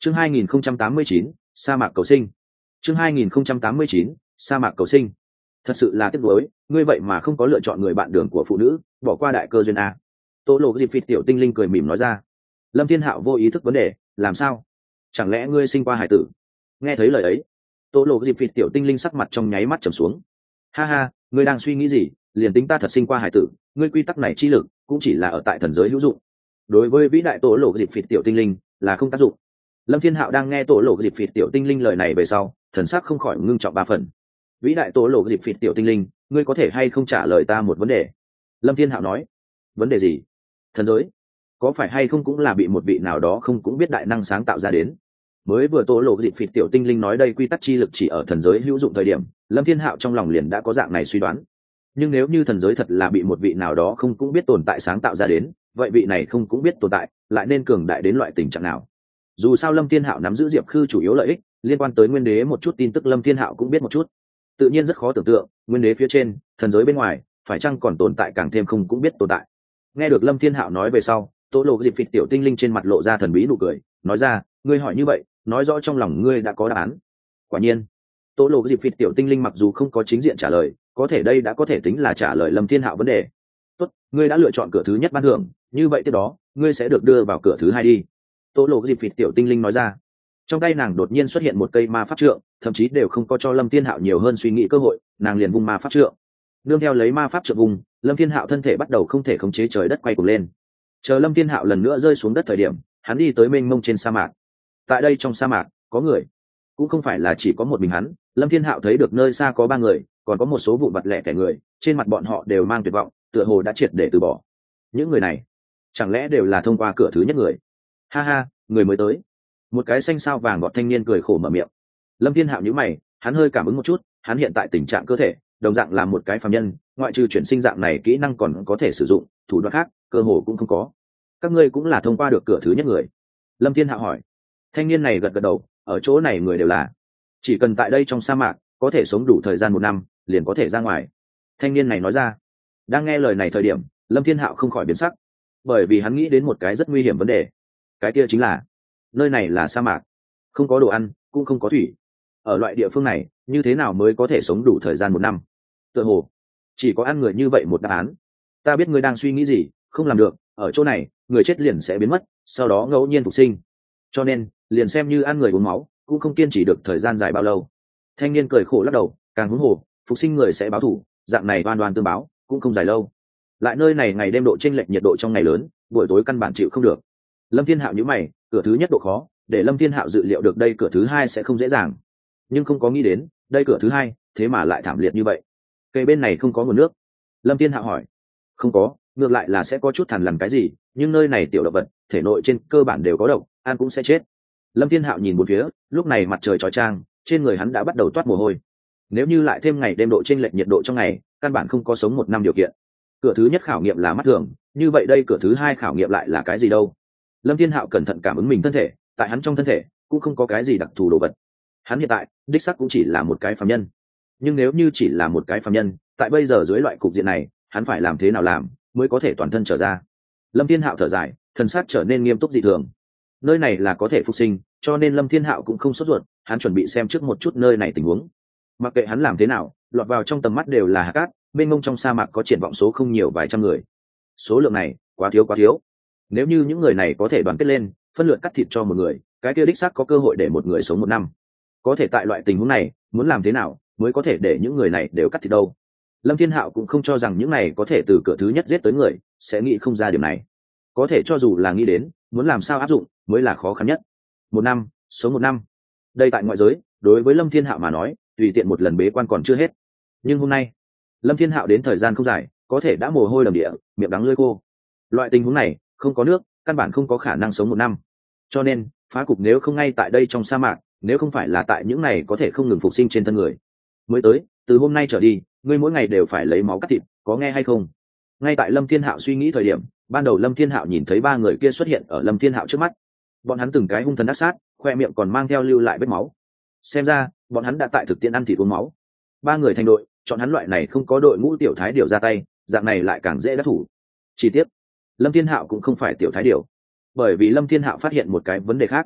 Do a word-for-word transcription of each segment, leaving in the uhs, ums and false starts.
chương hai nghìn không trăm tám mươi chín sa mạc cầu sinh. chương hai nghìn không trăm tám mươi chín sa mạc cầu sinh. Thật sự là tiếc nuối, ngươi vậy mà không có lựa chọn người bạn đường của phụ nữ, bỏ qua đại cơ duyên a. Tô lộ dịp phịt tiểu tinh linh cười mỉm nói ra. Lâm Thiên Hạo vô ý thức vấn đề, làm sao? Chẳng lẽ ngươi sinh qua hải tử? Nghe thấy lời ấy, Tô lộ dịp phịt tiểu tinh linh sắc mặt trong nháy mắt trầm xuống. Ha ha, ngươi đang suy nghĩ gì? Liền tính ta thật sinh qua hải tử, ngươi quy tắc này chi lực cũng chỉ là ở tại thần giới hữu dụng. Đối với vĩ đại Tô lộ dịp phịt tiểu tinh linh là không tác dụng. Lâm Thiên Hạo đang nghe Tô lộ dịp phịt tiểu tinh linh lời này về sau, thần sắc không khỏi ngưng trọng ba phần. Vĩ đại Tô lộ dịp phịt tiểu tinh linh, ngươi có thể hay không trả lời ta một vấn đề? Lâm Thiên Hạo nói. Vấn đề gì? Thần giới có phải hay không cũng là bị một vị nào đó không cũng biết đại năng sáng tạo ra đến? Mới vừa Tô lộ dịp phịt tiểu tinh linh nói đây quy tắc chi lực chỉ ở thần giới hữu dụng thời điểm, Lâm Thiên Hạo trong lòng liền đã có dạng này suy đoán. Nhưng nếu như thần giới thật là bị một vị nào đó không cũng biết tồn tại sáng tạo ra đến, vậy vị này không cũng biết tồn tại lại nên cường đại đến loại tình trạng nào? Dù sao Lâm Thiên Hạo nắm giữ Diệp Khư chủ yếu lợi ích, liên quan tới Nguyên Đế một chút tin tức Lâm Thiên Hạo cũng biết một chút. Tự nhiên rất khó tưởng tượng, Nguyên Đế phía trên, thần giới bên ngoài, phải chăng còn tồn tại càng thêm không cũng biết tồn tại. Nghe được Lâm Thiên Hạo nói về sau, Tô lộ dịp phịt tiểu tinh linh trên mặt lộ ra thần bí nụ cười, nói ra, ngươi hỏi như vậy, nói rõ trong lòng ngươi đã có đáp án. Quả nhiên, Tô lộ dịp phịt tiểu tinh linh mặc dù không có chính diện trả lời, có thể đây đã có thể tính là trả lời Lâm Thiên Hạo vấn đề. Tốt, ngươi đã lựa chọn cửa thứ nhất ban thưởng, như vậy tiếp đó, ngươi sẽ được đưa vào cửa thứ hai đi. Tô lộ dịp phịt tiểu tinh linh nói ra. Trong tay nàng đột nhiên xuất hiện một cây ma pháp trượng, thậm chí đều không có cho Lâm Thiên Hạo nhiều hơn suy nghĩ cơ hội, nàng liền vung ma pháp trượng. Nương theo lấy ma pháp trượng vùng, Lâm Thiên Hạo thân thể bắt đầu không thể khống chế trời đất quay cuồng lên. Chờ Lâm Thiên Hạo lần nữa rơi xuống đất thời điểm, hắn đi tới mênh mông trên sa mạc. Tại đây trong sa mạc có người, cũng không phải là chỉ có một mình hắn. Lâm Thiên Hạo thấy được nơi xa có ba người, còn có một số vụn vặt lẻ tẻ người, trên mặt bọn họ đều mang tuyệt vọng, tựa hồ đã triệt để từ bỏ. Những người này, chẳng lẽ đều là thông qua cửa thứ nhất người? Ha ha, người mới tới. Một cái xanh sao vàng gọt thanh niên cười khổ mở miệng. Lâm Thiên Hạo nhíu mày, hắn hơi cảm ứng một chút, hắn hiện tại tình trạng cơ thể đồng dạng là một cái phàm nhân, ngoại trừ chuyển sinh dạng này kỹ năng còn có thể sử dụng, thủ đoạn khác cơ hồ cũng không có. Các ngươi cũng là thông qua được cửa thứ nhất người? Lâm Thiên Hạo hỏi. Thanh niên này gật gật đầu, ở chỗ này người đều là, chỉ cần tại đây trong sa mạc có thể sống đủ thời gian một năm, liền có thể ra ngoài. Thanh niên này nói ra. Đang nghe lời này thời điểm, Lâm Thiên Hạo không khỏi biến sắc, bởi vì hắn nghĩ đến một cái rất nguy hiểm vấn đề. Cái kia chính là, nơi này là sa mạc, không có đồ ăn, cũng không có thủy. Ở loại địa phương này, như thế nào mới có thể sống đủ thời gian một năm? Tựa hồ chỉ có ăn người như vậy một đáp án. Ta biết ngươi đang suy nghĩ gì, không làm được, ở chỗ này, người chết liền sẽ biến mất, sau đó ngẫu nhiên phục sinh. Cho nên, liền xem như ăn người uống máu, cũng không kiên trì được thời gian dài bao lâu. Thanh niên cười khổ lắc đầu, càng huống hồ, phục sinh người sẽ báo thù, dạng này oan oan tương báo, cũng không dài lâu. Lại nơi này ngày đêm độ chênh lệch nhiệt độ trong ngày lớn, buổi tối căn bản chịu không được. Lâm Thiên Hạo nhíu mày, cửa thứ nhất độ khó, để Lâm Thiên Hạo dự liệu được đây cửa thứ hai sẽ không dễ dàng, nhưng không có nghĩ đến đây cửa thứ hai thế mà lại thảm liệt như vậy. Cây bên này không có nguồn nước. Lâm Thiên Hạo hỏi. Không có, ngược lại là sẽ có chút thằn lằn cái gì, nhưng nơi này tiểu động vật thể nội trên cơ bản đều có độc, ăn cũng sẽ chết. Lâm Thiên Hạo nhìn một phía, lúc này mặt trời chói chang, trên người hắn đã bắt đầu toát mồ hôi. Nếu như lại thêm ngày đêm độ chênh lệch nhiệt độ trong ngày, căn bản không có sống một năm điều kiện. Cửa thứ nhất khảo nghiệm là mắt thường, như vậy đây cửa thứ hai khảo nghiệm lại là cái gì đâu? Lâm Thiên Hạo cẩn thận cảm ứng mình thân thể, tại hắn trong thân thể cũng không có cái gì đặc thù đồ vật. Hắn hiện tại đích xác cũng chỉ là một cái phàm nhân, nhưng nếu như chỉ là một cái phàm nhân, tại bây giờ dưới loại cục diện này, hắn phải làm thế nào làm mới có thể toàn thân trở ra? Lâm Thiên Hạo thở dài, thần sắc trở nên nghiêm túc dị thường. Nơi này là có thể phục sinh, cho nên Lâm Thiên Hạo cũng không sốt ruột, hắn chuẩn bị xem trước một chút nơi này tình huống. Mặc kệ hắn làm thế nào, lọt vào trong tầm mắt đều là hạt cát, bên ngông trong sa mạc có triển vọng số không nhiều vài trăm người. Số lượng này quá thiếu quá thiếu. Nếu như những người này có thể đoàn kết lên, phân lượt cắt thịt cho một người, cái kia đích xác có cơ hội để một người sống một năm. Có thể tại loại tình huống này, muốn làm thế nào mới có thể để những người này đều cắt thịt đâu? Lâm Thiên Hạo cũng không cho rằng những này có thể từ cửa thứ nhất giết tới người sẽ nghĩ không ra điều này. Có thể cho dù là nghĩ đến, muốn làm sao áp dụng mới là khó khăn nhất. Một năm, sống một năm. Đây tại ngoại giới, đối với Lâm Thiên Hạo mà nói, tùy tiện một lần bế quan còn chưa hết. Nhưng hôm nay, Lâm Thiên Hạo đến thời gian không dài, có thể đã mồ hôi đầm địa, miệng đắng lưỡi khô. Loại tình huống này, không có nước, căn bản không có khả năng sống một năm. Cho nên, phá cục nếu không ngay tại đây trong sa mạc, nếu không phải là tại những này có thể không ngừng phục sinh trên thân người mới tới, từ hôm nay trở đi, ngươi mỗi ngày đều phải lấy máu cắt thịt, có nghe hay không? Ngay tại Lâm Thiên Hạo suy nghĩ thời điểm, ban đầu Lâm Thiên Hạo nhìn thấy ba người kia xuất hiện ở Lâm Thiên Hạo trước mắt. Bọn hắn từng cái hung thần ác sát, khoe miệng còn mang theo lưu lại vết máu. Xem ra, bọn hắn đã tại thực tiễn ăn thịt uống máu. Ba người thành đội, chọn hắn loại này không có đội ngũ tiểu thái điều ra tay, dạng này lại càng dễ đắc thủ. Chi tiết, Lâm Thiên Hạo cũng không phải tiểu thái điều, bởi vì Lâm Thiên Hạo phát hiện một cái vấn đề khác.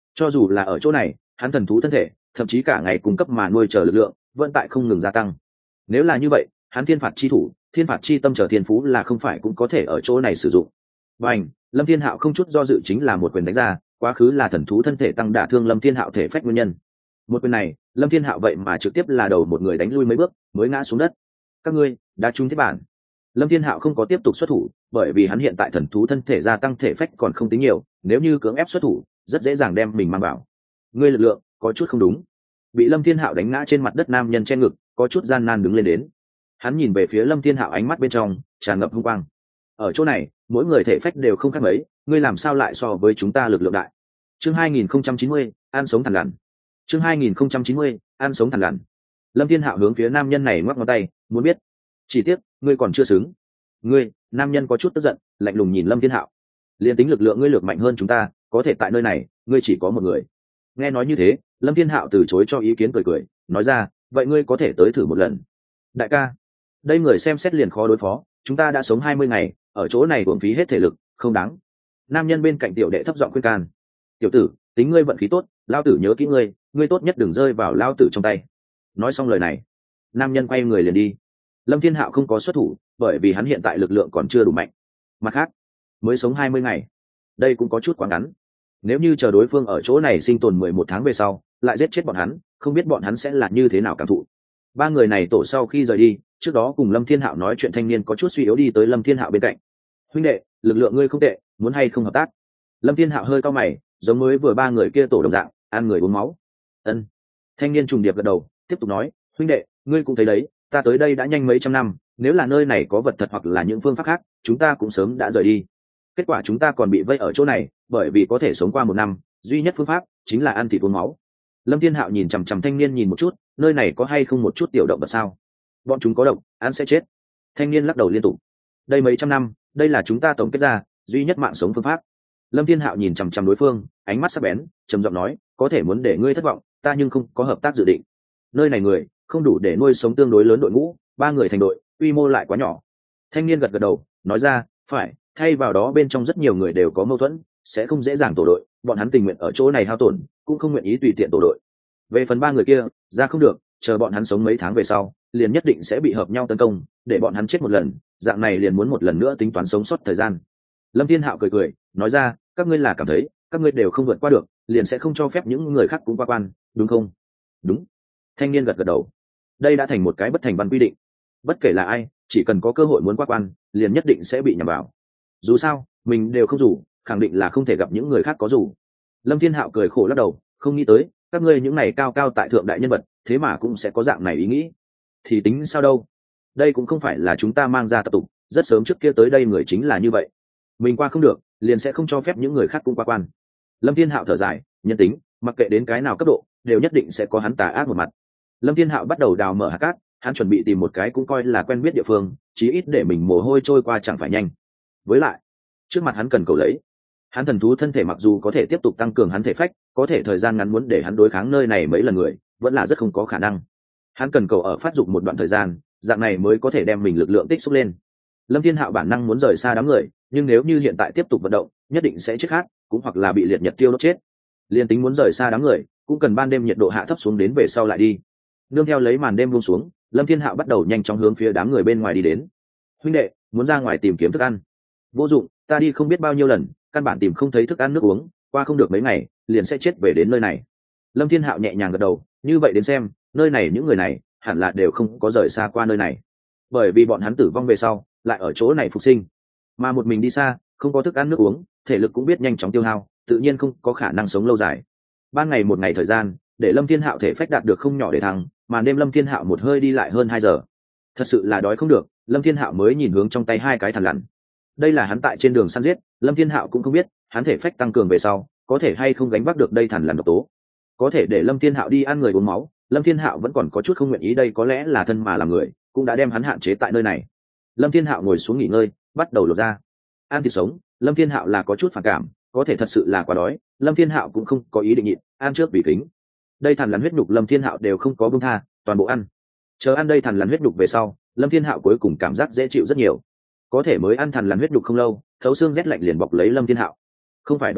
Cho dù là ở chỗ này, hắn thần thú thân thể thậm chí cả ngày cung cấp mà nuôi chờ lực lượng vẫn tại không ngừng gia tăng. Nếu là như vậy, hắn thiên phạt chi thủ, thiên phạt chi tâm chờ thiên phú là không phải cũng có thể ở chỗ này sử dụng. Bành, Lâm Thiên Hạo không chút do dự chính là một quyền đánh ra, quá khứ là thần thú thân thể tăng đả thương Lâm Thiên Hạo thể phách nguyên nhân. Một quyền này, Lâm Thiên Hạo vậy mà trực tiếp là đầu một người đánh lui mấy bước, mới ngã xuống đất. Các ngươi đã trúng thiết bản. Lâm Thiên Hạo không có tiếp tục xuất thủ, bởi vì hắn hiện tại thần thú thân thể gia tăng thể phách còn không tính nhiều, nếu như cưỡng ép xuất thủ, rất dễ dàng đem mình mang vào. Ngươi lực lượng có chút không đúng. Bị Lâm Thiên Hạo đánh ngã trên mặt đất nam nhân trên ngực, có chút gian nan đứng lên đến. Hắn nhìn về phía Lâm Thiên Hạo, ánh mắt bên trong tràn ngập hung quang. Ở chỗ này, mỗi người thể phách đều không khác mấy, ngươi làm sao lại so với chúng ta lực lượng đại? Chương hai nghìn không trăm chín mươi, ăn sống thằn lằn. Chương hai nghìn không trăm chín mươi, ăn sống thằn lằn. Lâm Thiên Hạo hướng phía nam nhân này ngoắc ngón tay, muốn biết, chỉ tiếc, ngươi còn chưa xứng. Ngươi, nam nhân có chút tức giận, lạnh lùng nhìn Lâm Thiên Hạo. Liên tính lực lượng ngươi lược mạnh hơn chúng ta, có thể tại nơi này, ngươi chỉ có một người. Nghe nói như thế, Lâm Thiên Hạo từ chối cho ý kiến, cười cười, nói ra, vậy ngươi có thể tới thử một lần. Đại ca, đây người xem xét liền khó đối phó, chúng ta đã sống hai mươi ngày, ở chỗ này uổng phí hết thể lực, không đáng. Nam nhân bên cạnh tiểu đệ thấp giọng khuyên can. Tiểu tử, tính ngươi vận khí tốt, lao tử nhớ kỹ ngươi, ngươi tốt nhất đừng rơi vào lao tử trong tay. Nói xong lời này, nam nhân quay người liền đi. Lâm Thiên Hạo không có xuất thủ, bởi vì hắn hiện tại lực lượng còn chưa đủ mạnh. Mặt khác, mới sống hai mươi ngày, đây cũng có chút quá ngắn. Nếu như chờ đối phương ở chỗ này sinh tồn mười một tháng về sau, lại giết chết bọn hắn, không biết bọn hắn sẽ là như thế nào cảm thụ. Ba người này tổ sau khi rời đi, trước đó cùng Lâm Thiên Hạo nói chuyện thanh niên có chút suy yếu đi tới Lâm Thiên Hạo bên cạnh. Huynh đệ, lực lượng ngươi không tệ, muốn hay không hợp tác? Lâm Thiên Hạo hơi cau mày, giống mới vừa ba người kia tổ đồng dạng, ăn người uống máu. Ân. Thanh niên trùng điệp gật đầu, tiếp tục nói, huynh đệ, ngươi cũng thấy đấy, ta tới đây đã nhanh mấy trăm năm, nếu là nơi này có vật thật hoặc là những phương pháp khác, chúng ta cũng sớm đã rời đi. Kết quả chúng ta còn bị vây ở chỗ này, bởi vì có thể sống qua một năm, duy nhất phương pháp chính là ăn thịt uống máu. Lâm Thiên Hạo nhìn chằm chằm thanh niên nhìn một chút, nơi này có hay không một chút tiểu động vật sao? Bọn chúng có độc, ăn sẽ chết. Thanh niên lắc đầu liên tục. Đây mấy trăm năm, đây là chúng ta tổng kết ra duy nhất mạng sống phương pháp. Lâm Thiên Hạo nhìn chằm chằm đối phương, ánh mắt sắc bén, trầm giọng nói, có thể muốn để ngươi thất vọng, ta nhưng không có hợp tác dự định. Nơi này người không đủ để nuôi sống tương đối lớn đội ngũ, ba người thành đội, quy mô lại quá nhỏ. Thanh niên gật gật đầu, nói ra, phải, thay vào đó bên trong rất nhiều người đều có mâu thuẫn, sẽ không dễ dàng tổ đội, bọn hắn tình nguyện ở chỗ này hao tổn, cũng không nguyện ý tùy tiện tổ đội. Về phần ba người kia, ra không được, chờ bọn hắn sống mấy tháng về sau, liền nhất định sẽ bị hợp nhau tấn công, để bọn hắn chết một lần, dạng này liền muốn một lần nữa tính toán sống sót thời gian. Lâm Thiên Hạo cười cười, nói ra, các ngươi là cảm thấy các ngươi đều không vượt qua được, liền sẽ không cho phép những người khác cũng qua quan, đúng không? Đúng. Thanh niên gật gật đầu. Đây đã thành một cái bất thành văn quy định, bất kể là ai, chỉ cần có cơ hội muốn qua quan, liền nhất định sẽ bị nhằm vào. Dù sao, mình đều không rủ, khẳng định là không thể gặp những người khác có rủ. Lâm Thiên Hạo cười khổ lắc đầu, không nghĩ tới, các ngươi những này cao cao tại thượng đại nhân vật, thế mà cũng sẽ có dạng này ý nghĩ. Thì tính sao đâu? Đây cũng không phải là chúng ta mang ra tập tục, rất sớm trước kia tới đây người chính là như vậy. Mình qua không được, liền sẽ không cho phép những người khác cũng qua quan. Lâm Thiên Hạo thở dài, nhân tính, mặc kệ đến cái nào cấp độ, đều nhất định sẽ có hắn tà ác một mặt. Lâm Thiên Hạo bắt đầu đào mở hạt cát, hắn chuẩn bị tìm một cái cũng coi là quen biết địa phương, chí ít để mình mồ hôi trôi qua chẳng phải nhanh. Với lại, trước mặt hắn cần cầu lấy. Hắn thần thú thân thể mặc dù có thể tiếp tục tăng cường hắn thể phách, có thể thời gian ngắn muốn để hắn đối kháng nơi này mấy lần người, vẫn là rất không có khả năng. Hắn cần cầu ở phát dụng một đoạn thời gian, dạng này mới có thể đem mình lực lượng tích xúc lên. Lâm Thiên Hạo bản năng muốn rời xa đám người, nhưng nếu như hiện tại tiếp tục vận động, nhất định sẽ chết khát, cũng hoặc là bị liệt nhật tiêu đốt chết. Liên tính muốn rời xa đám người, cũng cần ban đêm nhiệt độ hạ thấp xuống đến về sau lại đi. Nương theo lấy màn đêm buông xuống, Lâm Thiên Hạo bắt đầu nhanh chóng hướng phía đám người bên ngoài đi đến. Huynh đệ, muốn ra ngoài tìm kiếm thức ăn. Vô dụng, ta đi không biết bao nhiêu lần, căn bản tìm không thấy thức ăn nước uống, qua không được mấy ngày, liền sẽ chết về đến nơi này. Lâm Thiên Hạo nhẹ nhàng gật đầu, như vậy đến xem, nơi này những người này hẳn là đều không có rời xa qua nơi này, bởi vì bọn hắn tử vong về sau, lại ở chỗ này phục sinh, mà một mình đi xa, không có thức ăn nước uống, thể lực cũng biết nhanh chóng tiêu hao, tự nhiên không có khả năng sống lâu dài. Ban ngày một ngày thời gian, để Lâm Thiên Hạo thể phách đạt được không nhỏ để thắng, mà đêm Lâm Thiên Hạo một hơi đi lại hơn hai giờ. Thật sự là đói không được, Lâm Thiên Hạo mới nhìn hướng trong tay hai cái thằn lằn. Đây là hắn tại trên đường săn giết, Lâm Thiên Hạo cũng không biết, hắn thể phách tăng cường về sau, có thể hay không gánh vác được đây thằn lằn độc tố. Có thể để Lâm Thiên Hạo đi ăn người uống máu, Lâm Thiên Hạo vẫn còn có chút không nguyện ý, đây có lẽ là thân mà làm người, cũng đã đem hắn hạn chế tại nơi này. Lâm Thiên Hạo ngồi xuống nghỉ ngơi, bắt đầu lột ra. Ăn thịt sống, Lâm Thiên Hạo là có chút phản cảm, có thể thật sự là quá đói, Lâm Thiên Hạo cũng không có ý định nhịn, ăn trước vì kính. Đây thằn lằn huyết nhục Lâm Thiên Hạo đều không có buông tha, toàn bộ ăn. Chờ ăn đây thằn lằn huyết nhục về sau, Lâm Thiên Hạo cuối cùng cảm giác dễ chịu rất nhiều. Có thể mới ăn thằn lằn huyết nhục không lâu, thấu xương rét lạnh liền bọc lấy Lâm Thiên Hạo. Không phải độc tố,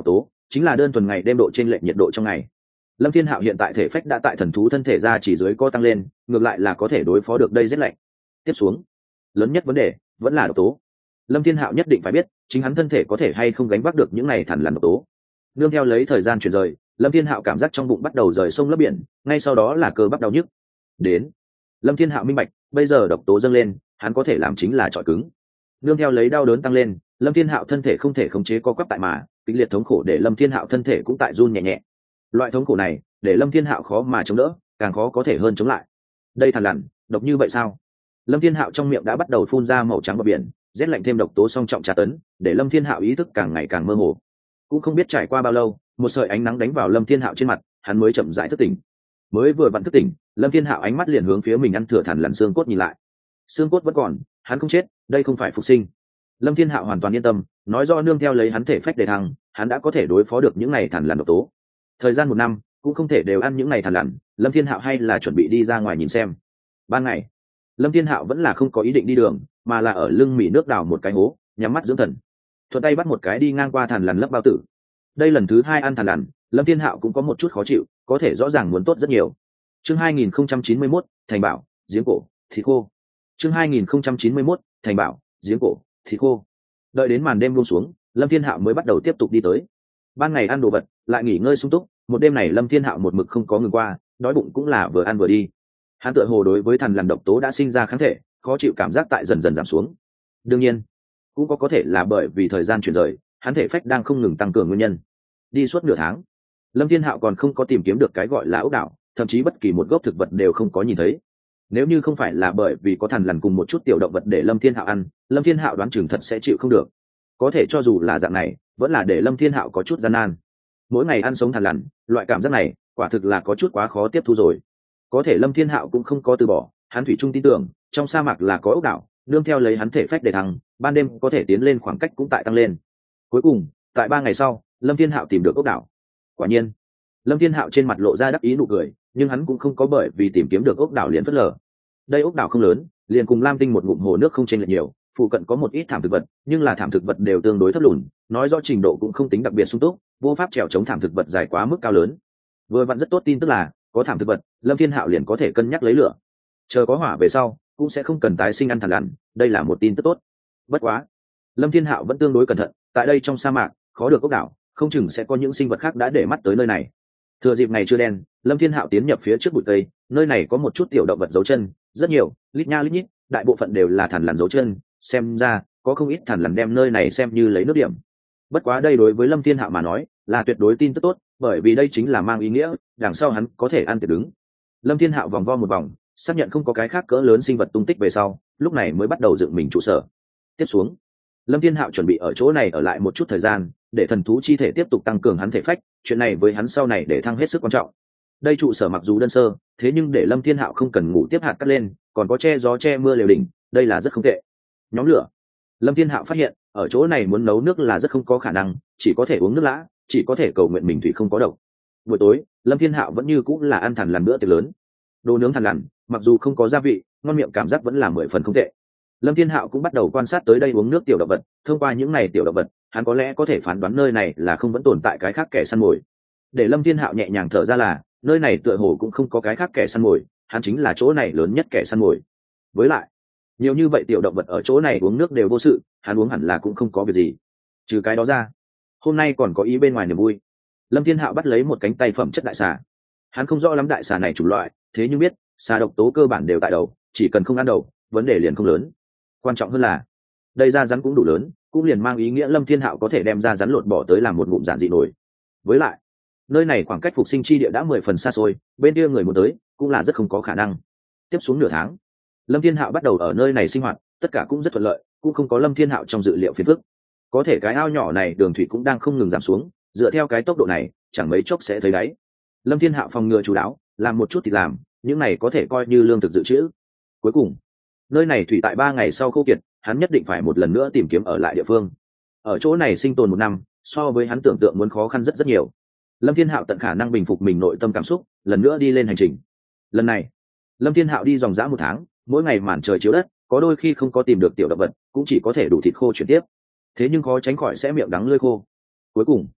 chính là đơn thuần ngày đêm độ trên lệch nhiệt độ trong ngày. Lâm Thiên Hạo hiện tại thể phách đã tại thần thú thân thể ra chỉ dưới có tăng lên, ngược lại là có thể đối phó được đây rét lạnh. Tiếp xuống, lớn nhất vấn đề vẫn là độc tố. Lâm Thiên Hạo nhất định phải biết chính hắn thân thể có thể hay không gánh vác được những này thằn lằn độc tố. Nương theo lấy thời gian chuyển rời, Lâm Thiên Hạo cảm giác trong bụng bắt đầu rời sông lấp biển, ngay sau đó là cơ bắp đau nhức. Đến, Lâm Thiên Hạo minh bạch, bây giờ độc tố dâng lên, hắn có thể làm chính là trọi cứng. Nương theo lấy đau đớn tăng lên, Lâm Thiên Hạo thân thể không thể khống chế co quắp tại mà, kịch liệt thống khổ để Lâm Thiên Hạo thân thể cũng tại run nhẹ nhẹ. Loại thống khổ này, để Lâm Thiên Hạo khó mà chống đỡ, càng khó có thể hơn chống lại. Đây thằn lằn, độc như vậy sao? Lâm Thiên Hạo trong miệng đã bắt đầu phun ra màu trắng bọt biển, rét lạnh thêm độc tố song trọng tra tấn, để Lâm Thiên Hạo ý thức càng ngày càng mơ hồ. Cũng không biết trải qua bao lâu, một sợi ánh nắng đánh vào Lâm Thiên Hạo trên mặt, hắn mới chậm rãi thức tỉnh. Mới vừa vặn thức tỉnh, Lâm Thiên Hạo ánh mắt liền hướng phía mình ăn thừa thằn lằn xương cốt nhìn lại. Xương cốt vẫn còn, hắn không chết, đây không phải phục sinh. Lâm Thiên Hạo hoàn toàn yên tâm, nói do nương theo lấy hắn thể phách đề thăng, hắn đã có thể đối phó được những này thằn lằn độc tố. Thời gian một năm, cũng không thể đều ăn những này thằn lằn, Lâm Thiên Hạo hay là chuẩn bị đi ra ngoài nhìn xem. Ban ngày, Lâm Thiên Hạo vẫn là không có ý định đi đường, mà là ở lưng mỉ nước đào một cái hố, nhắm mắt dưỡng thần. Thuận tay bắt một cái đi ngang qua thằn lằn lấp bao tử. Đây lần thứ hai ăn thằn lằn, Lâm Thiên Hạo cũng có một chút khó chịu, có thể rõ ràng muốn tốt rất nhiều. Chương hai nghìn không trăm chín mươi mốt, thành bảo, giếng cổ, thịt khô. Chương hai nghìn không trăm chín mươi mốt, thành bảo, giếng cổ, thịt khô. Đợi đến màn đêm buông xuống, Lâm Thiên Hạo mới bắt đầu tiếp tục đi tới. Ban ngày ăn đồ vật, lại nghỉ ngơi sung túc, một đêm này Lâm Thiên Hạo một mực không có ngừng qua, đói bụng cũng là vừa ăn vừa đi. Hắn tựa hồ đối với thằn lằn độc tố đã sinh ra kháng thể, khó chịu cảm giác tại dần dần giảm xuống. Đương nhiên, cũng có có thể là bởi vì thời gian chuyển rời, hắn thể phách đang không ngừng tăng cường nguyên nhân. Đi suốt nửa tháng, Lâm Thiên Hạo còn không có tìm kiếm được cái gọi là ốc đảo, thậm chí bất kỳ một gốc thực vật đều không có nhìn thấy. Nếu như không phải là bởi vì có thằn lằn cùng một chút tiểu động vật để Lâm Thiên Hạo ăn, Lâm Thiên Hạo đoán chừng thật sẽ chịu không được. Có thể cho dù là dạng này, vẫn là để Lâm Thiên Hạo có chút gian nan. Mỗi ngày ăn sống thằn lằn, loại cảm giác này, quả thực là có chút quá khó tiếp thu rồi. Có thể Lâm Thiên Hạo cũng không có từ bỏ, hắn thủy chung tin tưởng, trong sa mạc là có ốc đảo, nương theo lấy hắn thể phách để thăng, ban đêm có thể tiến lên khoảng cách cũng tại tăng lên. Cuối cùng, tại ba ngày sau, Lâm Thiên Hạo tìm được ốc đảo. Quả nhiên, Lâm Thiên Hạo trên mặt lộ ra đắc ý nụ cười, nhưng hắn cũng không có bởi vì tìm kiếm được ốc đảo liền phớt lờ. Đây ốc đảo không lớn, liền cùng Lam Tinh một ngụm hồ nước không chênh lệch nhiều, phụ cận có một ít thảm thực vật, nhưng là thảm thực vật đều tương đối thấp lùn, nói rõ trình độ cũng không tính đặc biệt sung túc, vô pháp trèo chống thảm thực vật dài quá mức cao lớn. Vừa vặn rất tốt tin tức là, có thảm thực vật, Lâm Thiên Hạo liền có thể cân nhắc lấy lửa. Chờ có hỏa về sau, cũng sẽ không cần tái sinh ăn thằn lằn, đây là một tin tức tốt. Bất quá, Lâm Thiên Hạo vẫn tương đối cẩn thận, tại đây trong sa mạc, khó được ốc đảo, không chừng sẽ có những sinh vật khác đã để mắt tới nơi này. Thừa dịp ngày chưa đen, Lâm Thiên Hạo tiến nhập phía trước bụi cây, nơi này có một chút tiểu động vật dấu chân, rất nhiều, lít nha lít nhít, đại bộ phận đều là thằn lằn dấu chân, xem ra có không ít thằn lằn đem nơi này xem như lấy nước điểm. Bất quá đây đối với Lâm Thiên Hạo mà nói, là tuyệt đối tin tức tốt, bởi vì đây chính là mang ý nghĩa, đằng sau hắn có thể ăn tiệc đứng. Lâm Thiên Hạo vòng vo một vòng, xác nhận không có cái khác cỡ lớn sinh vật tung tích về sau, lúc này mới bắt đầu dựng mình trụ sở. Tiếp xuống, Lâm Thiên Hạo chuẩn bị ở chỗ này ở lại một chút thời gian, để thần thú chi thể tiếp tục tăng cường hắn thể phách, chuyện này với hắn sau này để thăng hết sức quan trọng. Đây trụ sở mặc dù đơn sơ, thế nhưng để Lâm Thiên Hạo không cần ngủ tiếp hạt cắt lên, còn có che gió che mưa lều đỉnh, đây là rất không tệ. Nhóm lửa. Lâm Thiên Hạo phát hiện, ở chỗ này muốn nấu nước là rất không có khả năng, chỉ có thể uống nước lã, chỉ có thể cầu nguyện mình thủy không có độc. Buổi tối, Lâm Thiên Hạo vẫn như cũng là ăn thằn lằn bữa tiệc lớn. Đồ nướng thằn lằn, mặc dù không có gia vị, ngon miệng cảm giác vẫn là mười phần không tệ. Lâm Thiên Hạo cũng bắt đầu quan sát tới đây uống nước tiểu động vật, thông qua những này tiểu động vật, hắn có lẽ có thể phán đoán nơi này là không vẫn tồn tại cái khác kẻ săn mồi. Để Lâm Thiên Hạo nhẹ nhàng thở ra là, nơi này tựa hồ cũng không có cái khác kẻ săn mồi, hắn chính là chỗ này lớn nhất kẻ săn mồi. Với lại, nhiều như vậy tiểu động vật ở chỗ này uống nước đều vô sự, hắn uống hẳn là cũng không có việc gì. Trừ cái đó ra, hôm nay còn có ý bên ngoài niềm vui. Lâm Thiên Hạo bắt lấy một cánh tay phẩm chất đại xà. Hắn không rõ lắm đại xà này chủng loại, thế nhưng biết, xà độc tố cơ bản đều tại đầu, chỉ cần không ăn đầu, vấn đề liền không lớn. Quan trọng hơn là, đây da rắn cũng đủ lớn, cũng liền mang ý nghĩa Lâm Thiên Hạo có thể đem da rắn lột bỏ tới làm một ngụm giản dị nổi. Với lại, nơi này khoảng cách phục sinh chi địa đã mười phần xa xôi, bên kia người muốn tới cũng là rất không có khả năng. Tiếp xuống nửa tháng, Lâm Thiên Hạo bắt đầu ở nơi này sinh hoạt, tất cả cũng rất thuận lợi, cũng không có Lâm Thiên Hạo trong dự liệu phiền phức. Có thể cái ao nhỏ này đường thủy cũng đang không ngừng giảm xuống, dựa theo cái tốc độ này, chẳng mấy chốc sẽ thấy đáy. Lâm Thiên Hạo phòng ngừa chủ đáo, làm một chút thì làm, những này có thể coi như lương thực dự trữ. Cuối cùng, nơi này thủy tại ba ngày sau khô kiệt, hắn nhất định phải một lần nữa tìm kiếm ở lại địa phương. Ở chỗ này sinh tồn một năm, so với hắn tưởng tượng muốn khó khăn rất rất nhiều. Lâm Thiên Hạo tận khả năng bình phục mình nội tâm cảm xúc, lần nữa đi lên hành trình. Lần này, Lâm Thiên Hạo đi dòng dã một tháng, mỗi ngày màn trời chiếu đất, có đôi khi không có tìm được tiểu động vật, cũng chỉ có thể đủ thịt khô chuyển tiếp. Thế nhưng khó tránh khỏi sẽ miệng đắng lưỡi khô. Cuối cùng,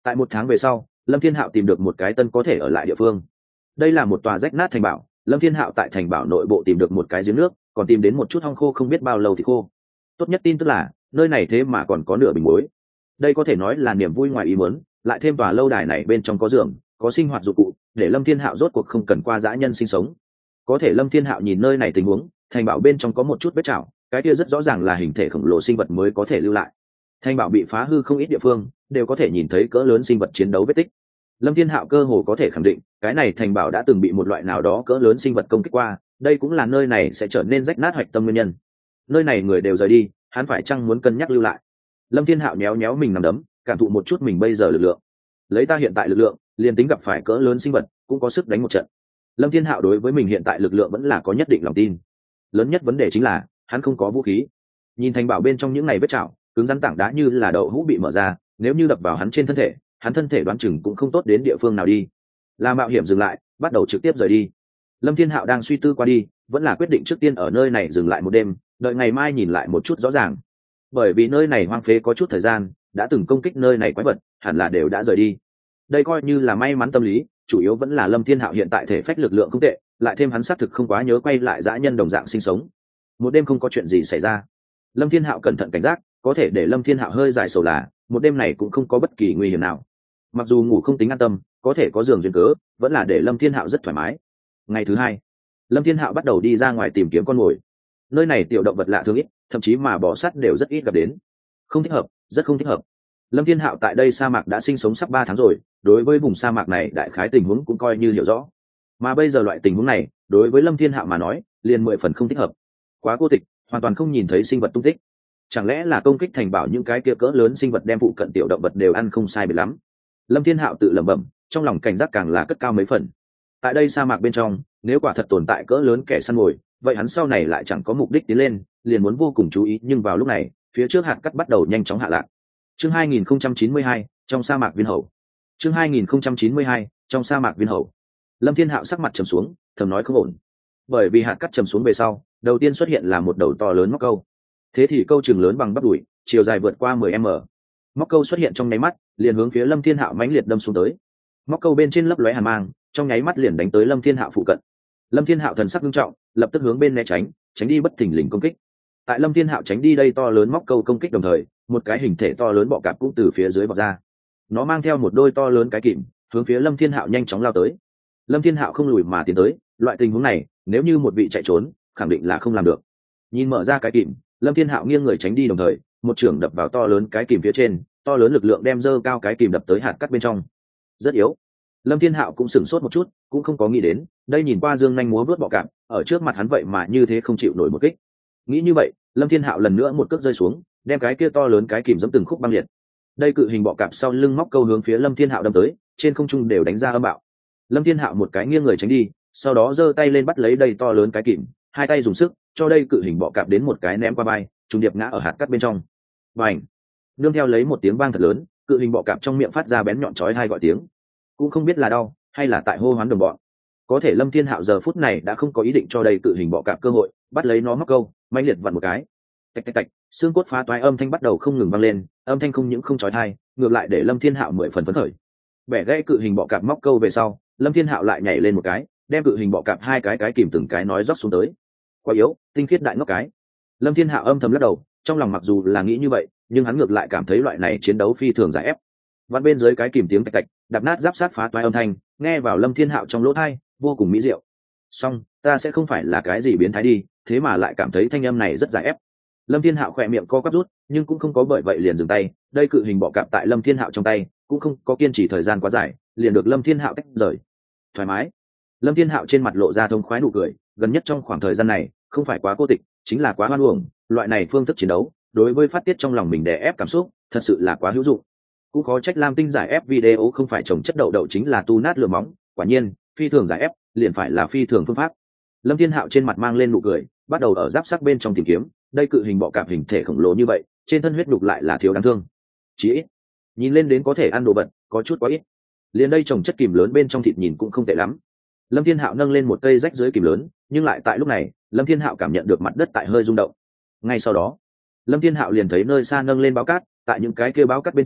Tại một tháng về sau, Lâm Thiên Hạo tìm được một cái tân có thể ở lại địa phương. Đây là một tòa rách nát thành bảo. Lâm Thiên Hạo tại thành bảo nội bộ tìm được một cái giếng nước, còn tìm đến một chút hong khô không biết bao lâu thì khô. Tốt nhất tin tức là nơi này thế mà còn có nửa bình muối. Đây có thể nói là niềm vui ngoài ý muốn, lại thêm tòa lâu đài này bên trong có giường, có sinh hoạt dụng cụ, để Lâm Thiên Hạo rốt cuộc không cần qua dã nhân sinh sống. Có thể Lâm Thiên Hạo nhìn nơi này tình huống, thành bảo bên trong có một chút vết chảo, cái kia rất rõ ràng là hình thể khổng lồ sinh vật mới có thể lưu lại. Thành bảo bị phá hư không ít địa phương, đều có thể nhìn thấy cỡ lớn sinh vật chiến đấu vết tích. Lâm Thiên Hạo cơ hồ có thể khẳng định, cái này thành bảo đã từng bị một loại nào đó cỡ lớn sinh vật công kích qua, đây cũng là nơi này sẽ trở nên rách nát hoạch tâm nguyên nhân. Nơi này người đều rời đi, hắn phải chăng muốn cân nhắc lưu lại? Lâm Thiên Hạo nhéo nhéo mình nằm đấm, cảm thụ một chút mình bây giờ lực lượng. Lấy ta hiện tại lực lượng, liền tính gặp phải cỡ lớn sinh vật, cũng có sức đánh một trận. Lâm Thiên Hạo đối với mình hiện tại lực lượng vẫn là có nhất định lòng tin. Lớn nhất vấn đề chính là, hắn không có vũ khí. Nhìn thành bảo bên trong những này vết chảo, cứng rắn tảng đá như là đậu hũ bị mở ra, nếu như đập vào hắn trên thân thể, hắn thân thể đoán chừng cũng không tốt đến địa phương nào đi. Là mạo hiểm dừng lại, bắt đầu trực tiếp rời đi. Lâm Thiên Hạo đang suy tư qua đi, vẫn là quyết định trước tiên ở nơi này dừng lại một đêm, đợi ngày mai nhìn lại một chút rõ ràng. Bởi vì nơi này hoang phế có chút thời gian, đã từng công kích nơi này quái vật, hẳn là đều đã rời đi. Đây coi như là may mắn tâm lý, chủ yếu vẫn là Lâm Thiên Hạo hiện tại thể phách lực lượng không tệ, lại thêm hắn xác thực không quá nhớ quay lại dã nhân đồng dạng sinh sống. Một đêm không có chuyện gì xảy ra. Lâm Thiên Hạo cẩn thận cảnh giác, có thể để Lâm Thiên Hạo hơi dài sầu là, một đêm này cũng không có bất kỳ nguy hiểm nào. Mặc dù ngủ không tính an tâm, có thể có giường duyên cớ, vẫn là để Lâm Thiên Hạo rất thoải mái. Ngày thứ hai, Lâm Thiên Hạo bắt đầu đi ra ngoài tìm kiếm con mồi. Nơi này tiểu động vật lạ thường ít, thậm chí mà bò sát đều rất ít gặp đến. Không thích hợp, rất không thích hợp. Lâm Thiên Hạo tại đây sa mạc đã sinh sống sắp ba tháng rồi, đối với vùng sa mạc này đại khái tình huống cũng coi như hiểu rõ. Mà bây giờ loại tình huống này, đối với Lâm Thiên Hạo mà nói, liền mười phần không thích hợp. Quá cô tịch, hoàn toàn không nhìn thấy sinh vật tung tích. Chẳng lẽ là công kích thành bảo những cái kia cỡ lớn sinh vật đem phụ cận tiểu động vật đều ăn không sai biệt lắm. Lâm Thiên Hạo tự lẩm bẩm, trong lòng cảnh giác càng là cất cao mấy phần. Tại đây sa mạc bên trong, nếu quả thật tồn tại cỡ lớn kẻ săn mồi, vậy hắn sau này lại chẳng có mục đích tiến lên, liền muốn vô cùng chú ý, nhưng vào lúc này, phía trước hạt cắt bắt đầu nhanh chóng hạ lạc. Chương hai nghìn không trăm chín mươi hai, trong sa mạc viên hầu. Chương hai nghìn không trăm chín mươi hai, trong sa mạc viên hầu. Lâm Thiên Hạo sắc mặt trầm xuống, thầm nói không ổn. Bởi vì hạt cắt trầm xuống về sau, đầu tiên xuất hiện là một đầu to lớn móc câu. Thế thì câu chừng lớn bằng bắp đùi, chiều dài vượt qua mười mét. Móc câu xuất hiện trong nháy mắt, liền hướng phía Lâm Thiên Hạo mãnh liệt đâm xuống tới. Móc câu bên trên lấp lóe hàn mang, trong nháy mắt liền đánh tới Lâm Thiên Hạo phụ cận. Lâm Thiên Hạo thần sắc nghiêm trọng, lập tức hướng bên né tránh, tránh đi bất thình lình công kích. Tại Lâm Thiên Hạo tránh đi đây to lớn móc câu công kích đồng thời, một cái hình thể to lớn bọ cạp cũng từ phía dưới bò ra. Nó mang theo một đôi to lớn cái kìm, hướng phía Lâm Thiên Hạo nhanh chóng lao tới. Lâm Thiên Hạo không lùi mà tiến tới, loại tình huống này, nếu như một vị chạy trốn, khẳng định là không làm được. Nhìn mở ra cái kìm, Lâm Thiên Hạo nghiêng người tránh đi đồng thời, một chưởng đập vào to lớn cái kìm phía trên, to lớn lực lượng đem dơ cao cái kìm đập tới hạt cắt bên trong. Rất yếu. Lâm Thiên Hạo cũng sửng sốt một chút, cũng không có nghĩ đến, đây nhìn qua dương nhanh múa vớt bọ cạp, ở trước mặt hắn vậy mà như thế không chịu nổi một kích. Nghĩ như vậy, Lâm Thiên Hạo lần nữa một cước rơi xuống, đem cái kia to lớn cái kìm giẫm từng khúc băng liệt. Đây cự hình bọ cạp sau lưng móc câu hướng phía Lâm Thiên Hạo đâm tới, trên không trung đều đánh ra âm bạo. Lâm Thiên Hạo một cái nghiêng người tránh đi, sau đó giơ tay lên bắt lấy đây to lớn cái kìm, hai tay dùng sức, cho đây cự hình bọ cạp đến một cái ném qua vai, trùng điệp ngã ở hạt cắt bên trong. Bành! Nương theo lấy một tiếng vang thật lớn, cự hình bọ cạp trong miệng phát ra bén nhọn chói tai gọi tiếng. Cũng không biết là đau hay là tại hô hoán đồng bọn. Có thể Lâm Thiên Hạo giờ phút này đã không có ý định cho đây cự hình bọ cạp cơ hội, bắt lấy nó móc câu, mãnh liệt vặn một cái. Tạch tạch tạch, xương cốt phá toái âm thanh bắt đầu không ngừng vang lên, âm thanh không những không chói tai, ngược lại để Lâm Thiên Hạo mười phần phấn khởi. Bẻ gãy cự hình bọ cạp móc câu về sau, Lâm Thiên Hạo lại nhảy lên một cái, đem cự hình bọ cạp hai cái cái kìm từng cái nói rót xuống tới. Quá yếu, tinh khiết đại ngốc cái. Lâm Thiên Hạo âm thầm lắc đầu, trong lòng mặc dù là nghĩ như vậy, nhưng hắn ngược lại cảm thấy loại này chiến đấu phi thường giải ép. Vặn bên dưới cái kìm tiếng tạch tạch, đạp nát giáp sát phá toái âm thanh, nghe vào Lâm Thiên Hạo trong lỗ tai, vô cùng mỹ diệu. Song, ta sẽ không phải là cái gì biến thái đi, thế mà lại cảm thấy thanh âm này rất giải ép. Lâm Thiên Hạo khỏe miệng co quắp rút, nhưng cũng không có bởi vậy liền dừng tay, đây cự hình bọ cạp tại Lâm Thiên Hạo trong tay, cũng không có kiên trì thời gian quá dài, liền được Lâm Thiên Hạo tách rời. Thoải mái. Lâm Thiên Hạo trên mặt lộ ra thông khoái nụ cười, gần nhất trong khoảng thời gian này, không phải quá cô tịch, chính là quá hoan uổng, loại này phương thức chiến đấu, đối với phát tiết trong lòng mình đè ép cảm xúc, thật sự là quá hữu dụng. Cũng có trách Lam Tinh giải ép video không phải trồng chất đậu đậu chính là tu nát lửa móng, quả nhiên, phi thường giải ép, liền phải là phi thường phương pháp. Lâm Thiên Hạo trên mặt mang lên nụ cười, bắt đầu ở giáp sắc bên trong tìm kiếm, đây cự hình bọ cạp hình thể khổng lồ như vậy, trên thân huyết đục lại là thiếu đáng thương. Chỉ ít, nhìn lên đến có thể ăn đồ vật, có chút quá ít. Liền đây trồng chất kìm lớn bên trong thịt nhìn cũng không tệ lắm. Lâm Thiên Hạo nâng lên một cây rách dưới kìm lớn, nhưng lại tại lúc này, Lâm Thiên Hạo cảm nhận được mặt đất tại hơi rung động. Ngay sau đó, Lâm Thiên Hạo liền thấy nơi xa nâng lên báo cát, tại những cái kia báo cát bên trong,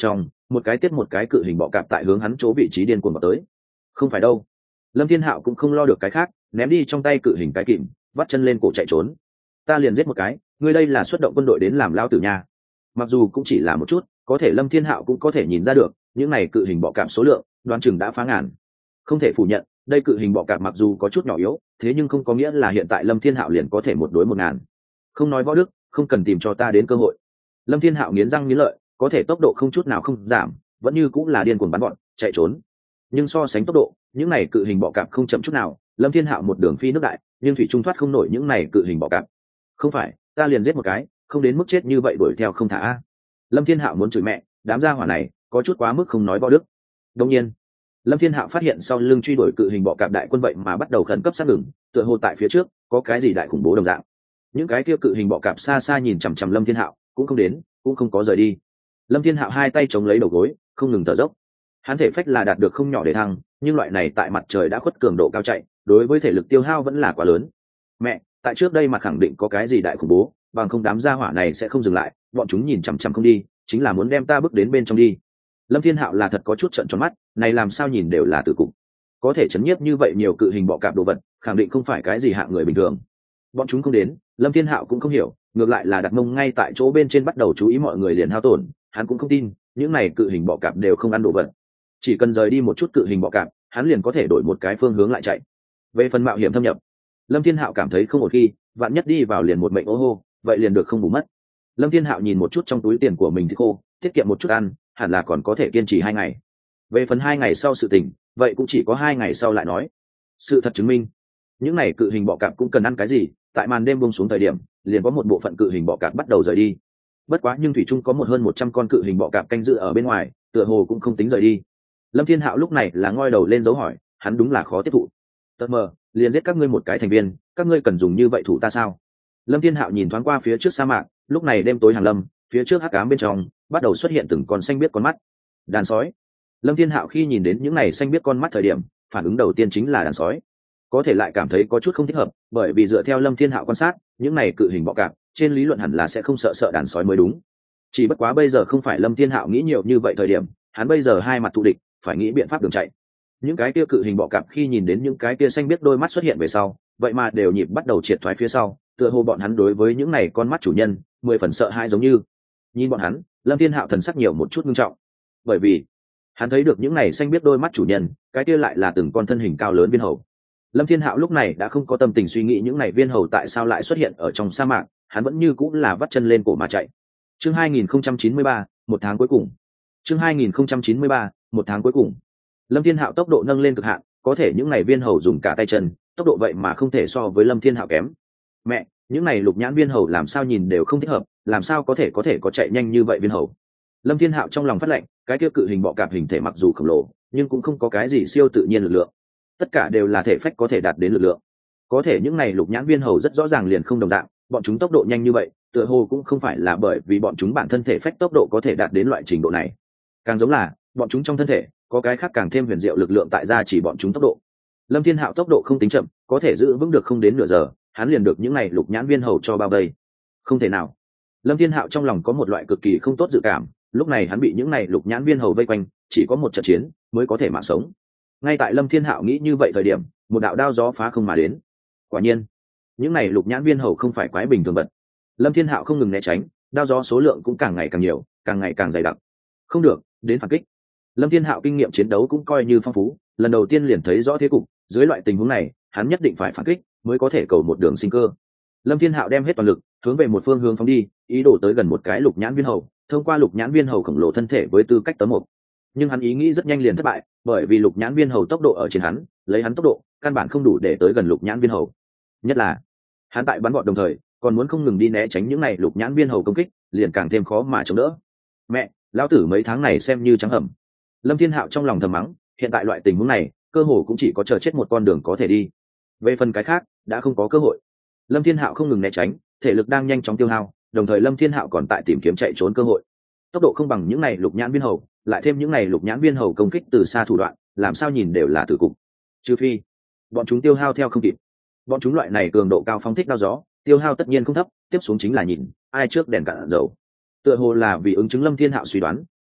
một cái tiếp một cái cự hình bọ cạp tại hướng hắn chỗ vị trí điên cuồng vào tới. Không phải đâu. Lâm Thiên Hạo cũng không lo được cái khác, ném đi trong tay cự hình cái kìm, vắt chân lên cổ chạy trốn. Ta liền giết một cái, ngươi đây là xuất động quân đội đến làm lao tử nha. Mặc dù cũng chỉ là một chút, có thể Lâm Thiên Hạo cũng có thể nhìn ra được, những này cự hình bọ cạp số lượng, đoán chừng đã phá ngàn. Không thể phủ nhận, đây cự hình bọ cạp mặc dù có chút nhỏ yếu, thế nhưng không có nghĩa là hiện tại Lâm Thiên Hạo liền có thể một đối một ngàn. Không nói võ đức, không cần tìm cho ta đến cơ hội. Lâm Thiên Hạo nghiến răng nghiến lợi, có thể tốc độ không chút nào không giảm, vẫn như cũng là điên cuồng bắn gọn, chạy trốn. Nhưng so sánh tốc độ, những này cự hình bọ cạp không chậm chút nào, Lâm Thiên Hạo một đường phi nước đại, nhưng thủy trung thoát không nổi những này cự hình bọ cạp. Không phải, ta liền giết một cái, không đến mức chết như vậy đuổi theo không thả a. Lâm Thiên Hạo muốn chửi mẹ, đám gia hỏa này có chút quá mức không nói võ đức. Đương nhiên, Lâm Thiên Hạo phát hiện sau lưng truy đuổi cự hình bọ cạp đại quân vậy mà bắt đầu khẩn cấp sát ngừng, tựa hồ tại phía trước có cái gì đại khủng bố đồng dạng. Những cái kia cự hình bọ cạp xa xa nhìn chằm chằm Lâm Thiên Hạo, cũng không đến, cũng không có rời đi. Lâm Thiên Hạo hai tay chống lấy đầu gối, không ngừng thở dốc. Hắn thể phách là đạt được không nhỏ để thăng, nhưng loại này tại mặt trời đã khuất cường độ cao chạy, đối với thể lực tiêu hao vẫn là quá lớn. Mẹ, tại trước đây mà khẳng định có cái gì đại khủng bố, bằng không đám gia hỏa này sẽ không dừng lại, bọn chúng nhìn chằm chằm không đi, chính là muốn đem ta bước đến bên trong đi. Lâm Thiên Hạo là thật có chút trợn tròn mắt, này làm sao nhìn đều là tử cục. Có thể chấn nhiếp như vậy nhiều cự hình bọ cạp đồ vật, khẳng định không phải cái gì hạng người bình thường. Bọn chúng không đến, Lâm Thiên Hạo cũng không hiểu, ngược lại là đặt mông ngay tại chỗ bên trên bắt đầu chú ý mọi người liền hao tổn, hắn cũng không tin, những này cự hình bọ cạp đều không ăn đồ vật. Chỉ cần rời đi một chút cự hình bọ cạp, hắn liền có thể đổi một cái phương hướng lại chạy. Về phần mạo hiểm thâm nhập, Lâm Thiên Hạo cảm thấy không một khi, vạn nhất đi vào liền một mệnh ô hô, vậy liền được không bù mất. Lâm Thiên Hạo nhìn một chút trong túi tiền của mình thì khô, tiết kiệm một chút ăn, hẳn là còn có thể kiên trì hai ngày. Về phần hai ngày sau sự tình, vậy cũng chỉ có hai ngày sau lại nói. Sự thật chứng minh, những này cự hình bọ cạp cũng cần ăn cái gì, tại màn đêm buông xuống thời điểm, liền có một bộ phận cự hình bọ cạp bắt đầu rời đi. Bất quá nhưng thủy chung có một hơn một trăm con cự hình bọ cạp canh giữ ở bên ngoài, tựa hồ cũng không tính rời đi. Lâm Thiên Hạo lúc này là ngoi đầu lên dấu hỏi, hắn đúng là khó tiếp thụ. Tật mờ, liền giết các ngươi một cái thành viên, các ngươi cần dùng như vậy thủ ta sao? Lâm Thiên Hạo nhìn thoáng qua phía trước sa mạc, lúc này đêm tối hàng lâm, phía trước hắc ám bên trong bắt đầu xuất hiện từng con xanh biết con mắt. Đàn sói. Lâm Thiên Hạo khi nhìn đến những này xanh biết con mắt thời điểm, phản ứng đầu tiên chính là đàn sói. Có thể lại cảm thấy có chút không thích hợp, bởi vì dựa theo Lâm Thiên Hạo quan sát, những này cự hình bọ cạp, trên lý luận hẳn là sẽ không sợ sợ đàn sói mới đúng. Chỉ bất quá bây giờ không phải Lâm Thiên Hạo nghĩ nhiều như vậy thời điểm, hắn bây giờ hai mặt thù địch, phải nghĩ biện pháp đường chạy. Những cái kia cự hình bọ cạp khi nhìn đến những cái kia xanh biết đôi mắt xuất hiện về sau, vậy mà đều nhịp bắt đầu triệt thoái phía sau, tựa hồ bọn hắn đối với những này con mắt chủ nhân, mười phần sợ hãi giống như. Nhìn bọn hắn, Lâm Thiên Hạo thần sắc nhiều một chút nghiêm trọng, bởi vì hắn thấy được những này xanh biết đôi mắt chủ nhân, cái kia lại là từng con thân hình cao lớn viên hầu. Lâm Thiên Hạo lúc này đã không có tâm tình suy nghĩ những này viên hầu tại sao lại xuất hiện ở trong sa mạc, hắn vẫn như cũng là vắt chân lên cổ mà chạy. Chương hai nghìn không trăm chín mươi ba, một tháng cuối cùng. Chương hai nghìn không trăm chín mươi ba, một tháng cuối cùng. Lâm Thiên Hạo tốc độ nâng lên cực hạn, có thể những này viên hầu dùng cả tay chân, tốc độ vậy mà không thể so với Lâm Thiên Hạo kém. Mẹ, những này lục nhãn viên hầu làm sao nhìn đều không thích hợp, làm sao có thể có thể có chạy nhanh như vậy viên hầu. Lâm Thiên Hạo trong lòng phát lệnh, cái kia cự hình bọ cạp hình thể mặc dù khổng lồ, nhưng cũng không có cái gì siêu tự nhiên lực lượng. Tất cả đều là thể phách có thể đạt đến lực lượng. Có thể những này lục nhãn viên hầu rất rõ ràng liền không đồng dạng, bọn chúng tốc độ nhanh như vậy, tựa hồ cũng không phải là bởi vì bọn chúng bản thân thể phách tốc độ có thể đạt đến loại trình độ này. Càng giống là, bọn chúng trong thân thể có cái khác càng thêm huyền diệu lực lượng tại gia chỉ bọn chúng tốc độ. Lâm Thiên Hạo tốc độ không tính chậm, có thể giữ vững được không đến nửa giờ, hắn liền được những này lục nhãn viên hầu cho bao vây. Không thể nào. Lâm Thiên Hạo trong lòng có một loại cực kỳ không tốt dự cảm, lúc này hắn bị những này lục nhãn viên hầu vây quanh, chỉ có một trận chiến mới có thể mạng sống. Ngay tại Lâm Thiên Hạo nghĩ như vậy thời điểm, một đạo đao gió phá không mà đến. Quả nhiên, những này lục nhãn viên hầu không phải quái bình thường vật. Lâm Thiên Hạo không ngừng né tránh, đao gió số lượng cũng càng ngày càng nhiều, càng ngày càng dày đặc. Không được, đến phản kích. Lâm Thiên Hạo kinh nghiệm chiến đấu cũng coi như phong phú, lần đầu tiên liền thấy rõ thế cục, dưới loại tình huống này, hắn nhất định phải phản kích, mới có thể cầu một đường sinh cơ. Lâm Thiên Hạo đem hết toàn lực, hướng về một phương hướng phóng đi, ý đồ tới gần một cái lục nhãn viên hầu, thông qua lục nhãn viên hầu khổng lồ thân thể với tư cách tấm mục. Nhưng hắn ý nghĩ rất nhanh liền thất bại, bởi vì lục nhãn viên hầu tốc độ ở trên hắn, lấy hắn tốc độ, căn bản không đủ để tới gần lục nhãn viên hầu. Nhất là, hắn tại bắn gọn đồng thời, còn muốn không ngừng đi né tránh những này lục nhãn viên hầu công kích, liền càng thêm khó mà chống đỡ. Mẹ, lão tử mấy tháng này xem như trắng hầm. Lâm Thiên Hạo trong lòng thầm mắng, hiện tại loại tình huống này, cơ hồ cũng chỉ có chờ chết một con đường có thể đi. Về phần cái khác, đã không có cơ hội. Lâm Thiên Hạo không ngừng né tránh, thể lực đang nhanh chóng tiêu hao, đồng thời Lâm Thiên Hạo còn tại tìm kiếm chạy trốn cơ hội. Tốc độ không bằng những này lục nhãn viên hầu, lại thêm những này lục nhãn viên hầu công kích từ xa thủ đoạn, làm sao nhìn đều là tử cục. Trừ phi, bọn chúng tiêu hao theo không kịp. Bọn chúng loại này cường độ cao phóng thích đao gió, tiêu hao tất nhiên không thấp, tiếp xuống chính là nhìn ai trước đèn cạn dầu. Tựa hồ là vì ứng chứng Lâm Thiên Hạo suy đoán,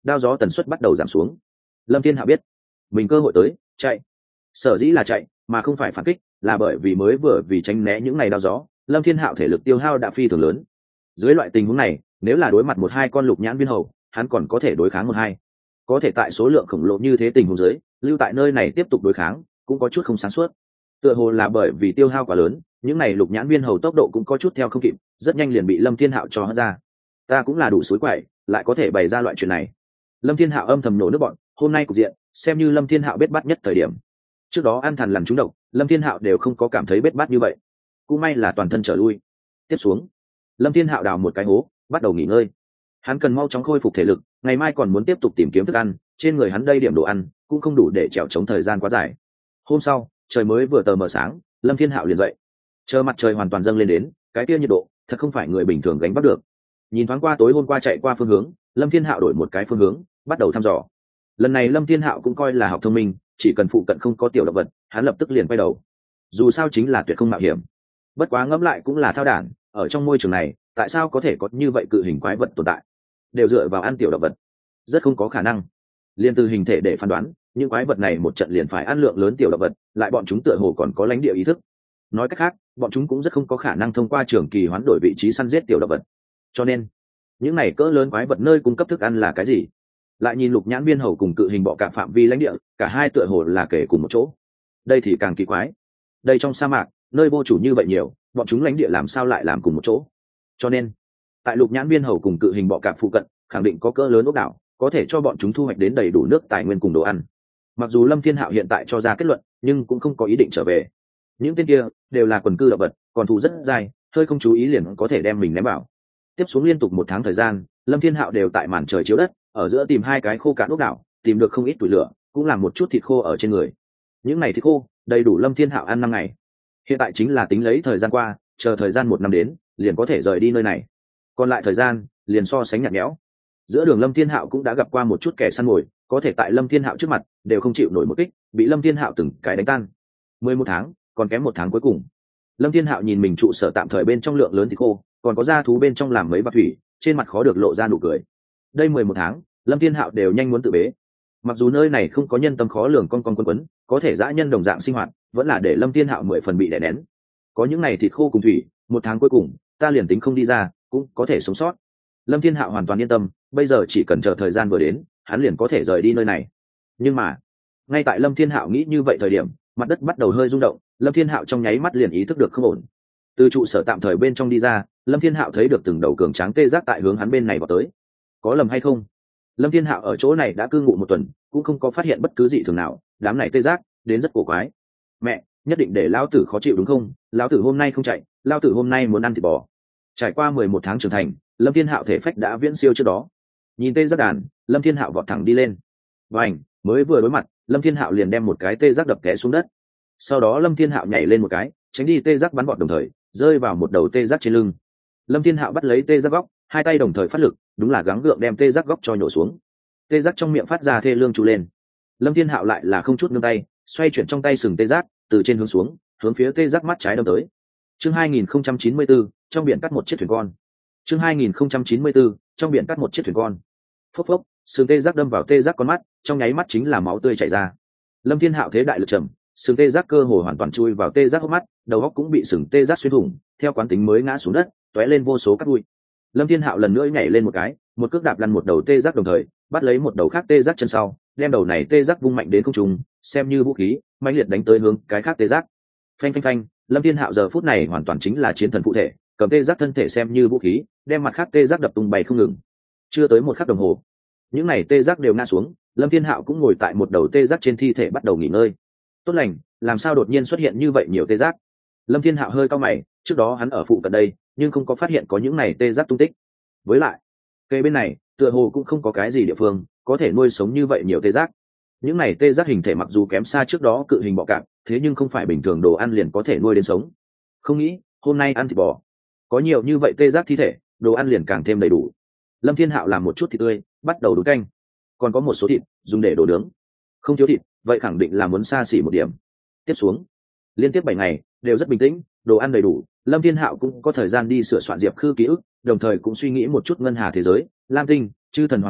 đao gió tần suất bắt đầu giảm xuống. Lâm Thiên Hạo biết mình cơ hội tới, chạy. Sở dĩ là chạy mà không phải phản kích, là bởi vì mới vừa vì tránh né những ngày đao gió, Lâm Thiên Hạo thể lực tiêu hao đã phi thường lớn. Dưới loại tình huống này, nếu là đối mặt một hai con lục nhãn viên hầu, hắn còn có thể đối kháng một hai. Có thể tại số lượng khổng lồ như thế tình huống dưới, lưu tại nơi này tiếp tục đối kháng, cũng có chút không sáng suốt. Tựa hồ là bởi vì tiêu hao quá lớn, những này lục nhãn viên hầu tốc độ cũng có chút theo không kịp, rất nhanh liền bị Lâm Thiên Hạo cho hất ra. Ta cũng là đủ suối quậy, lại có thể bày ra loại chuyện này. Lâm Thiên Hạo âm thầm nổ nước bọn, hôm nay cục diện xem như Lâm Thiên Hạo bết bát nhất thời điểm. Trước đó ăn thằn lằn trúng độc, Lâm Thiên Hạo đều không có cảm thấy bết bát như vậy, cũng may là toàn thân trở lui. Tiếp xuống, Lâm Thiên Hạo đào một cái hố, bắt đầu nghỉ ngơi. Hắn cần mau chóng khôi phục thể lực, ngày mai còn muốn tiếp tục tìm kiếm thức ăn, trên người hắn đây điểm đồ ăn cũng không đủ để trèo chống thời gian quá dài. Hôm sau, trời mới vừa tờ mờ sáng, Lâm Thiên Hạo liền dậy. Chờ mặt trời hoàn toàn dâng lên đến, cái kia nhiệt độ thật không phải người bình thường gánh vác được. Nhìn thoáng qua tối hôm qua chạy qua phương hướng, Lâm Thiên Hạo đổi một cái phương hướng, bắt đầu thăm dò. Lần này Lâm Thiên Hạo cũng coi là học thông minh, chỉ cần phụ cận không có tiểu động vật, hắn lập tức liền quay đầu. Dù sao chính là tuyệt không mạo hiểm. Bất quá ngẫm lại cũng là thao đản, ở trong môi trường này, tại sao có thể có như vậy cự hình quái vật tồn tại? Đều dựa vào ăn tiểu động vật, rất không có khả năng. Liên từ hình thể để phán đoán, những quái vật này một trận liền phải ăn lượng lớn tiểu động vật, lại bọn chúng tựa hồ còn có lãnh địa ý thức. Nói cách khác, bọn chúng cũng rất không có khả năng thông qua trường kỳ hoán đổi vị trí săn giết tiểu động vật. Cho nên, những này cỡ lớn quái vật nơi cung cấp thức ăn là cái gì? Lại nhìn lục nhãn viên hầu cùng cự hình bọ cạp phạm vi lãnh địa, cả hai tựa hồ là kể cùng một chỗ. Đây thì càng kỳ quái. Đây trong sa mạc, nơi vô chủ như vậy nhiều, bọn chúng lãnh địa làm sao lại làm cùng một chỗ? Cho nên, tại lục nhãn viên hầu cùng cự hình bọ cạp phụ cận, khẳng định có cỡ lớn ốc đảo, có thể cho bọn chúng thu hoạch đến đầy đủ nước tài nguyên cùng đồ ăn. Mặc dù Lâm Thiên Hạo hiện tại cho ra kết luận, nhưng cũng không có ý định trở về. Những tên kia đều là quần cư động vật, còn thù rất dài, hơi không chú ý liền có thể đem mình ném vào. Tiếp xuống liên tục một tháng thời gian, Lâm Thiên Hạo đều tại màn trời chiếu đất, ở giữa tìm hai cái khô cạn ốc đảo, tìm được không ít tuổi lửa, cũng làm một chút thịt khô ở trên người. Những này thịt khô đầy đủ Lâm Thiên Hạo ăn năm ngày. Hiện tại chính là tính lấy thời gian qua, chờ thời gian một năm đến, liền có thể rời đi nơi này. Còn lại thời gian, liền so sánh nhạt nhẽo. Giữa đường Lâm Thiên Hạo cũng đã gặp qua một chút kẻ săn mồi, có thể tại Lâm Thiên Hạo trước mặt đều không chịu nổi một kích, bị Lâm Thiên Hạo từng cái đánh tan. Mười một tháng, còn kém một tháng cuối cùng. Lâm Thiên Hạo nhìn mình trụ sở tạm thời bên trong lượng lớn thịt khô, còn có da thú bên trong làm mấy bạc thủy, trên mặt khó được lộ ra nụ cười. Đây mười một tháng, Lâm Thiên Hạo đều nhanh muốn tự bế. Mặc dù nơi này không có nhân tâm khó lường con con quấn quấn, có thể dã nhân đồng dạng sinh hoạt, vẫn là để Lâm Thiên Hạo mười phần bị đè nén. Có những này thịt khô cùng thủy, một tháng cuối cùng, ta liền tính không đi ra, cũng có thể sống sót. Lâm Thiên Hạo hoàn toàn yên tâm, bây giờ chỉ cần chờ thời gian vừa đến, hắn liền có thể rời đi nơi này. Nhưng mà, ngay tại Lâm Thiên Hạo nghĩ như vậy thời điểm, mặt đất bắt đầu hơi rung động, Lâm Thiên Hạo trong nháy mắt liền ý thức được không ổn. Từ trụ sở tạm thời bên trong đi ra, Lâm Thiên Hạo thấy được từng đầu cường tráng tê giác tại hướng hắn bên này vào tới. Có lầm hay không? Lâm Thiên Hạo ở chỗ này đã cư ngụ một tuần, cũng không có phát hiện bất cứ gì thường nào, đám này tê giác đến rất cổ quái. Mẹ, nhất định để lão tử khó chịu đúng không? Lão tử hôm nay không chạy, lão tử hôm nay muốn ăn thịt bò. Trải qua mười một tháng trưởng thành, Lâm Thiên Hạo thể phách đã viễn siêu trước đó. Nhìn tê giác đàn, Lâm Thiên Hạo vọt thẳng đi lên. Vành, mới vừa đối mặt, Lâm Thiên Hạo liền đem một cái tê giác đập té xuống đất. Sau đó Lâm Thiên Hạo nhảy lên một cái, tránh đi tê giác bắn bọt đồng thời, rơi vào một đầu tê giác trên lưng. Lâm Thiên Hạo bắt lấy tê giác góc, hai tay đồng thời phát lực, đúng là gắng gượng đem tê giác góc cho nhổ xuống. Tê giác trong miệng phát ra thê lương tru lên. Lâm Thiên Hạo lại là không chút nương tay, xoay chuyển trong tay sừng tê giác, từ trên hướng xuống, hướng phía tê giác mắt trái đâm tới. Chương hai nghìn không trăm chín mươi tư, trong biển cắt một chiếc thuyền con. Chương hai nghìn không trăm chín mươi tư, trong biển cắt một chiếc thuyền con. Phốc phốc, sừng tê giác đâm vào tê giác con mắt, trong nháy mắt chính là máu tươi chảy ra. Lâm Thiên Hạo thế đại lực trầm, sừng tê giác cơ hồ hoàn toàn chui vào tê giác hốc mắt, đầu óc cũng bị sừng tê giác xuyên thủng, theo quán tính mới ngã xuống đất, tóe lên vô số cát bụi. Lâm Thiên Hạo lần nữa nhảy lên một cái, một cước đạp lăn một đầu tê giác đồng thời, bắt lấy một đầu khác tê giác chân sau, đem đầu này tê giác vung mạnh đến không trung, xem như vũ khí, mãnh liệt đánh tới hướng cái khác tê giác. Phanh phanh phanh, Lâm Thiên Hạo giờ phút này hoàn toàn chính là chiến thần phụ thể, cầm tê giác thân thể xem như vũ khí, đem mặt khác tê giác đập tung bay không ngừng. Chưa tới một khắc đồng hồ, những này tê giác đều ngã xuống, Lâm Thiên Hạo cũng ngồi tại một đầu tê giác trên thi thể bắt đầu nghỉ ngơi. Tốt lành, làm sao đột nhiên xuất hiện như vậy nhiều tê giác? Lâm Thiên Hạo hơi cau mày, trước đó hắn ở phụ cận đây, nhưng không có phát hiện có những này tê giác tung tích. Với lại, cây bên này, tựa hồ cũng không có cái gì địa phương có thể nuôi sống như vậy nhiều tê giác. Những này tê giác hình thể mặc dù kém xa trước đó cự hình bọ cạp, thế nhưng không phải bình thường đồ ăn liền có thể nuôi đến sống. Không nghĩ, hôm nay ăn thịt bò, có nhiều như vậy tê giác thi thể, đồ ăn liền càng thêm đầy đủ. Lâm Thiên Hạo làm một chút thịt tươi, bắt đầu đun canh, còn có một số thịt dùng để đổ nướng. Không thiếu thịt, vậy khẳng định là muốn xa xỉ một điểm. Tiếp xuống, liên tiếp bảy ngày đều rất bình tĩnh, đồ ăn đầy đủ, Lâm Thiên Hạo cũng có thời gian đi sửa soạn Diệp Khư ký ức, đồng thời cũng suy nghĩ một chút ngân hà thế giới, Lam Tinh, Chư Thần Hoàng Hôn,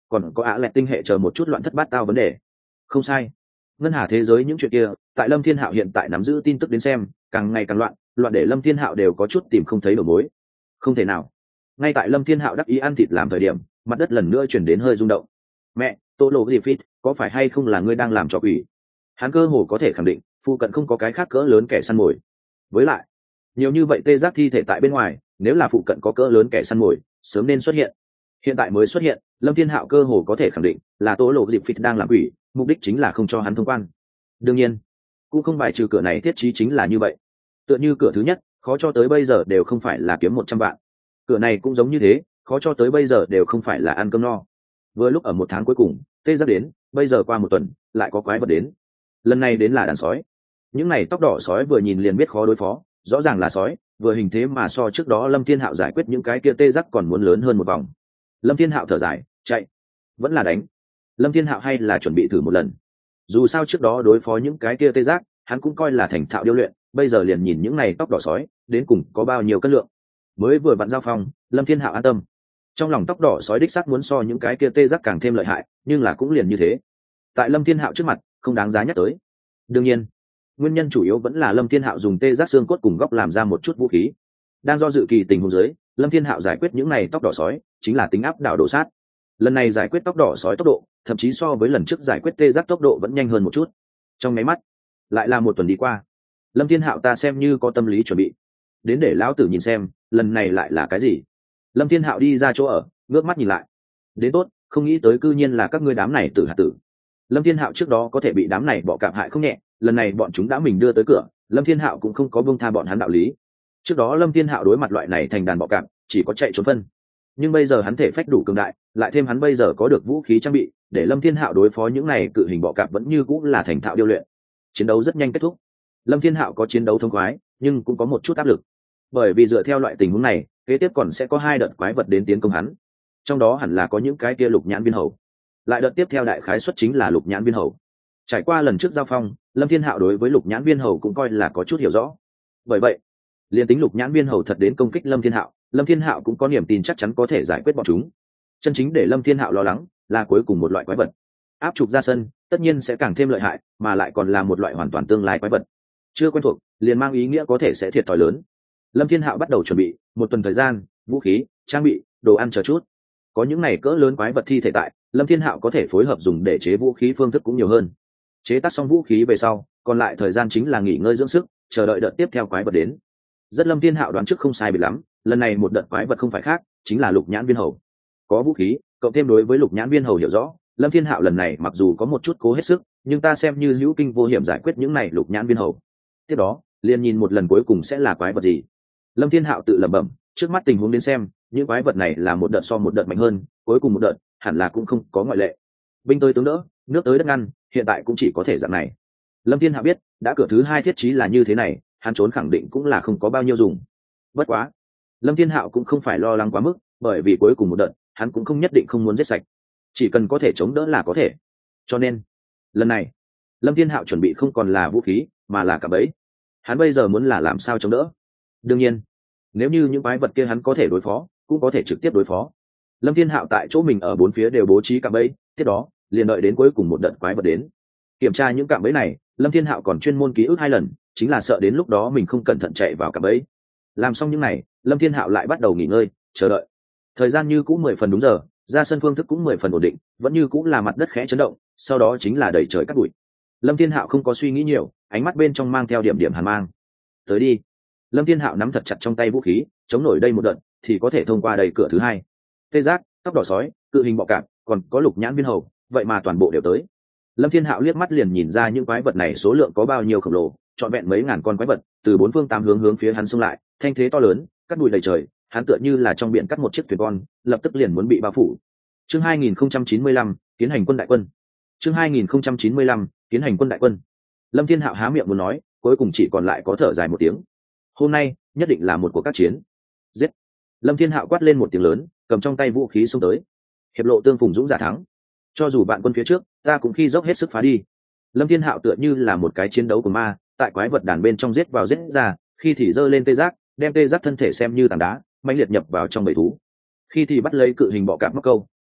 còn có ạ lẹt tinh hệ chờ một chút loạn thất bát tao vấn đề. Không sai, ngân hà thế giới những chuyện kia tại Lâm Thiên Hạo hiện tại nắm giữ tin tức đến xem càng ngày càng loạn, loạn để Lâm Thiên Hạo đều có chút tìm không thấy đầu mối. Không thể nào. Ngay tại Lâm Thiên Hạo đắc ý ăn thịt làm thời điểm, mặt đất lần nữa chuyển đến hơi rung động. Mẹ, Tô Lộ gì phít, có phải hay không là ngươi đang làm trò quỷ? Hắn cơ hồ có thể khẳng định phụ cận không có cái khác cỡ lớn kẻ săn mồi. Với lại nhiều như vậy tê giác thi thể tại bên ngoài, nếu là phụ cận có cỡ lớn kẻ săn mồi sớm nên xuất hiện, hiện tại mới xuất hiện. Lâm Thiên Hạo cơ hồ có thể khẳng định là Tô Lộ dịp phít đang làm quỷ, mục đích chính là không cho hắn thông quan. Đương nhiên cũng không bài trừ cửa này thiết trí chính là như vậy. Tựa như cửa thứ nhất, khó cho tới bây giờ đều không phải là kiếm một trăm vạn, cửa này cũng giống như thế, khó cho tới bây giờ đều không phải là ăn cơm no. Vừa lúc ở một tháng cuối cùng tê giác đến, bây giờ qua một tuần lại có quái vật đến, lần này đến là đàn sói. Những này tóc đỏ sói vừa nhìn liền biết khó đối phó, rõ ràng là sói, vừa hình thế mà so trước đó Lâm Thiên Hạo giải quyết những cái kia tê giác còn muốn lớn hơn một vòng. Lâm Thiên Hạo thở dài, chạy vẫn là đánh. Lâm Thiên Hạo hay là chuẩn bị thử một lần, dù sao trước đó đối phó những cái kia tê giác hắn cũng coi là thành thạo điêu luyện, bây giờ liền nhìn những này tóc đỏ sói đến cùng có bao nhiêu cân lượng. Mới vừa vặn giao phong, Lâm Thiên Hạo an tâm. Trong lòng tóc đỏ sói đích xác muốn so những cái kia tê giác càng thêm lợi hại, nhưng là cũng liền như thế, tại Lâm Thiên Hạo trước mặt không đáng giá nhắc tới. Đương nhiên nguyên nhân chủ yếu vẫn là Lâm Thiên Hạo dùng tê giác xương cốt cùng góc làm ra một chút vũ khí. Đang do dự kỳ tình huống dưới, Lâm Thiên Hạo giải quyết những này tóc đỏ sói chính là tính áp đảo đổ sát. Lần này giải quyết tóc đỏ sói tốc độ thậm chí so với lần trước giải quyết tê giác tốc độ vẫn nhanh hơn một chút. Trong máy mắt lại là một tuần đi qua, Lâm Thiên Hạo ta xem như có tâm lý chuẩn bị, đến để lão tử nhìn xem lần này lại là cái gì. Lâm Thiên Hạo đi ra chỗ ở, ngước mắt nhìn lại. Đến tốt, không nghĩ tới cư nhiên là các ngươi đám này tử hạt tử. Lâm Thiên Hạo trước đó có thể bị đám này bọ cạp hại không nhẹ, lần này bọn chúng đã mình đưa tới cửa, Lâm Thiên Hạo cũng không có buông tha bọn hắn đạo lý. Trước đó Lâm Thiên Hạo đối mặt loại này thành đàn bọ cạp chỉ có chạy trốn phân, nhưng bây giờ hắn thể phách đủ cường đại, lại thêm hắn bây giờ có được vũ khí trang bị, để Lâm Thiên Hạo đối phó những này cự hình bọ cạp vẫn như cũng là thành thạo điêu luyện. Chiến đấu rất nhanh kết thúc. Lâm Thiên Hạo có chiến đấu thông khoái, nhưng cũng có một chút áp lực, bởi vì dựa theo loại tình huống này, kế tiếp còn sẽ có hai đợt quái vật đến tiến công hắn, trong đó hẳn là có những cái kia lục nhãn viên hầu, lại đợt tiếp theo đại khái suất chính là lục nhãn viên hầu. Trải qua lần trước giao phong, Lâm Thiên Hạo đối với lục nhãn viên hầu cũng coi là có chút hiểu rõ, bởi vậy liền tính lục nhãn viên hầu thật đến công kích Lâm Thiên Hạo, Lâm Thiên Hạo cũng có niềm tin chắc chắn có thể giải quyết bọn chúng. Chân chính để Lâm Thiên Hạo lo lắng là cuối cùng một loại quái vật áp trục ra sân, tất nhiên sẽ càng thêm lợi hại, mà lại còn là một loại hoàn toàn tương lai quái vật, chưa quen thuộc liền mang ý nghĩa có thể sẽ thiệt thòi lớn. Lâm Thiên Hạo bắt đầu chuẩn bị một tuần thời gian, vũ khí, trang bị, đồ ăn chờ chút. Có những này cỡ lớn quái vật thi thể tại, Lâm Thiên Hạo có thể phối hợp dùng để chế vũ khí phương thức cũng nhiều hơn. Chế tác xong vũ khí về sau, còn lại thời gian chính là nghỉ ngơi dưỡng sức, chờ đợi đợt tiếp theo quái vật đến. Rất Lâm Thiên Hạo đoán trước không sai biệt lắm, lần này một đợt quái vật không phải khác, chính là lục nhãn viên hầu. Có vũ khí, cộng thêm đối với lục nhãn viên hầu hiểu rõ, Lâm Thiên Hạo lần này mặc dù có một chút cố hết sức, nhưng ta xem như hữu kinh vô hiểm giải quyết những này lục nhãn viên hầu. Tiếp đó, liền nhìn một lần cuối cùng sẽ là quái vật gì. Lâm Thiên Hạo tự lẩm bẩm, trước mắt tình huống đến xem, những quái vật này là một đợt so một đợt mạnh hơn, cuối cùng một đợt hẳn là cũng không có ngoại lệ. Binh tới tướng đỡ, nước tới đất ngăn, hiện tại cũng chỉ có thể dạng này. Lâm Thiên Hạo biết, đã cửa thứ hai thiết trí là như thế này, hắn trốn khẳng định cũng là không có bao nhiêu dùng. Bất quá, Lâm Thiên Hạo cũng không phải lo lắng quá mức, bởi vì cuối cùng một đợt, hắn cũng không nhất định không muốn giết sạch, chỉ cần có thể chống đỡ là có thể. Cho nên, lần này, Lâm Thiên Hạo chuẩn bị không còn là vũ khí, mà là cả bẫy. Hắn bây giờ muốn là làm sao chống đỡ. Đương nhiên, nếu như những quái vật kia hắn có thể đối phó, cũng có thể trực tiếp đối phó. Lâm Thiên Hạo tại chỗ mình ở bốn phía đều bố trí cạm bẫy, tiếp đó liền đợi đến cuối cùng một đợt quái vật đến. Kiểm tra những cạm bẫy này, Lâm Thiên Hạo còn chuyên môn ký ức hai lần, chính là sợ đến lúc đó mình không cẩn thận chạy vào cạm bẫy. Làm xong những này, Lâm Thiên Hạo lại bắt đầu nghỉ ngơi, chờ đợi. Thời gian như cũng mười phần đúng giờ, ra sân phương thức cũng mười phần ổn định, vẫn như cũng là mặt đất khẽ chấn động, sau đó chính là đầy trời cát bụi. Lâm Thiên Hạo không có suy nghĩ nhiều, ánh mắt bên trong mang theo điểm điểm hàn mang. Tới đi. Lâm Thiên Hạo nắm thật chặt trong tay vũ khí, chống nổi đây một đợt thì có thể thông qua đầy cửa thứ hai. Tê giác, tóc đỏ sói, cự hình bọ cạp, còn có lục nhãn viên hầu, vậy mà toàn bộ đều tới. Lâm Thiên Hạo liếc mắt liền nhìn ra những quái vật này số lượng có bao nhiêu khổng lồ, trọn vẹn mấy ngàn con quái vật, từ bốn phương tám hướng hướng phía hắn xông lại, thanh thế to lớn, cắt bụi đầy trời, hắn tựa như là trong biển cắt một chiếc thuyền con, lập tức liền muốn bị bao phủ. Chương hai nghìn không trăm chín mươi lăm, tiến hành quân đại quân. Chương hai nghìn không trăm chín mươi lăm, tiến hành quân đại quân. Lâm Thiên Hạo há miệng muốn nói, cuối cùng chỉ còn lại có thở dài một tiếng. Hôm nay, nhất định là một cuộc các chiến. Giết! Lâm Thiên Hạo quát lên một tiếng lớn, cầm trong tay vũ khí xông tới. Hiệp lộ tương phùng dũng giả thắng. Cho dù bạn quân phía trước, ta cũng khi dốc hết sức phá đi. Lâm Thiên Hạo tựa như là một cái chiến đấu của ma, tại quái vật đàn bên trong giết vào giết ra, khi thì giơ lên tê giác, đem tê giác thân thể xem như tảng đá, mãnh liệt nhập vào trong bầy thú. Khi thì bắt lấy cự hình bọ cạp mắc câu,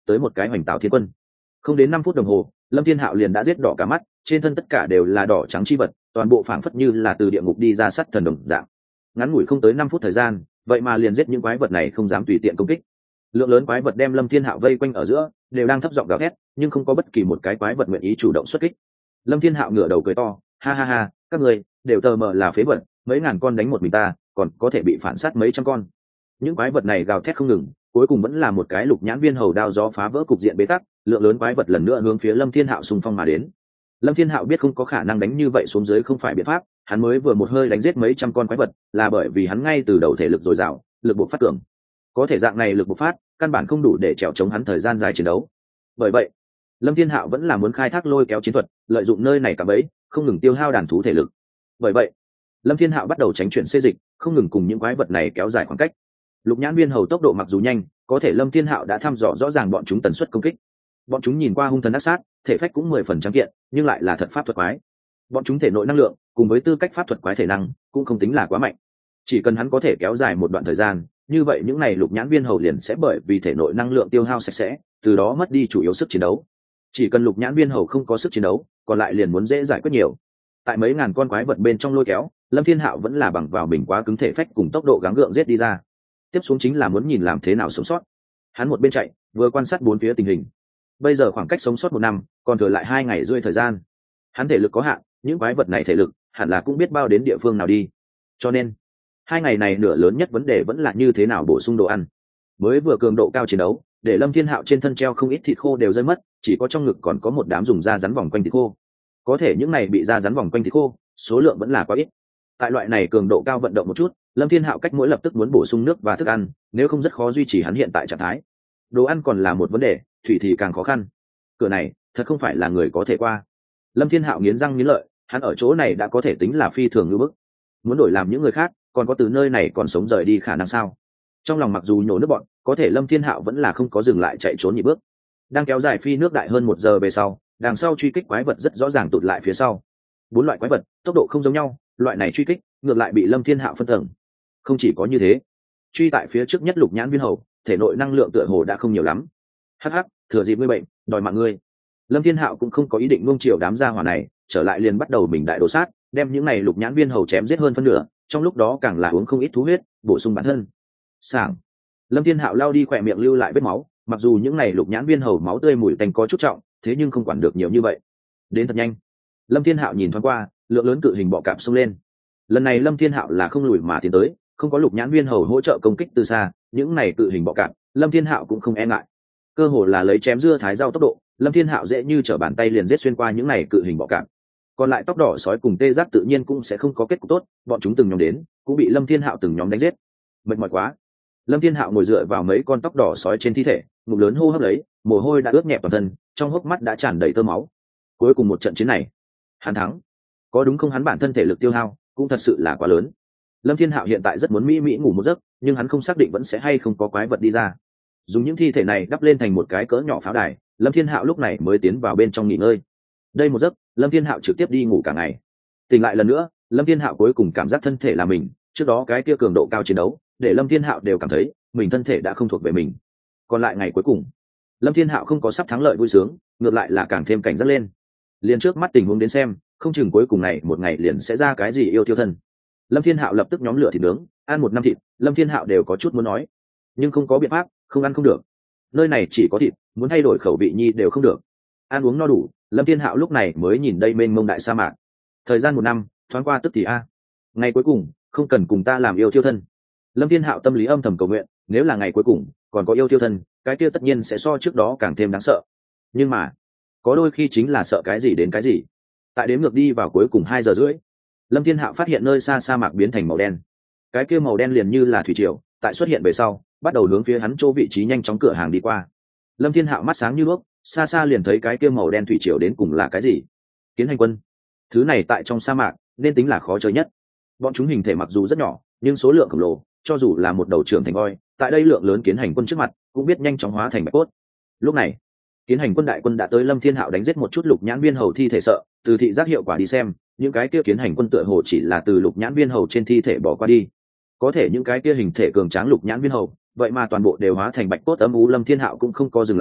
tới một cái hoành tạo thiên quân. Không đến năm phút đồng hồ, Lâm Thiên Hạo liền đã giết đỏ cả mắt, trên thân tất cả đều là đỏ trắng chi vật, toàn bộ phảng phất như là từ địa ngục đi ra sắt thần đồng dạng. Ngắn ngủi không tới năm phút thời gian, vậy mà liền giết những quái vật này không dám tùy tiện công kích. Lượng lớn quái vật đem Lâm Thiên Hạo vây quanh ở giữa, đều đang thấp giọng gào thét, nhưng không có bất kỳ một cái quái vật nguyện ý chủ động xuất kích. Lâm Thiên Hạo ngửa đầu cười to, ha ha ha, các ngươi đều tờ mờ là phế vật, mấy ngàn con đánh một mình ta, còn có thể bị phản sát mấy trăm con. Những quái vật này gào thét không ngừng, cuối cùng vẫn là một cái lục nhãn viên hầu đao gió phá vỡ cục diện bế tắc, lượng lớn quái vật lần nữa hướng phía Lâm Thiên Hạo xung phong mà đến. Lâm Thiên Hạo biết không có khả năng đánh như vậy xuống dưới không phải biện pháp, hắn mới vừa một hơi đánh giết mấy trăm con quái vật, là bởi vì hắn ngay từ đầu thể lực dồi dào, lực buộc phát cường. Có thể dạng này lực bộc phát, căn bản không đủ để trèo chống hắn thời gian dài chiến đấu. Bởi vậy, Lâm Thiên Hạo vẫn là muốn khai thác lôi kéo chiến thuật, lợi dụng nơi này cả bấy, không ngừng tiêu hao đàn thú thể lực. Bởi vậy, Lâm Thiên Hạo bắt đầu tránh chuyển xê dịch, không ngừng cùng những quái vật này kéo dài khoảng cách. Lục nhãn viên hầu tốc độ mặc dù nhanh, có thể Lâm Thiên Hạo đã thăm dò rõ ràng bọn chúng tần suất công kích. Bọn chúng nhìn qua hung thần ác sát, thể phách cũng mười phần trắng kiện, nhưng lại là thật pháp thuật quái. Bọn chúng thể nội năng lượng, cùng với tư cách pháp thuật quái thể năng, cũng không tính là quá mạnh. Chỉ cần hắn có thể kéo dài một đoạn thời gian, như vậy những này lục nhãn viên hầu liền sẽ bởi vì thể nội năng lượng tiêu hao sạch sẽ, từ đó mất đi chủ yếu sức chiến đấu. Chỉ cần lục nhãn viên hầu không có sức chiến đấu, còn lại liền muốn dễ giải quyết nhiều. Tại mấy ngàn con quái vật bên trong lôi kéo, Lâm Thiên Hạo vẫn là bằng vào mình quá cứng thể phách cùng tốc độ gắng gượng giết đi ra. Tiếp xuống chính là muốn nhìn làm thế nào sống sót. Hắn một bên chạy, vừa quan sát bốn phía tình hình. Bây giờ khoảng cách sống sót một năm, còn thừa lại hai ngày rưỡi thời gian. Hắn thể lực có hạn, những quái vật này thể lực hẳn là cũng biết bao đến địa phương nào đi. Cho nên, hai ngày này nửa lớn nhất vấn đề vẫn là như thế nào bổ sung đồ ăn. Mới vừa cường độ cao chiến đấu, để Lâm Thiên Hạo trên thân treo không ít thịt khô đều rơi mất, chỉ có trong ngực còn có một đám dùng da rắn vòng quanh thịt khô. Có thể những này bị da rắn vòng quanh thịt khô, số lượng vẫn là quá ít. Tại loại này cường độ cao vận động một chút, Lâm Thiên Hạo cách mỗi lập tức muốn bổ sung nước và thức ăn, nếu không rất khó duy trì hắn hiện tại trạng thái. Đồ ăn còn là một vấn đề, thủy thì càng khó khăn. Cửa này, thật không phải là người có thể qua. Lâm Thiên Hạo nghiến răng nghiến lợi, hắn ở chỗ này đã có thể tính là phi thường như bức. Muốn đổi làm những người khác, còn có từ nơi này còn sống rời đi khả năng sao? Trong lòng mặc dù nhổ nước bọn, có thể Lâm Thiên Hạo vẫn là không có dừng lại chạy trốn nhị bước. Đang kéo dài phi nước đại hơn một giờ về sau, đằng sau truy kích quái vật rất rõ ràng tụt lại phía sau. Bốn loại quái vật, tốc độ không giống nhau, loại này truy kích ngược lại bị Lâm Thiên Hạo phân tầng. Không chỉ có như thế, truy tại phía trước nhất lục nhãn viên hầu, thể nội năng lượng tựa hồ đã không nhiều lắm. Hắc hắc, thừa dịp ngươi bệnh, đòi mạng ngươi. Lâm Thiên Hạo cũng không có ý định nuông chiều đám gia hỏa này, trở lại liền bắt đầu mình đại đồ sát, đem những này lục nhãn viên hầu chém giết hơn phân nửa, trong lúc đó càng là uống không ít thú huyết, bổ sung bản thân. Sảng. Lâm Thiên Hạo lao đi khỏe miệng lưu lại vết máu, mặc dù những này lục nhãn viên hầu máu tươi mùi tanh có chút trọng, thế nhưng không quản được nhiều như vậy. Đến thật nhanh. Lâm Thiên Hạo nhìn thoáng qua, lượng lớn cự hình bọ cạp xông lên. Lần này Lâm Thiên Hạo là không lùi mà tiến tới, không có lục nhãn viên hầu hỗ trợ công kích từ xa, những này cự hình bọ cạp, Lâm Thiên Hạo cũng không e ngại. Cơ hồ là lấy chém dưa thái rau tốc độ, Lâm Thiên Hạo dễ như trở bàn tay liền giết xuyên qua những này cự hình bọ cạp. Còn lại tóc đỏ sói cùng tê giác tự nhiên cũng sẽ không có kết cục tốt, bọn chúng từng nhóm đến, cũng bị Lâm Thiên Hạo từng nhóm đánh giết. Mệt mỏi quá. Lâm Thiên Hạo ngồi dựa vào mấy con tóc đỏ sói trên thi thể, ngụm lớn hô hấp lấy, mồ hôi đã ướt nhẹp toàn thân, trong hốc mắt đã tràn đầy tơ máu. Cuối cùng một trận chiến này, hắn thắng. Có đúng không, hắn bản thân thể lực tiêu hao cũng thật sự là quá lớn. Lâm Thiên Hạo hiện tại rất muốn mỹ mỹ ngủ một giấc, nhưng hắn không xác định vẫn sẽ hay không có quái vật đi ra. Dùng những thi thể này đắp lên thành một cái cỡ nhỏ pháo đài, Lâm Thiên Hạo lúc này mới tiến vào bên trong nghỉ ngơi. Đây một giấc, Lâm Thiên Hạo trực tiếp đi ngủ cả ngày. Tỉnh lại lần nữa, Lâm Thiên Hạo cuối cùng cảm giác thân thể là mình, trước đó cái kia cường độ cao chiến đấu, để Lâm Thiên Hạo đều cảm thấy mình thân thể đã không thuộc về mình. Còn lại ngày cuối cùng, Lâm Thiên Hạo không có sắp thắng lợi vui sướng, ngược lại là càng thêm cảnh giác lên. Liền trước mắt tình huống đến xem, không chừng cuối cùng này một ngày liền sẽ ra cái gì yêu thiêu thân. Lâm Thiên Hạo lập tức nhóm lửa thịt nướng, ăn một năm thịt, Lâm Thiên Hạo đều có chút muốn nói, nhưng không có biện pháp, không ăn không được. Nơi này chỉ có thịt, muốn thay đổi khẩu vị nhi đều không được. Ăn uống no đủ, Lâm Thiên Hạo lúc này mới nhìn đây mênh mông đại sa mạc. Thời gian một năm thoáng qua tức thì a. Ngày cuối cùng, không cần cùng ta làm yêu thiêu thân. Lâm Thiên Hạo tâm lý âm thầm cầu nguyện, nếu là ngày cuối cùng còn có yêu thiêu thân, cái kia tất nhiên sẽ so trước đó càng thêm đáng sợ. Nhưng mà, có đôi khi chính là sợ cái gì đến cái gì. Tại đếm ngược đi vào cuối cùng hai giờ rưỡi, Lâm Thiên Hạo phát hiện nơi xa sa mạc biến thành màu đen. Cái kia màu đen liền như là thủy triều, tại xuất hiện về sau, bắt đầu hướng phía hắn chỗ vị trí nhanh chóng cửa hàng đi qua. Lâm Thiên Hạo mắt sáng như đuốc, xa xa liền thấy cái kia màu đen thủy triều đến cùng là cái gì. Kiến hành quân. Thứ này tại trong sa mạc nên tính là khó chơi nhất. Bọn chúng hình thể mặc dù rất nhỏ, nhưng số lượng khổng lồ, cho dù là một đầu trưởng thành voi, tại đây lượng lớn kiến hành quân trước mặt, cũng biết nhanh chóng hóa thành bạch cốt. Lúc này, kiến hành quân đại quân đã tới Lâm Thiên Hạo đánh giết một chút lục nhãn viên hầu thi thể sợ, từ thị giác hiệu quả đi xem, những cái kia kiến hành quân tựa hồ chỉ là từ lục nhãn viên hầu trên thi thể bỏ qua đi. Có thể những cái kia hình thể cường tráng lục nhãn viên hầu, vậy mà toàn bộ đều hóa thành bạch cốt ấm ú. Lâm Thiên Hạo cũng không có dừng lại,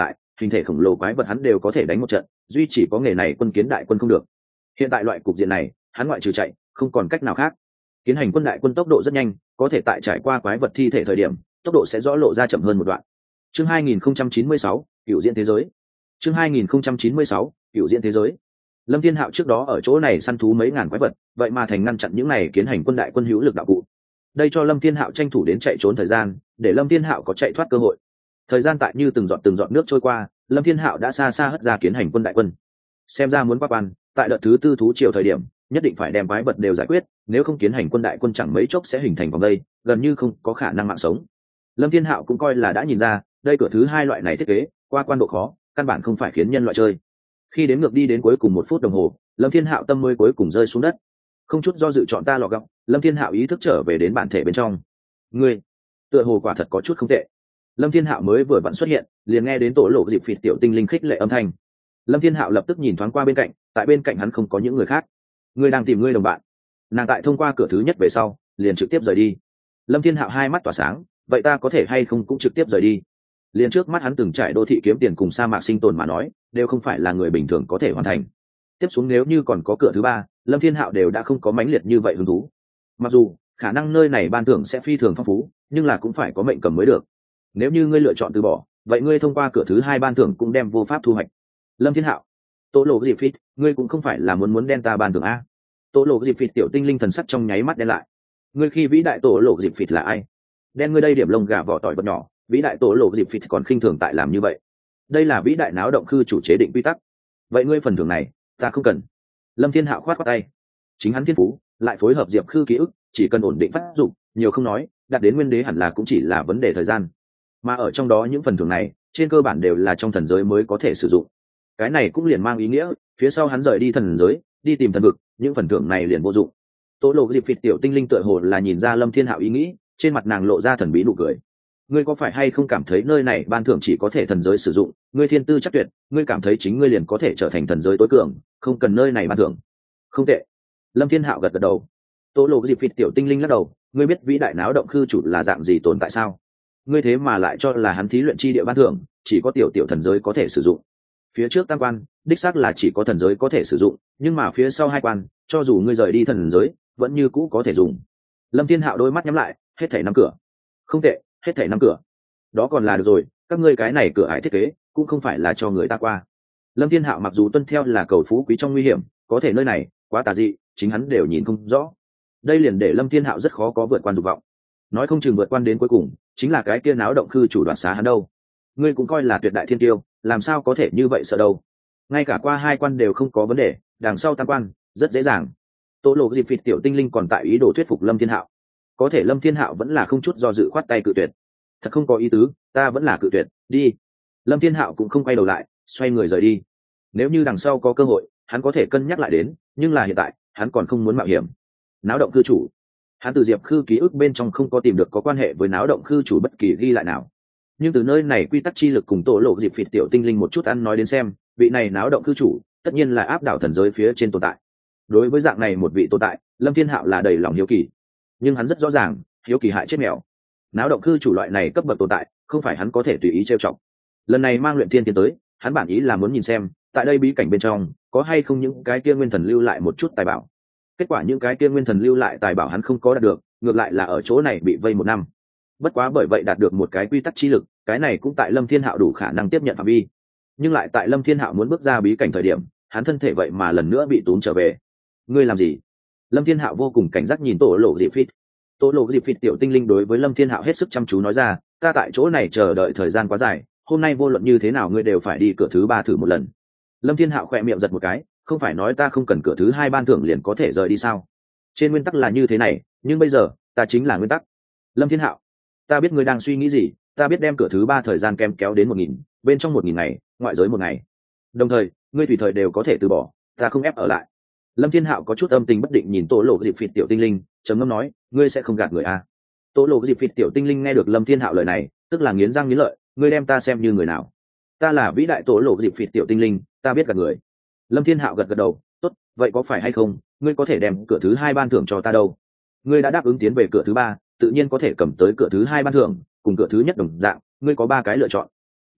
hình thể khổng lồ quái vật hắn đều có thể đánh một trận, duy chỉ có nghề này quân kiến đại quân không được. Hiện tại loại cục diện này, hắn ngoại trừ chạy, không còn cách nào khác. Kiến hành quân đại quân tốc độ rất nhanh, có thể tại trải qua quái vật thi thể thời điểm, tốc độ sẽ rõ lộ ra chậm hơn một đoạn. Chương hai nghìn không trăm chín mươi sáu, cựu diễn thế giới. Chương hai nghìn không trăm chín mươi sáu, cựu diễn thế giới. Lâm Thiên Hạo trước đó ở chỗ này săn thú mấy ngàn quái vật, vậy mà thành ngăn chặn những này kiến hành quân đại quân hữu lực đạo cụ. Đây cho Lâm Thiên Hạo tranh thủ đến chạy trốn thời gian, để Lâm Thiên Hạo có chạy thoát cơ hội. Thời gian tại như từng giọt từng giọt nước trôi qua, Lâm Thiên Hạo đã xa xa hất ra kiến hành quân đại quân. Xem ra muốn qua quan, tại đợt thứ tư thú triều thời điểm, nhất định phải đem quái vật đều giải quyết, nếu không kiến hành quân đại quân chẳng mấy chốc sẽ hình thành vòng đây, gần như không có khả năng mạng sống. Lâm Thiên Hạo cũng coi là đã nhìn ra, đây cửa thứ hai loại này thiết kế, qua quan độ khó, căn bản không phải khiến nhân loại chơi. Khi đến ngược đi đến cuối cùng một phút đồng hồ, Lâm Thiên Hạo tâm mới cuối cùng rơi xuống đất. Không chút do dự chọn ta lọ gọng, Lâm Thiên Hạo ý thức trở về đến bản thể bên trong. Ngươi, tựa hồ quả thật có chút không tệ. Lâm Thiên Hạo mới vừa vặn xuất hiện, liền nghe đến tổ lộ dịp phịt tiểu tinh linh khích lệ âm thanh. Lâm Thiên Hạo lập tức nhìn thoáng qua bên cạnh, tại bên cạnh hắn không có những người khác. Ngươi đang tìm ngươi đồng bạn. Nàng tại thông qua cửa thứ nhất về sau, liền trực tiếp rời đi. Lâm Thiên Hạo hai mắt tỏa sáng, vậy ta có thể hay không cũng trực tiếp rời đi? Liền trước mắt hắn từng trải đô thị kiếm tiền cùng sa mạc sinh tồn mà nói, đều không phải là người bình thường có thể hoàn thành. Tiếp xuống nếu như còn có cửa thứ ba, Lâm Thiên Hạo đều đã không có mãnh liệt như vậy hứng thú. Mặc dù khả năng nơi này ban thưởng sẽ phi thường phong phú, nhưng là cũng phải có mệnh cầm mới được. Nếu như ngươi lựa chọn từ bỏ, vậy ngươi thông qua cửa thứ hai ban thưởng cũng đem vô pháp thu hoạch. Lâm Thiên Hạo, Tố Lộ Dịp Phịt, ngươi cũng không phải là muốn muốn đen ta ban thưởng a? Tố Lộ Dịp Phịt tiểu tinh linh thần sắc trong nháy mắt đen lại. Ngươi khi vĩ đại Tố Lộ Dịp Phịt là ai? Đen ngươi đây điểm lông gà vỏ tỏi vật nhỏ, vĩ đại Tố Lộ Dịp Phịt còn khinh thường tại làm như vậy. Đây là vĩ đại náo động khư chủ chế định quy tắc. Vậy ngươi phần thưởng này, ta không cần. Lâm Thiên Hạo khoát khoát tay. Chính hắn thiên phú, lại phối hợp diệp khư ký ức, chỉ cần ổn định phát dụng, nhiều không nói, đạt đến nguyên đế hẳn là cũng chỉ là vấn đề thời gian. Mà ở trong đó những phần thưởng này, trên cơ bản đều là trong thần giới mới có thể sử dụng. Cái này cũng liền mang ý nghĩa, phía sau hắn rời đi thần giới, đi tìm thần vực, những phần thưởng này liền vô dụng. Tố Lộ Dịp Phịt tiểu tinh linh tựa hồ là nhìn ra Lâm Thiên Hạo ý nghĩ, trên mặt nàng lộ ra thần bí nụ cười. Ngươi có phải hay không cảm thấy nơi này ban thưởng chỉ có thể thần giới sử dụng, ngươi thiên tư chắc tuyệt, ngươi cảm thấy chính ngươi liền có thể trở thành thần giới tối cường, không cần nơi này ban thưởng. Không tệ. Lâm Thiên Hạo gật gật đầu. Tố Lộ Dịp Phịt tiểu tinh linh lắc đầu, ngươi biết vĩ đại náo động khư chủ là dạng gì tồn tại sao? Ngươi thế mà lại cho là hắn thí luyện chi địa ban thưởng chỉ có tiểu tiểu thần giới có thể sử dụng. Phía trước tam quan đích xác là chỉ có thần giới có thể sử dụng, nhưng mà phía sau hai quan, cho dù ngươi rời đi thần giới, vẫn như cũ có thể dùng. Lâm Thiên Hạo đôi mắt nhắm lại, hết thảy năm cửa. Không tệ, hết thảy năm cửa. Đó còn là được rồi, các ngươi cái này cửa ải thiết kế cũng không phải là cho người ta qua. Lâm Thiên Hạo mặc dù tuân theo là cầu phú quý trong nguy hiểm, có thể nơi này quá tà dị, chính hắn đều nhìn không rõ. Đây liền để Lâm Thiên Hạo rất khó có vượt quan dục vọng. Nói không chừng vượt quan đến cuối cùng, chính là cái kia náo động khư chủ đoạt xá hắn đâu. Ngươi cũng coi là tuyệt đại thiên tiêu, làm sao có thể như vậy sợ đâu? Ngay cả qua hai quan đều không có vấn đề, đằng sau tam quan rất dễ dàng. Tố Lộ Dịp Phịt tiểu tinh linh còn tại ý đồ thuyết phục Lâm Thiên Hạo, có thể Lâm Thiên Hạo vẫn là không chút do dự khoát tay cự tuyệt. Thật không có ý tứ, ta vẫn là cự tuyệt, đi. Lâm Thiên Hạo cũng không quay đầu lại, xoay người rời đi. Nếu như đằng sau có cơ hội, hắn có thể cân nhắc lại đến, nhưng là hiện tại, hắn còn không muốn mạo hiểm. Náo động cư chủ, hắn từ diệp khư ký ức bên trong không có tìm được có quan hệ với náo động khư chủ bất kỳ ghi lại nào, nhưng từ nơi này quy tắc chi lực cùng Tổ Lộ Dịp Phịt tiểu tinh linh một chút ăn nói đến xem, vị này náo động cư chủ tất nhiên là áp đảo thần giới phía trên tồn tại. Đối với dạng này một vị tồn tại, Lâm Thiên Hạo là đầy lòng hiếu kỳ, nhưng hắn rất rõ ràng, hiếu kỳ hại chết mèo. Náo động cư chủ loại này cấp bậc tồn tại, không phải hắn có thể tùy ý trêu chọc. Lần này mang luyện thiên tiến tới, hắn bản ý là muốn nhìn xem, tại đây bí cảnh bên trong có hay không những cái kia nguyên thần lưu lại một chút tài bảo. Kết quả những cái kia nguyên thần lưu lại tài bảo hắn không có đạt được, ngược lại là ở chỗ này bị vây một năm. Bất quá bởi vậy đạt được một cái quy tắc chi lực, cái này cũng tại Lâm Thiên Hạo đủ khả năng tiếp nhận phạm vi. Nhưng lại tại Lâm Thiên Hạo muốn bước ra bí cảnh thời điểm, hắn thân thể vậy mà lần nữa bị túm trở về. Ngươi làm gì? Lâm Thiên Hạo vô cùng cảnh giác nhìn Tổ Lộ Dịp Phịt. Tổ Lộ Dịp Phịt tiểu tinh linh đối với Lâm Thiên Hạo hết sức chăm chú nói ra, ta tại chỗ này chờ đợi thời gian quá dài, hôm nay vô luận như thế nào ngươi đều phải đi cửa thứ ba thử một lần. Lâm Thiên Hạo khẽ miệng giật một cái, không phải nói ta không cần cửa thứ hai ban thưởng liền có thể rời đi sao? Trên nguyên tắc là như thế này, nhưng bây giờ ta chính là nguyên tắc. Lâm Thiên Hạo, ta biết ngươi đang suy nghĩ gì, ta biết đem cửa thứ ba thời gian kem kéo đến một nghìn, bên trong một nghìn ngày, ngoại giới một ngày. Đồng thời, ngươi tùy thời đều có thể từ bỏ, ta không ép ở lại. Lâm Thiên Hạo có chút âm tình bất định nhìn Tổ Lộ Dịp Phịt tiểu tinh linh, trầm ngâm nói, ngươi sẽ không gạt người à? Tổ Lộ Dịp Phịt tiểu tinh linh nghe được Lâm Thiên Hạo lời này, tức là nghiến răng nghiến lợi, ngươi đem ta xem như người nào? Ta là vĩ đại Tổ Lộ Dịp Phịt tiểu tinh linh, ta biết gạt người. Lâm Thiên Hạo gật gật đầu, tốt, vậy có phải hay không, ngươi có thể đem cửa thứ hai ban thưởng cho ta đâu? Ngươi đã đáp ứng tiến về cửa thứ ba, tự nhiên có thể cầm tới cửa thứ hai ban thưởng, cùng cửa thứ nhất đồng dạng, ngươi có ba cái lựa chọn.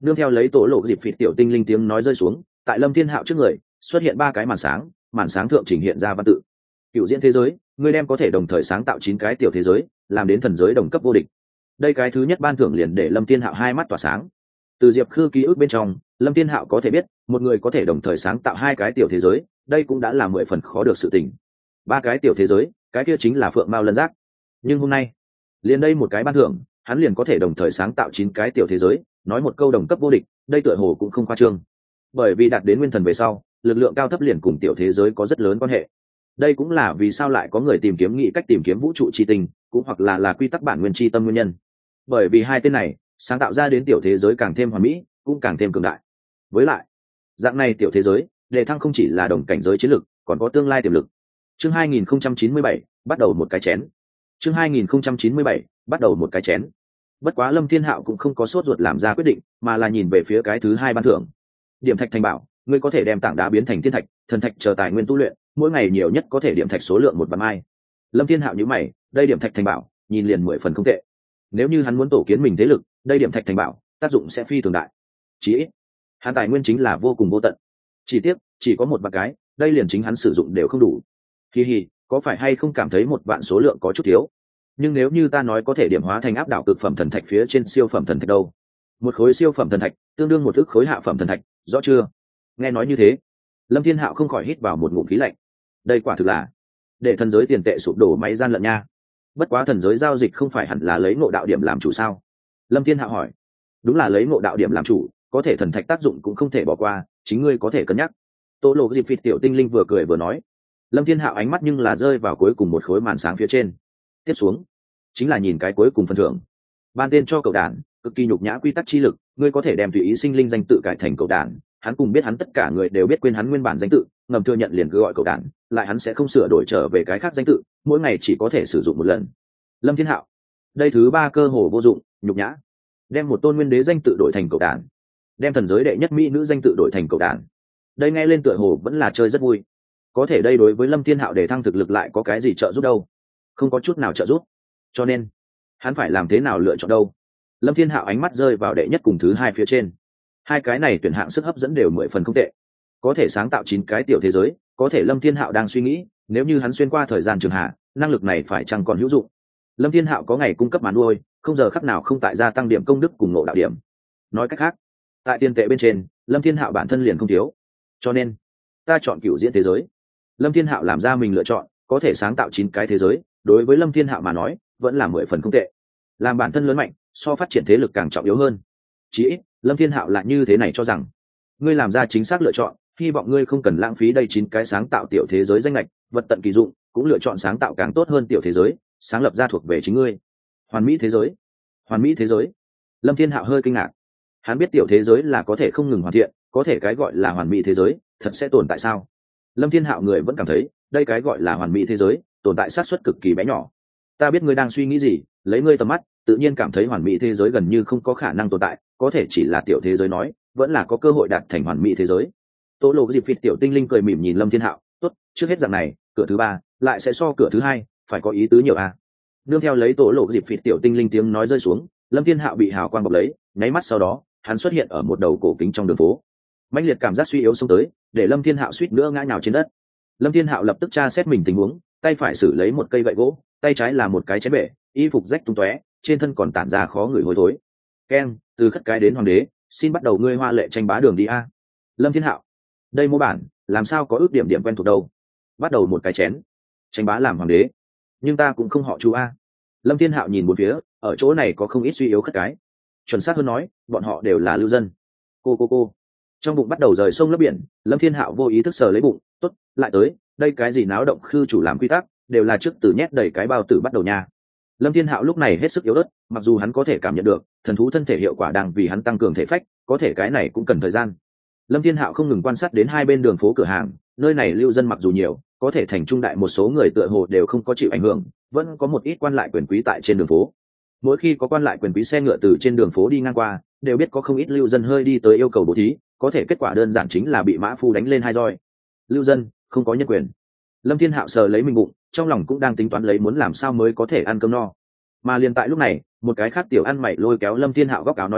Nương theo lấy tổ lộ dịp phịt tiểu tinh linh tiếng nói rơi xuống, tại Lâm Thiên Hạo trước người xuất hiện ba cái màn sáng, màn sáng thượng trình hiện ra văn tự. Cựu diễn thế giới, ngươi đem có thể đồng thời sáng tạo chín cái tiểu thế giới, làm đến thần giới đồng cấp vô địch. Đây cái thứ nhất ban thưởng liền để Lâm Thiên Hạo hai mắt tỏa sáng. Từ Diệp Khư ký ức bên trong, Lâm Thiên Hạo có thể biết, một người có thể đồng thời sáng tạo hai cái tiểu thế giới, đây cũng đã là mười phần khó được sự tình. Ba cái tiểu thế giới, cái kia chính là phượng mao lân giác. Nhưng hôm nay, liền đây một cái ban thưởng, hắn liền có thể đồng thời sáng tạo chín cái tiểu thế giới, nói một câu đồng cấp vô địch, đây tựa hồ cũng không khoa trương. Bởi vì đạt đến nguyên thần về sau, lực lượng cao thấp liền cùng tiểu thế giới có rất lớn quan hệ. Đây cũng là vì sao lại có người tìm kiếm nghĩ cách tìm kiếm vũ trụ chi tình, cũng hoặc là là quy tắc bản nguyên chi tâm nguyên nhân. Bởi vì hai tên này, sáng tạo ra đến tiểu thế giới càng thêm hoàn mỹ, cũng càng thêm cường đại. Với lại, dạng này tiểu thế giới, đề thăng không chỉ là đồng cảnh giới chiến lực, còn có tương lai tiềm lực. Chương hai nghìn không trăm chín mươi bảy, bắt đầu một cái chén. Chương hai nghìn không trăm chín mươi bảy, bắt đầu một cái chén. Bất quá Lâm Thiên Hạo cũng không có sốt ruột làm ra quyết định, mà là nhìn về phía cái thứ hai ban thưởng. Điểm thạch thành bảo, ngươi có thể đem tảng đá biến thành thiên thạch, thần thạch chờ tài nguyên tu luyện, mỗi ngày nhiều nhất có thể điểm thạch số lượng một vạn mai. Lâm Thiên Hạo nhíu mày, đây điểm thạch thành bảo, nhìn liền mười phần không tệ. Nếu như hắn muốn tổ kiến mình thế lực, đây điểm thạch thành bảo, tác dụng sẽ phi thường đại. Chỉ ít, hắn tài nguyên chính là vô cùng vô tận. Chỉ tiếc, chỉ có một vạn cái, đây liền chính hắn sử dụng đều không đủ. Hi hi, có phải hay không cảm thấy một vạn số lượng có chút thiếu? Nhưng nếu như ta nói có thể điểm hóa thành áp đảo cực phẩm thần thạch phía trên siêu phẩm thần thạch đâu? Một khối siêu phẩm thần thạch tương đương một ức khối hạ phẩm thần thạch, rõ chưa? Nghe nói như thế, Lâm Thiên Hạo không khỏi hít vào một ngụm khí lạnh. Đây quả thực là để thần giới tiền tệ sụp đổ máy gian lận nha. Bất quá thần giới giao dịch không phải hẳn là lấy ngộ đạo điểm làm chủ sao? Lâm Thiên Hạo hỏi. Đúng là lấy ngộ đạo điểm làm chủ, có thể thần thạch tác dụng cũng không thể bỏ qua, chính ngươi có thể cân nhắc. Tô Lộ Dịp Phịt tiểu tinh linh vừa cười vừa nói. Lâm Thiên Hạo ánh mắt nhưng là rơi vào cuối cùng một khối màn sáng phía trên. Tiếp xuống, chính là nhìn cái cuối cùng phần thưởng. Ban tên cho cậu đàn, cực kỳ nhục nhã quy tắc chi lực, ngươi có thể đem tùy ý sinh linh danh tự cải thành cậu đàn. Hắn cùng biết hắn tất cả người đều biết quên hắn nguyên bản danh tự, ngầm thừa nhận liền cứ gọi cậu đàn, lại hắn sẽ không sửa đổi trở về cái khác danh tự, mỗi ngày chỉ có thể sử dụng một lần. Lâm Thiên Hạo, đây thứ ba cơ hồ vô dụng, nhục nhã. Đem một tôn nguyên đế danh tự đổi thành cậu đàn, đem thần giới đệ nhất mỹ nữ danh tự đổi thành cậu đàn. Đây nghe lên tựa hồ vẫn là chơi rất vui. Có thể đây đối với Lâm Thiên Hạo để thăng thực lực lại có cái gì trợ giúp đâu? Không có chút nào trợ giúp. Cho nên, hắn phải làm thế nào lựa chọn đâu? Lâm Thiên Hạo ánh mắt rơi vào đệ nhất cùng thứ hai phía trên. Hai cái này tuyển hạng sức hấp dẫn đều mười phần không tệ, có thể sáng tạo chín cái tiểu thế giới. Có thể Lâm Thiên Hạo đang suy nghĩ, nếu như hắn xuyên qua thời gian trường hạ, năng lực này phải chăng còn hữu dụng? Lâm Thiên Hạo có ngày cung cấp màn nuôi, không giờ khắc nào không tại gia tăng điểm công đức cùng ngộ đạo điểm. Nói cách khác, tại tiền tệ bên trên, Lâm Thiên Hạo bản thân liền không thiếu. Cho nên, ta chọn cựu diễn thế giới. Lâm Thiên Hạo làm ra mình lựa chọn, có thể sáng tạo chín cái thế giới, đối với Lâm Thiên Hạo mà nói, vẫn là mười phần không tệ. Làm bản thân lớn mạnh, so phát triển thế lực càng trọng yếu hơn. Chỉ ít, Lâm Thiên Hạo lại như thế này cho rằng, ngươi làm ra chính xác lựa chọn, hy vọng ngươi không cần lãng phí đây chín cái sáng tạo tiểu thế giới danh lệch, vật tận kỳ dụng, cũng lựa chọn sáng tạo càng tốt hơn tiểu thế giới, sáng lập ra thuộc về chính ngươi. Hoàn mỹ thế giới, hoàn mỹ thế giới. Lâm Thiên Hạo hơi kinh ngạc. Hắn biết tiểu thế giới là có thể không ngừng hoàn thiện, có thể cái gọi là hoàn mỹ thế giới, thật sẽ tồn tại sao? Lâm Thiên Hạo người vẫn cảm thấy, đây cái gọi là hoàn mỹ thế giới, tồn tại xác suất cực kỳ bé nhỏ. Ta biết ngươi đang suy nghĩ gì, lấy ngươi tầm mắt, tự nhiên cảm thấy hoàn mỹ thế giới gần như không có khả năng tồn tại, có thể chỉ là tiểu thế giới nói, vẫn là có cơ hội đạt thành hoàn mỹ thế giới. Tố Lộ Dịp Phịt tiểu tinh linh cười mỉm nhìn Lâm Thiên Hạo, tốt, trước hết dạng này, cửa thứ ba lại sẽ so cửa thứ hai, phải có ý tứ nhiều à? Nương theo lấy Tố Lộ Dịp Phịt tiểu tinh linh tiếng nói rơi xuống, Lâm Thiên Hạo bị hào quang bọc lấy, nháy mắt sau đó, hắn xuất hiện ở một đầu cổ kính trong đường phố. Mãnh liệt cảm giác suy yếu xông tới, để Lâm Thiên Hạo suýt nữa ngã nhào trên đất. Lâm Thiên Hạo lập tức tra xét mình tình huống, tay phải xử lấy một cây gậy gỗ, tay trái là một cái chén bể, y phục rách tung tóe, trên thân còn tản ra khó ngửi hôi thối. Keng, từ khất cái đến hoàng đế, xin bắt đầu ngươi hoa lệ tranh bá đường đi a. Lâm Thiên Hạo, đây mô bản, làm sao có ước điểm điểm quen thuộc đâu? Bắt đầu một cái chén, tranh bá làm hoàng đế, nhưng ta cũng không họ chú a. Lâm Thiên Hạo nhìn một phía, ở chỗ này có không ít suy yếu khất cái. Chuẩn xác hơn nói, bọn họ đều là lưu dân. Cô cô cô. Trong bụng bắt đầu rời sông lấp biển, Lâm Thiên Hạo vô ý thức sờ lấy bụng, tốt, lại tới, đây cái gì náo động khư chủ làm quy tắc, đều là trước từ nhét đầy cái bao tử bắt đầu nha. Lâm Thiên Hạo lúc này hết sức yếu ớt, mặc dù hắn có thể cảm nhận được thần thú thân thể hiệu quả đang vì hắn tăng cường thể phách, có thể cái này cũng cần thời gian. Lâm Thiên Hạo không ngừng quan sát đến hai bên đường phố cửa hàng, nơi này lưu dân mặc dù nhiều, có thể thành trung đại một số người tựa hồ đều không có chịu ảnh hưởng, vẫn có một ít quan lại quyền quý tại trên đường phố. Mỗi khi có quan lại quyền quý xe ngựa từ trên đường phố đi ngang qua, đều biết có không ít lưu dân hơi đi tới yêu cầu bố thí, có thể kết quả đơn giản chính là bị mã phu đánh lên hai roi. Lưu dân không có nhân quyền. Lâm Thiên Hạo sờ lấy mình bụng, trong lòng cũng đang tính toán lấy muốn làm sao mới có thể ăn cơm no. Mà liền tại lúc này, một cái khác tiểu ăn mày lôi kéo Lâm Thiên Hạo góc áo nói khẽ,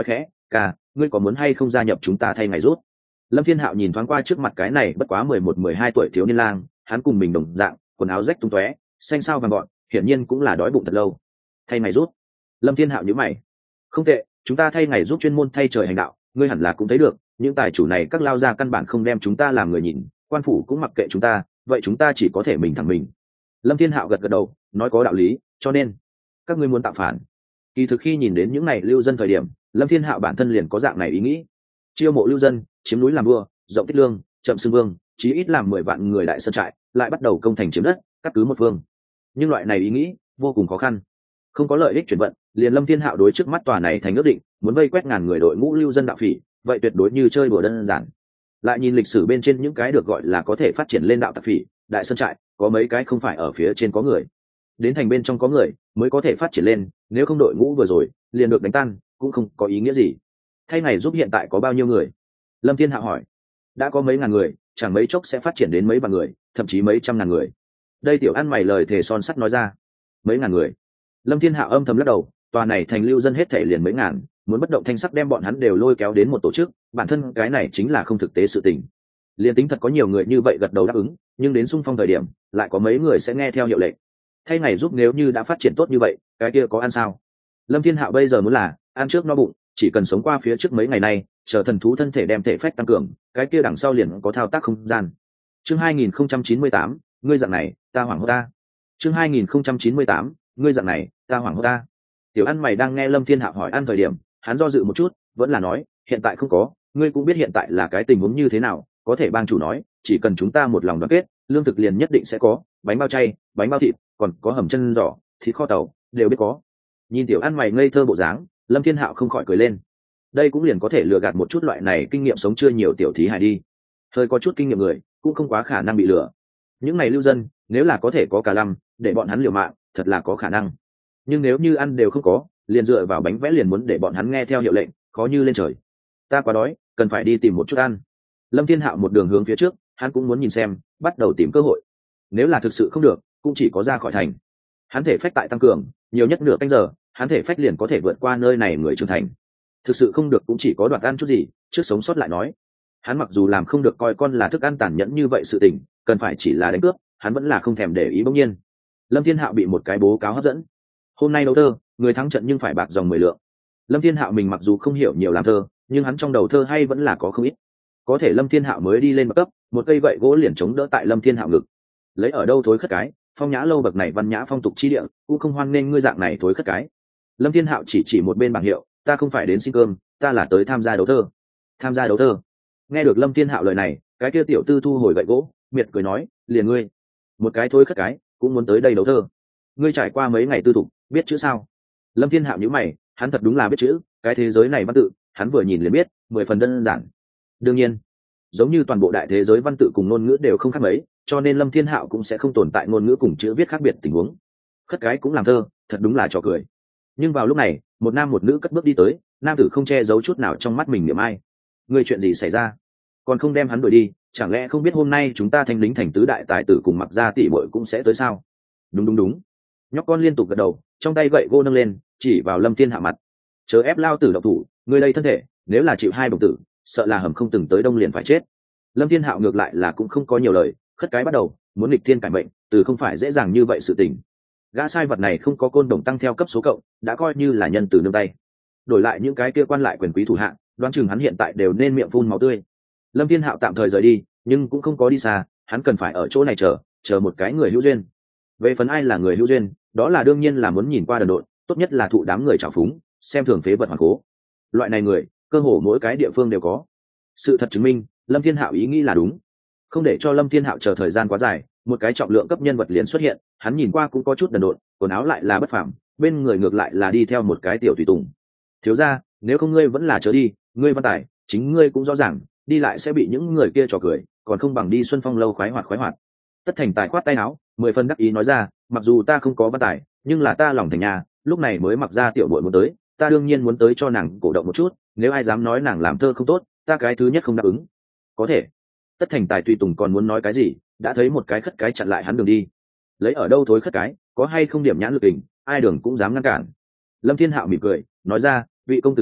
ca ngươi có muốn hay không gia nhập chúng ta thay ngày rút? Lâm Thiên Hạo nhìn thoáng qua trước mặt cái này bất quá mười một mười hai tuổi thiếu niên lang, hắn cùng mình đồng dạng, quần áo rách tung tóe, xanh xao vàng gọn, hiển nhiên cũng là đói bụng thật lâu. Thay ngày rút? Lâm Thiên Hạo nhíu mày. Không tệ, chúng ta thay ngày rút chuyên môn thay trời hành đạo, ngươi hẳn là cũng thấy được, những tài chủ này các lao gia căn bản không đem chúng ta làm người nhìn, quan phủ cũng mặc kệ chúng ta, vậy chúng ta chỉ có thể mình thẳng mình. Lâm Thiên Hạo gật gật đầu, nói có đạo lý, cho nên các ngươi muốn tạo phản. Kỳ thực khi nhìn đến những này lưu dân thời điểm, Lâm Thiên Hạo bản thân liền có dạng này ý nghĩ. Chiêu mộ lưu dân, chiếm núi làm vua, rộng tích lương, chậm xưng vương, chí ít làm mười vạn người đại sơn trại, lại bắt đầu công thành chiếm đất, cắt cứ một phương. Nhưng loại này ý nghĩ vô cùng khó khăn, không có lợi ích chuyển vận, liền Lâm Thiên Hạo đối trước mắt tòa này thành ước định, muốn vây quét ngàn người đội ngũ lưu dân đạo phỉ, vậy tuyệt đối như chơi đùa đơn giản. Lại nhìn lịch sử bên trên những cái được gọi là có thể phát triển lên đạo tặc phỉ, đại sơn trại, có mấy cái không phải ở phía trên có người, đến thành bên trong có người mới có thể phát triển lên, nếu không đội ngũ vừa rồi liền được đánh tan, cũng không có ý nghĩa gì. Thay này giúp hiện tại có bao nhiêu người? Lâm Thiên Hạo hỏi. Đã có mấy ngàn người, chẳng mấy chốc sẽ phát triển đến mấy vạn người, thậm chí mấy trăm ngàn người. Đây tiểu ăn mày lời thề son sắt nói ra. Mấy ngàn người? Lâm Thiên Hạo âm thầm lắc đầu, tòa này thành lưu dân hết thể liền mấy ngàn, muốn bất động thanh sắc đem bọn hắn đều lôi kéo đến một tổ chức, bản thân cái này chính là không thực tế sự tình. Liên tính thật có nhiều người như vậy gật đầu đáp ứng, nhưng đến xung phong thời điểm, lại có mấy người sẽ nghe theo hiệu lệnh. Thay ngày giúp nếu như đã phát triển tốt như vậy, cái kia có ăn sao? Lâm Thiên Hạo bây giờ muốn là ăn trước no bụng, chỉ cần sống qua phía trước mấy ngày này, chờ thần thú thân thể đem thể phách tăng cường, cái kia đằng sau liền có thao tác không gian. Chương hai nghìn không trăm chín mươi tám, ngươi dạng này, ta hoảng hốt ta. Chương hai nghìn không trăm chín mươi tám, ngươi dạng này, ta hoảng hốt ta. Tiểu ăn mày đang nghe Lâm Thiên Hạo hỏi ăn thời điểm, hắn do dự một chút, vẫn là nói, hiện tại không có, ngươi cũng biết hiện tại là cái tình huống như thế nào, có thể bang chủ nói, chỉ cần chúng ta một lòng đoàn kết, lương thực liền nhất định sẽ có, bánh bao chay, bánh bao thịt, còn có hầm chân giò, thịt kho tàu, đều biết có. Nhìn tiểu ăn mày ngây thơ bộ dáng, Lâm Thiên Hạo không khỏi cười lên. Đây cũng liền có thể lừa gạt một chút loại này kinh nghiệm sống chưa nhiều tiểu thí hài đi. Hơi có chút kinh nghiệm người, cũng không quá khả năng bị lừa. Những này lưu dân, nếu là có thể có cả lăm, để bọn hắn liều mạng, thật là có khả năng. Nhưng nếu như ăn đều không có, liền dựa vào bánh vẽ liền muốn để bọn hắn nghe theo hiệu lệnh, khó như lên trời. Ta quá đói, cần phải đi tìm một chút ăn. Lâm Thiên Hạo một đường hướng phía trước, hắn cũng muốn nhìn xem, bắt đầu tìm cơ hội. Nếu là thực sự không được, cũng chỉ có ra khỏi thành. Hắn thể phách tại tăng cường, nhiều nhất nửa canh giờ, hắn thể phách liền có thể vượt qua nơi này người trưởng thành. Thực sự không được cũng chỉ có đoạt ăn chút gì, trước sống sót lại nói. Hắn mặc dù làm không được coi con là thức ăn tàn nhẫn như vậy sự tình, cần phải chỉ là đánh cướp, hắn vẫn là không thèm để ý. Bỗng nhiên, Lâm Thiên Hạo bị một cái bố cáo hấp dẫn. Hôm nay đấu thơ, người thắng trận nhưng phải bạc dòng mười lượng. Lâm Thiên Hạo mình mặc dù không hiểu nhiều làm thơ, nhưng hắn trong đầu thơ hay vẫn là có không ít. Có thể Lâm Thiên Hạo mới đi lên bậc cấp, một cây gậy gỗ liền chống đỡ tại Lâm Thiên Hạo ngực. Lấy ở đâu thối khất cái, phong nhã lâu bậc này văn nhã phong tục chi địa, cũng không hoan nên ngươi dạng này thối khất cái. Lâm Thiên Hạo chỉ chỉ một bên bảng hiệu, ta không phải đến xin cơm, ta là tới tham gia đấu thơ. Tham gia đấu thơ? Nghe được Lâm Thiên Hạo lời này, cái kia tiểu tư thu hồi gậy gỗ, miệt cười nói, liền ngươi, một cái thối khất cái, cũng muốn tới đây đấu thơ? Ngươi trải qua mấy ngày tư thục, biết chữ sao? Lâm Thiên Hạo nhíu mày, hắn thật đúng là biết chữ, cái thế giới này văn tự, hắn vừa nhìn liền biết, mười phần đơn giản. Đương nhiên, giống như toàn bộ đại thế giới văn tự cùng ngôn ngữ đều không khác mấy, cho nên Lâm Thiên Hạo cũng sẽ không tồn tại ngôn ngữ cùng chữ viết khác biệt tình huống. Khất cái cũng làm thơ, thật đúng là trò cười. Nhưng vào lúc này, một nam một nữ cất bước đi tới, nam tử không che giấu chút nào trong mắt mình niệm ai. Người chuyện gì xảy ra? Còn không đem hắn đuổi đi, chẳng lẽ không biết hôm nay chúng ta thanh lính thành tứ đại tài tử cùng mặc gia tỷ muội cũng sẽ tới sao? Đúng đúng đúng. Nhóc con liên tục gật đầu, trong tay gậy gỗ nâng lên, chỉ vào Lâm Thiên Hạo mặt. Chớ ép lao tử động thủ, người đây thân thể, nếu là chịu hai bổng tử, sợ là hầm không từng tới đông liền phải chết. Lâm Thiên Hạo ngược lại là cũng không có nhiều lời, khất cái bắt đầu, muốn nghịch thiên cải mệnh, từ không phải dễ dàng như vậy sự tình. Gã sai vật này không có côn đồng tăng theo cấp số cộng, đã coi như là nhân từ nương tay. Đổi lại những cái kia quan lại quyền quý thủ hạ, đoán chừng hắn hiện tại đều nên miệng phun máu tươi. Lâm Thiên Hạo tạm thời rời đi, nhưng cũng không có đi xa, hắn cần phải ở chỗ này chờ, chờ một cái người hữu duyên. Về phần ai là người hữu duyên, đó là đương nhiên là muốn nhìn qua đần độn, tốt nhất là thụ đám người trào phúng, xem thường phế vật hoàn cố. Loại này người, cơ hồ mỗi cái địa phương đều có. Sự thật chứng minh, Lâm Thiên Hạo ý nghĩ là đúng. Không để cho Lâm Thiên Hạo chờ thời gian quá dài, một cái trọng lượng cấp nhân vật liền xuất hiện, hắn nhìn qua cũng có chút đần độn, quần áo lại là bất phàm, bên người ngược lại là đi theo một cái tiểu tùy tùng. Thiếu gia, nếu không ngươi vẫn là chớ đi, ngươi văn tài, chính ngươi cũng rõ ràng, đi lại sẽ bị những người kia trò cười, còn không bằng đi Xuân Phong lâu khoái hoạt khoái hoạt. Tất Thành Tài khoát tay áo, mười phần đắc ý nói ra, mặc dù ta không có văn tài, nhưng là ta lòng thành nhà, lúc này mới mặc ra tiểu muội muốn tới, ta đương nhiên muốn tới cho nàng cổ động một chút, nếu ai dám nói nàng làm thơ không tốt, ta cái thứ nhất không đáp ứng. Có thể. Tất Thành Tài tùy tùng còn muốn nói cái gì, đã thấy một cái khất cái chặn lại hắn đường đi. Lấy ở đâu thối khất cái, có hay không điểm nhãn lực tình, ai đường cũng dám ngăn cản. Lâm Thiên Hạo mỉm cười, nói ra, vị công tử này,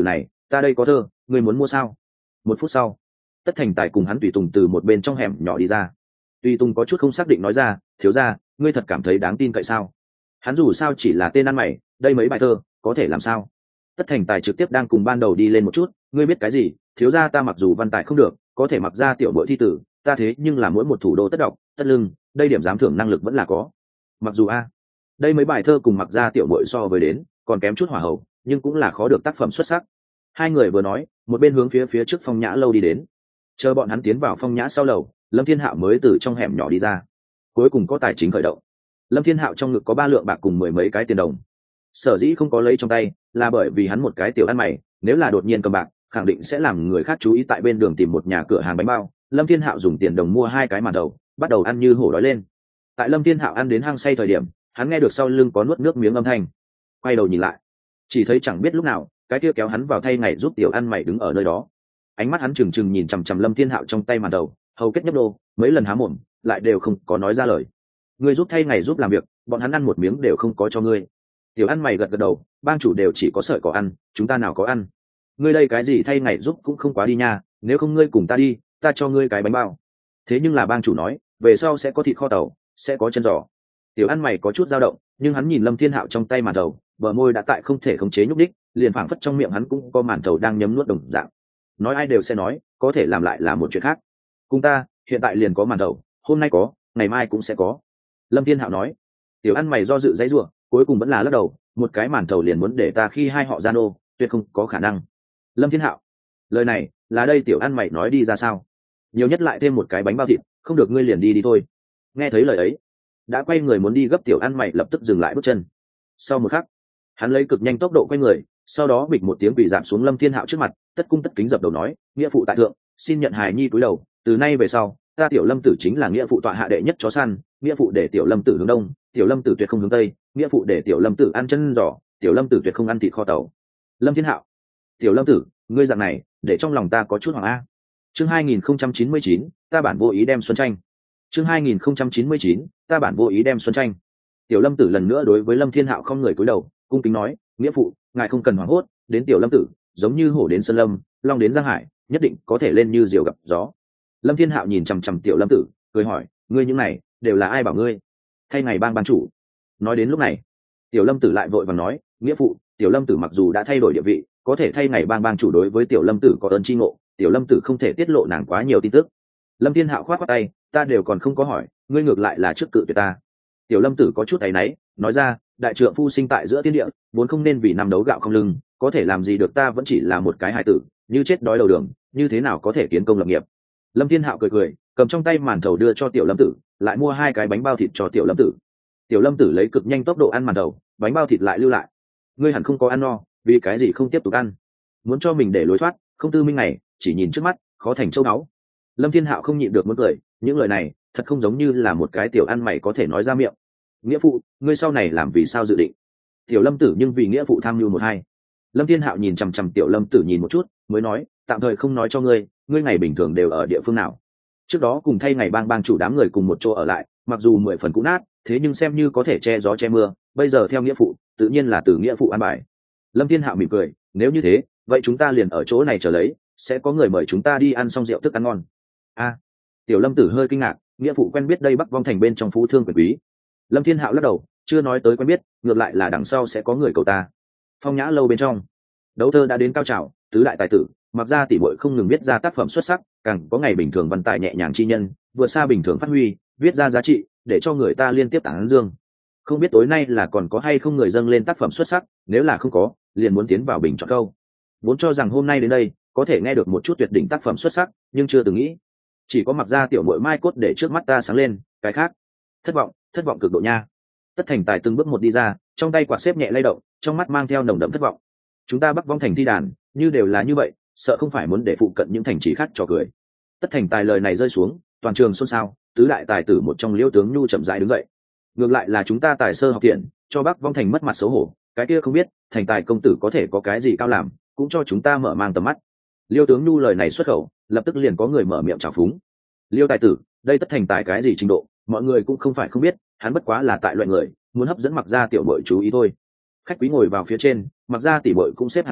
ta đây có thơ, ngươi muốn mua sao? Một phút sau, Tất Thành Tài cùng hắn tùy tùng từ một bên trong hẻm nhỏ đi ra. Tùy tùng có chút không xác định nói ra, thiếu gia, ngươi thật cảm thấy đáng tin cậy sao? Hắn dù sao chỉ là tên ăn mày, đây mấy bài thơ có thể làm sao? Tất Thành Tài trực tiếp đang cùng ban đầu đi lên một chút, ngươi biết cái gì? Thiếu gia ta mặc dù văn tài không được, có thể mặc ra tiểu bội thi tử, ta thế nhưng là mỗi một thủ đô tất đọc, tất lưng, đây điểm giám thưởng năng lực vẫn là có. Mặc dù a, đây mấy bài thơ cùng mặc ra tiểu bội so với đến, còn kém chút hỏa hậu, nhưng cũng là khó được tác phẩm xuất sắc. Hai người vừa nói, một bên hướng phía phía trước Phong Nhã lâu đi đến. Chờ bọn hắn tiến vào Phong Nhã sau lầu, Lâm Thiên Hạo mới từ trong hẻm nhỏ đi ra. Cuối cùng có tài chính khởi động. Lâm Thiên Hạo trong ngực có ba lượng bạc cùng mười mấy cái tiền đồng. Sở dĩ không có lấy trong tay, là bởi vì hắn một cái tiểu ăn mày, nếu là đột nhiên cầm bạc, khẳng định sẽ làm người khác chú ý tại bên đường tìm một nhà cửa hàng bánh bao. Lâm Thiên Hạo dùng tiền đồng mua hai cái màn đầu, bắt đầu ăn như hổ đói lên. Tại Lâm Thiên Hạo ăn đến hang say thời điểm, hắn nghe được sau lưng có nuốt nước miếng âm thanh. Quay đầu nhìn lại, chỉ thấy chẳng biết lúc nào, cái kia kéo hắn vào thay ngày giúp tiểu ăn mày đứng ở nơi đó. Ánh mắt hắn trừng trừng nhìn chằm chằm Lâm Thiên Hạo trong tay màn đầu, hầu kết nhấp đô, mấy lần há mồm, lại đều không có nói ra lời. Ngươi giúp thay ngày giúp làm việc, bọn hắn ăn một miếng đều không có cho ngươi. Tiểu ăn mày gật gật đầu, bang chủ đều chỉ có sợi có ăn, chúng ta nào có ăn. Ngươi đây cái gì thay ngày giúp cũng không quá đi nha, nếu không ngươi cùng ta đi, ta cho ngươi cái bánh bao. Thế nhưng là bang chủ nói, về sau sẽ có thịt kho tàu, sẽ có chân giò. Tiểu ăn mày có chút dao động, nhưng hắn nhìn Lâm Thiên Hạo trong tay màn đầu, bờ môi đã tại không thể khống chế nhúc đích, liền phảng phất trong miệng hắn cũng có màn thầu đang nhấm nuốt đồng dạng. Nói ai đều sẽ nói, có thể làm lại là một chuyện khác. Cùng ta, hiện tại liền có màn thầu, hôm nay có, ngày mai cũng sẽ có. Lâm Thiên Hạo nói. Tiểu ăn mày do dự dãy rủa, cuối cùng vẫn là lắc đầu, một cái màn thầu liền muốn để ta khi hai họ gian ô, tuyệt không có khả năng. Lâm Thiên Hạo, lời này là đây tiểu ăn mày nói đi ra sao? Nhiều nhất lại thêm một cái bánh bao thịt, không được ngươi liền đi đi thôi. Nghe thấy lời ấy, đã quay người muốn đi gấp tiểu ăn mày lập tức dừng lại bước chân. Sau một khắc, hắn lấy cực nhanh tốc độ quay người, sau đó bịch một tiếng quỳ giảm xuống Lâm Thiên Hạo trước mặt, tất cung tất kính dập đầu nói, nghĩa phụ tại thượng, xin nhận hài nhi cúi đầu, từ nay về sau, ta tiểu Lâm tử chính là nghĩa phụ tọa hạ đệ nhất chó săn, nghĩa phụ để tiểu Lâm tử hướng đông, tiểu Lâm tử tuyệt không hướng tây, nghĩa phụ để tiểu Lâm tử ăn chân giò, tiểu Lâm tử tuyệt không ăn thịt kho tàu. Lâm Thiên Hạo, tiểu Lâm tử, ngươi dạng này, để trong lòng ta có chút hoảng a. Chương hai nghìn không trăm chín mươi chín, ta bản vô ý đem Xuân Tranh. Chương hai nghìn không trăm chín mươi chín, ta bản vô ý đem Xuân Tranh. Tiểu Lâm tử lần nữa đối với Lâm Thiên Hạo không người cúi đầu, cung kính nói, nghĩa phụ, ngài không cần hoảng hốt, đến tiểu Lâm tử, giống như hổ đến sơn lâm, long đến giang hải, nhất định có thể lên như diều gặp gió. Lâm Thiên Hạo nhìn chằm chằm tiểu Lâm tử, cười hỏi, ngươi những này đều là ai bảo ngươi? Thay ngày bang ban chủ. Nói đến lúc này, tiểu Lâm tử lại vội vàng nói, nghĩa phụ, tiểu Lâm tử mặc dù đã thay đổi địa vị, có thể thay ngày bang bang chủ đối với tiểu Lâm tử có ơn chi ngộ, tiểu Lâm tử không thể tiết lộ nàng quá nhiều tin tức. Lâm Thiên Hạo khoát khoát tay, ta đều còn không có hỏi, ngươi ngược lại là trước cự tuyệt ta. Tiểu Lâm tử có chút áy náy, nói ra, đại trượng phu sinh tại giữa thiên địa, vốn không nên vì năm đấu gạo không lưng, có thể làm gì được, ta vẫn chỉ là một cái hài tử, như chết đói đầu đường, như thế nào có thể kiến công lập nghiệp. Lâm Thiên Hạo cười cười, cầm trong tay màn thầu đưa cho tiểu Lâm tử, lại mua hai cái bánh bao thịt cho tiểu Lâm tử. Tiểu Lâm tử lấy cực nhanh tốc độ ăn màn thầu, bánh bao thịt lại lưu lại. Ngươi hẳn không có ăn no, vì cái gì không tiếp tục ăn? Muốn cho mình để lối thoát, không tư minh này, chỉ nhìn trước mắt, khó thành châu báu. Lâm Thiên Hạo không nhịn được muốn cười, những lời này thật không giống như là một cái tiểu ăn mày có thể nói ra miệng. Nghĩa phụ, ngươi sau này làm vì sao dự định? Tiểu Lâm tử nhưng vì nghĩa phụ tham mưu một hai. Lâm Thiên Hạo nhìn chằm chằm tiểu Lâm tử nhìn một chút, mới nói, tạm thời không nói cho ngươi, ngươi ngày bình thường đều ở địa phương nào? Trước đó cùng thay ngày bang bang chủ đám người cùng một chỗ ở lại, mặc dù mười phần cũ nát, thế nhưng xem như có thể che gió che mưa, bây giờ theo nghĩa phụ, tự nhiên là từ nghĩa phụ an bài. Lâm Thiên Hạo mỉm cười, nếu như thế, vậy chúng ta liền ở chỗ này chờ lấy, sẽ có người mời chúng ta đi ăn xong rượu thức ăn ngon. A, tiểu Lâm tử hơi kinh ngạc, nghĩa phụ quen biết đây Bắc Vong thành bên trong phú thương quyền quý. Lâm Thiên Hạo lắc đầu, chưa nói tới quen biết, ngược lại là đằng sau sẽ có người cầu ta. Phong Nhã lâu bên trong, đấu thơ đã đến cao trào, tứ đại tài tử, mặc ra tỷ muội không ngừng viết ra tác phẩm xuất sắc, càng có ngày bình thường văn tài nhẹ nhàng chi nhân, vượt xa bình thường phát huy, viết ra giá trị, để cho người ta liên tiếp tán dương. Không biết tối nay là còn có hay không người dâng lên tác phẩm xuất sắc, nếu là không có, liền muốn tiến vào bình chọn câu. Vốn cho rằng hôm nay đến đây có thể nghe được một chút tuyệt đỉnh tác phẩm xuất sắc, nhưng chưa từng nghĩ, chỉ có mặc ra tiểu muội mai cốt để trước mắt ta sáng lên, cái khác thất vọng, thất vọng cực độ nha. Tất Thành Tài từng bước một đi ra, trong tay quạt xếp nhẹ lay động, trong mắt mang theo nồng đậm thất vọng. Chúng ta Bắc Vong thành thi đàn, như đều là như vậy, sợ không phải muốn để phụ cận những thành trì khác trò cười. Tất Thành Tài lời này rơi xuống, toàn trường xôn xao, tứ đại tài tử một trong Liêu tướng Nhu chậm rãi đứng dậy. Ngược lại là chúng ta tài sơ học thiện, cho Bắc Vong thành mất mặt xấu hổ, cái kia không biết, Thành Tài công tử có thể có cái gì cao làm, cũng cho chúng ta mở mang tầm mắt. Liêu tướng Nhu lời này xuất khẩu, lập tức liền có người mở miệng chào phúng. Liêu tài tử, đây Tất Thành Tài cái gì trình độ, mọi người cũng không phải không biết, hắn bất quá là tại loại người muốn hấp dẫn mặc ra tiểu bội chú ý thôi. Khách quý ngồi vào phía trên, mặc ra tỷ bội cũng xếp hàng ngồi,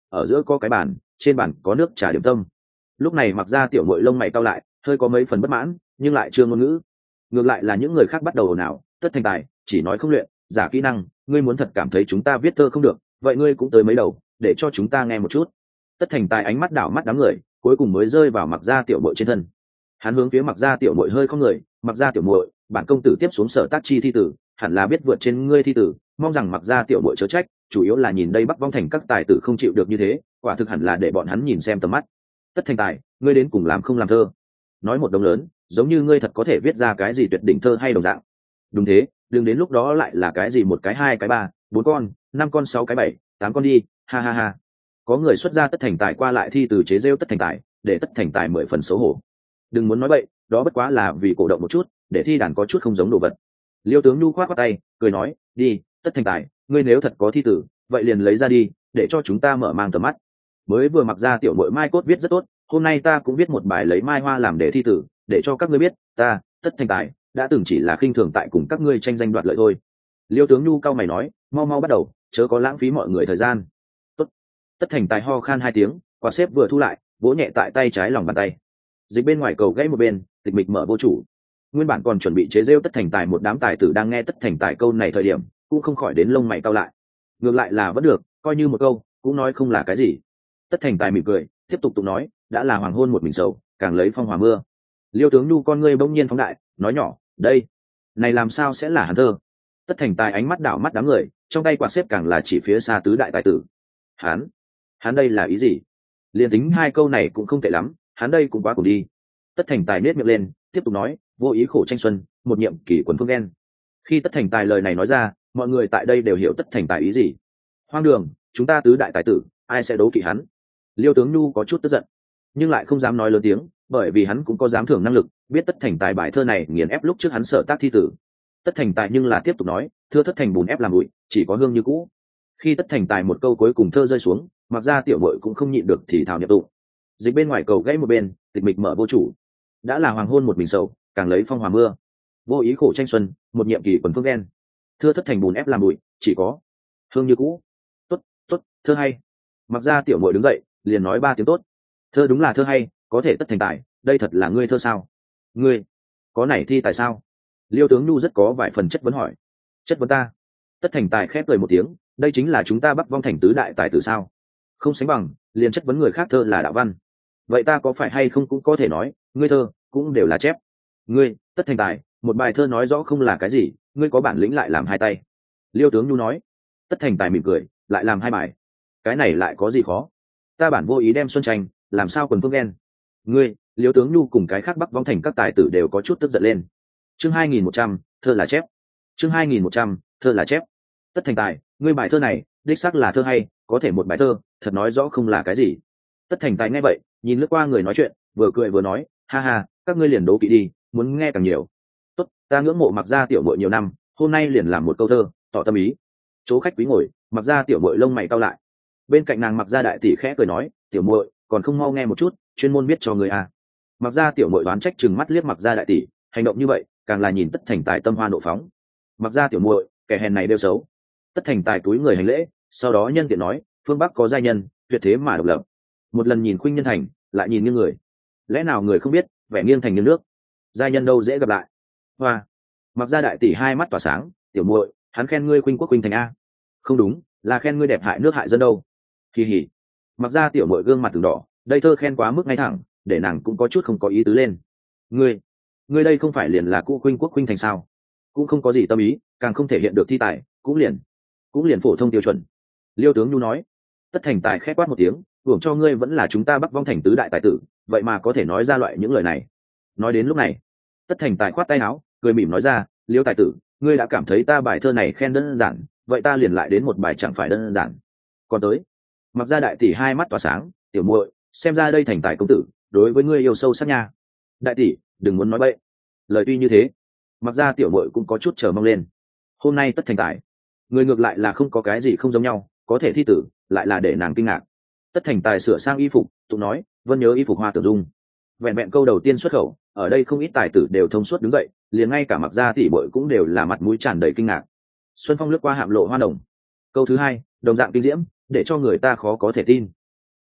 ở giữa có cái bàn, trên bàn có nước trà điểm tâm. Lúc này Mặc Gia tiểu muội lông mày cau lại, hơi có mấy phần bất mãn, nhưng lại chưa ngôn ngữ. Ngược lại là những người khác bắt đầu ồn ào, Tất Thành Tài chỉ nói không luyện, giả kỹ năng, ngươi muốn thật cảm thấy chúng ta viết thơ không được, vậy ngươi cũng tới mấy đầu, để cho chúng ta nghe một chút. Tất Thành Tài ánh mắt đảo mắt đám người, cuối cùng mới rơi vào Mặc Gia tiểu muội trên thân. Hắn hướng phía Mặc Gia tiểu muội hơi không người, Mặc Gia tiểu muội, bản công tử tiếp xuống sở tác chi thi tử, hẳn là biết vượt trên ngươi thi tử, mong rằng Mặc Gia tiểu muội chớ trách, chủ yếu là nhìn đây Bắc Vong Thành các tài tử không chịu được như thế, quả thực hẳn là để bọn hắn nhìn xem tầm mắt. Tất Thành Tài, ngươi đến cùng làm không làm thơ? Nói một đồng lớn, giống như ngươi thật có thể viết ra cái gì tuyệt đỉnh thơ hay đồng dạng. Đúng thế, đừng đến lúc đó lại là cái gì một cái hai cái ba, bốn con, năm con sáu cái bảy, tám con đi, ha ha ha. Có người xuất ra Tất Thành Tài qua lại thi từ chế rêu Tất Thành Tài, để Tất Thành Tài mười phần xấu hổ. Đừng muốn nói bậy, đó bất quá là vì cổ động một chút, để thi đàn có chút không giống đồ vật. Liêu tướng nhu khoát khoát tay, cười nói, đi, Tất Thành Tài, ngươi nếu thật có thi tử, vậy liền lấy ra đi, để cho chúng ta mở mang tầm mắt. Mới vừa Mặc Ra tiểu muội Mai Cốt viết rất tốt, hôm nay ta cũng viết một bài lấy mai hoa làm để thi tử, để cho các ngươi biết, ta, Tất Thành Tài, đã từng chỉ là khinh thường tại cùng các ngươi tranh danh đoạt lợi thôi. Liêu tướng nhu cao mày nói, mau mau bắt đầu, chớ có lãng phí mọi người thời gian. Tốt. Tất Thành Tài ho khan hai tiếng, quả xếp vừa thu lại, vỗ nhẹ tại tay trái lòng bàn tay. Dịch bên ngoài cầu gãy một bên, tịch mịch mở vô chủ. Nguyên bản còn chuẩn bị chế rêu Tất Thành Tài một đám tài tử đang nghe Tất Thành Tài câu này thời điểm, cũng không khỏi đến lông mày cau lại. Ngược lại là vẫn được, coi như một câu, cũng nói không là cái gì. Tất Thành Tài mỉm cười, tiếp tục tụng nói, đã là hoàng hôn một mình sầu, càng lấy phong hòa mưa. Liêu tướng nhu con ngươi bỗng nhiên phóng đại, nói nhỏ, đây, này làm sao sẽ là hàn thơ? Tất Thành Tài ánh mắt đảo mắt đám người, trong tay quạt xếp càng là chỉ phía xa tứ đại tài tử. Hắn, hắn đây là ý gì? Liên tính hai câu này cũng không tệ lắm, hắn đây cũng quá cùng đi. Tất Thành Tài nết miệng lên, tiếp tục nói, vô ý khổ tranh xuân, một nhiệm kỳ quần phương đen. Khi Tất Thành Tài lời này nói ra, mọi người tại đây đều hiểu Tất Thành Tài ý gì. Hoang đường, chúng ta tứ đại tài tử, ai sẽ đấu kỵ hắn? Liêu tướng nhu có chút tức giận, nhưng lại không dám nói lớn tiếng, bởi vì hắn cũng có dám thưởng năng lực, biết Tất Thành Tài bài thơ này nghiền ép lúc trước hắn sở tác thi tử. Tất Thành Tài nhưng là tiếp tục nói, thưa thất thành bùn ép làm bụi, chỉ có hương như cũ. Khi Tất Thành Tài một câu cuối cùng thơ rơi xuống, Mặc Ra tiểu muội cũng không nhịn được thì thào nhập tụng. Dịch bên ngoài cầu gãy một bên, tịch mịch mở vô chủ. Đã là hoàng hôn một mình sầu, càng lấy phong hòa mưa. Vô ý khổ tranh xuân, một nhiệm kỳ quần phương đen. Thưa thất thành bùn ép làm bụi, chỉ có hương như cũ. Tốt, tốt, thơ hay. Mặc Ra tiểu muội đứng dậy, liền nói ba tiếng tốt. Thơ đúng là thơ hay, có thể Tất Thành Tài, đây thật là ngươi thơ sao? Ngươi có nảy thi tại sao? Liêu tướng nhu rất có vài phần chất vấn hỏi. Chất vấn ta? Tất Thành Tài khép cười một tiếng, đây chính là chúng ta Bắc Vong Thành tứ đại tài tử sao? Không sánh bằng, liền chất vấn người khác thơ là đạo văn. Vậy ta có phải hay không cũng có thể nói, ngươi thơ cũng đều là chép. Ngươi, Tất Thành Tài, một bài thơ nói rõ không là cái gì, ngươi có bản lĩnh lại làm hai tay. Liêu tướng nhu nói. Tất Thành Tài mỉm cười, lại làm hai bài. Cái này lại có gì khó? Ta bản vô ý đem xuân tranh, làm sao quần phương đen? Ngươi, Liêu tướng nhu cùng cái khác Bắc Vong Thành các tài tử đều có chút tức giận lên. Chương hai nghìn một trăm, thơ là chép. Chương hai nghìn một trăm, thơ là chép. Tất Thành Tài, ngươi bài thơ này, đích xác là thơ hay, có thể một bài thơ, thật nói rõ không là cái gì. Tất Thành Tài nghe vậy, nhìn lướt qua người nói chuyện, vừa cười vừa nói, ha ha, các ngươi liền đố kỵ đi, muốn nghe càng nhiều. Tốt, ta ngưỡng mộ Mặc Ra tiểu muội nhiều năm, hôm nay liền làm một câu thơ, tỏ tâm ý. Chỗ khách quý ngồi, Mặc Ra tiểu muội lông mày cau lại. Bên cạnh nàng Mặc Ra đại tỷ khẽ cười nói, tiểu muội, còn không mau nghe một chút, chuyên môn biết cho người à. Mặc Ra tiểu muội đoán trách chừng mắt liếc Mặc Ra đại tỷ, hành động như vậy, càng là nhìn Tất Thành Tài tâm hoa nộ phóng. Mặc Ra tiểu muội, kẻ hèn này đều xấu. Tất Thành Tài túi người hành lễ, sau đó nhân tiện nói, phương Bắc có giai nhân, tuyệt thế mà độc lập. Một lần nhìn khuynh nhân thành, lại nhìn như người. Lẽ nào người không biết, vẻ nghiêng thành như nước. Giai nhân đâu dễ gặp lại. Hoa. Mặc Ra đại tỷ hai mắt tỏa sáng, tiểu muội, hắn khen ngươi khuynh quốc khuynh thành a. Không đúng, là khen ngươi đẹp hại nước hại dân đâu. Kỳ hỉ. Mặc Ra tiểu muội gương mặt từng đỏ, đây thơ khen quá mức ngay thẳng, để nàng cũng có chút không có ý tứ lên. Ngươi, ngươi đây không phải liền là cụ khuynh quốc khuynh thành sao? Cũng không có gì tâm ý, càng không thể hiện được thi tài, cũng liền, cũng liền phổ thông tiêu chuẩn. Liêu tướng nhu nói. Tất Thành Tài khép quát một tiếng, hưởng cho ngươi vẫn là chúng ta Bắc Vong Thành tứ đại tài tử, vậy mà có thể nói ra loại những lời này. Nói đến lúc này, Tất Thành Tài khoát tay áo, cười mỉm nói ra, Liêu tài tử, ngươi đã cảm thấy ta bài thơ này khen đơn giản, vậy ta liền lại đến một bài chẳng phải đơn giản. Còn tới, Mặc Ra đại tỷ hai mắt tỏa sáng, tiểu muội, xem ra đây Thành Tài công tử đối với ngươi yêu sâu sắc nha. Đại tỷ, đừng muốn nói bậy. Lời tuy như thế, Mặc Ra tiểu muội cũng có chút chờ mong lên. Hôm nay Tất Thành Tài, người ngược lại là không có cái gì không giống nhau, có thể thi tử, lại là để nàng kinh ngạc. Tất Thành Tài sửa sang y phục, tụng nói, vân nhớ y phục hoa tử dung. Vẹn vẹn câu đầu tiên xuất khẩu, ở đây không ít tài tử đều thông suốt đứng dậy, liền ngay cả Mặc Ra tỷ muội cũng đều là mặt mũi tràn đầy kinh ngạc. Xuân phong lướt qua hạm lộ hoa đồng. Câu thứ hai, đồng dạng kinh diễm, để cho người ta khó có thể tin.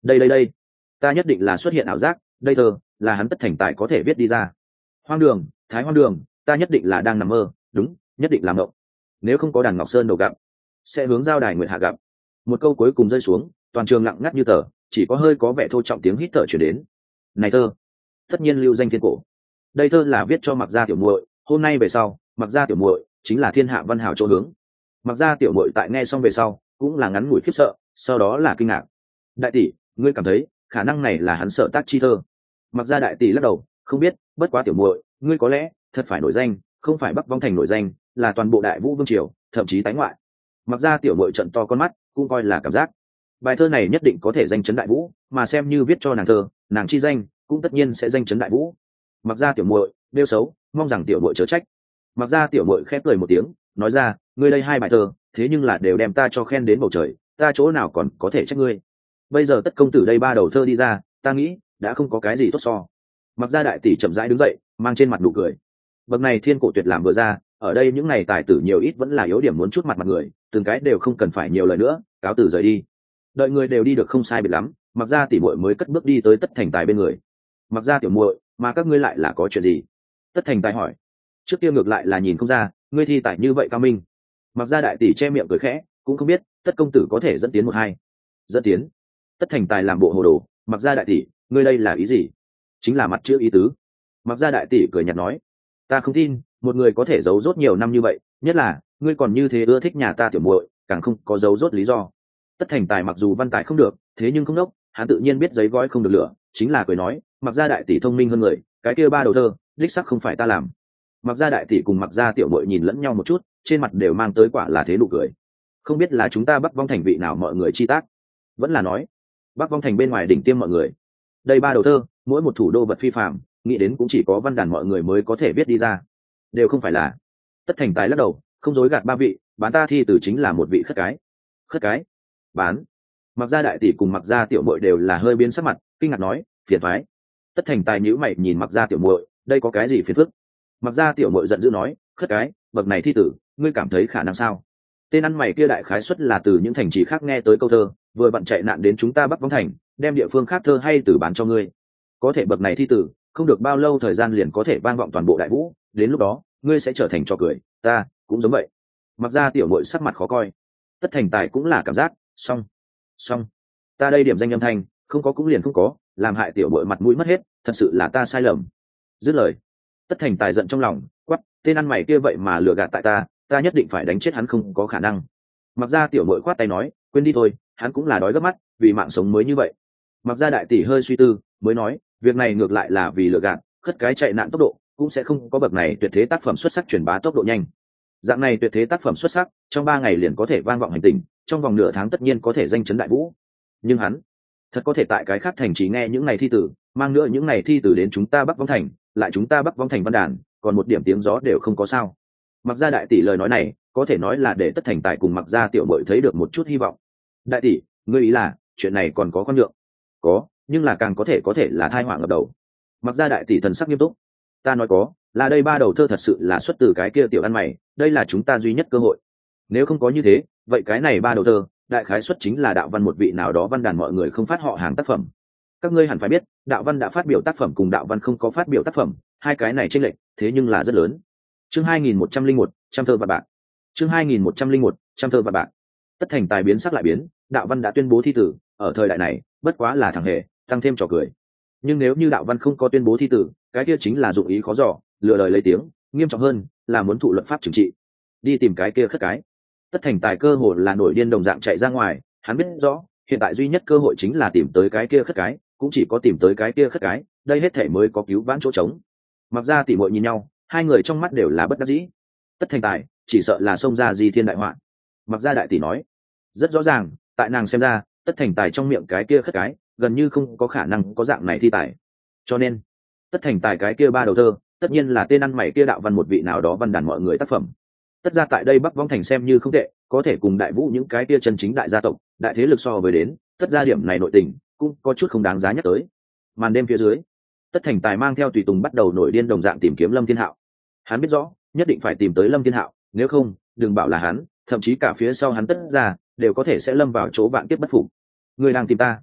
đây đây đây ta nhất định là xuất hiện ảo giác, đây thơ là hắn Tất Thành Tài có thể viết đi ra. Hoang đường, thái hoang đường, ta nhất định là đang nằm mơ, đúng, nhất định là mộng. Nếu không có đàn Ngọc Sơn đầu gặp, sẽ hướng giao đài nguyệt hạ gặp. Một câu cuối cùng rơi xuống, toàn trường lặng ngắt như tờ, chỉ có hơi có vẻ thô trọng tiếng hít thở chuyển đến. Này thơ, tất nhiên lưu danh thiên cổ. Đây thơ là viết cho Mặc Gia tiểu muội, hôm nay về sau, Mặc Gia tiểu muội chính là thiên hạ văn hào chỗ hướng. Mặc Gia tiểu muội tại nghe xong về sau, cũng là ngắn ngủi khiếp sợ, sau đó là kinh ngạc. Đại tỷ, ngươi cảm thấy khả năng này là hắn sợ tác chi thơ? Mặc Gia đại tỷ lắc đầu, không biết, bất quá tiểu muội, ngươi có lẽ thật phải nổi danh, không phải Bắc Vong Thành nổi danh, là toàn bộ Đại Vũ vương triều, thậm chí tái ngoại. Mặc Gia tiểu muội trận to con mắt, cũng coi là cảm giác bài thơ này nhất định có thể danh chấn Đại Vũ, mà xem như viết cho nàng thơ, nàng chi danh cũng tất nhiên sẽ danh chấn Đại Vũ. Mặc Gia tiểu muội đeo xấu, mong rằng tiểu muội chớ trách. Mặc Gia tiểu muội khép cười một tiếng, nói ra, ngươi đây hai bài thơ, thế nhưng là đều đem ta cho khen đến bầu trời, ta chỗ nào còn có thể trách ngươi. Bây giờ Tất công tử đây ba đầu thơ đi ra, ta nghĩ đã không có cái gì tốt so. Mặc Gia đại tỷ chậm rãi đứng dậy, mang trên mặt nụ cười. Bậc này thiên cổ tuyệt làm vừa ra, ở đây những này tài tử nhiều ít vẫn là yếu điểm muốn chút mặt mặt người, từng cái đều không cần phải nhiều lời nữa, cáo từ rời đi. Đợi người đều đi được không sai biệt lắm, Mặc Gia tỷ muội mới cất bước đi tới Tất Thành Tài bên người. Mặc Gia tiểu muội, mà các ngươi lại là có chuyện gì? Tất Thành Tài hỏi. Trước kia ngược lại là nhìn không ra, ngươi thi tài như vậy cao minh. Mặc Gia đại tỷ che miệng cười khẽ, cũng không biết Tất công tử có thể dẫn tiến một hai. Dẫn tiến? Tất Thành Tài làm bộ hồ đồ. Mặc Gia đại tỷ, ngươi đây là ý gì? Chính là mặt chữ ý tứ. Mặc Gia đại tỷ cười nhạt nói, ta không tin một người có thể giấu rốt nhiều năm như vậy, nhất là ngươi còn như thế ưa thích nhà ta tiểu muội, càng không có giấu rốt lý do. Tất Thành Tài mặc dù văn tài không được, thế nhưng không đốc, hắn tự nhiên biết giấy gói không được lửa, chính là cười nói, Mặc Gia đại tỷ thông minh hơn người, cái kia ba đầu thơ đích sắc không phải ta làm. Mặc Gia đại tỷ cùng Mặc Gia tiểu muội nhìn lẫn nhau một chút, trên mặt đều mang tới quả là thế nụ cười. Không biết là chúng ta Bắc Vong Thành vị nào mọi người chi tác, vẫn là nói Bắc Vong Thành bên ngoài đỉnh tiêm mọi người. Đây ba đầu thơ, mỗi một thủ đô vật phi phàm, nghĩ đến cũng chỉ có văn đàn mọi người mới có thể viết đi ra, đều không phải là. Tất Thành Tài lắc đầu, không dối gạt ba vị, bán ta thi từ chính là một vị khất cái. Khất cái? Bán? Mặc Gia đại tỷ cùng Mặc Gia tiểu muội đều là hơi biến sắc mặt, kinh ngạc nói, phiền thoái. Tất Thành Tài nhíu mày nhìn Mặc Gia tiểu muội, đây có cái gì phiền phức? Mặc Gia tiểu muội giận dữ nói, khất cái, bậc này thi tử, ngươi cảm thấy khả năng sao? Tên ăn mày kia đại khái xuất là từ những thành trì khác nghe tới câu thơ, vừa bận chạy nạn đến chúng ta Bắc Vong Thành, đem địa phương khác thơ hay từ bán cho ngươi. Có thể bậc này thi tử, không được bao lâu thời gian liền có thể vang vọng toàn bộ Đại Vũ, đến lúc đó ngươi sẽ trở thành trò cười, ta cũng giống vậy. Mặc Gia tiểu muội sắc mặt khó coi. Tất Thành Tài cũng là cảm giác, xong, xong, ta đây điểm danh âm thanh, không có cũng liền không có, làm hại tiểu muội mặt mũi mất hết, thật sự là ta sai lầm. Dứt lời, Tất Thành Tài giận trong lòng, quát, tên ăn mày kia vậy mà lừa gạt tại ta, ta nhất định phải đánh chết hắn không có khả năng. Mặc Gia tiểu muội khoát tay nói, quên đi thôi, hắn cũng là đói gấp mắt, vì mạng sống mới như vậy. Mặc Gia đại tỷ hơi suy tư, mới nói, việc này ngược lại là vì lừa gạt, khất cái chạy nạn tốc độ cũng sẽ không có bậc này tuyệt thế tác phẩm xuất sắc truyền bá tốc độ nhanh. Dạng này tuyệt thế tác phẩm xuất sắc, trong ba ngày liền có thể vang vọng hành tinh, trong vòng nửa tháng tất nhiên có thể danh chấn Đại Vũ. Nhưng hắn thật có thể tại cái khác thành chỉ nghe những ngày thi tử, mang nữa những ngày thi tử đến chúng ta Bắc Vong Thành, lại chúng ta Bắc Vong Thành văn đàn, còn một điểm tiếng gió đều không có sao. Mặc Gia đại tỷ lời nói này, có thể nói là để Tất Thành Tài cùng Mặc Gia tiểu muội thấy được một chút hy vọng. Đại tỷ, ngươi ý là chuyện này còn có con lượng? Có, nhưng là càng có thể có thể là thai họa ngập đầu. Mặc Gia đại tỷ thần sắc nghiêm túc, ta nói có, là đây ba đầu thơ thật sự là xuất từ cái kia tiểu ăn mày, đây là chúng ta duy nhất cơ hội. Nếu không có như thế, vậy cái này ba đầu thơ, đại khái xuất chính là đạo văn một vị nào đó văn đàn mọi người không phát họ hàng tác phẩm. Các ngươi hẳn phải biết, đạo văn đã phát biểu tác phẩm cùng đạo văn không có phát biểu tác phẩm, hai cái này chênh lệch, thế nhưng là rất lớn. Chương hai nghìn một trăm linh một, trăm thơ và bạn. Chương hai nghìn một trăm linh một, trăm thơ và bạn. Tất Thành Tài biến sắc lại biến, đạo văn đã tuyên bố thi tử, ở thời đại này, bất quá là thằng hề, tăng thêm trò cười. Nhưng nếu như đạo văn không có tuyên bố thi tử, cái kia chính là dụng ý khó dò, lừa lời lấy tiếng, nghiêm trọng hơn là muốn thụ luật pháp trừng trị. Đi tìm cái kia khất cái. Tất Thành Tài cơ hồ là nổi điên đồng dạng chạy ra ngoài, hắn biết rõ, hiện tại duy nhất cơ hội chính là tìm tới cái kia khất cái, cũng chỉ có tìm tới cái kia khất cái, đây hết thể mới có cứu vãn chỗ trống. Mặc Gia tỷ muội nhìn nhau, hai người trong mắt đều là bất đắc dĩ. Tất Thành Tài chỉ sợ là xông ra di thiên đại họa. Mặc Gia đại tỷ nói, rất rõ ràng, tại nàng xem ra, Tất Thành Tài trong miệng cái kia khất cái, gần như không có khả năng có dạng này thi tài. Cho nên, Tất Thành Tài cái kia ba đầu thơ, tất nhiên là tên ăn mày kia đạo văn một vị nào đó văn đàn mọi người tác phẩm. Tất ra tại đây Bắc Vong Thành xem như không tệ, có thể cùng Đại Vũ những cái kia chân chính đại gia tộc, đại thế lực so với đến, tất ra điểm này nội tình cũng có chút không đáng giá nhắc tới. Màn đêm phía dưới, Tất Thành Tài mang theo tùy tùng bắt đầu nổi điên đồng dạng tìm kiếm Lâm Thiên Hạo. Hắn biết rõ, nhất định phải tìm tới Lâm Thiên Hạo, nếu không, đừng bảo là hắn, thậm chí cả phía sau hắn Tất ra đều có thể sẽ lâm vào chỗ vạn kiếp bất phục. Người đang tìm ta?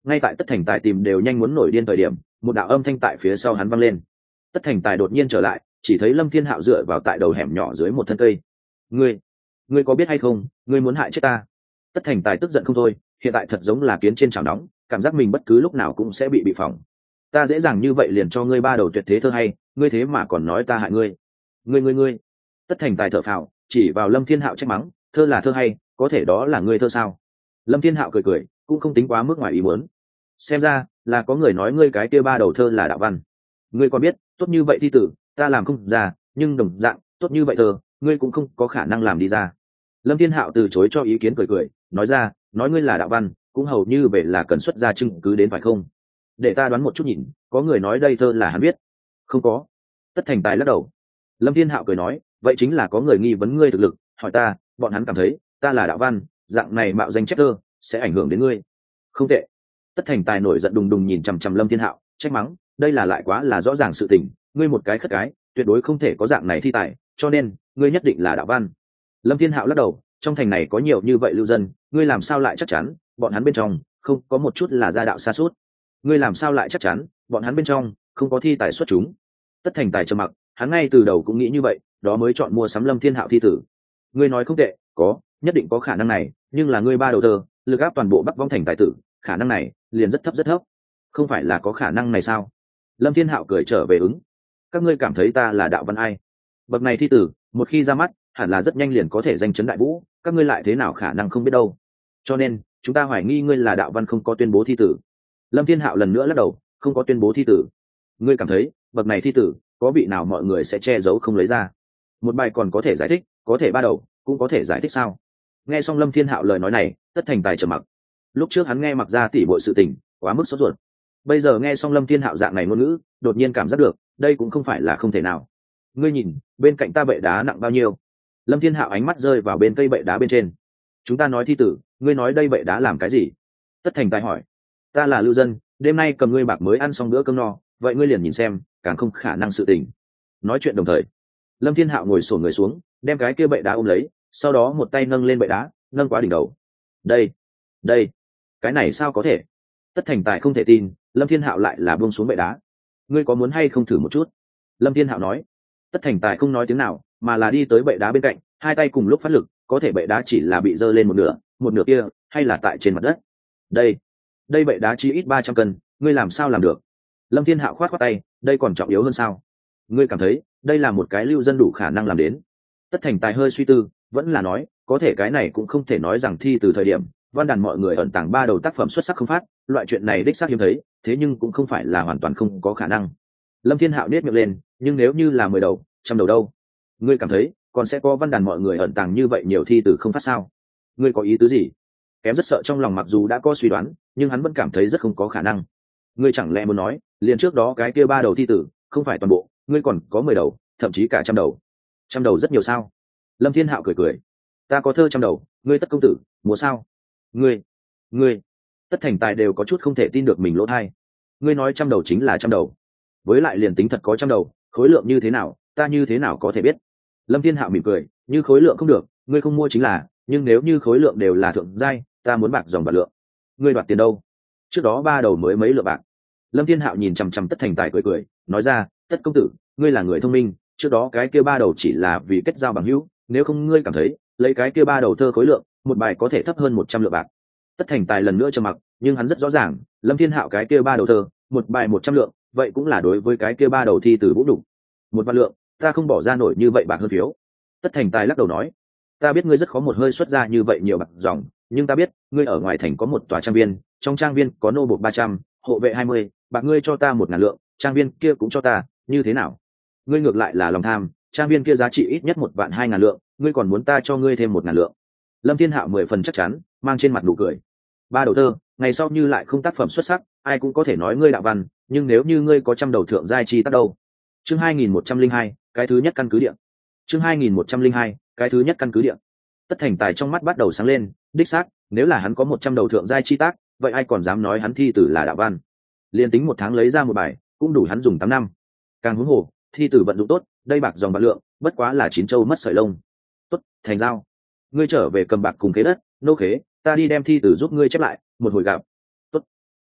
Ngay tại Tất Thành Tài tìm đều nhanh muốn nổi điên thời điểm, một đạo âm thanh tại phía sau hắn vang lên. Tất Thành Tài đột nhiên trở lại, chỉ thấy Lâm Thiên Hạo dựa vào tại đầu hẻm nhỏ dưới một thân cây. ngươi ngươi có biết hay không, ngươi muốn hại chết ta. Tất Thành Tài tức giận không thôi, hiện tại thật giống là kiến trên chảo nóng, cảm giác mình bất cứ lúc nào cũng sẽ bị bị phỏng. Ta dễ dàng như vậy liền cho ngươi ba đầu tuyệt thế thơ hay, ngươi thế mà còn nói ta hại ngươi. Ngươi ngươi ngươi. Tất Thành Tài thở phào, chỉ vào Lâm Thiên Hạo trách mắng, thơ là thơ hay, có thể đó là ngươi thơ sao? Lâm Thiên Hạo cười cười, cũng không tính quá mức ngoài ý muốn. Xem ra là có người nói ngươi cái kia ba đầu thơ là đạo văn. Ngươi còn biết, tốt như vậy thi tử, ta làm không ra, nhưng đồng dạng, tốt như vậy thơ, ngươi cũng không có khả năng làm đi ra. Lâm Thiên Hạo từ chối cho ý kiến cười cười, nói ra, nói ngươi là đạo văn, cũng hầu như về là cần xuất ra chứng cứ đến phải không? Để ta đoán một chút nhìn, có người nói đây thơ là hắn viết. Không có. Tất Thành Tài lắc đầu. Lâm Thiên Hạo cười nói, vậy chính là có người nghi vấn ngươi thực lực, hỏi ta, bọn hắn cảm thấy ta là đạo văn, dạng này mạo danh chép thơ sẽ ảnh hưởng đến ngươi. Không tệ. Tất Thành Tài nổi giận đùng đùng nhìn chằm chằm Lâm Thiên Hạo, trách mắng, đây là lại quá là rõ ràng sự tình, ngươi một cái khất cái, tuyệt đối không thể có dạng này thi tài, cho nên ngươi nhất định là đạo văn. Lâm Thiên Hạo lắc đầu, trong thành này có nhiều như vậy lưu dân, ngươi làm sao lại chắc chắn bọn hắn bên trong không có một chút là gia đạo xa suốt? Ngươi làm sao lại chắc chắn bọn hắn bên trong không có thi tài xuất chúng? Tất Thành Tài trầm mặc, hắn ngay từ đầu cũng nghĩ như vậy, đó mới chọn mua sắm Lâm Thiên Hạo thi tử. Ngươi nói không tệ, có, nhất định có khả năng này, nhưng là ngươi ba đầu tờ, lực áp toàn bộ Bắc Vong thành tài tử, khả năng này liền rất thấp rất thấp. Không phải là có khả năng này sao? Lâm Thiên Hạo cười trở về ứng. Các ngươi cảm thấy ta là đạo văn ai? Bậc này thi tử, một khi ra mắt, hẳn là rất nhanh liền có thể danh chấn đại vũ, các ngươi lại thế nào khả năng không biết đâu. Cho nên, chúng ta hoài nghi ngươi là đạo văn không có tuyên bố thi tử. Lâm Thiên Hạo lần nữa lắc đầu, không có tuyên bố thi tử. Ngươi cảm thấy, bậc này thi tử, có vị nào mọi người sẽ che giấu không lấy ra? Một bài còn có thể giải thích, có thể ba đầu, cũng có thể giải thích sao? Nghe xong Lâm Thiên Hạo lời nói này, Tất Thành Tài trầm mặc. Lúc trước hắn nghe mặc ra tỉ bội sự tình, quá mức sốt ruột. Bây giờ nghe xong Lâm Thiên Hạo dạng này ngôn ngữ, đột nhiên cảm giác được, đây cũng không phải là không thể nào. Ngươi nhìn, bên cạnh ta bệ đá nặng bao nhiêu? Lâm Thiên Hạo ánh mắt rơi vào bên cây bệ đá bên trên. Chúng ta nói thi tử, ngươi nói đây bệ đá làm cái gì? Tất Thành Tài hỏi. Ta là lưu dân, đêm nay cầm ngươi bạc mới ăn xong bữa cơm no, vậy ngươi liền nhìn xem, càng không khả năng sự tình. Nói chuyện đồng thời, Lâm Thiên Hạo ngồi xổm người xuống, đem cái kia bệ đá ôm lấy, sau đó một tay nâng lên bệ đá, nâng quá đỉnh đầu. Đây, đây, cái này sao có thể? Tất Thành Tài không thể tin, Lâm Thiên Hạo lại là buông xuống bệ đá. Ngươi có muốn hay không thử một chút? Lâm Thiên Hạo nói. Tất Thành Tài không nói tiếng nào, mà là đi tới bệ đá bên cạnh, hai tay cùng lúc phát lực, có thể bệ đá chỉ là bị giơ lên một nửa, một nửa kia hay là tại trên mặt đất. Đây, đây bệ đá chỉ ít ba trăm cân, ngươi làm sao làm được? Lâm Thiên Hạo khoát khoát tay, đây còn trọng yếu hơn sao? Ngươi cảm thấy đây là một cái lưu dân đủ khả năng làm đến? Tất Thành Tài hơi suy tư, vẫn là nói, có thể cái này cũng không thể nói rằng thi từ thời điểm văn đàn mọi người ẩn tàng ba đầu tác phẩm xuất sắc không phát, loại chuyện này đích xác hiếm thấy, thế nhưng cũng không phải là hoàn toàn không có khả năng. Lâm Thiên Hạo nết miệng lên, nhưng nếu như là mười đầu, trăm đầu đâu? Ngươi cảm thấy còn sẽ có văn đàn mọi người ẩn tàng như vậy nhiều thi từ không phát sao? Ngươi có ý tứ gì? Kém rất sợ trong lòng mặc dù đã có suy đoán, nhưng hắn vẫn cảm thấy rất không có khả năng. Ngươi chẳng lẽ muốn nói, liền trước đó cái kia ba đầu thi tử, không phải toàn bộ, ngươi còn có mười đầu, thậm chí cả trăm đầu. Trăm đầu rất nhiều sao? Lâm Thiên Hạo cười cười. Ta có thơ trăm đầu, ngươi Tất công tử, múa sao? Ngươi, ngươi, Tất Thành Tài đều có chút không thể tin được mình lỗ thai. Ngươi nói trăm đầu chính là trăm đầu, với lại liền tính thật có trăm đầu, khối lượng như thế nào, ta như thế nào có thể biết? Lâm Thiên Hạo mỉm cười, như khối lượng không được, ngươi không mua chính là, nhưng nếu như khối lượng đều là thượng giai, ta muốn bạc dòng bạc lượng. Ngươi đoạt tiền đâu? Trước đó ba đầu mới mấy lượng bạc. Lâm Thiên Hạo nhìn chằm chằm Tất Thành Tài cười cười, nói ra, Tất công tử, ngươi là người thông minh, trước đó cái kia ba đầu chỉ là vì kết giao bằng hữu, nếu không ngươi cảm thấy lấy cái kia ba đầu thơ khối lượng, một bài có thể thấp hơn một trăm lượng bạc. Tất Thành Tài lần nữa trầm mặc, nhưng hắn rất rõ ràng, Lâm Thiên Hạo cái kia ba đầu thơ, một bài một trăm lượng, vậy cũng là đối với cái kia ba đầu thi từ vũ đủ. Một vạn lượng, ta không bỏ ra nổi như vậy bạc hơn phiếu. Tất Thành Tài lắc đầu nói, ta biết ngươi rất khó một hơi xuất ra như vậy nhiều bạc dòng, nhưng ta biết ngươi ở ngoài thành có một tòa trang viên, trong trang viên có nô bộc ba trăm, hộ vệ hai mươi, bạc ngươi cho ta một ngàn lượng, trang viên kia cũng cho ta, như thế nào? Ngươi ngược lại là lòng tham, trang viên kia giá trị ít nhất một vạn hai ngàn lượng, ngươi còn muốn ta cho ngươi thêm một ngàn lượng. Lâm Thiên Hạo mười phần chắc chắn, mang trên mặt nụ cười. Ba đầu thơ, ngày sau như lại không tác phẩm xuất sắc, ai cũng có thể nói ngươi đạo văn, nhưng nếu như ngươi có trăm đầu thượng giai chi tác đâu? Chương hai nghìn một trăm linh hai, cái thứ nhất căn cứ địa. Chương hai nghìn một trăm linh hai, cái thứ nhất căn cứ địa. Tất Thành Tài trong mắt bắt đầu sáng lên, đích xác, nếu là hắn có một trăm đầu thượng giai chi tác, vậy ai còn dám nói hắn thi tử là đạo văn? Liên tính một tháng lấy ra một bài, cũng đủ hắn dùng tám năm. Càng huống hồ, thi tử vận dụng tốt, đây bạc dòng bạc lượng, bất quá là chín châu mất sợi lông. Tốt, thành giao. Ngươi trở về cầm bạc cùng khế đất, nô khế, ta đi đem thi tử giúp ngươi chép lại, một hồi gặp. Tốt.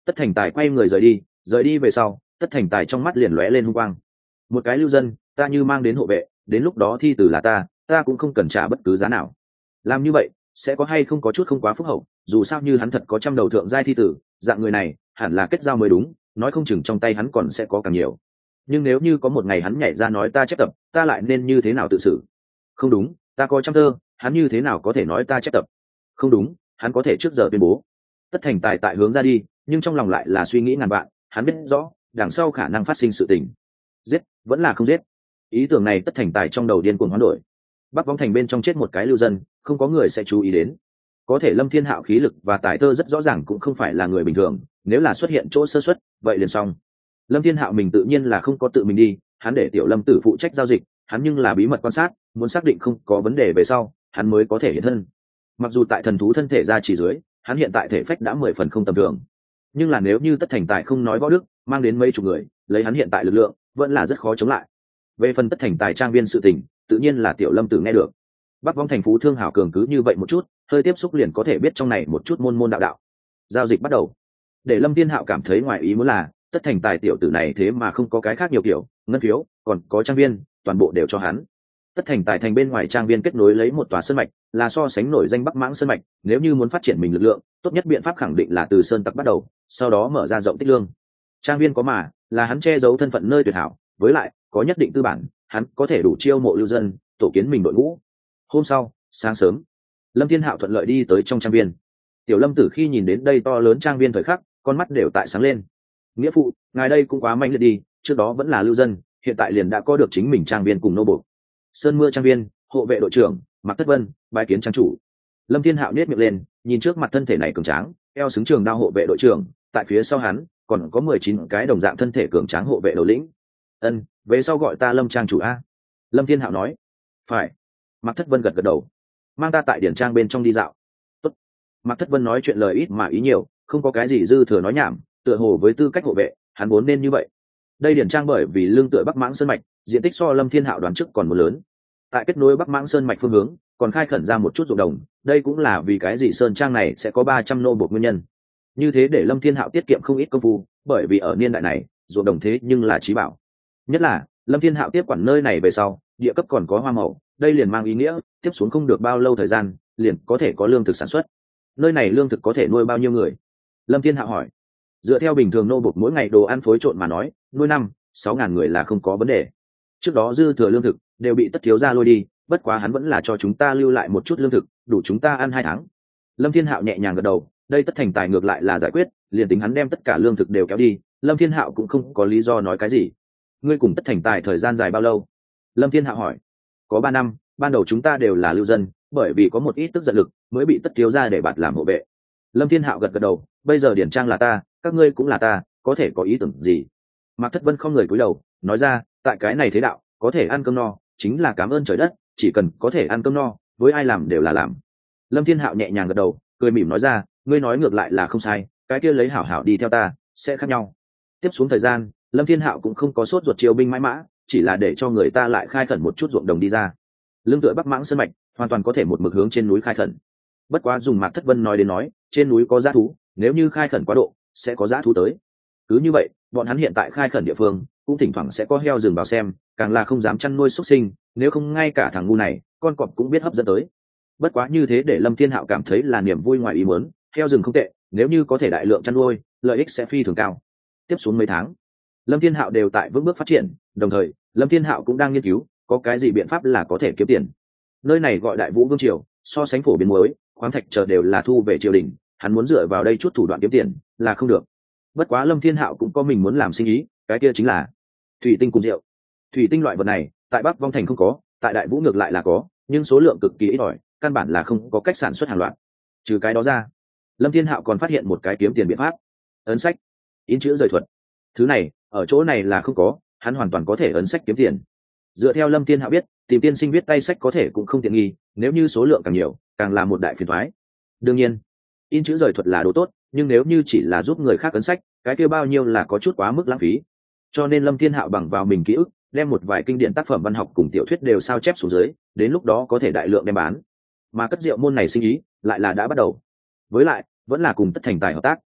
Tất Thành Tài quay người rời đi, rời đi về sau, Tất Thành Tài trong mắt liền lóe lên hung quang. Một cái lưu dân, ta như mang đến hộ vệ, đến lúc đó thi tử là ta, ta cũng không cần trả bất cứ giá nào. Làm như vậy, sẽ có hay không có chút không quá phúc hậu, dù sao như hắn thật có trăm đầu thượng giai thi tử, dạng người này, hẳn là kết giao mới đúng, nói không chừng trong tay hắn còn sẽ có càng nhiều. Nhưng nếu như có một ngày hắn nhảy ra nói ta chép tập, ta lại nên như thế nào tự xử? Không đúng, ta có trăm thơ, hắn như thế nào có thể nói ta chép tập? Không đúng, hắn có thể trước giờ tuyên bố. Tất Thành Tài tại hướng ra đi, nhưng trong lòng lại là suy nghĩ ngàn vạn, hắn biết rõ, đằng sau khả năng phát sinh sự tình. Giết, vẫn là không giết. Ý tưởng này Tất Thành Tài trong đầu điên cuồng hoán đổi. Bắc Võng Thành bên trong chết một cái lưu dân, không có người sẽ chú ý đến. Có thể Lâm Thiên Hạo khí lực và tài thơ rất rõ ràng cũng không phải là người bình thường, nếu là xuất hiện chỗ sơ suất, vậy liền xong. Lâm Thiên Hạo mình tự nhiên là không có tự mình đi, hắn để Tiểu Lâm Tử phụ trách giao dịch, hắn nhưng là bí mật quan sát, muốn xác định không có vấn đề về sau, hắn mới có thể hiện thân. Mặc dù tại thần thú thân thể ra chỉ dưới, hắn hiện tại thể phách đã mười phần không tầm thường, nhưng là nếu như Tất Thành Tài không nói võ đức, mang đến mấy chục người, lấy hắn hiện tại lực lượng, vẫn là rất khó chống lại. Về phần Tất Thành Tài trang viên sự tình, tự nhiên là Tiểu Lâm Tử nghe được. Bắc Võng Thành phú thương hảo cường cứ như vậy một chút, hơi tiếp xúc liền có thể biết trong này một chút môn môn đạo đạo. Giao dịch bắt đầu. Để Lâm Thiên Hạo cảm thấy ngoài ý muốn là, Tất Thành Tài tiểu tử này thế mà không có cái khác nhiều kiểu, ngân phiếu, còn có trang viên, toàn bộ đều cho hắn. Tất Thành Tài thành bên ngoài trang viên kết nối lấy một tòa sơn mạch, là so sánh nổi danh Bắc Mãng sơn mạch, nếu như muốn phát triển mình lực lượng, tốt nhất biện pháp khẳng định là từ sơn tặc bắt đầu, sau đó mở ra rộng tích lương. Trang viên có mà, là hắn che giấu thân phận nơi tuyệt hảo, với lại, có nhất định tư bản, hắn có thể đủ chiêu mộ lưu dân, tổ kiến mình đội ngũ. Hôm sau, sáng sớm, Lâm Thiên Hạo thuận lợi đi tới trong trang viên. Tiểu Lâm Tử khi nhìn đến đây to lớn trang viên thời khắc, con mắt đều tại sáng lên. Nghĩa phụ, ngài đây cũng quá manh liệt đi, trước đó vẫn là lưu dân, hiện tại liền đã có được chính mình trang viên cùng nô buộc. Sơn Mưa trang viên, hộ vệ đội trưởng Mạc Thất Vân, bái kiến trang chủ. Lâm Thiên Hạo nhếch miệng lên, nhìn trước mặt thân thể này cường tráng, eo xứng trường đao hộ vệ đội trưởng, tại phía sau hắn còn có mười chín cái đồng dạng thân thể cường tráng hộ vệ đầu lĩnh. Ân, về sau gọi ta Lâm trang chủ a. Lâm Thiên Hạo nói. Phải. Mạc Thất Vân gật gật đầu. Mang ta tại điển trang bên trong đi dạo. Tốt. Mạc Thất Vân nói chuyện lời ít mà ý nhiều, không có cái gì dư thừa nói nhảm, tựa hồ với tư cách hộ vệ, hắn vốn nên như vậy. Đây điển trang bởi vì lương tựa Bắc Mãng sơn mạch, diện tích so Lâm Thiên Hạo đoán trước còn một lớn. Tại kết nối Bắc Mãng sơn mạch phương hướng, còn khai khẩn ra một chút ruộng đồng, đây cũng là vì cái gì sơn trang này sẽ có ba trăm nô buộc nguyên nhân. Như thế để Lâm Thiên Hạo tiết kiệm không ít công phu, bởi vì ở niên đại này, ruộng đồng thế nhưng là chí bảo. Nhất là, Lâm Thiên Hạo tiếp quản nơi này về sau, địa cấp còn có hoa màu, đây liền mang ý nghĩa, tiếp xuống không được bao lâu thời gian, liền có thể có lương thực sản xuất. Nơi này lương thực có thể nuôi bao nhiêu người? Lâm Thiên Hạo hỏi. Dựa theo bình thường nô buộc mỗi ngày đồ ăn phối trộn mà nói, nuôi năm, sáu ngàn người là không có vấn đề. Trước đó dư thừa lương thực đều bị Tất thiếu gia lôi đi, bất quá hắn vẫn là cho chúng ta lưu lại một chút lương thực, đủ chúng ta ăn hai tháng. Lâm Thiên Hạo nhẹ nhàng gật đầu, đây Tất Thành Tài ngược lại là giải quyết, liền tính hắn đem tất cả lương thực đều kéo đi, Lâm Thiên Hạo cũng không có lý do nói cái gì. Ngươi cùng Tất Thành Tài thời gian dài bao lâu? Lâm Thiên Hạo hỏi. Có ba năm, ban đầu chúng ta đều là lưu dân, bởi vì có một ít tức giận lực, mới bị Tất thiếu gia để bạt làm hộ vệ. Lâm Thiên Hạo gật gật đầu, bây giờ điển trang là ta, các ngươi cũng là ta, có thể có ý tưởng gì? Mạc Thất Vân không người cúi đầu, nói ra, tại cái này thế đạo, có thể ăn cơm no, chính là cảm ơn trời đất, chỉ cần có thể ăn cơm no, với ai làm đều là làm. Lâm Thiên Hạo nhẹ nhàng gật đầu, cười mỉm nói ra, ngươi nói ngược lại là không sai, cái kia lấy hảo hảo đi theo ta, sẽ khác nhau. Tiếp xuống thời gian, Lâm Thiên Hạo cũng không có sốt ruột chiêu binh mãi mã, chỉ là để cho người ta lại khai khẩn một chút ruộng đồng đi ra. Lương tựa Bắc Mãng sơn mạch, hoàn toàn có thể một mực hướng trên núi khai khẩn. Bất quá dùng Mạc Thất Vân nói đến nói, trên núi có dã thú, nếu như khai khẩn quá độ, sẽ có dã thú tới. Cứ như vậy, bọn hắn hiện tại khai khẩn địa phương, cũng thỉnh thoảng sẽ có heo rừng vào xem, càng là không dám chăn nuôi xuất sinh, nếu không ngay cả thằng ngu này, con cọp cũng biết hấp dẫn tới. Bất quá như thế để Lâm Thiên Hạo cảm thấy là niềm vui ngoài ý muốn, heo rừng không tệ, nếu như có thể đại lượng chăn nuôi, lợi ích sẽ phi thường cao. Tiếp xuống mấy tháng, Lâm Thiên Hạo đều tại vững bước phát triển, đồng thời, Lâm Thiên Hạo cũng đang nghiên cứu, có cái gì biện pháp là có thể kiếm tiền. Nơi này gọi Đại Vũ Vương triều, so sánh phổ biến muối, khoáng thạch chờ đều là thu về triều đình, hắn muốn dựa vào đây chút thủ đoạn kiếm tiền, là không được. Bất quá Lâm Thiên Hạo cũng có mình muốn làm sinh ý, cái kia chính là thủy tinh cùng rượu. Thủy tinh loại vật này, tại Bắc Vong Thành không có, tại Đại Vũ ngược lại là có, nhưng số lượng cực kỳ ít ỏi, căn bản là không có cách sản xuất hàng loạt. Trừ cái đó ra, Lâm Thiên Hạo còn phát hiện một cái kiếm tiền biện pháp. Ấn sách, in chữ rời thuật. Thứ này, ở chỗ này là không có, hắn hoàn toàn có thể ấn sách kiếm tiền. Dựa theo Lâm Thiên Hạo biết, tìm tiên sinh viết tay sách có thể cũng không tiện nghi, nếu như số lượng càng nhiều, càng là một đại phiền toái. Đương nhiên, in chữ rời thuật là đồ tốt, nhưng nếu như chỉ là giúp người khác ấn sách, cái kia bao nhiêu là có chút quá mức lãng phí. Cho nên Lâm Thiên Hạo bằng vào mình ký ức, đem một vài kinh điển tác phẩm văn học cùng tiểu thuyết đều sao chép xuống dưới, đến lúc đó có thể đại lượng đem bán. Mà cất rượu môn này sinh ý, lại là đã bắt đầu. Với lại, vẫn là cùng Tất Thành Tài hợp tác.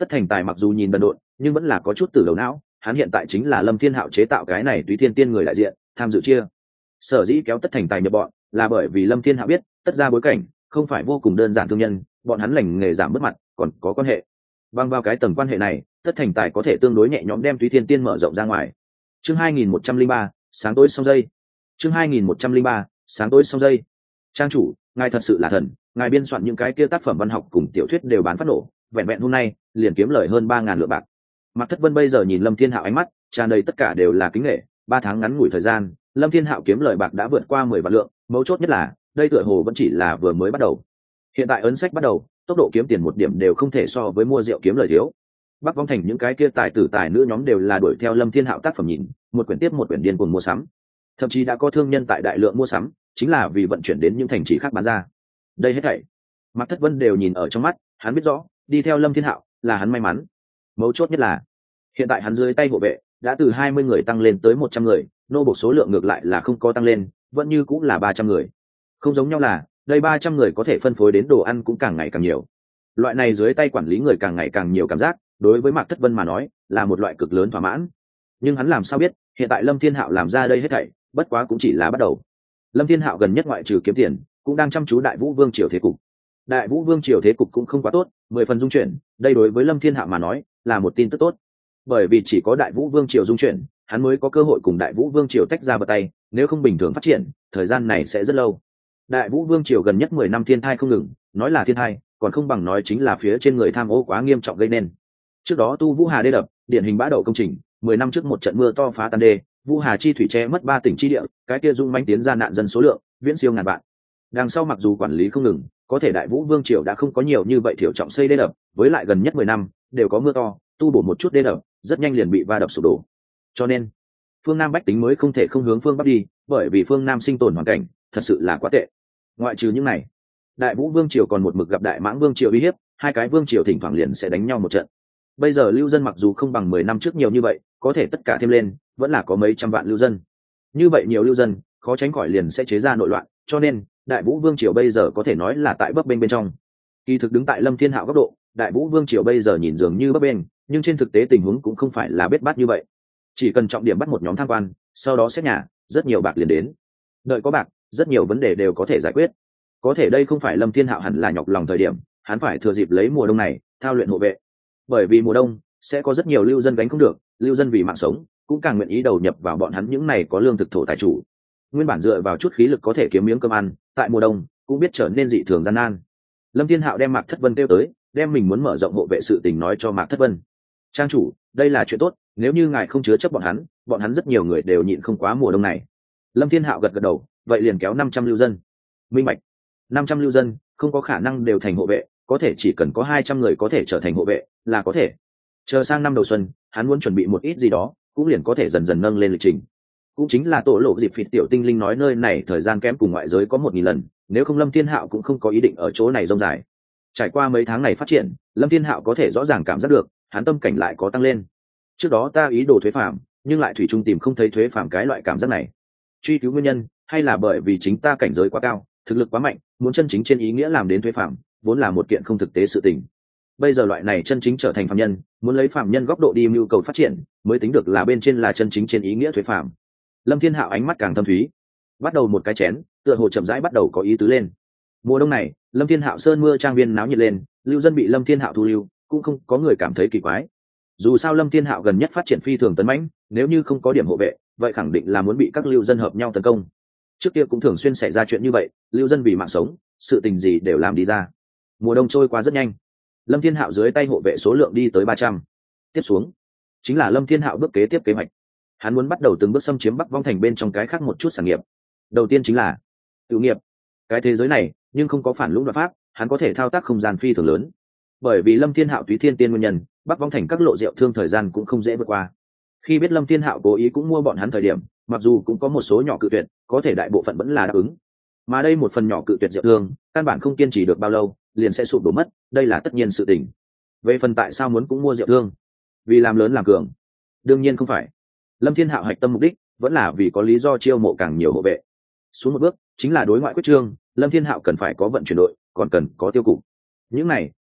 Tất Thành Tài mặc dù nhìn đần độn nhưng vẫn là có chút từ đầu não, hắn hiện tại chính là Lâm Thiên Hạo chế tạo cái này Túy Thiên Tiên người đại diện tham dự chia. Sở dĩ kéo Tất Thành Tài nhập bọn là bởi vì Lâm Thiên Hạo biết tất ra bối cảnh không phải vô cùng đơn giản thương nhân, bọn hắn lành nghề giảm mất mặt còn có quan hệ. Bằng vào cái tầng quan hệ này, Tất Thành Tài có thể tương đối nhẹ nhõm đem Túy Thiên Tiên mở rộng ra ngoài. Chương hai nghìn một trăm lẻ ba, sáng tối xong dây. Chương hai nghìn một trăm lẻ ba, sáng tối xong dây. Trang chủ, ngài thật sự là thần, ngài biên soạn những cái kia tác phẩm văn học cùng tiểu thuyết đều bán phát nổ, vẹn vẹn hôm nay liền kiếm lời hơn ba ngàn lượng bạc. Mạc Thất Vân bây giờ nhìn Lâm Thiên Hạo ánh mắt tràn đầy tất cả đều là kính nể. Ba tháng ngắn ngủi thời gian, Lâm Thiên Hạo kiếm lời bạc đã vượt qua mười vạn lượng, mấu chốt nhất là đây tựa hồ vẫn chỉ là vừa mới bắt đầu. Hiện tại ấn sách bắt đầu, tốc độ kiếm tiền một điểm đều không thể so với mua rượu kiếm lời thiếu. Bắc Vong Thành những cái kia tài tử tài nữ nhóm đều là đuổi theo Lâm Thiên Hạo tác phẩm nhìn, một quyển tiếp một quyển điên cuồng mua sắm. Thậm chí đã có thương nhân tại đại lượng mua sắm, chính là vì vận chuyển đến những thành trì khác bán ra. Đây hết thảy, Mạc Thất Vân đều nhìn ở trong mắt, hắn biết rõ, đi theo Lâm Thiên Hạo là hắn may mắn. Mấu chốt nhất là, hiện tại hắn dưới tay hộ vệ đã từ hai mươi người tăng lên tới một trăm người, nô bộc số lượng ngược lại là không có tăng lên, vẫn như cũng là ba trăm người. Không giống nhau là, đây ba trăm người có thể phân phối đến đồ ăn cũng càng ngày càng nhiều. Loại này dưới tay quản lý người càng ngày càng nhiều cảm giác, đối với Mạc Thất Vân mà nói, là một loại cực lớn thỏa mãn. Nhưng hắn làm sao biết, hiện tại Lâm Thiên Hạo làm ra đây hết thảy, bất quá cũng chỉ là bắt đầu. Lâm Thiên Hạo gần nhất ngoại trừ kiếm tiền, cũng đang chăm chú Đại Vũ Vương triều thế cục. Đại Vũ Vương triều thế cục cũng không quá tốt, mười phần dung chuyển, đây đối với Lâm Thiên Hạo mà nói, là một tin tức tốt. Bởi vì chỉ có Đại Vũ Vương triều dung chuyển, hắn mới có cơ hội cùng Đại Vũ Vương triều tách ra bờ tay, nếu không bình thường phát triển, thời gian này sẽ rất lâu. Đại Vũ Vương triều gần nhất mười năm thiên thai không ngừng, nói là thiên thai, còn không bằng nói chính là phía trên người tham ô quá nghiêm trọng gây nên. Trước đó tu Vũ Hà đê đập, điển hình bã đậu công trình, mười năm trước một trận mưa to phá tan đê, Vũ Hà chi thủy che mất ba tỉnh chi địa, cái kia dung manh tiến ra nạn dân số lượng viễn siêu ngàn vạn. Đằng sau mặc dù quản lý không ngừng, có thể Đại Vũ Vương triều đã không có nhiều như vậy thiểu trọng xây đê đập, với lại gần nhất mười năm đều có mưa to, tu bổ một chút đê đập, rất nhanh liền bị va đập sụp đổ. Cho nên, phương Nam bách tính mới không thể không hướng phương Bắc đi, bởi vì phương Nam sinh tồn hoàn cảnh thật sự là quá tệ. Ngoại trừ những này, Đại Vũ Vương triều còn một mực gặp Đại Mãng Vương triều uy hiếp, hai cái vương triều thỉnh thoảng liền sẽ đánh nhau một trận. Bây giờ lưu dân mặc dù không bằng mười năm trước nhiều như vậy, có thể tất cả thêm lên vẫn là có mấy trăm vạn lưu dân. Như vậy nhiều lưu dân, khó tránh khỏi liền sẽ chế ra nội loạn, cho nên Đại Vũ Vương triều bây giờ có thể nói là tại bấp bênh bên trong. Kỳ thực đứng tại Lâm Thiên Hạo góc độ, Đại Vũ Vương triều bây giờ nhìn dường như bấp bênh, nhưng trên thực tế tình huống cũng không phải là bết bát như vậy. Chỉ cần trọng điểm bắt một nhóm tham quan, sau đó xét nhà, rất nhiều bạc liền đến. Đợi có bạc, rất nhiều vấn đề đều có thể giải quyết. Có thể đây không phải Lâm Thiên Hạo hẳn là nhọc lòng thời điểm, hắn phải thừa dịp lấy mùa đông này thao luyện hộ vệ. Bởi vì mùa đông sẽ có rất nhiều lưu dân gánh không được, lưu dân vì mạng sống cũng càng nguyện ý đầu nhập vào bọn hắn những này có lương thực thổ tài chủ. Nguyên bản dựa vào chút khí lực có thể kiếm miếng cơm ăn, tại mùa đông cũng biết trở nên dị thường gian nan. Lâm Thiên Hạo đem Mạc Thất Vân kêu tới, đem mình muốn mở rộng hộ vệ sự tình nói cho Mạc Thất Vân. Trang chủ, đây là chuyện tốt, nếu như ngài không chứa chấp bọn hắn, bọn hắn rất nhiều người đều nhịn không quá mùa đông này. Lâm Thiên Hạo gật gật đầu, vậy liền kéo năm trăm lưu dân. Minh bạch. năm trăm lưu dân không có khả năng đều thành hộ vệ, có thể chỉ cần có hai trăm người có thể trở thành hộ vệ là có thể. Chờ sang năm đầu xuân, hắn muốn chuẩn bị một ít gì đó, cũng liền có thể dần dần nâng lên lịch trình. Cũng chính là tổ lộ dịp phịt tiểu tinh linh nói nơi này thời gian kém cùng ngoại giới có một nghìn lần, nếu không Lâm Thiên Hạo cũng không có ý định ở chỗ này rông dài. Trải qua mấy tháng này phát triển, Lâm Thiên Hạo có thể rõ ràng cảm giác được, hắn tâm cảnh lại có tăng lên. Trước đó ta ý đồ thuế phạm, nhưng lại thủy chung tìm không thấy thuế phạm cái loại cảm giác này. Truy cứu nguyên nhân, hay là bởi vì chính ta cảnh giới quá cao, thực lực quá mạnh, muốn chân chính trên ý nghĩa làm đến thuế phạm, vốn là một kiện không thực tế sự tình. Bây giờ loại này chân chính trở thành phạm nhân, muốn lấy phạm nhân góc độ đi mưu cầu phát triển, mới tính được là bên trên là chân chính trên ý nghĩa thuế phạm. Lâm Thiên Hạo ánh mắt càng thâm thúy, bắt đầu một cái chén, tựa hồ chậm rãi bắt đầu có ý tứ lên. Mùa đông này, Lâm Thiên Hạo sơn mưa trang viên náo nhiệt lên, lưu dân bị Lâm Thiên Hạo thu lưu, cũng không có người cảm thấy kỳ quái. Dù sao Lâm Thiên Hạo gần nhất phát triển phi thường tấn mãnh, nếu như không có điểm hộ vệ, vậy khẳng định là muốn bị các lưu dân hợp nhau tấn công. Trước kia cũng thường xuyên xảy ra chuyện như vậy, lưu dân vì mạng sống, sự tình gì đều làm đi ra. Mùa đông trôi qua rất nhanh, Lâm Thiên Hạo dưới tay hộ vệ số lượng đi tới ba trăm. Tiếp xuống, chính là Lâm Thiên Hạo bước kế tiếp kế hoạch. Hắn muốn bắt đầu từng bước xâm chiếm Bắc Vong Thành bên trong cái khác một chút sản nghiệp. Đầu tiên chính là tự nghiệp. Cái thế giới này, nhưng không có phản lũng đoạt pháp, hắn có thể thao tác không gian phi thường lớn. Bởi vì Lâm Thiên Hạo Túy Thiên Tiên nguyên nhân, Bắc Vong Thành các lộ rượu thương thời gian cũng không dễ vượt qua. Khi biết Lâm Thiên Hạo cố ý cũng mua bọn hắn thời điểm, mặc dù cũng có một số nhỏ cự tuyệt, có thể đại bộ phận vẫn là đáp ứng. Mà đây một phần nhỏ cự tuyệt rượu thương, căn bản không kiên trì được bao lâu, liền sẽ sụp đổ mất, đây là tất nhiên sự tình. Về phần tại sao muốn cũng mua rượu thương, vì làm lớn làm cường, đương nhiên không phải. Lâm Thiên Hạo hạch tâm mục đích vẫn là vì có lý do chiêu mộ càng nhiều hộ vệ. Xuống một bước chính là đối ngoại quyết trương, Lâm Thiên Hạo cần phải có vận chuyển đội, còn cần có tiêu cục. Những này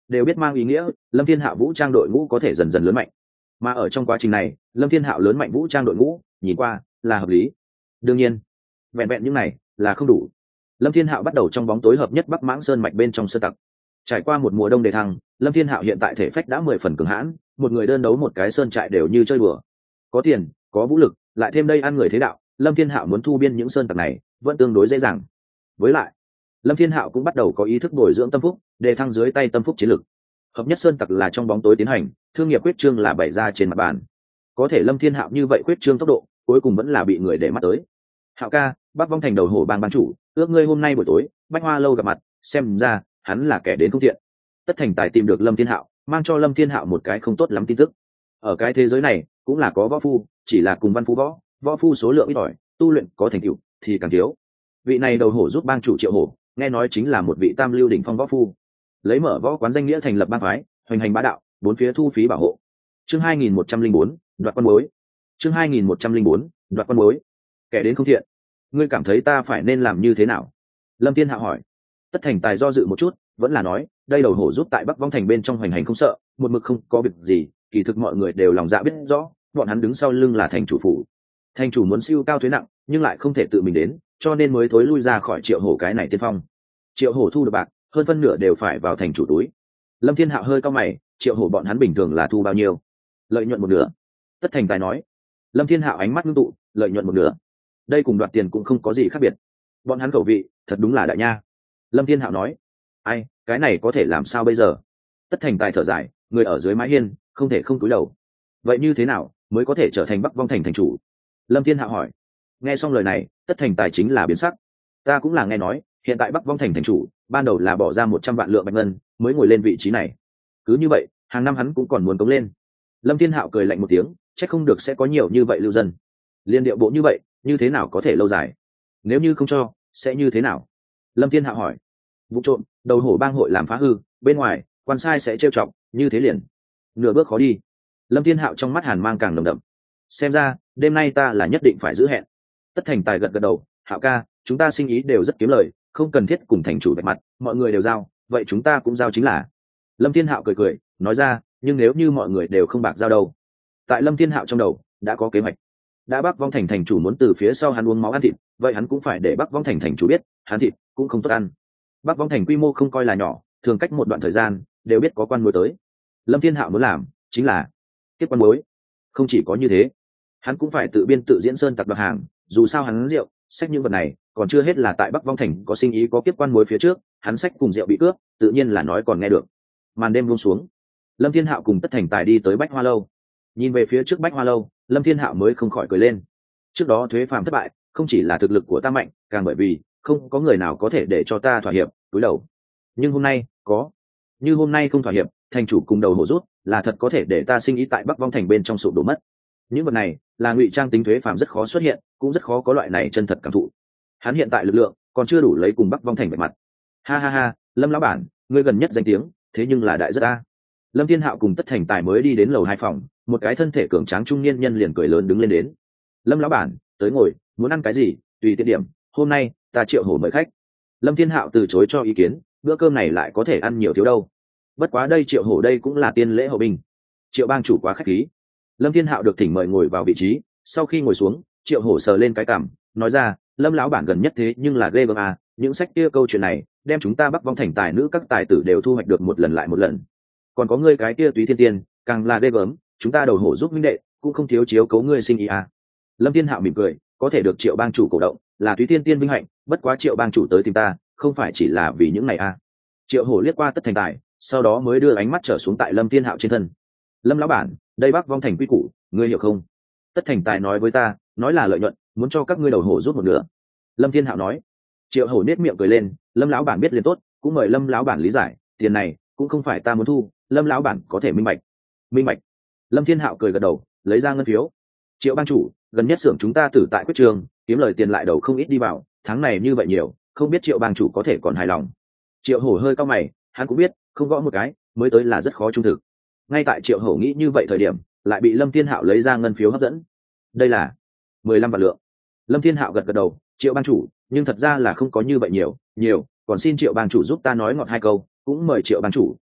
đều biết mang ý nghĩa Lâm Thiên Hạo vũ trang đội ngũ có thể dần dần lớn mạnh. Mà ở trong quá trình này, Lâm Thiên Hạo lớn mạnh vũ trang đội ngũ, nhìn qua là hợp lý. Đương nhiên, vẹn vẹn những này là không đủ. Lâm Thiên Hạo bắt đầu trong bóng tối hợp nhất Bắc Mãng Sơn mạch bên trong sơn tặc. Trải qua một mùa đông đề thăng, Lâm Thiên Hạo hiện tại thể phách đã mười phần cường hãn, một người đơn đấu một cái sơn trại đều như chơi đùa. Có tiền, có vũ lực, lại thêm đây ăn người thế đạo, Lâm Thiên Hạo muốn thu biên những sơn tặc này vẫn tương đối dễ dàng. Với lại, Lâm Thiên Hạo cũng bắt đầu có ý thức bồi dưỡng tâm phúc, đề thăng dưới tay tâm phúc chiến lực. Hợp nhất sơn tặc là trong bóng tối tiến hành, thương nghiệp quyết trương là bày ra trên mặt bàn. Có thể Lâm Thiên Hạo như vậy quyết trương tốc độ, cuối cùng vẫn là bị người để mắt tới. Hạo ca, Bắc Vong Thành đầu hổ bang ban chủ, ước ngươi hôm nay buổi tối Bách Hoa lâu gặp mặt, xem ra hắn là kẻ đến không thiện. Tất Thành Tài tìm được Lâm Thiên Hạo, mang cho Lâm Thiên Hạo một cái không tốt lắm tin tức. Ở cái thế giới này cũng là có võ phu, chỉ là cùng văn phu võ, võ phu số lượng ít ỏi, tu luyện có thành tựu thì càng thiếu. Vị này đầu hổ giúp bang chủ Triệu Hổ, nghe nói chính là một vị tam lưu đỉnh phong võ phu, lấy mở võ quán danh nghĩa thành lập bang phái, hoành hành bá đạo, bốn phía thu phí bảo hộ. Chương hai nghìn một trăm linh bốn, đoạt quan bối. Chương hai nghìn một trăm linh bốn, đoạt quan bối. Kẻ đến không thiện, ngươi cảm thấy ta phải nên làm như thế nào? Lâm Thiên Hạo hỏi. Tất Thành Tài do dự một chút, vẫn là nói, đây đầu hổ giúp tại Bắc Vong Thành bên trong hoành hành không sợ, một mực không có việc gì, kỳ thực mọi người đều lòng dạ biết rõ, bọn hắn đứng sau lưng là thành chủ phủ. Thành chủ muốn siêu cao thuế nặng, nhưng lại không thể tự mình đến, cho nên mới thối lui ra khỏi Triệu Hổ cái này tiên phong. Triệu Hổ thu được bạc, hơn phân nửa đều phải vào thành chủ túi. Lâm Thiên Hạo hơi cau mày, Triệu Hổ bọn hắn bình thường là thu bao nhiêu? Lợi nhuận một nửa. Tất Thành Tài nói. Lâm Thiên Hạo ánh mắt ngưng tụ, lợi nhuận một nửa. Đây cùng đoạt tiền cũng không có gì khác biệt. Bọn hắn khẩu vị, thật đúng là đại nha. Lâm Thiên Hạo nói. Ai, cái này có thể làm sao bây giờ? Tất Thành Tài thở dài, người ở dưới mái hiên, không thể không cúi đầu. Vậy như thế nào mới có thể trở thành Bắc Vong Thành thành chủ? Lâm Thiên Hạo hỏi. Nghe xong lời này, Tất Thành Tài chính là biến sắc. Ta cũng là nghe nói, hiện tại Bắc Vong Thành thành chủ, ban đầu là bỏ ra một trăm vạn lượng bạch ngân mới ngồi lên vị trí này. Cứ như vậy, hàng năm hắn cũng còn muốn cống lên. Lâm Thiên Hạo cười lạnh một tiếng, chắc không được sẽ có nhiều như vậy lưu dân. Liên điệu bộ như vậy, như thế nào có thể lâu dài? Nếu như không cho, sẽ như thế nào? Lâm Thiên Hạo hỏi. Vụ trộm, đầu hổ bang hội làm phá hư, bên ngoài, quan sai sẽ trêu chọc, như thế liền. Nửa bước khó đi. Lâm Thiên Hạo trong mắt hàn mang càng nồng đậm. Xem ra, đêm nay ta là nhất định phải giữ hẹn. Tất Thành Tài gật gật đầu, Hạo ca, chúng ta sinh ý đều rất kiếm lời, không cần thiết cùng thành chủ bạch mặt, mọi người đều giao, vậy chúng ta cũng giao chính là. Lâm Thiên Hạo cười cười, nói ra, nhưng nếu như mọi người đều không bạc giao đâu? Tại Lâm Thiên Hạo trong đầu đã có kế hoạch. Đã Bắc Vong Thành thành chủ muốn từ phía sau hắn uống máu ăn thịt, vậy hắn cũng phải để Bắc Vong Thành thành chủ biết, hắn thịt cũng không tốt ăn. Bắc Vong Thành quy mô không coi là nhỏ, thường cách một đoạn thời gian đều biết có quan mối tới. Lâm Thiên Hạo muốn làm chính là tiếp quan mối. Không chỉ có như thế, hắn cũng phải tự biên tự diễn sơn tặc đoạt hàng, dù sao hắn rượu, sách những vật này, còn chưa hết là tại Bắc Vong Thành có sinh ý có kiếp quan mối phía trước, hắn sách cùng rượu bị cướp, tự nhiên là nói còn nghe được. Màn đêm buông xuống, Lâm Thiên Hạo cùng Tất Thành Tài đi tới Bách Hoa lâu. Nhìn về phía trước Bách Hoa lâu, Lâm Thiên Hạo mới không khỏi cười lên. Trước đó thuế phàm thất bại, không chỉ là thực lực của ta mạnh, càng bởi vì không có người nào có thể để cho ta thỏa hiệp, túi đầu. Nhưng hôm nay, có. Như hôm nay không thỏa hiệp, thành chủ cùng đầu hổ rút, là thật có thể để ta sinh ý tại Bắc Vong Thành bên trong sụp đổ mất. Những vật này, là ngụy trang tính thuế phàm rất khó xuất hiện, cũng rất khó có loại này chân thật cảm thụ. Hắn hiện tại lực lượng còn chưa đủ lấy cùng Bắc Vong Thành bạch mặt. Ha ha ha, Lâm lão bản, ngươi gần nhất danh tiếng, thế nhưng là đại rất a. Lâm Thiên Hạo cùng Tất Thành Tài mới đi đến lầu hai phòng, một cái thân thể cường tráng trung niên nhân liền cười lớn đứng lên đến. Lâm lão bản, tới ngồi, muốn ăn cái gì, tùy tiện điểm, hôm nay ta Triệu Hổ mời khách. Lâm Thiên Hạo từ chối cho ý kiến, bữa cơm này lại có thể ăn nhiều thiếu đâu. Bất quá đây Triệu Hổ đây cũng là tiên lễ hậu binh. Triệu bang chủ quá khách khí. Lâm Thiên Hạo được thỉnh mời ngồi vào vị trí, sau khi ngồi xuống, Triệu Hổ sờ lên cái cằm, nói ra, Lâm lão bản gần nhất thế nhưng là ghê gớm à, những sách kia câu chuyện này, đem chúng ta Bắc Vong Thành tài nữ các tài tử đều thu hoạch được một lần lại một lần. Còn có ngươi cái kia Túy Thiên Tiên, càng là ghê gớm, chúng ta đầu hổ giúp minh đệ, cũng không thiếu chiếu cấu ngươi sinh ý à. Lâm Thiên Hạo mỉm cười, có thể được Triệu bang chủ cổ động, là Túy Thiên Tiên vinh hạnh, bất quá Triệu bang chủ tới tìm ta, không phải chỉ là vì những này à. Triệu Hổ liếc qua Tất Thành Tài, sau đó mới đưa ánh mắt trở xuống tại Lâm Thiên Hạo trên thân. Lâm lão bản, đây Bắc Vong Thành quy củ, ngươi hiểu không? Tất Thành Tài nói với ta, nói là lợi nhuận, muốn cho các ngươi đầu hổ rút một nửa. Lâm Thiên Hạo nói. Triệu Hổ nết miệng cười lên, Lâm lão bản biết liền tốt, cũng mời Lâm lão bản lý giải, tiền này cũng không phải ta muốn thu, Lâm lão bản có thể minh bạch. Minh bạch. Lâm Thiên Hạo cười gật đầu, lấy ra ngân phiếu. Triệu bang chủ, gần nhất xưởng chúng ta tử tại quyết trường, kiếm lời tiền lại đầu không ít đi vào, tháng này như vậy nhiều, không biết Triệu bang chủ có thể còn hài lòng. Triệu Hổ hơi cau mày, hắn cũng biết, không gõ một cái, mới tới là rất khó trung thực. Ngay tại Triệu Hổ nghĩ như vậy thời điểm, lại bị Lâm Thiên Hạo lấy ra ngân phiếu hấp dẫn. Đây là mười lăm vạn lượng. Lâm Thiên Hạo gật gật đầu, Triệu bang chủ, nhưng thật ra là không có như vậy nhiều, nhiều, còn xin Triệu bang chủ giúp ta nói ngọt hai câu, cũng mời Triệu bang chủ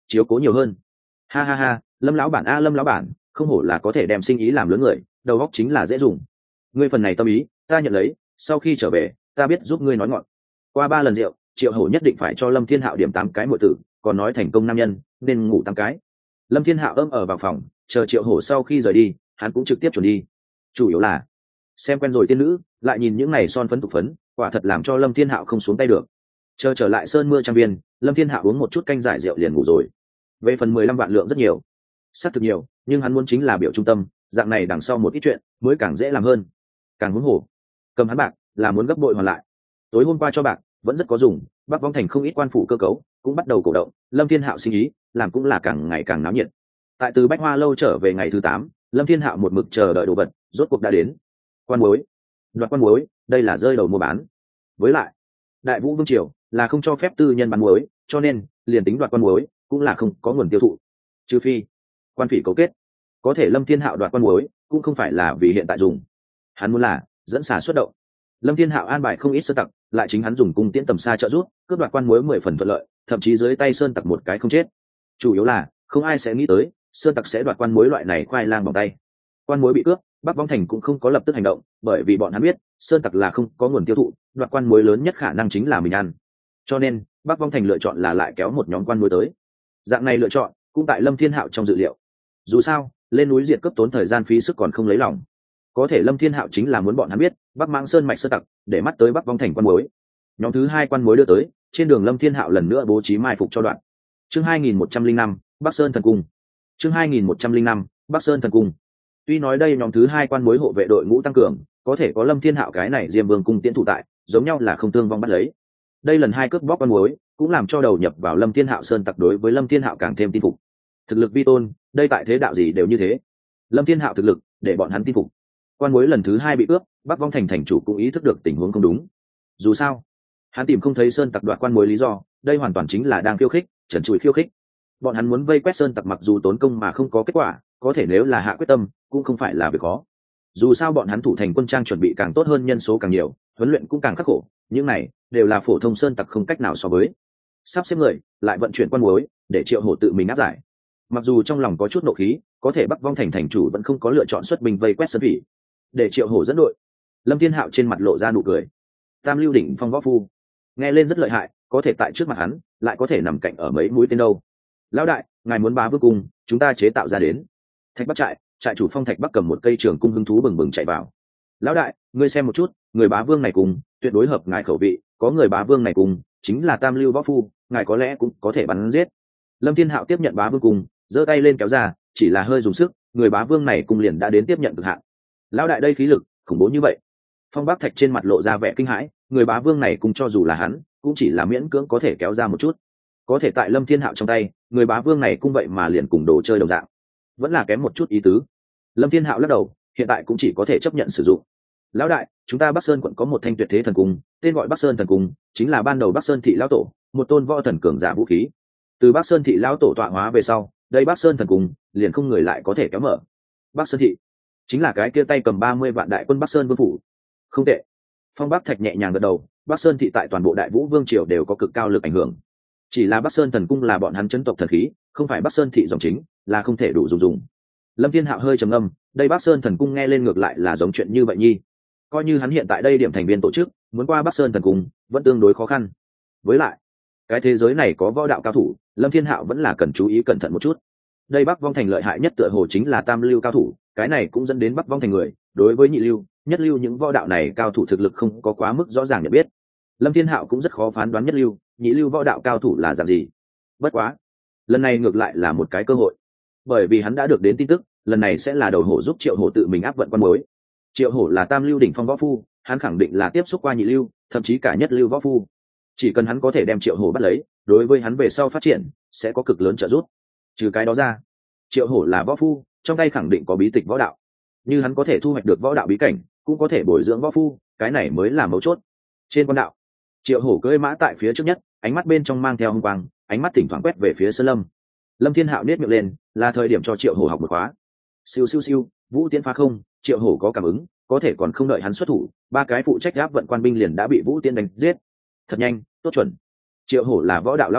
chiếu cố nhiều hơn. Ha ha ha, Lâm lão bản a Lâm lão bản, không hổ là có thể đem sinh ý làm lớn người, đầu óc chính là dễ dùng. Ngươi phần này tâm ý ta nhận lấy, sau khi trở về ta biết giúp ngươi nói ngọn. Qua ba lần rượu, Triệu Hổ nhất định phải cho Lâm Thiên Hạo điểm tám cái muội tử, còn nói thành công nam nhân nên ngủ tám cái. Lâm Thiên Hạo ôm ở vào phòng, chờ Triệu Hổ sau khi rời đi, hắn cũng trực tiếp chuẩn đi. Chủ yếu là xem quen rồi tiên nữ, lại nhìn những này son phấn tục phấn, quả thật làm cho Lâm Thiên Hạo không xuống tay được. Chờ trở lại sơn mưa trang viên, Lâm Thiên Hạo uống một chút canh giải rượu liền ngủ rồi. Về phần mười lăm vạn lượng rất nhiều, xác thực nhiều, nhưng hắn muốn chính là biểu trung tâm, dạng này đằng sau một ít chuyện mới càng dễ làm hơn. Càng huống hồ, cầm hắn bạc là muốn gấp bội hoàn lại. Tối hôm qua cho bạc vẫn rất có dùng, Bắc Vong Thành không ít quan phủ cơ cấu cũng bắt đầu cổ động, Lâm Thiên Hạo sinh ý làm cũng là càng ngày càng náo nhiệt. Tại từ Bách Hoa lâu trở về ngày thứ tám, Lâm Thiên Hạo một mực chờ đợi đồ vật rốt cuộc đã đến. Quan muối, đoạt quan muối, đây là rơi đầu mua bán. Với lại, Đại Vũ Vương triều là không cho phép tư nhân bán muối, cho nên liền tính đoạt quan muối cũng là không có nguồn tiêu thụ. Trừ phi quan phỉ cấu kết. Có thể Lâm Thiên Hạo đoạt quan muối cũng không phải là vì hiện tại dùng, hắn muốn là dẫn xả xuất động. Lâm Thiên Hạo an bài không ít sơn tặc, lại chính hắn dùng cung tiễn tầm xa trợ giúp, cướp đoạt quan muối mười phần thuận lợi, thậm chí dưới tay sơn tặc một cái không chết. Chủ yếu là không ai sẽ nghĩ tới sơn tặc sẽ đoạt quan muối loại này khoai lang bằng tay. Quan muối bị cướp, Bắc Vong Thành cũng không có lập tức hành động, bởi vì bọn hắn biết sơn tặc là không có nguồn tiêu thụ, đoạt quan muối lớn nhất khả năng chính là mình ăn. Cho nên Bắc Vong Thành lựa chọn là lại kéo một nhóm quan muối tới. Dạng này lựa chọn cũng tại Lâm Thiên Hạo trong dự liệu. Dù sao lên núi diệt cướp tốn thời gian phí sức còn không lấy lòng, có thể Lâm Thiên Hạo chính là muốn bọn hắn biết Bắc Mãng Sơn mạch sơn tặc để mắt tới Bắc Vong Thành quan muối. Nhóm thứ hai quan muối đưa tới, trên đường Lâm Thiên Hạo lần nữa bố trí mai phục cho đoạn. Chương hai nghìn một trăm linh năm, Bắc Sơn thần cung. Chương hai nghìn một trăm linh năm, Bắc Sơn thần cung. Tuy nói đây nhóm thứ hai quan muối hộ vệ đội ngũ tăng cường, có thể có Lâm Thiên Hạo cái này Diêm Vương cung tiễn thủ tại, giống nhau là không tương vong bắt lấy. Đây lần hai cướp bóc quan muối, cũng làm cho đầu nhập vào Lâm Thiên Hạo sơn tặc đối với Lâm Thiên Hạo càng thêm tin phục. Thực lực vi tôn, đây tại thế đạo gì đều như thế. Lâm Thiên Hạo thực lực để bọn hắn tin phục. Quan muối lần thứ hai bị cướp, Bắc Vong Thành thành chủ cũng ý thức được tình huống không đúng. Dù sao hắn tìm không thấy sơn tặc đoạt quan muối lý do, đây hoàn toàn chính là đang khiêu khích, trần trụi khiêu khích. Bọn hắn muốn vây quét sơn tặc mặc dù tốn công mà không có kết quả, có thể nếu là hạ quyết tâm cũng không phải là việc khó. Dù sao bọn hắn thủ thành quân trang chuẩn bị càng tốt hơn, nhân số càng nhiều, huấn luyện cũng càng khắc khổ, những này đều là phổ thông sơn tặc không cách nào so với. Sắp xếp người lại vận chuyển quan muối để Triệu Hổ tự mình áp giải. Mặc dù trong lòng có chút nộ khí, có thể Bắc Vong Thành thành chủ vẫn không có lựa chọn xuất binh vây quét sơn phỉ, để Triệu Hổ dẫn đội. Lâm Thiên Hạo trên mặt lộ ra nụ cười. Tam lưu đỉnh phong võ phu, nghe lên rất lợi hại, có thể tại trước mặt hắn lại có thể nằm cạnh ở mấy mũi tên đâu. Lão đại, ngài muốn bá vương cung, chúng ta chế tạo ra đến. Thạch Bắc trại, trại chủ Phong Thạch Bắc cầm một cây trường cung hứng thú bừng bừng chạy vào. Lão đại, ngươi xem một chút, người bá vương này cùng tuyệt đối hợp ngài khẩu vị, có người bá vương này cùng chính là tam lưu võ phu, ngài có lẽ cũng có thể bắn giết. Lâm Thiên Hạo tiếp nhận bá vương cung, giơ tay lên kéo ra, chỉ là hơi dùng sức, người bá vương này cùng liền đã đến tiếp nhận cực hạn. Lão đại đây khí lực khủng bố như vậy. Phong Bắc Thạch trên mặt lộ ra vẻ kinh hãi, người bá vương này cùng cho dù là hắn cũng chỉ là miễn cưỡng có thể kéo ra một chút, có thể tại Lâm Thiên Hạo trong tay, người bá vương này cũng vậy mà liền cùng đồ chơi đồng dạng, vẫn là kém một chút ý tứ. Lâm Thiên Hạo lắc đầu, hiện tại cũng chỉ có thể chấp nhận sử dụng. Lão đại, chúng ta Bắc Sơn quận có một thanh tuyệt thế thần cung, tên gọi Bắc Sơn thần cung, chính là ban đầu Bắc Sơn thị lão tổ, một tôn võ thần cường giả vũ khí. Từ Bắc Sơn thị lão tổ tọa hóa về sau, đây Bắc Sơn thần cung liền không người lại có thể kéo mở. Bắc Sơn thị chính là cái kia tay cầm ba mươi vạn đại quân Bắc Sơn vương phủ. Không tệ. Phong Bắc Thạch nhẹ nhàng gật đầu, Bắc Sơn thị tại toàn bộ Đại Vũ Vương triều đều có cực cao lực ảnh hưởng. Chỉ là Bắc Sơn thần cung là bọn hắn chấn tộc thần khí, không phải Bắc Sơn thị dòng chính, là không thể đủ dùng dùng. Lâm Thiên Hạo hơi trầm ngâm, đây Bắc Sơn thần cung nghe lên ngược lại là giống chuyện như vậy nhi. Coi như hắn hiện tại đây điểm thành viên tổ chức, muốn qua Bắc Sơn thần cung vẫn tương đối khó khăn. Với lại, cái thế giới này có võ đạo cao thủ, Lâm Thiên Hạo vẫn là cần chú ý cẩn thận một chút. Đây Bắc Vong Thành lợi hại nhất tựa hồ chính là tam lưu cao thủ, cái này cũng dẫn đến Bắc Vong Thành người đối với nhị lưu, nhất lưu những võ đạo này cao thủ thực lực không có quá mức rõ ràng nhận biết. Lâm Thiên Hạo cũng rất khó phán đoán nhất lưu, nhị lưu võ đạo cao thủ là dạng gì. Bất quá, lần này ngược lại là một cái cơ hội, bởi vì hắn đã được đến tin tức, lần này sẽ là đầu hổ giúp Triệu Hổ tự mình áp vận quan mối. Triệu Hổ là tam lưu đỉnh phong võ phu, hắn khẳng định là tiếp xúc qua nhị lưu, thậm chí cả nhất lưu võ phu. Chỉ cần hắn có thể đem Triệu Hổ bắt lấy, đối với hắn về sau phát triển sẽ có cực lớn trợ giúp. Trừ cái đó ra, Triệu Hổ là võ phu, trong tay khẳng định có bí tịch võ đạo, như hắn có thể thu hoạch được võ đạo bí cảnh, cũng có thể bồi dưỡng võ phu, cái này mới là mấu chốt. Trên quan đạo, Triệu Hổ cưỡi mã tại phía trước nhất, ánh mắt bên trong mang theo hung quang, ánh mắt thỉnh thoảng quét về phía Sơn Lâm. Lâm Thiên Hạo nét miệng lên, là thời điểm cho Triệu Hổ học một khóa. Siêu siêu siêu, vũ tiễn phá không, Triệu Hổ có cảm ứng, có thể còn không đợi hắn xuất thủ, ba cái phụ trách áp vận quan binh liền đã bị vũ tiễn đánh giết. Thật nhanh, tốt chuẩn. Triệu Hổ là võ đạo lão thủ,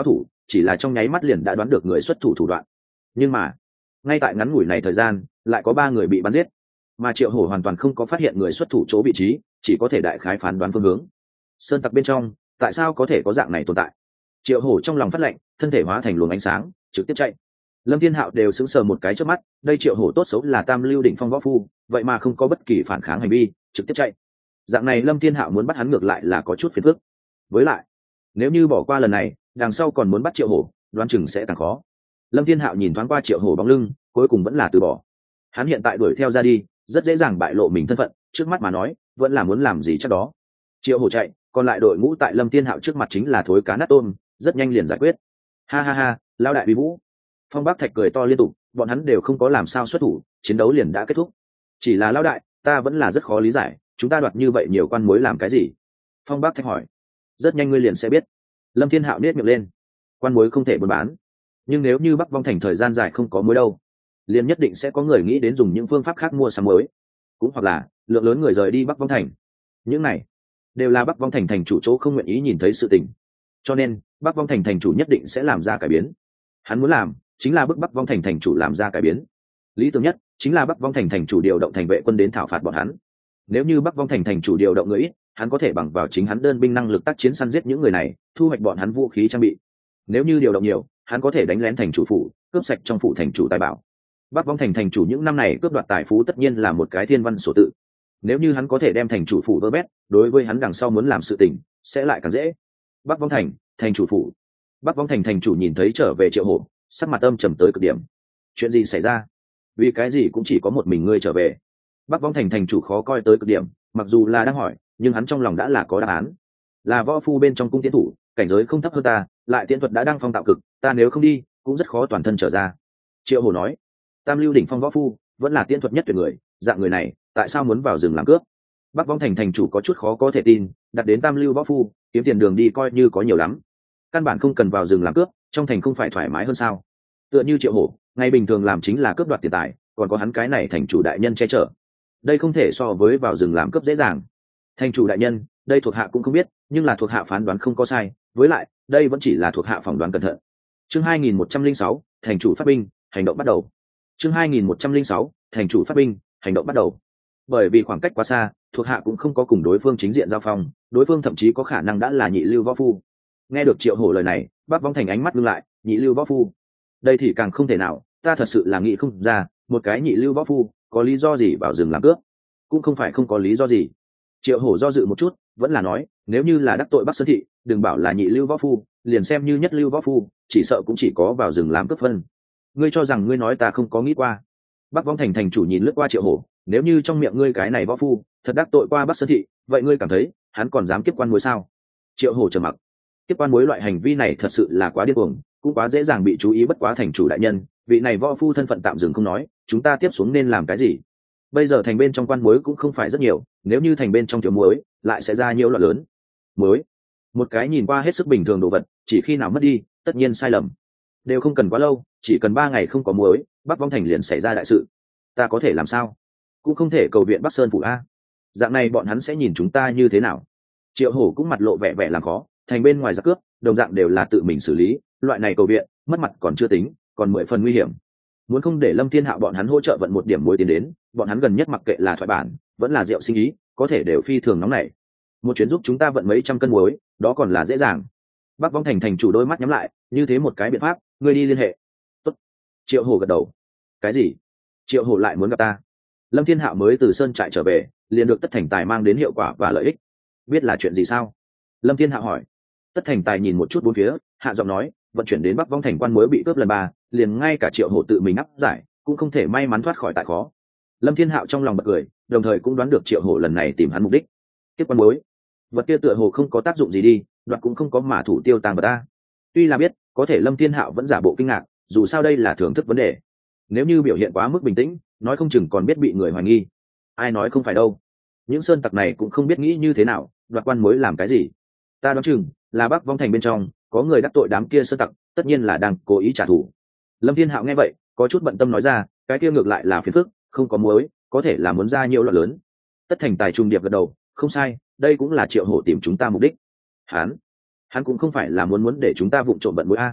chỉ là trong nháy mắt liền đã đoán được người xuất thủ thủ đoạn. Nhưng mà ngay tại ngắn ngủi này thời gian lại có ba người bị bắn giết, mà Triệu Hổ hoàn toàn không có phát hiện người xuất thủ chỗ vị trí, chỉ có thể đại khái phán đoán phương hướng. Sơn tặc bên trong tại sao có thể có dạng này tồn tại? Triệu Hổ trong lòng phát lệnh, thân thể hóa thành luồng ánh sáng trực tiếp chạy. Lâm Thiên Hạo đều sững sờ một cái trước mắt, đây Triệu Hổ tốt xấu là tam lưu đỉnh phong võ phu, vậy mà không có bất kỳ phản kháng hành vi, trực tiếp chạy. Dạng này Lâm Thiên Hạo muốn bắt hắn ngược lại là có chút phiền phức. Với lại, nếu như bỏ qua lần này, đằng sau còn muốn bắt Triệu Hổ, đoán chừng sẽ càng khó. Lâm Thiên Hạo nhìn thoáng qua Triệu Hổ bóng lưng, cuối cùng vẫn là từ bỏ. Hắn hiện tại đuổi theo ra đi, rất dễ dàng bại lộ mình thân phận, trước mắt mà nói, vẫn là muốn làm gì chắc đó. Triệu Hổ chạy, còn lại đội ngũ tại Lâm Thiên Hạo trước mặt chính là thối cá nát tôm, rất nhanh liền giải quyết. Ha ha ha, lão đại uy vũ. Phong Bắc Thạch cười to liên tục, bọn hắn đều không có làm sao xuất thủ, chiến đấu liền đã kết thúc. Chỉ là lão đại, ta vẫn là rất khó lý giải, chúng ta đoạt như vậy nhiều quan mối làm cái gì? Phong Bắc Thạch hỏi. Rất nhanh ngươi liền sẽ biết. Lâm Thiên Hạo nhếch miệng lên. Quan mối không thể buôn bán, nhưng nếu như Bắc Vong Thành thời gian dài không có mối đâu, liền nhất định sẽ có người nghĩ đến dùng những phương pháp khác mua sắm mới, cũng hoặc là lượng lớn người rời đi Bắc Vong Thành. Những này đều là Bắc Vong Thành thành chủ chỗ không nguyện ý nhìn thấy sự tình, cho nên Bắc Vong Thành thành chủ nhất định sẽ làm ra cải biến. Hắn muốn làm chính là bức Bắc Vong Thành thành chủ làm ra cải biến. Lý tưởng nhất chính là Bắc Vong Thành thành chủ điều động thành vệ quân đến thảo phạt bọn hắn. Nếu như Bắc Vong Thành thành chủ điều động người ít, hắn có thể bằng vào chính hắn đơn binh năng lực tác chiến săn giết những người này, thu hoạch bọn hắn vũ khí trang bị. Nếu như điều động nhiều, hắn có thể đánh lén thành chủ phủ, cướp sạch trong phủ thành chủ tài bảo. Bắc Vong Thành thành chủ những năm này cướp đoạt tài phú tất nhiên là một cái thiên văn sổ tự. Nếu như hắn có thể đem thành chủ phủ vơ bét, đối với hắn đằng sau muốn làm sự tình sẽ lại càng dễ. Bắc Vong Thành, thành chủ phủ. Bắc Vong Thành thành chủ nhìn thấy trở về Triệu Hổ, sắc mặt âm trầm tới cực điểm. Chuyện gì xảy ra? Vì cái gì cũng chỉ có một mình ngươi trở về? Bắc Vong Thành thành chủ khó coi tới cực điểm, mặc dù là đang hỏi, nhưng hắn trong lòng đã là có đáp án. Là võ phu bên trong cung tiến thủ, cảnh giới không thấp hơn ta, lại tiễn thuật đã đăng phong tạo cực, ta nếu không đi, cũng rất khó toàn thân trở ra. Triệu Hổ nói, tam lưu đỉnh phong võ phu, vẫn là tiễn thuật nhất tuyệt người, dạng người này, tại sao muốn vào rừng làm cướp? Bắc Vong Thành thành chủ có chút khó có thể tin, đặt đến tam lưu võ phu, kiếm tiền đường đi coi như có nhiều lắm, căn bản không cần vào rừng làm cướp, trong thành không phải thoải mái hơn sao? Tựa như Triệu Hổ, ngày bình thường làm chính là cướp đoạt tiền tài, còn có hắn cái này thành chủ đại nhân che chở, đây không thể so với vào rừng làm cướp dễ dàng. Thành chủ đại nhân, đây thuộc hạ cũng không biết, nhưng là thuộc hạ phán đoán không có sai, với lại đây vẫn chỉ là thuộc hạ phỏng đoán cẩn thận. Chương hai nghìn một trăm lẻ sáu, thành chủ phát binh, hành động bắt đầu. Chương hai nghìn một trăm lẻ sáu, thành chủ phát binh, hành động bắt đầu. Bởi vì khoảng cách quá xa, thuộc hạ cũng không có cùng đối phương chính diện giao phong, đối phương thậm chí có khả năng đã là nhị lưu võ phu. Nghe được Triệu Hổ lời này, Bắc Vong Thành ánh mắt ngưng lại, nhị lưu võ phu, đây thì càng không thể nào, ta thật sự là nghĩ không ra, một cái nhị lưu võ phu có lý do gì vào rừng làm cướp? Cũng không phải không có lý do gì. Triệu Hổ do dự một chút, vẫn là nói, nếu như là đắc tội Bắc Sơn thị, đừng bảo là nhị lưu võ phu, liền xem như nhất lưu võ phu, chỉ sợ cũng chỉ có vào rừng làm cướp phân. Ngươi cho rằng ngươi nói ta không có nghĩ qua? Bắc Vong Thành thành chủ nhìn lướt qua Triệu Hổ, nếu như trong miệng ngươi cái này võ phu thật đắc tội qua Bắc Sơn thị, vậy ngươi cảm thấy hắn còn dám kiếp quan mối sao? Triệu Hổ trầm mặc. Kiếp quan mối loại hành vi này thật sự là quá điên cuồng, cũng quá dễ dàng bị chú ý, bất quá thành chủ đại nhân, vị này võ phu thân phận tạm dừng không nói, chúng ta tiếp xuống nên làm cái gì? Bây giờ thành bên trong quan mối cũng không phải rất nhiều, nếu như thành bên trong thiếu muối, lại sẽ ra nhiều loạn lớn. Muối, một cái nhìn qua hết sức bình thường đồ vật, chỉ khi nào mất đi, tất nhiên sai lầm. Đều không cần quá lâu, chỉ cần ba ngày không có muối, Bắc Vong Thành liền xảy ra đại sự. Ta có thể làm sao? Cũng không thể cầu viện Bắc Sơn phủ a. Dạng này bọn hắn sẽ nhìn chúng ta như thế nào? Triệu Hổ cũng mặt lộ vẻ vẻ làm khó, thành bên ngoài giặc cướp, đồng dạng đều là tự mình xử lý, loại này cầu viện, mất mặt còn chưa tính, còn mười phần nguy hiểm. Muốn không để Lâm Thiên Hạo bọn hắn hỗ trợ vận một điểm muối tiến đến, bọn hắn gần nhất mặc kệ là thoại bản, vẫn là rượu sinh ý, có thể đều phi thường nóng nảy. Một chuyến giúp chúng ta vận mấy trăm cân muối, đó còn là dễ dàng. Bắc Vong Thành thành chủ đôi mắt nhắm lại, như thế một cái biện pháp, ngươi đi liên hệ. Tốt. Triệu Hổ gật đầu. Cái gì? Triệu Hổ lại muốn gặp ta? Lâm Thiên Hạo mới từ sơn trại trở về, liền được Tất Thành Tài mang đến hiệu quả và lợi ích. Biết là chuyện gì sao? Lâm Thiên Hạo hỏi. Tất Thành Tài nhìn một chút bốn phía, hạ giọng nói, vận chuyển đến Bắc Vong Thành quan muối bị cướp lần ba, liền ngay cả Triệu Hổ tự mình áp giải, cũng không thể may mắn thoát khỏi tại khó. Lâm Thiên Hạo trong lòng bật cười, đồng thời cũng đoán được Triệu Hổ lần này tìm hắn mục đích. Tiếp quan muối, vật kia tựa hồ không có tác dụng gì đi, đoạt cũng không có mà thủ tiêu tàng vật ta. Tuy là biết, có thể Lâm Thiên Hạo vẫn giả bộ kinh ngạc, dù sao đây là thưởng thức vấn đề. Nếu như biểu hiện quá mức bình tĩnh, nói không chừng còn biết bị người hoài nghi. Ai nói không phải đâu. Những sơn tặc này cũng không biết nghĩ như thế nào, đoạt quan muối làm cái gì. Ta đoán chừng là Bắc Vong Thành bên trong có người đắc tội đám kia sơn tặc, tất nhiên là đang cố ý trả thù. Lâm Thiên Hạo nghe vậy, có chút bận tâm nói ra, cái kia ngược lại là phiền phức, không có muối, có thể là muốn ra nhiều loạn lớn. Tất Thành Tài trung điệp gật đầu, không sai, đây cũng là Triệu Hổ tìm chúng ta mục đích. Hắn, hắn cũng không phải là muốn muốn để chúng ta vụng trộm bận muối a.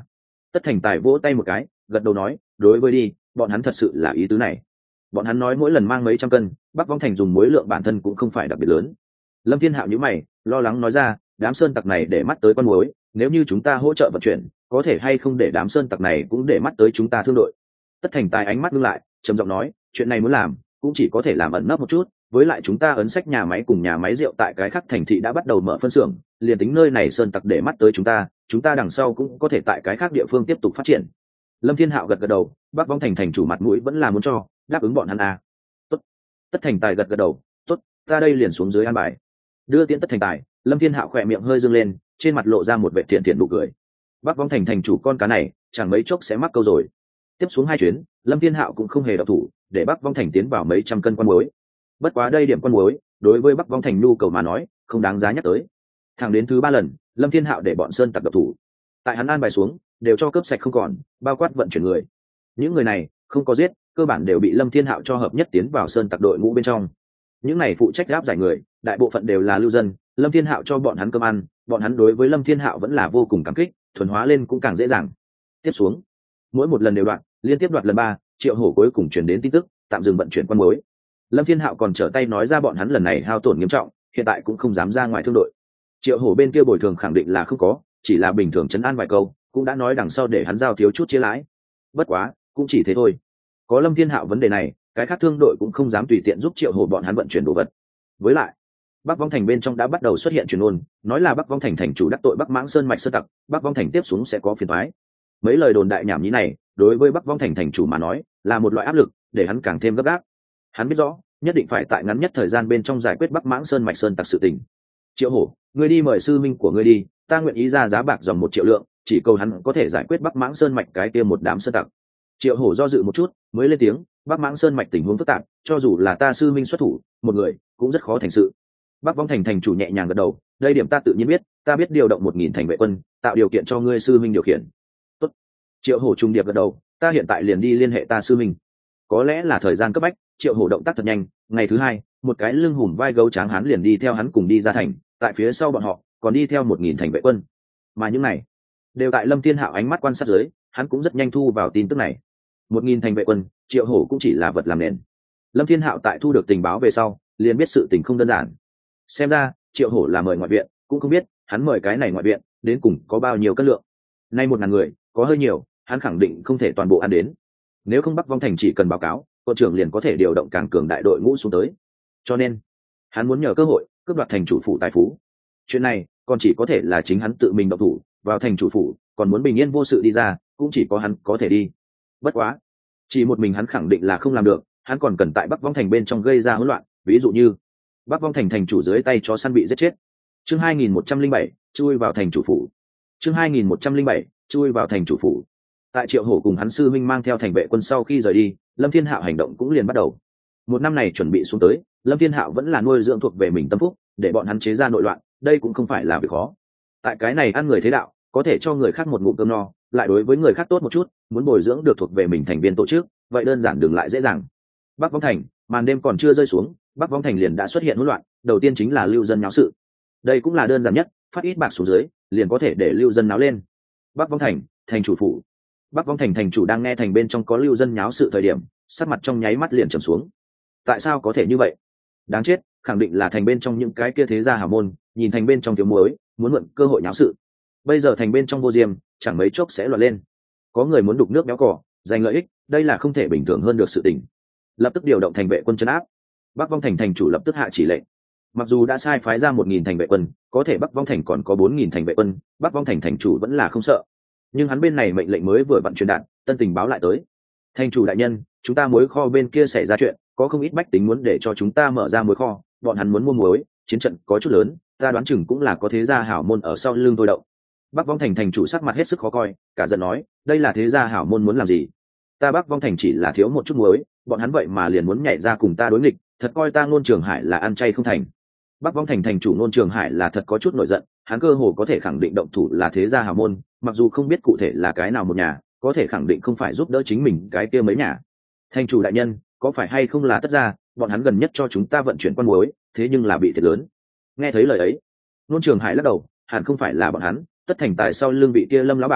Tất Thành Tài vỗ tay một cái, gật đầu nói, đối với đi, bọn hắn thật sự là ý tứ này. Bọn hắn nói mỗi lần mang mấy trăm cân, Bắc Vong Thành dùng muối lượng bản thân cũng không phải đặc biệt lớn. Lâm Thiên Hạo nhíu mày, lo lắng nói ra, đám sơn tặc này để mắt tới con muối, nếu như chúng ta hỗ trợ vận chuyển, có thể hay không để đám sơn tặc này cũng để mắt tới chúng ta thương đội. Tất Thành Tài ánh mắt ngưng lại, trầm giọng nói, chuyện này muốn làm, cũng chỉ có thể làm ẩn nấp một chút, với lại chúng ta ấn sách nhà máy cùng nhà máy rượu tại cái khác thành thị đã bắt đầu mở phân xưởng, liền tính nơi này sơn tặc để mắt tới chúng ta, chúng ta đằng sau cũng có thể tại cái khác địa phương tiếp tục phát triển. Lâm Thiên Hạo gật gật đầu, Bắc Vong Thành thành chủ mặt mũi vẫn là muốn cho, đáp ứng bọn hắn à. Tốt. Tất Thành Tài gật gật đầu, tốt, ta đây liền xuống dưới an bài. Đưa tiễn Tất Thành Tài, Lâm Thiên Hạo khỏe miệng hơi dương lên, trên mặt lộ ra một vẻ thiện thiện nụ cười. Bắc Vong Thành thành chủ con cá này, chẳng mấy chốc sẽ mắc câu rồi. Tiếp xuống hai chuyến, Lâm Thiên Hạo cũng không hề động thủ, để Bắc Vong Thành tiến vào mấy trăm cân con muối. Bất quá đây điểm con muối, đối với Bắc Vong Thành nhu cầu mà nói, không đáng giá nhắc tới. Thẳng đến thứ ba lần, Lâm Thiên Hạo để bọn sơn tặc độc thủ. Tại hắn an bài xuống, đều cho cướp sạch không còn, bao quát vận chuyển người. Những người này không có giết, cơ bản đều bị Lâm Thiên Hạo cho hợp nhất tiến vào sơn tặc đội ngũ bên trong. Những này phụ trách áp giải người, đại bộ phận đều là lưu dân, Lâm Thiên Hạo cho bọn hắn cơm ăn, bọn hắn đối với Lâm Thiên Hạo vẫn là vô cùng cảm kích, thuần hóa lên cũng càng dễ dàng. Tiếp xuống, mỗi một lần đều đoạn, liên tiếp đoạt lần ba, Triệu Hổ cuối cùng truyền đến tin tức, tạm dừng vận chuyển con muối. Lâm Thiên Hạo còn trở tay nói ra bọn hắn lần này hao tổn nghiêm trọng, hiện tại cũng không dám ra ngoài thương đội. Triệu Hổ bên kia bồi thường khẳng định là không có, chỉ là bình thường trấn an vài câu, cũng đã nói đằng sau để hắn giao thiếu chút chia lãi. Bất quá, cũng chỉ thế thôi. Có Lâm Thiên Hạo vấn đề này, cái khác thương đội cũng không dám tùy tiện giúp Triệu Hổ bọn hắn vận chuyển đồ vật. Với lại, Bắc Vong Thành bên trong đã bắt đầu xuất hiện truyền ôn, nói là Bắc Vong Thành thành chủ đắc tội Bắc Mãng Sơn mạch sơn tặc, Bắc Vong Thành tiếp xuống sẽ có phiền toái. Mấy lời đồn đại nhảm nhí này, đối với Bắc Vong Thành thành chủ mà nói, là một loại áp lực, để hắn càng thêm gấp gáp. Hắn biết rõ, nhất định phải tại ngắn nhất thời gian bên trong giải quyết Bắc Mãng Sơn mạch sơn tặc sự tình. Triệu Hổ, ngươi đi mời sư minh của ngươi đi, ta nguyện ý ra giá bạc dòng một triệu lượng, chỉ cầu hắn có thể giải quyết Bắc Mãng Sơn mạch cái kia một đám sơn tặc. Triệu Hổ do dự một chút, mới lên tiếng, Bắc Mãng Sơn mạch tình huống phức tạp, cho dù là ta sư minh xuất thủ, một người cũng rất khó thành sự. Bắc Vong Thành thành chủ nhẹ nhàng gật đầu, đây điểm ta tự nhiên biết, ta biết điều động một nghìn thành vệ quân, tạo điều kiện cho ngươi sư minh điều khiển. Tốt. Triệu Hổ trung điệp gật đầu, ta hiện tại liền đi liên hệ ta sư minh. Có lẽ là thời gian cấp bách, Triệu Hổ động tác thật nhanh, ngày thứ hai, một cái lưng hùm vai gấu tráng hắn liền đi theo hắn cùng đi ra thành, tại phía sau bọn họ còn đi theo một nghìn thành vệ quân. Mà những này đều tại Lâm Thiên Hạo ánh mắt quan sát dưới, hắn cũng rất nhanh thu vào tin tức này. Một nghìn thành vệ quân, Triệu Hổ cũng chỉ là vật làm nền. Lâm Thiên Hạo tại thu được tình báo về sau, liền biết sự tình không đơn giản. Xem ra, Triệu Hổ là mời ngoại viện, cũng không biết hắn mời cái này ngoại viện đến cùng có bao nhiêu cân lượng. Nay một ngàn người, có hơi nhiều, hắn khẳng định không thể toàn bộ ăn đến. Nếu không Bắc Vong Thành chỉ cần báo cáo, đội trưởng liền có thể điều động càng cường đại đội ngũ xuống tới. Cho nên, hắn muốn nhờ cơ hội cướp đoạt thành chủ phủ tài phú. Chuyện này còn chỉ có thể là chính hắn tự mình động thủ, vào thành chủ phủ, còn muốn bình yên vô sự đi ra, cũng chỉ có hắn có thể đi. Bất quá, chỉ một mình hắn khẳng định là không làm được, hắn còn cần tại Bắc Vong Thành bên trong gây ra hỗn loạn, ví dụ như Bắc Vong Thành thành chủ dưới tay chó săn bị giết chết. Chương hai nghìn một trăm lẻ bảy, chui vào thành chủ phủ. Chương hai nghìn một trăm lẻ bảy, chui vào thành chủ phủ. Tại Triệu Hổ cùng hắn sư huynh mang theo thành vệ quân sau khi rời đi, Lâm Thiên Hạo hành động cũng liền bắt đầu. Một năm này chuẩn bị xuống tới, Lâm Thiên Hạo vẫn là nuôi dưỡng thuộc về mình tâm phúc, để bọn hắn chế ra nội loạn, đây cũng không phải là việc khó. Tại cái này ăn người thế đạo, có thể cho người khác một ngụm cơm no, lại đối với người khác tốt một chút, muốn bồi dưỡng được thuộc về mình thành viên tổ chức, vậy đơn giản đường lại dễ dàng. Bắc Vong Thành, màn đêm còn chưa rơi xuống, Bắc Vong Thành liền đã xuất hiện hỗn loạn, đầu tiên chính là lưu dân náo sự. Đây cũng là đơn giản nhất, phát ít bạc xuống dưới, liền có thể để lưu dân náo lên. Bắc Vong Thành, thành chủ phủ. Bắc Vong Thành thành chủ đang nghe thành bên trong có lưu dân nháo sự thời điểm, sắc mặt trong nháy mắt liền trầm xuống. Tại sao có thể như vậy? Đáng chết, khẳng định là thành bên trong những cái kia thế gia hào môn, nhìn thành bên trong thiếu muối, muốn mượn cơ hội nháo sự. Bây giờ thành bên trong vô diêm, chẳng mấy chốc sẽ loạn lên. Có người muốn đục nước béo cỏ, giành lợi ích, đây là không thể bình thường hơn được sự tình. Lập tức điều động thành vệ quân trấn áp. Bắc Vong Thành thành chủ lập tức hạ chỉ lệnh. Mặc dù đã sai phái ra một nghìn thành vệ quân, có thể Bắc Vong Thành còn có bốn nghìn thành vệ quân, Bắc Vong Thành thành chủ vẫn là không sợ. Nhưng hắn bên này mệnh lệnh mới vừa vặn truyền đạt, tân tình báo lại tới. Thành chủ đại nhân, chúng ta muối kho bên kia xảy ra chuyện, có không ít bách tính muốn để cho chúng ta mở ra muối kho, bọn hắn muốn mua muối, chiến trận có chút lớn, ta đoán chừng cũng là có thế gia hảo môn ở sau lưng tôi đậu. Bắc Vong Thành thành chủ sắc mặt hết sức khó coi, cả giận nói, đây là thế gia hảo môn muốn làm gì? Ta Bắc Vong Thành chỉ là thiếu một chút muối, bọn hắn vậy mà liền muốn nhảy ra cùng ta đối nghịch, thật coi ta Ngôn Trường Hải là ăn chay không thành. Bắc Vong Thành thành chủ Ngôn Trường Hải là thật có chút nổi giận, hắn cơ hồ có thể khẳng định động thủ là thế gia hảo môn, mặc dù không biết cụ thể là cái nào một nhà, có thể khẳng định không phải giúp đỡ chính mình cái kia mấy nhà. Thành chủ đại nhân, có phải hay không là tất ra, bọn hắn gần nhất cho chúng ta vận chuyển con muối, thế nhưng là bị thiệt lớn. Nghe thấy lời ấy, Ngôn Trường Hải lắc đầu, hẳn không phải là bọn hắn, Tất Thành Tài sau lưng vị kia Lâm lão bản,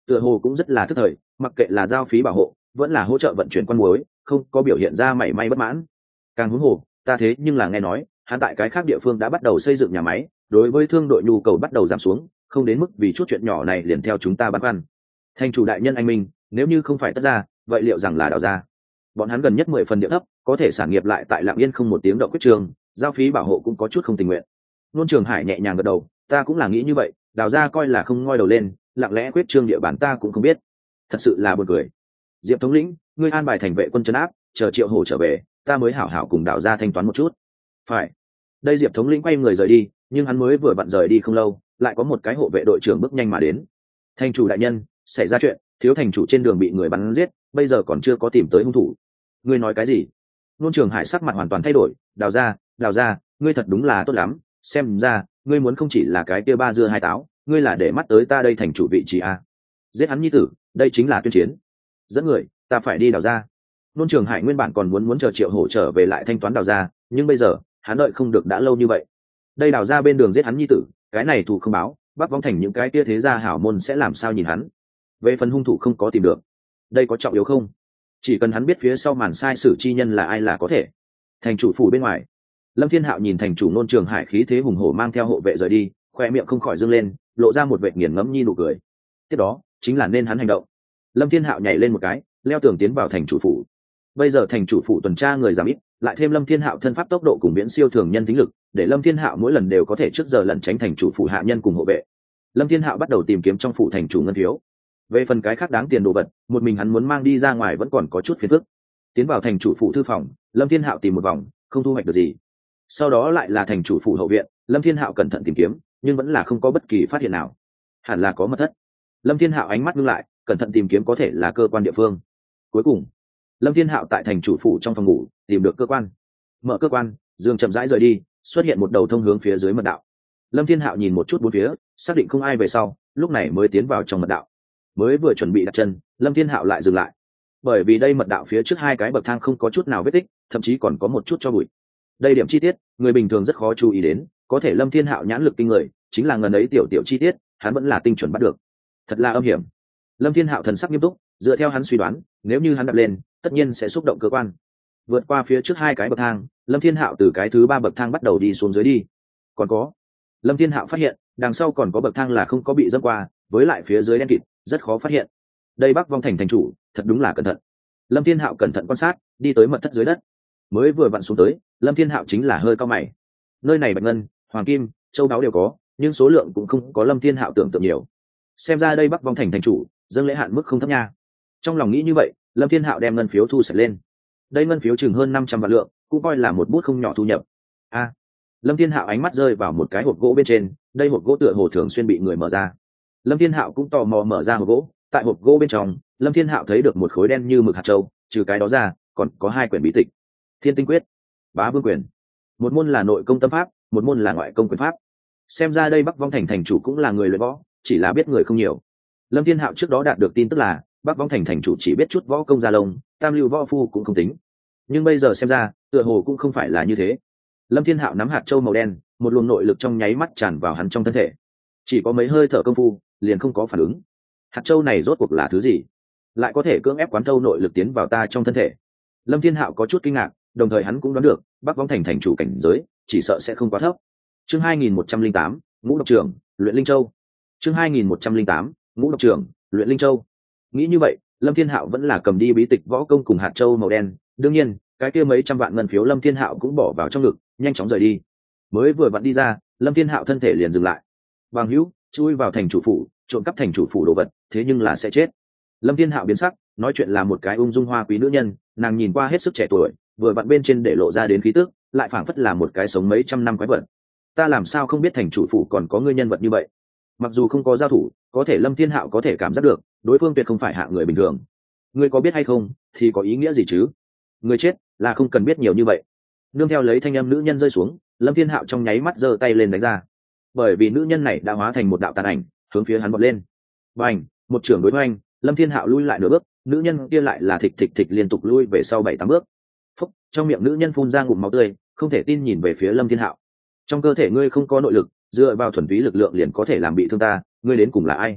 tựa hồ cũng rất là thức thời, mặc kệ là giao phí bảo hộ vẫn là hỗ trợ vận chuyển con muối, không có biểu hiện ra mảy may bất mãn. Càng huống hồ, ta thế nhưng là nghe nói hắn tại cái khác địa phương đã bắt đầu xây dựng nhà máy, đối với thương đội nhu cầu bắt đầu giảm xuống, không đến mức vì chút chuyện nhỏ này liền theo chúng ta băn khoăn. Thành chủ đại nhân anh minh, nếu như không phải tất ra, vậy liệu rằng là Đào gia? Bọn hắn gần nhất mười phần địa thấp, có thể sản nghiệp lại tại Lặng Yên không một tiếng động quyết trường, giao phí bảo hộ cũng có chút không tình nguyện. Nôn Trường Hải nhẹ nhàng gật đầu, ta cũng là nghĩ như vậy, Đào gia coi là không ngoi đầu lên, lặng lẽ quyết trương địa bàn ta cũng không biết. Thật sự là buồn cười. Diệp thống lĩnh, ngươi an bài thành vệ quân trấn áp, chờ Triệu Hổ trở về, ta mới hảo hảo cùng Đào gia thanh toán một chút. Phải. Đây Diệp thống lĩnh quay người rời đi, nhưng hắn mới vừa vặn rời đi không lâu, lại có một cái hộ vệ đội trưởng bước nhanh mà đến. Thành chủ đại nhân, xảy ra chuyện, thiếu thành chủ trên đường bị người bắn giết, bây giờ còn chưa có tìm tới hung thủ. Ngươi nói cái gì? Nôn Trường Hải sắc mặt hoàn toàn thay đổi, Đào gia, Đào gia, ngươi thật đúng là tốt lắm, xem ra ngươi muốn không chỉ là cái kia ba dưa hai táo, ngươi là để mắt tới ta đây thành chủ vị trí à? Giết hắn nhi tử, đây chính là tuyên chiến. Dẫn người, ta phải đi Đào gia. Nôn Trường Hải nguyên bản còn muốn muốn chờ Triệu Hổ trở về lại thanh toán Đào gia, nhưng bây giờ hắn đợi không được đã lâu như vậy. Đây Đào gia bên đường giết hắn nhi tử, cái này thù không báo, Bắc Vong Thành những cái kia thế gia hảo môn sẽ làm sao nhìn hắn? Về phần hung thủ không có tìm được, đây có trọng yếu không? Chỉ cần hắn biết phía sau màn sai sử chi nhân là ai là có thể. Thành chủ phủ bên ngoài, Lâm Thiên Hạo nhìn thành chủ Nôn Trường Hải khí thế hùng hổ mang theo hộ vệ rời đi, khoe miệng không khỏi dâng lên, lộ ra một vệt nghiền ngẫm nhi nụ cười. Tiếp đó chính là nên hắn hành động. Lâm Thiên Hạo nhảy lên một cái, leo tường tiến vào thành chủ phủ. Bây giờ thành chủ phủ tuần tra người giảm ít, lại thêm Lâm Thiên Hạo thân pháp tốc độ cùng viễn siêu thường nhân tính lực, để Lâm Thiên Hạo mỗi lần đều có thể trước giờ lẩn tránh thành chủ phủ hạ nhân cùng hộ vệ. Lâm Thiên Hạo bắt đầu tìm kiếm trong phủ thành chủ ngân phiếu. Về phần cái khác đáng tiền đồ vật, một mình hắn muốn mang đi ra ngoài vẫn còn có chút phiền phức. Tiến vào thành chủ phủ thư phòng, Lâm Thiên Hạo tìm một vòng, không thu hoạch được gì. Sau đó lại là thành chủ phủ hậu viện, Lâm Thiên Hạo cẩn thận tìm kiếm, nhưng vẫn là không có bất kỳ phát hiện nào. Hẳn là có mật thất. Lâm Thiên Hạo ánh mắt ngưng lại, cẩn thận tìm kiếm có thể là cơ quan địa phương. Cuối cùng, Lâm Thiên Hạo tại thành chủ phủ trong phòng ngủ tìm được cơ quan. Mở cơ quan, giường chậm rãi rời đi, xuất hiện một đầu thông hướng phía dưới mật đạo. Lâm Thiên Hạo nhìn một chút bốn phía, xác định không ai về sau, lúc này mới tiến vào trong mật đạo. Mới vừa chuẩn bị đặt chân, Lâm Thiên Hạo lại dừng lại, bởi vì đây mật đạo phía trước hai cái bậc thang không có chút nào vết tích, thậm chí còn có một chút cho bụi. Đây điểm chi tiết người bình thường rất khó chú ý đến, có thể Lâm Thiên Hạo nhãn lực kinh người, chính là ngần ấy tiểu tiểu chi tiết hắn vẫn là tinh chuẩn bắt được. Thật là âm hiểm. Lâm Thiên Hạo thần sắc nghiêm túc, dựa theo hắn suy đoán, nếu như hắn đập lên tất nhiên sẽ xúc động cơ quan. Vượt qua phía trước hai cái bậc thang, Lâm Thiên Hạo từ cái thứ ba bậc thang bắt đầu đi xuống dưới đi. Còn có, Lâm Thiên Hạo phát hiện đằng sau còn có bậc thang là không có bị dẫm qua, với lại phía dưới đen kịt, rất khó phát hiện. Đây Bắc Vong Thành thành chủ thật đúng là cẩn thận. Lâm Thiên Hạo cẩn thận quan sát, đi tới mật thất dưới đất. Mới vừa vặn xuống tới, Lâm Thiên Hạo chính là hơi cao mày. Nơi này bạch ngân, hoàng kim, châu báu đều có, nhưng số lượng cũng không có Lâm Thiên Hạo tưởng tượng nhiều. Xem ra đây Bắc Vong Thành thành chủ dâng lễ hạn mức không thấp nha. Trong lòng nghĩ như vậy, Lâm Thiên Hạo đem ngân phiếu thu sạch lên. Đây ngân phiếu chừng hơn năm trăm vạn lượng, cũng coi là một bút không nhỏ thu nhập. A, à, Lâm Thiên Hạo ánh mắt rơi vào một cái hộp gỗ bên trên, đây hộp gỗ tựa hồ thường xuyên bị người mở ra. Lâm Thiên Hạo cũng tò mò mở ra hộp gỗ, tại hộp gỗ bên trong, Lâm Thiên Hạo thấy được một khối đen như mực hạt châu, trừ cái đó ra, còn có hai quyển bí tịch. Thiên Tinh Quyết, Bá Vương Quyền. Một môn là nội công tâm pháp, một môn là ngoại công quyền pháp. Xem ra đây Bắc Vong Thành thành chủ cũng là người luyện võ, chỉ là biết người không nhiều. Lâm Thiên Hạo trước đó đạt được tin tức là Bắc Vong Thành thành chủ chỉ biết chút võ công gia lông, tam lưu võ phu cũng không tính. Nhưng bây giờ xem ra, tựa hồ cũng không phải là như thế. Lâm Thiên Hạo nắm hạt châu màu đen, một luồng nội lực trong nháy mắt tràn vào hắn trong thân thể. Chỉ có mấy hơi thở công phu, liền không có phản ứng. Hạt châu này rốt cuộc là thứ gì? Lại có thể cưỡng ép quán thâu nội lực tiến vào ta trong thân thể. Lâm Thiên Hạo có chút kinh ngạc, đồng thời hắn cũng đoán được, Bắc Vong Thành thành chủ cảnh giới, chỉ sợ sẽ không quá thấp. Chương hai nghìn một trăm lẻ tám, Ngũ độc trưởng, luyện linh châu. Chương hai nghìn một trăm lẻ tám, Ngũ độc trưởng, luyện linh châu. Nghĩ như vậy, Lâm Thiên Hạo vẫn là cầm đi bí tịch võ công cùng hạt châu màu đen, đương nhiên, cái kia mấy trăm vạn ngân phiếu Lâm Thiên Hạo cũng bỏ vào trong ngực, nhanh chóng rời đi. Mới vừa vặn đi ra, Lâm Thiên Hạo thân thể liền dừng lại. Bằng hữu, chui vào thành chủ phủ, trộm cắp thành chủ phủ đồ vật, thế nhưng là sẽ chết. Lâm Thiên Hạo biến sắc, nói chuyện là một cái ung dung hoa quý nữ nhân, nàng nhìn qua hết sức trẻ tuổi, vừa vặn bên trên để lộ ra đến khí tức, lại phảng phất là một cái sống mấy trăm năm quái vật. Ta làm sao không biết thành chủ phủ còn có ngươi nhân vật như vậy? Mặc dù không có giao thủ, có thể Lâm Thiên Hạo có thể cảm giác được, đối phương tuyệt không phải hạng người bình thường. Ngươi có biết hay không, thì có ý nghĩa gì chứ? Ngươi chết, là không cần biết nhiều như vậy. Nương theo lấy thanh âm nữ nhân rơi xuống, Lâm Thiên Hạo trong nháy mắt giơ tay lên đánh ra. Bởi vì nữ nhân này đã hóa thành một đạo tàn ảnh, hướng phía hắn vọt lên. Bành, một trường đối hoành, Lâm Thiên Hạo lui lại nửa bước, nữ nhân kia lại là thịch thịch thịch liên tục lui về sau bảy tám bước. Phúc, trong miệng nữ nhân phun ra ngụm máu tươi, không thể tin nhìn về phía Lâm Thiên Hạo. Trong cơ thể ngươi không có nội lực, dựa vào thuần túy lực lượng liền có thể làm bị thương ta, ngươi đến cùng là ai?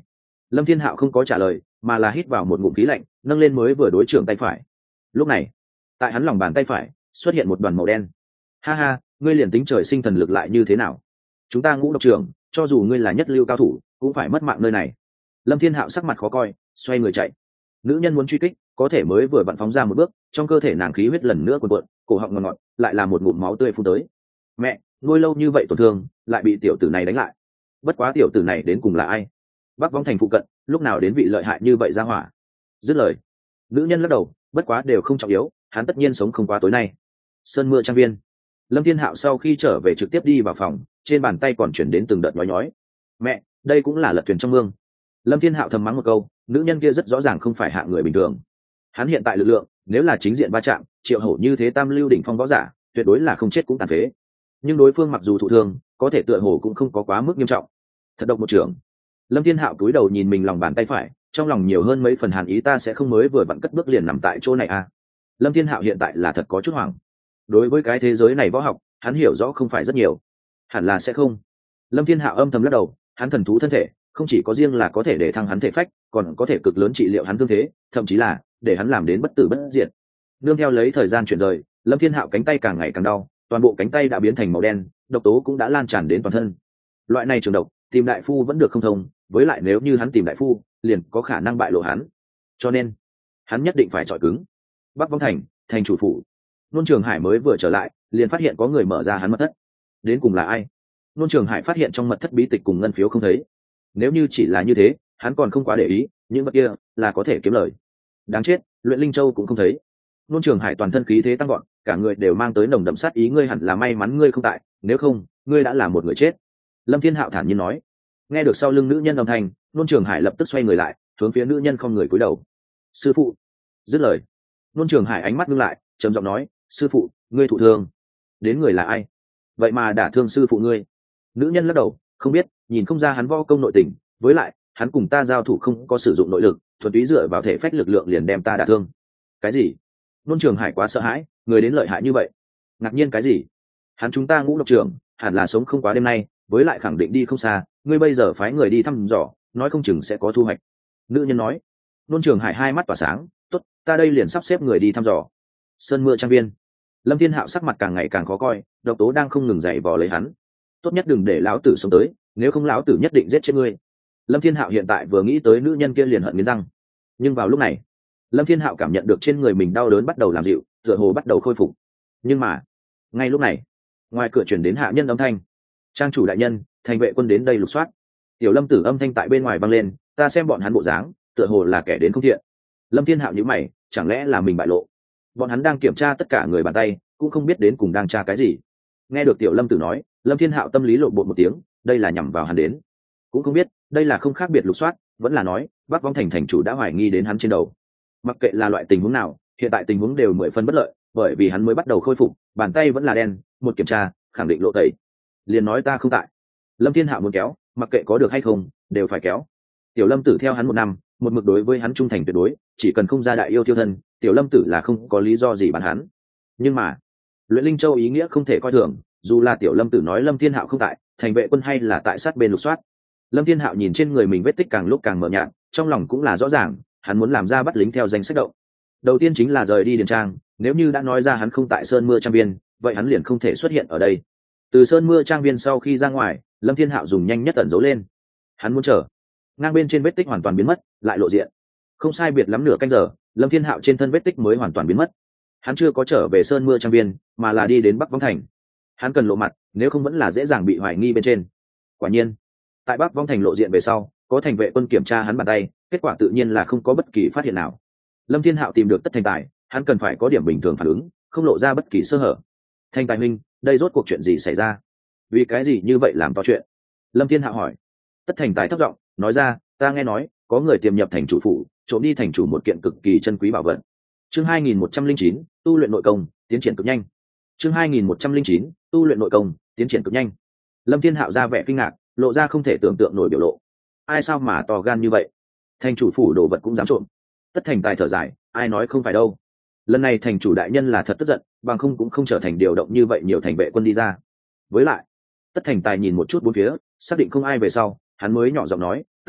Lâm Thiên Hạo không có trả lời, mà là hít vào một ngụm khí lạnh, nâng lên mới vừa đối trưởng tay phải. Lúc này, tại hắn lòng bàn tay phải xuất hiện một đoàn màu đen. Ha ha, ngươi liền tính trời sinh thần lực lại như thế nào? Chúng ta Ngũ độc trưởng, cho dù ngươi là nhất lưu cao thủ, cũng phải mất mạng nơi này. Lâm Thiên Hạo sắc mặt khó coi, xoay người chạy. Nữ nhân muốn truy kích, có thể mới vừa vặn phóng ra một bước, trong cơ thể nàng khí huyết lần nữa cuộn cuộn, cổ họng ngọt ngọt, lại là một ngụm máu tươi phun tới. Mẹ, nuôi lâu như vậy tổn thương, lại bị tiểu tử này đánh lại. Bất quá tiểu tử này đến cùng là ai? Bắc Vong Thành phụ cận, lúc nào đến vị lợi hại như vậy ra hỏa? Dứt lời, nữ nhân lắc đầu, bất quá đều không trọng yếu, hắn tất nhiên sống không qua tối nay. Sơn mưa trang viên. Lâm Thiên Hạo sau khi trở về trực tiếp đi vào phòng, trên bàn tay còn chuyển đến từng đợt nhói nhói. Mẹ, đây cũng là lật thuyền trong mương. Lâm Thiên Hạo thầm mắng một câu, nữ nhân kia rất rõ ràng không phải hạng người bình thường. Hắn hiện tại lực lượng, nếu là chính diện va chạm, Triệu Hổ như thế tam lưu đỉnh phong võ giả, tuyệt đối là không chết cũng tàn phế. Nhưng đối phương mặc dù thụ thương, có thể tựa hồ cũng không có quá mức nghiêm trọng. Thật độc một trưởng. Lâm Thiên Hạo cúi đầu nhìn mình lòng bàn tay phải, trong lòng nhiều hơn mấy phần hàn ý, ta sẽ không mới vừa vặn cất bước liền nằm tại chỗ này à? Lâm Thiên Hạo hiện tại là thật có chút hoảng. Đối với cái thế giới này võ học, hắn hiểu rõ không phải rất nhiều, hẳn là sẽ không. Lâm Thiên Hạo âm thầm lắc đầu, hắn thần thú thân thể, không chỉ có riêng là có thể để thăng hắn thể phách, còn có thể cực lớn trị liệu hắn thương thế, thậm chí là để hắn làm đến bất tử bất diệt. Nương theo lấy thời gian chuyển rời, Lâm Thiên Hạo cánh tay càng ngày càng đau, toàn bộ cánh tay đã biến thành màu đen, độc tố cũng đã lan tràn đến toàn thân. Loại này trường độc, tìm đại phu vẫn được không thông, với lại nếu như hắn tìm đại phu, liền có khả năng bại lộ hắn. Cho nên, hắn nhất định phải chọi cứng. Bắc Vong Thành, thành chủ phủ. Nôn Trường Hải mới vừa trở lại, liền phát hiện có người mở ra hắn mật thất. Đến cùng là ai? Nôn Trường Hải phát hiện trong mật thất bí tịch cùng ngân phiếu không thấy. Nếu như chỉ là như thế, hắn còn không quá để ý, những vật kia là có thể kiếm lời. Đáng chết, luyện linh châu cũng không thấy. Nôn Trường Hải toàn thân khí thế tăng gọn, cả người đều mang tới nồng đậm sát ý, ngươi hẳn là may mắn ngươi không tại, nếu không, ngươi đã là một người chết. Lâm Thiên Hạo thản nhiên nói. Nghe được sau lưng nữ nhân âm thanh, Nôn Trường Hải lập tức xoay người lại, hướng phía nữ nhân không người cúi đầu. Sư phụ. Dứt lời, Nôn Trường Hải ánh mắt ngưng lại, trầm giọng nói, sư phụ, ngươi thụ thương. Đến người là ai? Vậy mà đả thương sư phụ ngươi? Nữ nhân lắc đầu, không biết, nhìn không ra hắn võ công nội tình, với lại hắn cùng ta giao thủ không có sử dụng nội lực, thuần túy dựa vào thể phách lực lượng liền đem ta đả thương. Cái gì? Nôn Trường Hải quá sợ hãi, người đến lợi hại như vậy. Ngạc nhiên cái gì? Hắn chúng ta Ngũ độc trưởng, hẳn là sống không quá đêm nay, với lại khẳng định đi không xa, ngươi bây giờ phái người đi thăm dò, nói không chừng sẽ có thu hoạch. Nữ nhân nói. Nôn Trường Hải hai mắt tỏa sáng, tốt, ta đây liền sắp xếp người đi thăm dò. Sơn mưa trang viên. Lâm Thiên Hạo sắc mặt càng ngày càng khó coi, độc tố đang không ngừng dày vò lấy hắn. Tốt nhất đừng để lão tử sống tới, nếu không lão tử nhất định giết chết ngươi. Lâm Thiên Hạo hiện tại vừa nghĩ tới nữ nhân kia liền hận nghiến răng. Nhưng vào lúc này, Lâm Thiên Hạo cảm nhận được trên người mình đau đớn bắt đầu làm dịu, tựa hồ bắt đầu khôi phục. Nhưng mà, ngay lúc này, ngoài cửa truyền đến hạ nhân âm thanh. Trang chủ đại nhân, thành vệ quân đến đây lục soát. Tiểu Lâm Tử âm thanh tại bên ngoài vang lên, ta xem bọn hắn bộ dáng, tựa hồ là kẻ đến không thiện. Lâm Thiên Hạo nhíu mày, chẳng lẽ là mình bại lộ? Bọn hắn đang kiểm tra tất cả người bàn tay, cũng không biết đến cùng đang tra cái gì. Nghe được Tiểu Lâm Tử nói, Lâm Thiên Hạo tâm lý lộn bột một tiếng, đây là nhằm vào hắn đến. Cũng không biết, đây là không khác biệt lục soát, vẫn là nói, Bắc Vong Thành thành chủ đã hoài nghi đến hắn trên đầu. Mặc kệ là loại tình huống nào, hiện tại tình huống đều mười phân bất lợi, bởi vì hắn mới bắt đầu khôi phục, bàn tay vẫn là đen, một kiểm tra, khẳng định lộ tẩy. Liền nói ta không tại. Lâm Thiên Hạo muốn kéo, mặc kệ có được hay không, đều phải kéo. Tiểu Lâm Tử theo hắn một năm, một mực đối với hắn trung thành tuyệt đối, chỉ cần không ra đại yêu tiêu thân, Tiểu Lâm Tử là không có lý do gì bắn hắn. Nhưng mà, luyện linh châu ý nghĩa không thể coi thường, dù là Tiểu Lâm Tử nói Lâm Thiên Hạo không tại, thành vệ quân hay là tại sát bên lục soát. Lâm Thiên Hạo nhìn trên người mình vết tích càng lúc càng mờ nhạt, trong lòng cũng là rõ ràng, hắn muốn làm ra bắt lính theo danh sách động. Đầu tiên chính là rời đi điền trang, nếu như đã nói ra hắn không tại Sơn Mưa trang viên, vậy hắn liền không thể xuất hiện ở đây. Từ Sơn Mưa trang viên sau khi ra ngoài, Lâm Thiên Hạo dùng nhanh nhất ẩn giấu lên. Hắn muốn chờ ngang bên trên vết tích hoàn toàn biến mất, lại lộ diện. Không sai biệt lắm nửa canh giờ, Lâm Thiên Hạo trên thân vết tích mới hoàn toàn biến mất. Hắn chưa có trở về Sơn Mưa trang viên, mà là đi đến Bắc Vong Thành. Hắn cần lộ mặt, nếu không vẫn là dễ dàng bị hoài nghi bên trên. Quả nhiên, tại Bắc Vong Thành lộ diện về sau, có thành vệ quân kiểm tra hắn bàn tay, kết quả tự nhiên là không có bất kỳ phát hiện nào. Lâm Thiên Hạo tìm được Tất Thành Tài, hắn cần phải có điểm bình thường phản ứng, không lộ ra bất kỳ sơ hở. Thành Tài huynh, đây rốt cuộc chuyện gì xảy ra? Vì cái gì như vậy làm to chuyện? Lâm Thiên Hạo hỏi. Tất Thành Tài thấp giọng nói ra, ta nghe nói có người tiềm nhập thành chủ phủ, trộm đi thành chủ một kiện cực kỳ chân quý bảo vật. Chương hai nghìn một trăm linh chín, tu luyện nội công, tiến triển cực nhanh. Chương hai nghìn một trăm linh chín, tu luyện nội công, tiến triển cực nhanh. Lâm Thiên Hạo ra vẻ kinh ngạc, lộ ra không thể tưởng tượng nổi biểu lộ. Ai sao mà to gan như vậy? Thành chủ phủ đồ vật cũng dám trộm? Tất Thành Tài thở dài, ai nói không phải đâu. Lần này thành chủ đại nhân là thật tức giận, bằng không cũng không trở thành điều động như vậy nhiều thành vệ quân đi ra. Với lại, Tất Thành Tài nhìn một chút bốn phía, xác định không ai về sau, hắn mới nhỏ giọng nói,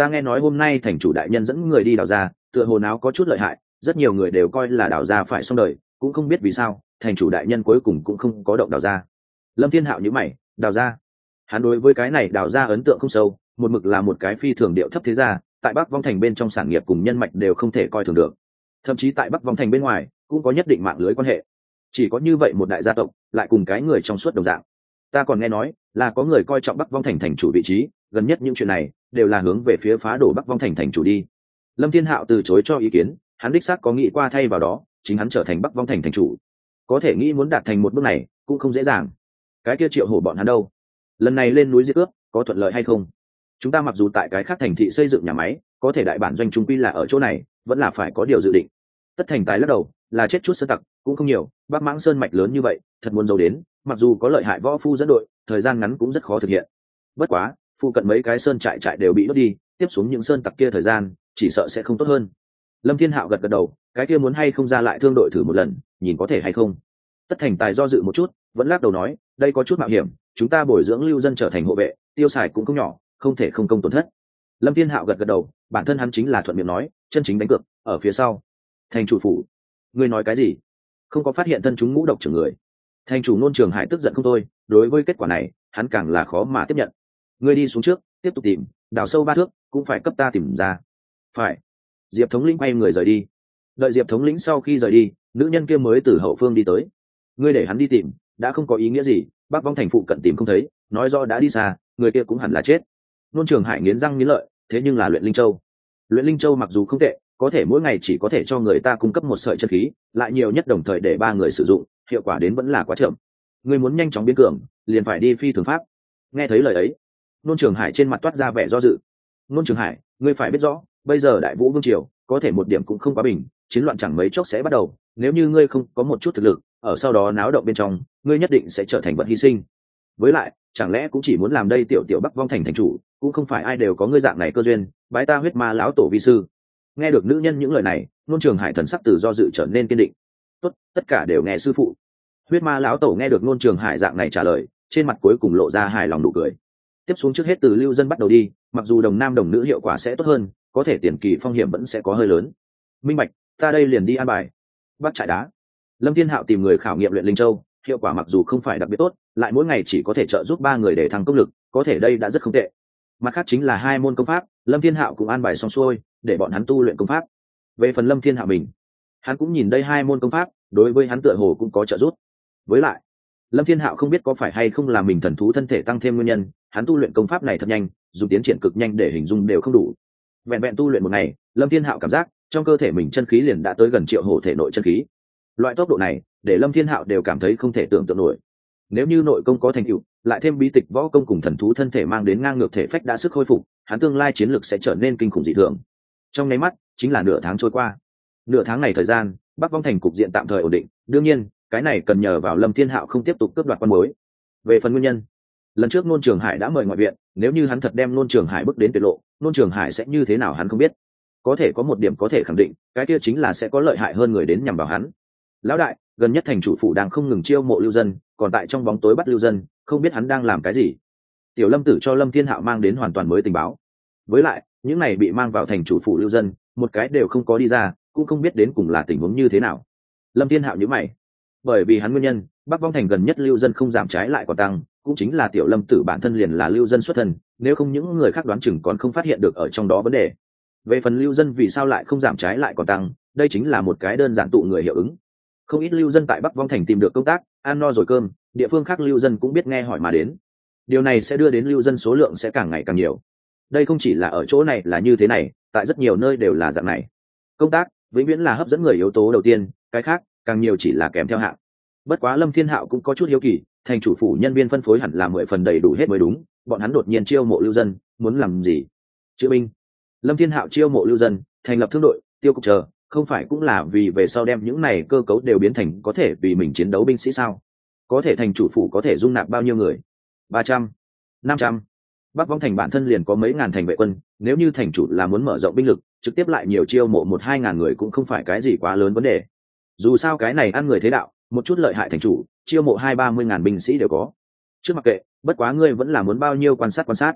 ta nghe nói hôm nay thành chủ đại nhân dẫn người đi đào ra, tựa hồ áo có chút lợi hại, rất nhiều người đều coi là đào ra phải xong đời, cũng không biết vì sao thành chủ đại nhân cuối cùng cũng không có động đào ra. Lâm Thiên Hạo nhíu mày, đào ra? Hắn đối với cái này đào ra ấn tượng không sâu, một mực là một cái phi thường điệu thấp thế gia, tại Bắc Vong Thành bên trong sản nghiệp cùng nhân mạch đều không thể coi thường được, thậm chí tại Bắc Vong Thành bên ngoài cũng có nhất định mạng lưới quan hệ. Chỉ có như vậy một đại gia tộc lại cùng cái người trong suốt đồng dạng. Ta còn nghe nói là có người coi trọng Bắc Vong Thành thành chủ vị trí, gần nhất những chuyện này đều là hướng về phía phá đổ Bắc Vong Thành thành chủ đi. Lâm Thiên Hạo từ chối cho ý kiến, hắn đích xác có nghĩ qua thay vào đó chính hắn trở thành Bắc Vong Thành thành chủ, có thể nghĩ muốn đạt thành một bước này cũng không dễ dàng. Cái kia Triệu Hổ bọn hắn đâu? Lần này lên núi giết cướp có thuận lợi hay không? Chúng ta mặc dù tại cái khác thành thị xây dựng nhà máy, có thể đại bản doanh trung quy là ở chỗ này, vẫn là phải có điều dự định. Tất Thành Tài lắc đầu, là chết chút sơn tặc cũng không nhiều, Bắc Mãng Sơn mạch lớn như vậy, thật muốn giấu đến, mặc dù có lợi hại võ phu dẫn đội, thời gian ngắn cũng rất khó thực hiện. Bất quá, phụ cận mấy cái sơn trại trại đều bị đốt đi, tiếp xuống những sơn tặc kia thời gian, chỉ sợ sẽ không tốt hơn. Lâm Thiên Hạo gật gật đầu, cái kia muốn hay không ra lại thương đội thử một lần, nhìn có thể hay không. Tất Thành Tài do dự một chút, vẫn lắc đầu nói, đây có chút mạo hiểm, chúng ta bồi dưỡng lưu dân trở thành hộ vệ, tiêu xài cũng không nhỏ, không thể không công tổn thất. Lâm Thiên Hạo gật gật đầu, bản thân hắn chính là thuận miệng nói, chân chính đánh cược ở phía sau. Thành chủ phủ, ngươi nói cái gì? Không có phát hiện thân chúng ngũ độc trưởng người. Thành chủ Nôn Trường Hải tức giận không thôi, đối với kết quả này, hắn càng là khó mà tiếp nhận. Ngươi đi xuống trước, tiếp tục tìm, đào sâu ba thước, cũng phải cấp ta tìm ra. Phải. Diệp thống lĩnh quay người rời đi. Đợi Diệp thống lĩnh sau khi rời đi, nữ nhân kia mới từ hậu phương đi tới. Ngươi để hắn đi tìm, đã không có ý nghĩa gì, Bắc Vong Thành phụ cận tìm không thấy, nói rõ đã đi xa, người kia cũng hẳn là chết. Nôn Trường Hải nghiến răng nghiến lợi, thế nhưng là luyện linh châu. Luyện linh châu mặc dù không tệ, có thể mỗi ngày chỉ có thể cho người ta cung cấp một sợi chân khí, lại nhiều nhất đồng thời để ba người sử dụng, hiệu quả đến vẫn là quá chậm. Ngươi muốn nhanh chóng biến cường, liền phải đi phi thường pháp. Nghe thấy lời ấy, Nôn Trường Hải trên mặt toát ra vẻ do dự. Nôn Trường Hải, ngươi phải biết rõ, bây giờ Đại Vũ Vương triều có thể một điểm cũng không quá bình, chiến loạn chẳng mấy chốc sẽ bắt đầu, nếu như ngươi không có một chút thực lực, ở sau đó náo động bên trong, ngươi nhất định sẽ trở thành vật hy sinh. Với lại, chẳng lẽ cũng chỉ muốn làm đây tiểu tiểu Bắc Vong Thành thành chủ, cũng không phải ai đều có ngươi dạng này cơ duyên, bái ta huyết ma lão tổ vi sư. Nghe được nữ nhân những lời này, Nôn Trường Hải thần sắc từ do dự trở nên kiên định. Tốt, tất cả đều nghe sư phụ. Huyết ma lão tổ nghe được Nôn Trường Hải dạng này trả lời, trên mặt cuối cùng lộ ra hài lòng nụ cười. Tiếp xuống trước hết từ lưu dân bắt đầu đi, mặc dù đồng nam đồng nữ hiệu quả sẽ tốt hơn, có thể tiền kỳ phong hiểm vẫn sẽ có hơi lớn. Minh bạch, ta đây liền đi an bài. Bắt trại đá. Lâm Thiên Hạo tìm người khảo nghiệm luyện linh châu, hiệu quả mặc dù không phải đặc biệt tốt, lại mỗi ngày chỉ có thể trợ giúp ba người để thăng công lực, có thể đây đã rất không tệ. Mặt khác chính là hai môn công pháp, Lâm Thiên Hạo cũng an bài xong xuôi, để bọn hắn tu luyện công pháp. Về phần Lâm Thiên Hạo mình, hắn cũng nhìn đây hai môn công pháp, đối với hắn tựa hồ cũng có trợ giúp. Với lại, Lâm Thiên Hạo không biết có phải hay không là mình thần thú thân thể tăng thêm nguyên nhân, hắn tu luyện công pháp này thật nhanh, dùng tiến triển cực nhanh để hình dung đều không đủ. Vẹn vẹn tu luyện một ngày, Lâm Thiên Hạo cảm giác trong cơ thể mình chân khí liền đã tới gần triệu hổ thể nội chân khí. Loại tốc độ này, để Lâm Thiên Hạo đều cảm thấy không thể tưởng tượng nổi. Nếu như nội công có thành tựu, lại thêm bí tịch võ công cùng thần thú thân thể mang đến ngang ngược thể phách đã sức khôi phục, hắn tương lai chiến lược sẽ trở nên kinh khủng dị thường. Trong nháy mắt, chính là nửa tháng trôi qua. Nửa tháng này thời gian, Bắc Vong Thành cục diện tạm thời ổn định, đương nhiên, cái này cần nhờ vào Lâm Thiên Hạo không tiếp tục cướp đoạt quan mối. Về phần nguyên nhân, lần trước Nôn Trường Hải đã mời ngoại viện, nếu như hắn thật đem Nôn Trường Hải bước đến tuyệt lộ, Nôn Trường Hải sẽ như thế nào hắn không biết. Có thể có một điểm có thể khẳng định, cái kia chính là sẽ có lợi hại hơn người đến nhằm vào hắn. Lão đại, gần nhất thành chủ phủ đang không ngừng chiêu mộ lưu dân, còn tại trong bóng tối bắt lưu dân, không biết hắn đang làm cái gì. Tiểu Lâm Tử cho Lâm Thiên Hạo mang đến hoàn toàn mới tình báo. Với lại, những này bị mang vào thành chủ phủ lưu dân, một cái đều không có đi ra, cũng không biết đến cùng là tình huống như thế nào. Lâm Thiên Hạo nhíu mày, bởi vì hắn nguyên nhân, Bắc Vong Thành gần nhất lưu dân không giảm trái lại còn tăng, cũng chính là Tiểu Lâm Tử bản thân liền là lưu dân xuất thân, nếu không những người khác đoán chừng còn không phát hiện được ở trong đó vấn đề. Về phần lưu dân vì sao lại không giảm trái lại còn tăng, đây chính là một cái đơn giản tụ người hiệu ứng. Không ít lưu dân tại Bắc Vong Thành tìm được công tác, ăn no rồi cơm, địa phương khác lưu dân cũng biết nghe hỏi mà đến. Điều này sẽ đưa đến lưu dân số lượng sẽ càng ngày càng nhiều. Đây không chỉ là ở chỗ này là như thế này, tại rất nhiều nơi đều là dạng này. Công tác vĩnh viễn là hấp dẫn người yếu tố đầu tiên, cái khác càng nhiều chỉ là kèm theo hạng. Bất quá Lâm Thiên Hạo cũng có chút hiếu kỳ, thành chủ phủ nhân viên phân phối hẳn là mười phần đầy đủ hết mới đúng, bọn hắn đột nhiên chiêu mộ lưu dân, muốn làm gì? Chữa binh. Lâm Thiên Hạo chiêu mộ lưu dân, thành lập thương đội, tiêu cục chờ, không phải cũng là vì về sau đem những này cơ cấu đều biến thành có thể vì mình chiến đấu binh sĩ sao? Có thể thành chủ phủ có thể dung nạp bao nhiêu người? Ba trăm, năm trăm. Bắc Vong Thành bản thân liền có mấy ngàn thành vệ quân, nếu như thành chủ là muốn mở rộng binh lực, trực tiếp lại nhiều chiêu mộ một hai ngàn người cũng không phải cái gì quá lớn vấn đề. Dù sao cái này ăn người thế đạo, một chút lợi hại thành chủ, chiêu mộ hai ba mươi ngàn binh sĩ đều có. Trước mặc kệ, bất quá ngươi vẫn là muốn bao nhiêu quan sát quan sát.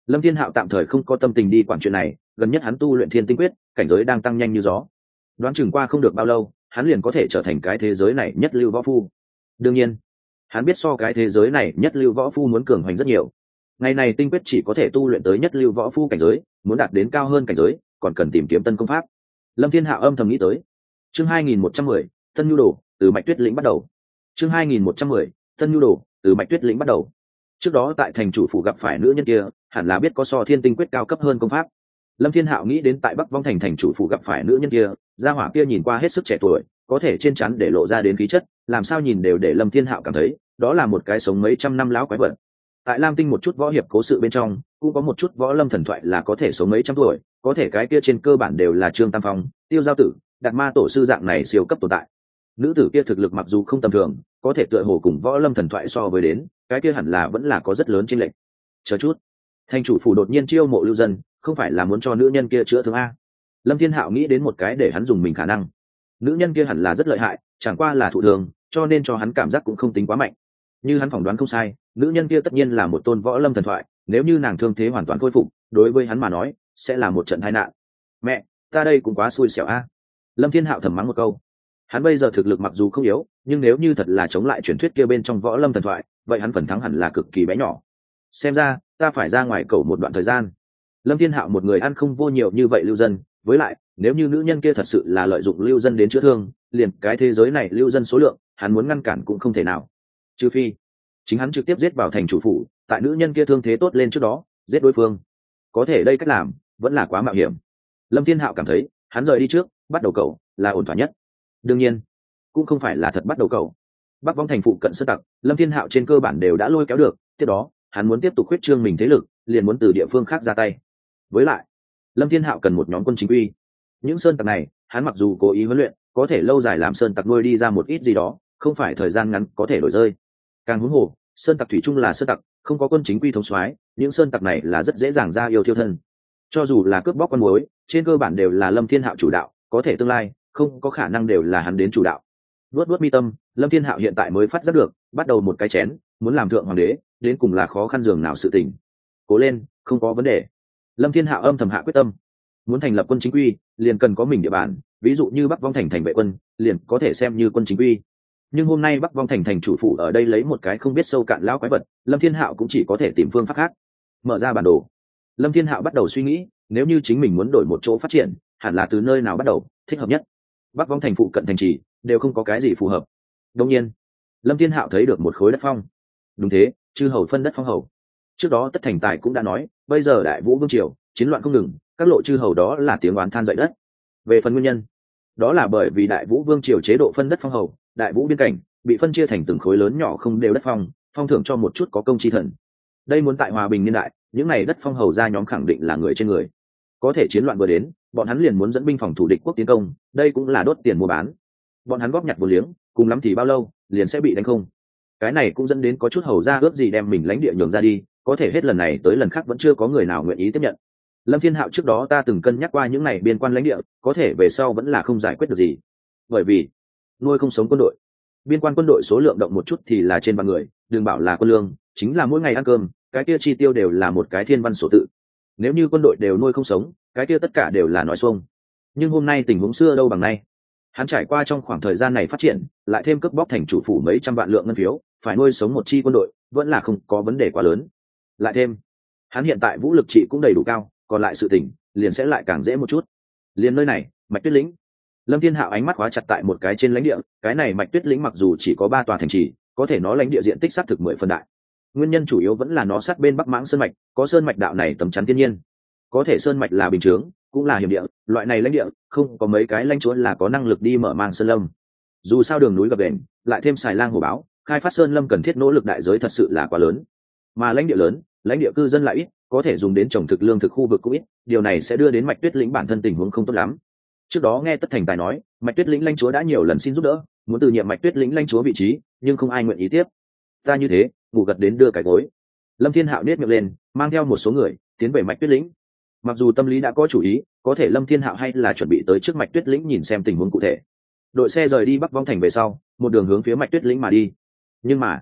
Lâm Thiên Hạo tạm thời không có tâm tình đi quản chuyện này, gần nhất hắn tu luyện Thiên Tinh Quyết, cảnh giới đang tăng nhanh như gió. Đoán chừng qua không được bao lâu, hắn liền có thể trở thành cái thế giới này nhất lưu võ phu. Đương nhiên, hắn biết so cái thế giới này nhất lưu võ phu muốn cường hoành rất nhiều. Ngày này Tinh Quyết chỉ có thể tu luyện tới nhất lưu võ phu cảnh giới, muốn đạt đến cao hơn cảnh giới, còn cần tìm kiếm tân công pháp. Lâm Thiên Hạo âm thầm nghĩ tới. Chương hai nghìn một trăm mười, Tân Nhu Đồ, từ Bạch Tuyết lĩnh bắt đầu. Chương hai nghìn một trăm mười, Tân Nhu Đồ, từ Bạch Tuyết lĩnh bắt đầu. Trước đó tại thành chủ phủ gặp phải nữ nhân kia, hẳn là biết có so Thiên Tinh Quyết cao cấp hơn công pháp. Lâm Thiên Hạo nghĩ đến tại Bắc Vong thành thành chủ phủ gặp phải nữ nhân kia, gia hỏa kia nhìn qua hết sức trẻ tuổi, có thể trên trán để lộ ra đến khí chất, làm sao nhìn đều để Lâm Thiên Hạo cảm thấy, đó là một cái sống mấy trăm năm lão quái vật. Tại Lam Tinh một chút võ hiệp cố sự bên trong, cũng có một chút võ lâm thần thoại là có thể sống mấy trăm tuổi, có thể cái kia trên cơ bản đều là Trương Tam Phong, Tiêu Giao Tử, Đạt Ma Tổ sư dạng này siêu cấp tồn tại. Nữ tử kia thực lực mặc dù không tầm thường, có thể tựa hồ cùng võ lâm thần thoại so với đến, cái kia hẳn là vẫn là có rất lớn chênh lệch. Chờ chút, thành chủ phủ đột nhiên chiêu mộ lưu dân, không phải là muốn cho nữ nhân kia chữa thương a? Lâm Thiên Hạo nghĩ đến một cái để hắn dùng mình khả năng. Nữ nhân kia hẳn là rất lợi hại, chẳng qua là thụ thường, cho nên cho hắn cảm giác cũng không tính quá mạnh. Như hắn phỏng đoán không sai, nữ nhân kia tất nhiên là một tôn võ lâm thần thoại, nếu như nàng thương thế hoàn toàn khôi phục, đối với hắn mà nói, sẽ là một trận tai nạn. Mẹ, ta đây cũng quá xui xẻo a. Lâm Thiên Hạo thầm mắng một câu. Hắn bây giờ thực lực mặc dù không yếu, nhưng nếu như thật là chống lại truyền thuyết kia bên trong võ lâm thần thoại, vậy hắn phần thắng hẳn là cực kỳ bé nhỏ. Xem ra, ta phải ra ngoài cầu một đoạn thời gian. Lâm Thiên Hạo một người ăn không vô nhiều như vậy lưu dân, với lại, nếu như nữ nhân kia thật sự là lợi dụng lưu dân đến chữa thương, liền cái thế giới này lưu dân số lượng, hắn muốn ngăn cản cũng không thể nào. Trừ phi, chính hắn trực tiếp giết vào thành chủ phủ, tại nữ nhân kia thương thế tốt lên trước đó, giết đối phương. Có thể đây cách làm, vẫn là quá mạo hiểm. Lâm Thiên Hạo cảm thấy, hắn rời đi trước, bắt đầu cầu, là ổn thỏa nhất. Đương nhiên, cũng không phải là thật bắt đầu cầu. Bắc Vong thành phụ cận sơ tặc, Lâm Thiên Hạo trên cơ bản đều đã lôi kéo được, tiếp đó, hắn muốn tiếp tục khuyết trương mình thế lực, liền muốn từ địa phương khác ra tay. Với lại, Lâm Thiên Hạo cần một nhóm quân chính quy. Những sơn tặc này, hắn mặc dù cố ý huấn luyện, có thể lâu dài làm sơn tặc nuôi đi ra một ít gì đó, không phải thời gian ngắn có thể đổi rơi. Càng huống hồ, sơn tặc thủy chung là sơn tặc, không có quân chính quy thống soái, những sơn tặc này là rất dễ dàng ra yêu thiêu thân. Cho dù là cướp bóc con mối, trên cơ bản đều là Lâm Thiên Hạo chủ đạo, có thể tương lai không có khả năng đều là hắn đến chủ đạo. Luốt luốt mi tâm, Lâm Thiên Hạo hiện tại mới phát giác được, bắt đầu một cái chén, muốn làm thượng hoàng đế, đến cùng là khó khăn giường nào sự tình. Cố lên, không có vấn đề. Lâm Thiên Hạo âm thầm hạ quyết tâm, muốn thành lập quân chính quy, liền cần có mình địa bàn, ví dụ như Bắc Vong thành thành vệ quân, liền có thể xem như quân chính quy. Nhưng hôm nay Bắc Vong thành thành chủ phụ ở đây lấy một cái không biết sâu cạn lão quái vật, Lâm Thiên Hạo cũng chỉ có thể tìm phương pháp khác. Mở ra bản đồ, Lâm Thiên Hạo bắt đầu suy nghĩ, nếu như chính mình muốn đổi một chỗ phát triển, hẳn là từ nơi nào bắt đầu thích hợp nhất. Bắc Vong thành phụ cận thành trì đều không có cái gì phù hợp. Đương nhiên, Lâm Thiên Hạo thấy được một khối đất phong. Đúng thế, chư hầu phân đất phong hầu. Trước đó Tất Thành Tài cũng đã nói, bây giờ Đại Vũ vương triều chiến loạn không ngừng, các lộ chư hầu đó là tiếng oán than dậy đất. Về phần nguyên nhân, đó là bởi vì Đại Vũ vương triều chế độ phân đất phong hầu, Đại Vũ biên cảnh bị phân chia thành từng khối lớn nhỏ không đều đất phong, phong thưởng cho một chút có công chi thần. Đây muốn tại hòa bình niên đại, những này đất phong hầu ra nhóm khẳng định là người trên người. Có thể chiến loạn vừa đến, bọn hắn liền muốn dẫn binh phòng thủ địch quốc tiến công, đây cũng là đốt tiền mua bán. Bọn hắn góp nhặt vô liếng, cùng lắm thì bao lâu, liền sẽ bị đánh không. Cái này cũng dẫn đến có chút hầu ra ước gì đem mình lãnh địa nhường ra đi, có thể hết lần này tới lần khác vẫn chưa có người nào nguyện ý tiếp nhận. Lâm Thiên Hạo trước đó ta từng cân nhắc qua những này biên quan lãnh địa, có thể về sau vẫn là không giải quyết được gì. Bởi vì nuôi không sống quân đội, biên quan quân đội số lượng động một chút thì là trên vạn người, đừng bảo là quân lương, chính là mỗi ngày ăn cơm, cái kia chi tiêu đều là một cái thiên văn sổ tự. Nếu như quân đội đều nuôi không sống, cái kia tất cả đều là nói xuông. Nhưng hôm nay tình huống xưa đâu bằng nay. Hắn trải qua trong khoảng thời gian này phát triển, lại thêm cướp bóc thành chủ phủ mấy trăm vạn lượng ngân phiếu, phải nuôi sống một chi quân đội, vẫn là không có vấn đề quá lớn. Lại thêm, hắn hiện tại vũ lực trị cũng đầy đủ cao, còn lại sự tình liền sẽ lại càng dễ một chút. Liền nơi này, Mạch Tuyết lĩnh. Lâm Thiên Hạo ánh mắt khóa chặt tại một cái trên lãnh địa, cái này Mạch Tuyết lĩnh mặc dù chỉ có ba tòa thành trì, có thể nó lãnh địa diện tích xác thực mười phần đại. Nguyên nhân chủ yếu vẫn là nó sát bên Bắc Mãng sơn mạch, có sơn mạch đạo này tấm chắn thiên nhiên. Có thể sơn mạch là bình chướng, cũng là hiểm địa, loại này lãnh địa, không có mấy cái lãnh chúa là có năng lực đi mở mang sơn lâm. Dù sao đường núi gập ghềnh, lại thêm xài lang hổ báo, khai phát sơn lâm cần thiết nỗ lực đại giới thật sự là quá lớn. Mà lãnh địa lớn, lãnh địa cư dân lại ít, có thể dùng đến trồng thực lương thực khu vực cũng ít, điều này sẽ đưa đến Mạch Tuyết lĩnh bản thân tình huống không tốt lắm. Trước đó nghe Tất Thành Tài nói, Mạch Tuyết lĩnh lãnh chúa đã nhiều lần xin giúp đỡ, muốn từ nhiệm Mạch Tuyết lĩnh lãnh chúa vị trí, nhưng không ai nguyện ý tiếp. Ta như thế, ngủ gật đến đưa cái gối. Lâm Thiên Hạo nết miệng lên, mang theo một số người tiến về Mạch Tuyết lĩnh. Mặc dù tâm lý đã có chủ ý, có thể Lâm Thiên Hạo hay là chuẩn bị tới trước Mạch Tuyết lĩnh nhìn xem tình huống cụ thể. Đội xe rời đi Bắc Vong thành về sau, một đường hướng phía Mạch Tuyết lĩnh mà đi. Nhưng mà,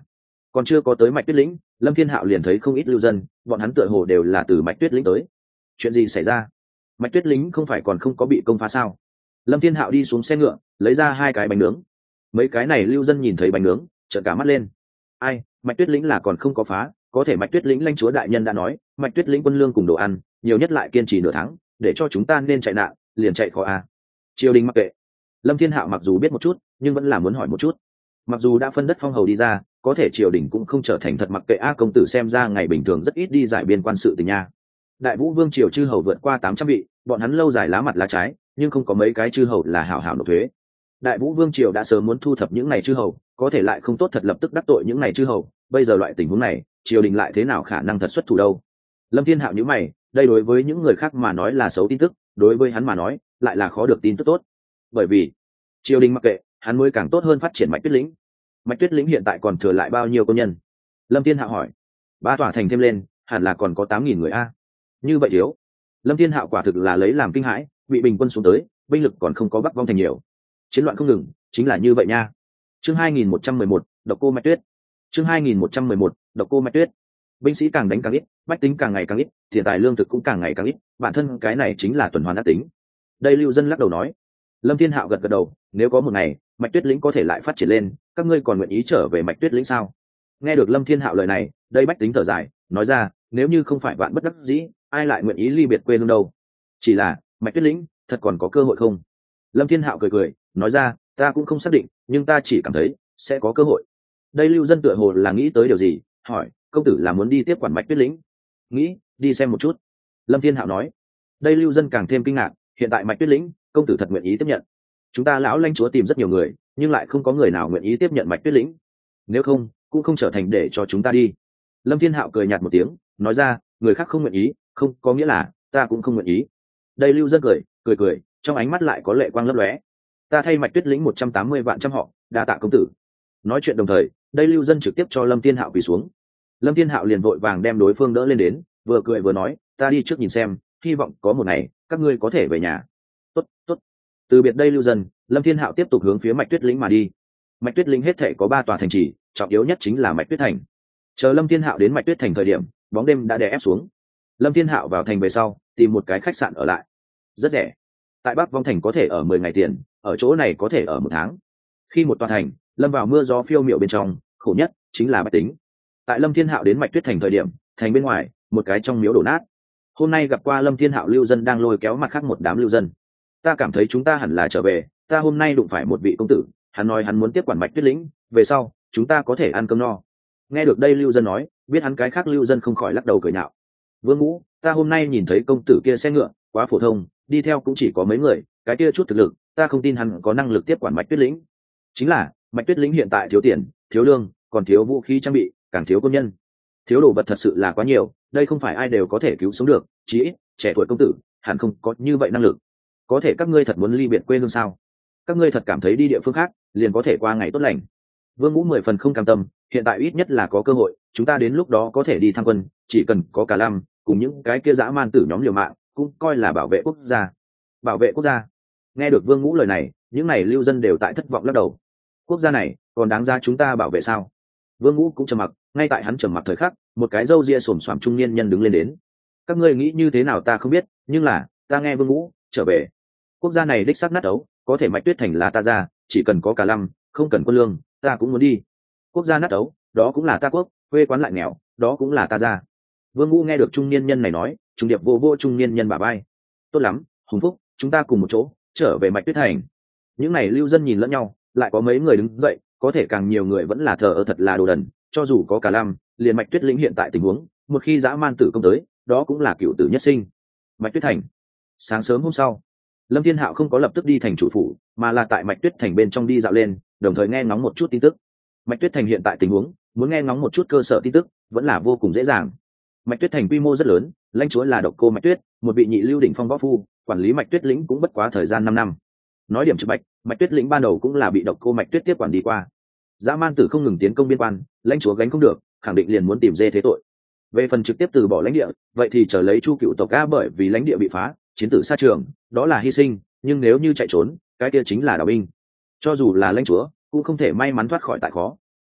Còn chưa có tới Mạch Tuyết lĩnh, Lâm Thiên Hạo liền thấy không ít lưu dân, bọn hắn tựa hồ đều là từ Mạch Tuyết lĩnh tới. Chuyện gì xảy ra? Mạch Tuyết lĩnh không phải còn không có bị công phá sao? Lâm Thiên Hạo đi xuống xe ngựa, lấy ra hai cái bánh nướng. Mấy cái này lưu dân nhìn thấy bánh nướng, trợn cả mắt lên. Ai, Mạch Tuyết lĩnh là còn không có phá, có thể Mạch Tuyết lĩnh lãnh chúa đại nhân đã nói, Mạch Tuyết lĩnh quân lương cùng đồ ăn, nhiều nhất lại kiên trì nửa tháng, để cho chúng ta nên chạy nạn, liền chạy khó a. Triều đình mặc kệ. Lâm Thiên Hạo mặc dù biết một chút, nhưng vẫn là muốn hỏi một chút. Mặc dù đã phân đất phong hầu đi ra, có thể triều đình cũng không trở thành thật mặc kệ a. Công tử xem ra ngày bình thường rất ít đi giải biên quan sự tình nha. Đại Vũ Vương triều chư hầu vượt qua tám trăm vị, bọn hắn lâu dài lá mặt lá trái, nhưng không có mấy cái chư hầu là hảo hảo nộp thuế. Đại Vũ Vương triều đã sớm muốn thu thập những này chư hầu, có thể lại không tốt thật lập tức đắc tội những này chư hầu, bây giờ loại tình huống này, triều đình lại thế nào khả năng thật xuất thủ đâu. Lâm Thiên Hạo nhíu mày, đây đối với những người khác mà nói là xấu tin tức, đối với hắn mà nói lại là khó được tin tức tốt. Bởi vì triều đình mặc kệ, hắn mới càng tốt hơn phát triển Mạch Tuyết lĩnh. Mạch Tuyết lĩnh hiện tại còn thừa lại bao nhiêu công nhân? Lâm Thiên Hạo hỏi. Ba tòa thành thêm lên, hẳn là còn có tám nghìn người a. Như vậy thiếu. Lâm Thiên Hạo quả thực là lấy làm kinh hãi, bị bình quân xuống tới, binh lực còn không có Bắc Vong thành nhiều. Chiến loạn không ngừng, chính là như vậy nha. Chương hai nghìn một trăm mười một, Độc Cô Mạch Tuyết. Chương hai nghìn một trăm mười một, Độc Cô Mạch Tuyết. Binh sĩ càng đánh càng ít, bách tính càng ngày càng ít, tiền tài lương thực cũng càng ngày càng ít, bản thân cái này chính là tuần hoàn ác tính. Đây lưu dân lắc đầu nói. Lâm Thiên Hạo gật gật đầu, nếu có một ngày Mạch Tuyết lĩnh có thể lại phát triển lên, các ngươi còn nguyện ý trở về Mạch Tuyết lĩnh sao? Nghe được Lâm Thiên Hạo lời này, đây bách tính thở dài, nói ra, nếu như không phải vạn bất đắc dĩ, ai lại nguyện ý ly biệt quê hương đâu? Chỉ là Mạch Tuyết lĩnh thật còn có cơ hội không? Lâm Thiên Hạo cười cười, nói ra, ta cũng không xác định, nhưng ta chỉ cảm thấy sẽ có cơ hội. Đây lưu dân tựa hồ là nghĩ tới điều gì, hỏi, công tử là muốn đi tiếp quản Mạch Tuyết lĩnh? Nghĩ, đi xem một chút. Lâm Thiên Hạo nói. Đây lưu dân càng thêm kinh ngạc, hiện tại Mạch Tuyết lĩnh, công tử thật nguyện ý tiếp nhận? Chúng ta lão lãnh chúa tìm rất nhiều người, nhưng lại không có người nào nguyện ý tiếp nhận Mạch Tuyết lĩnh. Nếu không, cũng không trở thành để cho chúng ta đi. Lâm Thiên Hạo cười nhạt một tiếng, nói ra, người khác không nguyện ý, không có nghĩa là ta cũng không nguyện ý. Đây lưu dân cười, cười cười, trong ánh mắt lại có lệ quang lấp lóe. Ta thay Mạch Tuyết lĩnh một trăm tám mươi vạn trăm họ, đa tạ công tử. Nói chuyện đồng thời, đây lưu dân trực tiếp cho Lâm Thiên Hạo quỳ xuống. Lâm Thiên Hạo liền vội vàng đem đối phương đỡ lên đến, vừa cười vừa nói, ta đi trước nhìn xem, hy vọng có một ngày các ngươi có thể về nhà. Tốt, tốt. Từ biệt đây lưu dân, Lâm Thiên Hạo tiếp tục hướng phía Mạch Tuyết lĩnh mà đi. Mạch Tuyết lĩnh hết thể có ba tòa thành trì, trọng yếu nhất chính là Mạch Tuyết thành. Chờ Lâm Thiên Hạo đến Mạch Tuyết thành thời điểm, bóng đêm đã đè ép xuống. Lâm Thiên Hạo vào thành về sau, tìm một cái khách sạn ở lại. Rất rẻ. Tại Bắc Vong thành có thể ở mười ngày tiền, ở chỗ này có thể ở một tháng. Khi một tòa thành lâm vào mưa gió phiêu miệu bên trong, khổ nhất chính là bách tính. Tại Lâm Thiên Hạo đến Mạch Tuyết thành thời điểm, thành bên ngoài, một cái trong miếu đổ nát. Hôm nay gặp qua Lâm Thiên Hạo lưu dân đang lôi kéo mặt khác một đám lưu dân. Ta cảm thấy chúng ta hẳn là trở về, ta hôm nay đụng phải một vị công tử, hắn nói hắn muốn tiếp quản Mạch Tuyết lĩnh, về sau chúng ta có thể ăn cơm no. Nghe được đây lưu dân nói, biết hắn cái khác lưu dân không khỏi lắc đầu cười nhạo. Vương Ngũ, ta hôm nay nhìn thấy công tử kia xe ngựa quá phổ thông, đi theo cũng chỉ có mấy người, cái kia chút thực lực, ta không tin hắn có năng lực tiếp quản Mạch Tuyết lĩnh. Chính là Mạch Tuyết lĩnh hiện tại thiếu tiền, thiếu lương, còn thiếu vũ khí trang bị, càng thiếu công nhân, thiếu đồ vật thật sự là quá nhiều, đây không phải ai đều có thể cứu sống được, chí ít trẻ tuổi công tử hẳn không có như vậy năng lực. Có thể các ngươi thật muốn ly biệt quê hương sao? Các ngươi thật cảm thấy đi địa phương khác liền có thể qua ngày tốt lành? Vương Ngũ mười phần không cam tâm, hiện tại ít nhất là có cơ hội, chúng ta đến lúc đó có thể đi tham quân, chỉ cần có cả lam cùng những cái kia dã man tử nhóm liều mạng, cũng coi là bảo vệ quốc gia. Bảo vệ quốc gia? Nghe được Vương Ngũ lời này, những này lưu dân đều tại thất vọng lắc đầu. Quốc gia này còn đáng ra chúng ta bảo vệ sao? Vương Ngũ cũng trầm mặc, ngay tại hắn trầm mặc thời khắc, một cái râu ria xồm xoàm trung niên nhân đứng lên đến. Các ngươi nghĩ như thế nào ta không biết, nhưng là ta nghe Vương Ngũ trở về. Quốc gia này đích xác nát ấu, có thể Mạch Tuyết thành là ta ra, chỉ cần có cả lăm, không cần quân lương, ta cũng muốn đi. Quốc gia nát ấu, đó cũng là ta quốc, quê quán lại nghèo, đó cũng là ta ra. Vương Ngũ nghe được trung niên nhân này nói, trung điệp vô vô trung niên nhân bả vai. Tốt lắm, Hùng Phúc, chúng ta cùng một chỗ trở về Mạch Tuyết thành. Những này lưu dân nhìn lẫn nhau, lại có mấy người đứng dậy, có thể càng nhiều người vẫn là thờ ơ, thật là đồ đần. Cho dù có cả lăm, liền Mạch Tuyết lĩnh hiện tại tình huống, một khi dã man tử công tới, đó cũng là cựu tử nhất sinh. Mạch Tuyết thành. Sáng sớm hôm sau, Lâm Thiên Hạo không có lập tức đi thành chủ phủ, mà là tại Mạch Tuyết thành bên trong đi dạo lên, đồng thời nghe ngóng một chút tin tức. Mạch Tuyết thành hiện tại tình huống, muốn nghe ngóng một chút cơ sở tin tức, vẫn là vô cùng dễ dàng. Mạch Tuyết thành quy mô rất lớn, lãnh chúa là Độc Cô Mạch Tuyết, một vị nhị lưu đỉnh phong võ phu, quản lý Mạch Tuyết lĩnh cũng bất quá thời gian năm năm. Nói điểm trực bạch, Mạch Tuyết lĩnh ban đầu cũng là bị Độc Cô Mạch Tuyết tiếp quản đi qua. Dã man tử không ngừng tiến công biên quan, lãnh chúa gánh không được, khẳng định liền muốn tìm dê thế tội. Về phần trực tiếp từ bỏ lãnh địa, vậy thì chờ lấy Chu cựu tộc a, bởi vì lãnh địa bị phá, chiến tử xa trường, đó là hy sinh, nhưng nếu như chạy trốn, cái kia chính là đào binh. Cho dù là lãnh chúa, cũng không thể may mắn thoát khỏi tại khó.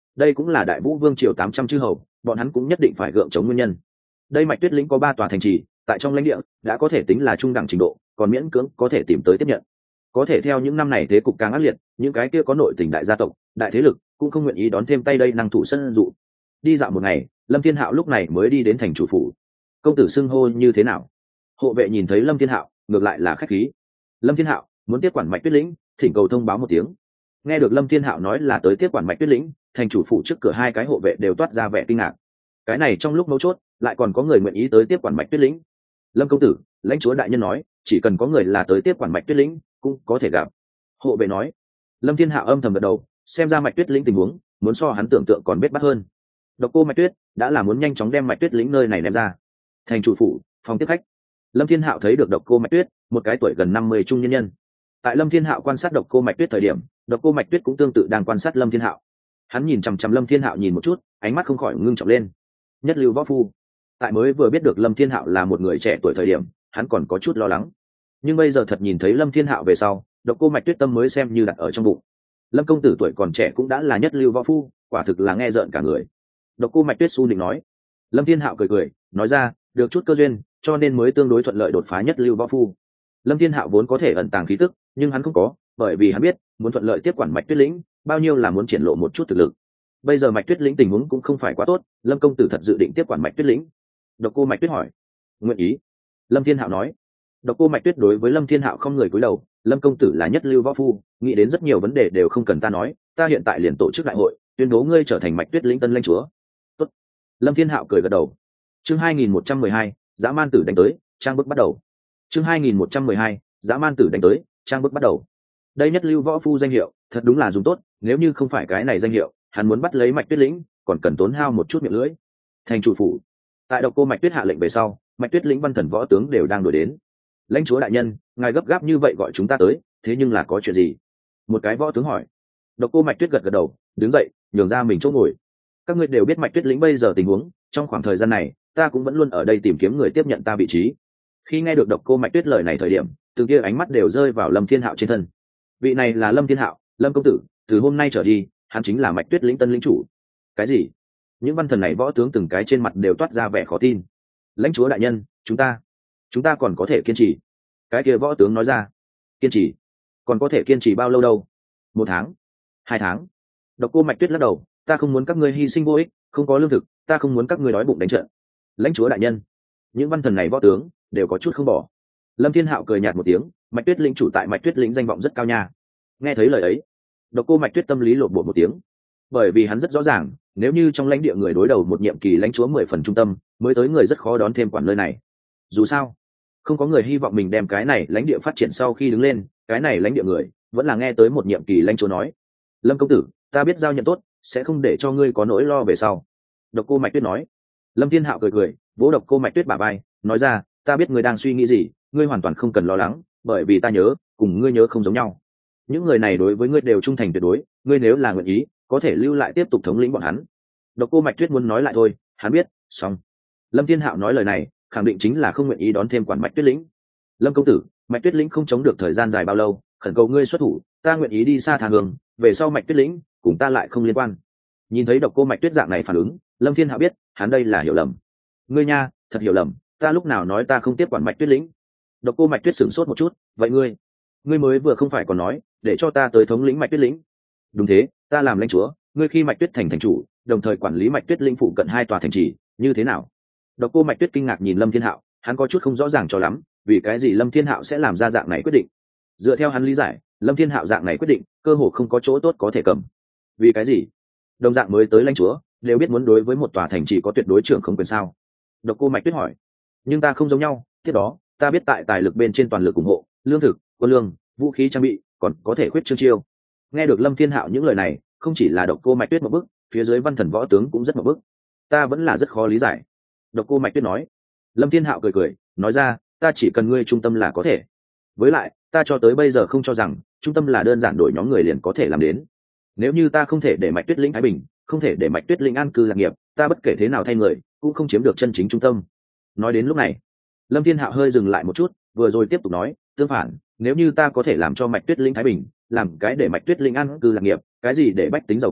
đây cũng là đại vũ vương triều tám trăm chư hầu bọn hắn cũng nhất định phải gượng chống nguyên nhân. Đây mạch tuyết lĩnh có ba tòa thành trì tại trong lãnh địa đã có thể tính là trung đẳng trình độ, còn miễn cưỡng có thể tìm tới tiếp nhận. Có thể theo những năm này thế cục càng ác liệt, những cái kia có nội tình đại gia tộc đại thế lực cũng không nguyện ý đón thêm tay đây năng thủ sân dụ. Đi dạo một ngày, Lâm Thiên Hạo lúc này mới đi đến thành chủ phủ. Công tử xưng hô như thế nào? Hộ vệ nhìn thấy Lâm Thiên Hạo ngược lại là khách khí. Lâm Thiên Hạo muốn tiếp quản mạch tuyết lĩnh, thỉnh cầu thông báo một tiếng. Nghe được Lâm Thiên Hạo nói là tới tiếp quản mạch tuyết lĩnh, thành chủ phủ trước cửa hai cái hộ vệ đều toát ra vẻ kinh ngạc. Cái này trong lúc mấu chốt lại còn có người nguyện ý tới tiếp quản mạch tuyết lĩnh. Lâm công tử, lãnh chúa đại nhân nói chỉ cần có người là tới tiếp quản mạch tuyết lĩnh cũng có thể gặp. Hộ vệ nói. Lâm Thiên Hạo âm thầm gật đầu, xem ra mạch tuyết lĩnh tình huống muốn so hắn tưởng tượng còn biết bắt hơn. Độc Cô Mạch Tuyết đã là muốn nhanh chóng đem mạch tuyết lĩnh nơi này đem ra. Thành chủ phủ, phòng tiếp khách. Lâm Thiên Hạo thấy được Độc Cô Mạch Tuyết, một cái tuổi gần năm mươi trung nhân nhân. Tại Lâm Thiên Hạo quan sát Độc Cô Mạch Tuyết thời điểm, Độc Cô Mạch Tuyết cũng tương tự đang quan sát Lâm Thiên Hạo. Hắn nhìn chằm chằm Lâm Thiên Hạo nhìn một chút, ánh mắt không khỏi ngưng trọng lên. Nhất lưu võ phu. Tại mới vừa biết được Lâm Thiên Hạo là một người trẻ tuổi thời điểm, hắn còn có chút lo lắng. Nhưng bây giờ thật nhìn thấy Lâm Thiên Hạo về sau, Độc Cô Mạch Tuyết tâm mới xem như đặt ở trong bụng. Lâm công tử tuổi còn trẻ cũng đã là nhất lưu võ phu, quả thực là nghe rợn cả người. Độc Cô Mạch Tuyết su nịnh nói. Lâm Thiên Hạo cười cười, nói ra, được chút cơ duyên, cho nên mới tương đối thuận lợi đột phá nhất lưu võ phu. Lâm Thiên Hạo vốn có thể ẩn tàng khí tức, nhưng hắn không có, bởi vì hắn biết, muốn thuận lợi tiếp quản mạch tuyết lĩnh, bao nhiêu là muốn triển lộ một chút thực lực. Bây giờ mạch tuyết lĩnh tình huống cũng không phải quá tốt, Lâm công tử thật dự định tiếp quản mạch tuyết lĩnh? Độc Cô Mạch Tuyết hỏi. Nguyện ý. Lâm Thiên Hạo nói. Độc Cô Mạch Tuyết đối với Lâm Thiên Hạo không người cúi đầu, Lâm công tử là nhất lưu võ phu, nghĩ đến rất nhiều vấn đề đều không cần ta nói, ta hiện tại liền tổ chức đại hội, tuyên bố ngươi trở thành mạch tuyết lĩnh tân lãnh chúa. Tốt. Lâm Thiên Hạo cười gật đầu. Chương hai nghìn một trăm mười hai, dã man tử đánh tới, trang bức bắt đầu. Chương hai nghìn một trăm mười hai, dã man tử đánh tới, trang bức bắt đầu. Đây nhất lưu võ phu danh hiệu, thật đúng là dùng tốt, nếu như không phải cái này danh hiệu, hắn muốn bắt lấy mạch tuyết lĩnh, còn cần tốn hao một chút miệng lưỡi. Thành chủ phủ. Tại Độc Cô Mạch Tuyết hạ lệnh về sau, mạch tuyết lĩnh văn thần võ tướng đều đang đuổi đến. Lãnh chúa đại nhân, ngài gấp gáp như vậy gọi chúng ta tới, thế nhưng là có chuyện gì? Một cái võ tướng hỏi. Độc Cô Mạch Tuyết gật gật đầu, đứng dậy, nhường ra mình chỗ ngồi. Các ngươi đều biết mạch tuyết lĩnh bây giờ tình huống, trong khoảng thời gian này, ta cũng vẫn luôn ở đây tìm kiếm người tiếp nhận ta vị trí. Khi nghe được Độc Cô Mạch Tuyết lời này thời điểm, từng kia ánh mắt đều rơi vào Lâm Thiên Hạo trên thân. Vị này là Lâm Thiên Hạo, Lâm công tử, từ hôm nay trở đi, hắn chính là mạch tuyết lĩnh tân lĩnh chủ. Cái gì? Những văn thần này võ tướng từng cái trên mặt đều toát ra vẻ khó tin. Lãnh chúa đại nhân, chúng ta, chúng ta còn có thể kiên trì. Cái kia võ tướng nói ra. Kiên trì? Còn có thể kiên trì bao lâu đâu? Một tháng? Hai tháng? Độc Cô Mạch Tuyết lắc đầu, ta không muốn các ngươi hy sinh vô ích, không có lương thực, ta không muốn các ngươi đói bụng đánh trận. Lãnh chúa đại nhân, những văn thần này võ tướng đều có chút không bỏ. Lâm Thiên Hạo cười nhạt một tiếng, mạch tuyết lĩnh chủ tại mạch tuyết lĩnh danh vọng rất cao nha. Nghe thấy lời ấy, Độc Cô Mạch Tuyết tâm lý lột bột một tiếng, bởi vì hắn rất rõ ràng, nếu như trong lãnh địa người đối đầu một nhiệm kỳ lãnh chúa mười phần trung tâm, mới tới người rất khó đón thêm quản nơi này. Dù sao, không có người hy vọng mình đem cái này lãnh địa phát triển sau khi đứng lên, cái này lãnh địa người vẫn là nghe tới một nhiệm kỳ lãnh chúa nói. Lâm công tử, ta biết giao nhận tốt, sẽ không để cho ngươi có nỗi lo về sau. Độc Cô Mạch Tuyết nói. Lâm Thiên Hạo cười cười, vỗ Độc Cô Mạch Tuyết bả vai, nói ra, ta biết ngươi đang suy nghĩ gì, ngươi hoàn toàn không cần lo lắng, bởi vì ta nhớ, cùng ngươi nhớ không giống nhau. Những người này đối với ngươi đều trung thành tuyệt đối, ngươi nếu là nguyện ý, có thể lưu lại tiếp tục thống lĩnh bọn hắn. Độc Cô Mạch Tuyết muốn nói lại thôi, hắn biết, xong. Lâm Thiên Hạo nói lời này, khẳng định chính là không nguyện ý đón thêm quản mạch tuyết lĩnh. Lâm công tử, mạch tuyết lĩnh không chống được thời gian dài bao lâu, khẩn cầu ngươi xuất thủ, ta nguyện ý đi xa thang hướng, về sau mạch tuyết lĩnh cùng ta lại không liên quan. Nhìn thấy Độc Cô Mạch Tuyết dạng này phản ứng, Lâm Thiên Hạo biết, hắn đây là hiểu lầm. Ngươi nha, thật hiểu lầm, ta lúc nào nói ta không tiếp quản mạch tuyết lĩnh? Độc Cô Mạch Tuyết sửng sốt một chút, vậy ngươi, ngươi mới vừa không phải còn nói, để cho ta tới thống lĩnh mạch tuyết lĩnh? Đúng thế, ta làm lãnh chúa, ngươi khi mạch tuyết thành thành chủ, đồng thời quản lý mạch tuyết lĩnh phụ cận hai tòa thành trì, như thế nào? Độc Cô Mạch Tuyết kinh ngạc nhìn Lâm Thiên Hạo, hắn có chút không rõ ràng cho lắm, vì cái gì Lâm Thiên Hạo sẽ làm ra dạng này quyết định? Dựa theo hắn lý giải, Lâm Thiên Hạo dạng này quyết định, cơ hồ không có chỗ tốt có thể cầm. Vì cái gì? Đồng dạng mới tới lãnh chúa, đều biết muốn đối với một tòa thành trì có tuyệt đối trưởng không quyền sao? Độc Cô Mạch Tuyết hỏi. Nhưng ta không giống nhau, tiếp đó, ta biết tại tài lực bên trên toàn lực ủng hộ, lương thực, quân lương, vũ khí trang bị, còn có thể khuyết trương chiêu. Nghe được Lâm Thiên Hạo những lời này, không chỉ là Độc Cô Mạch Tuyết một bức, phía dưới văn thần võ tướng cũng rất một bức. Ta vẫn là rất khó lý giải. Độc Cô Mạch Tuyết nói. Lâm Thiên Hạo cười cười, nói ra, ta chỉ cần ngươi trung tâm là có thể. Với lại, ta cho tới bây giờ không cho rằng trung tâm là đơn giản đổi nhóm người liền có thể làm đến. Nếu như ta không thể để mạch tuyết lĩnh thái bình, không thể để mạch tuyết lĩnh an cư lạc nghiệp, ta bất kể thế nào thay người cũng không chiếm được chân chính trung tâm. Nói đến lúc này, Lâm Thiên Hạo hơi dừng lại một chút, vừa rồi tiếp tục nói, tương phản, nếu như ta có thể làm cho mạch tuyết lĩnh thái bình, làm cái để mạch tuyết lĩnh an cư lạc nghiệp, cái gì để bách tính giàu có,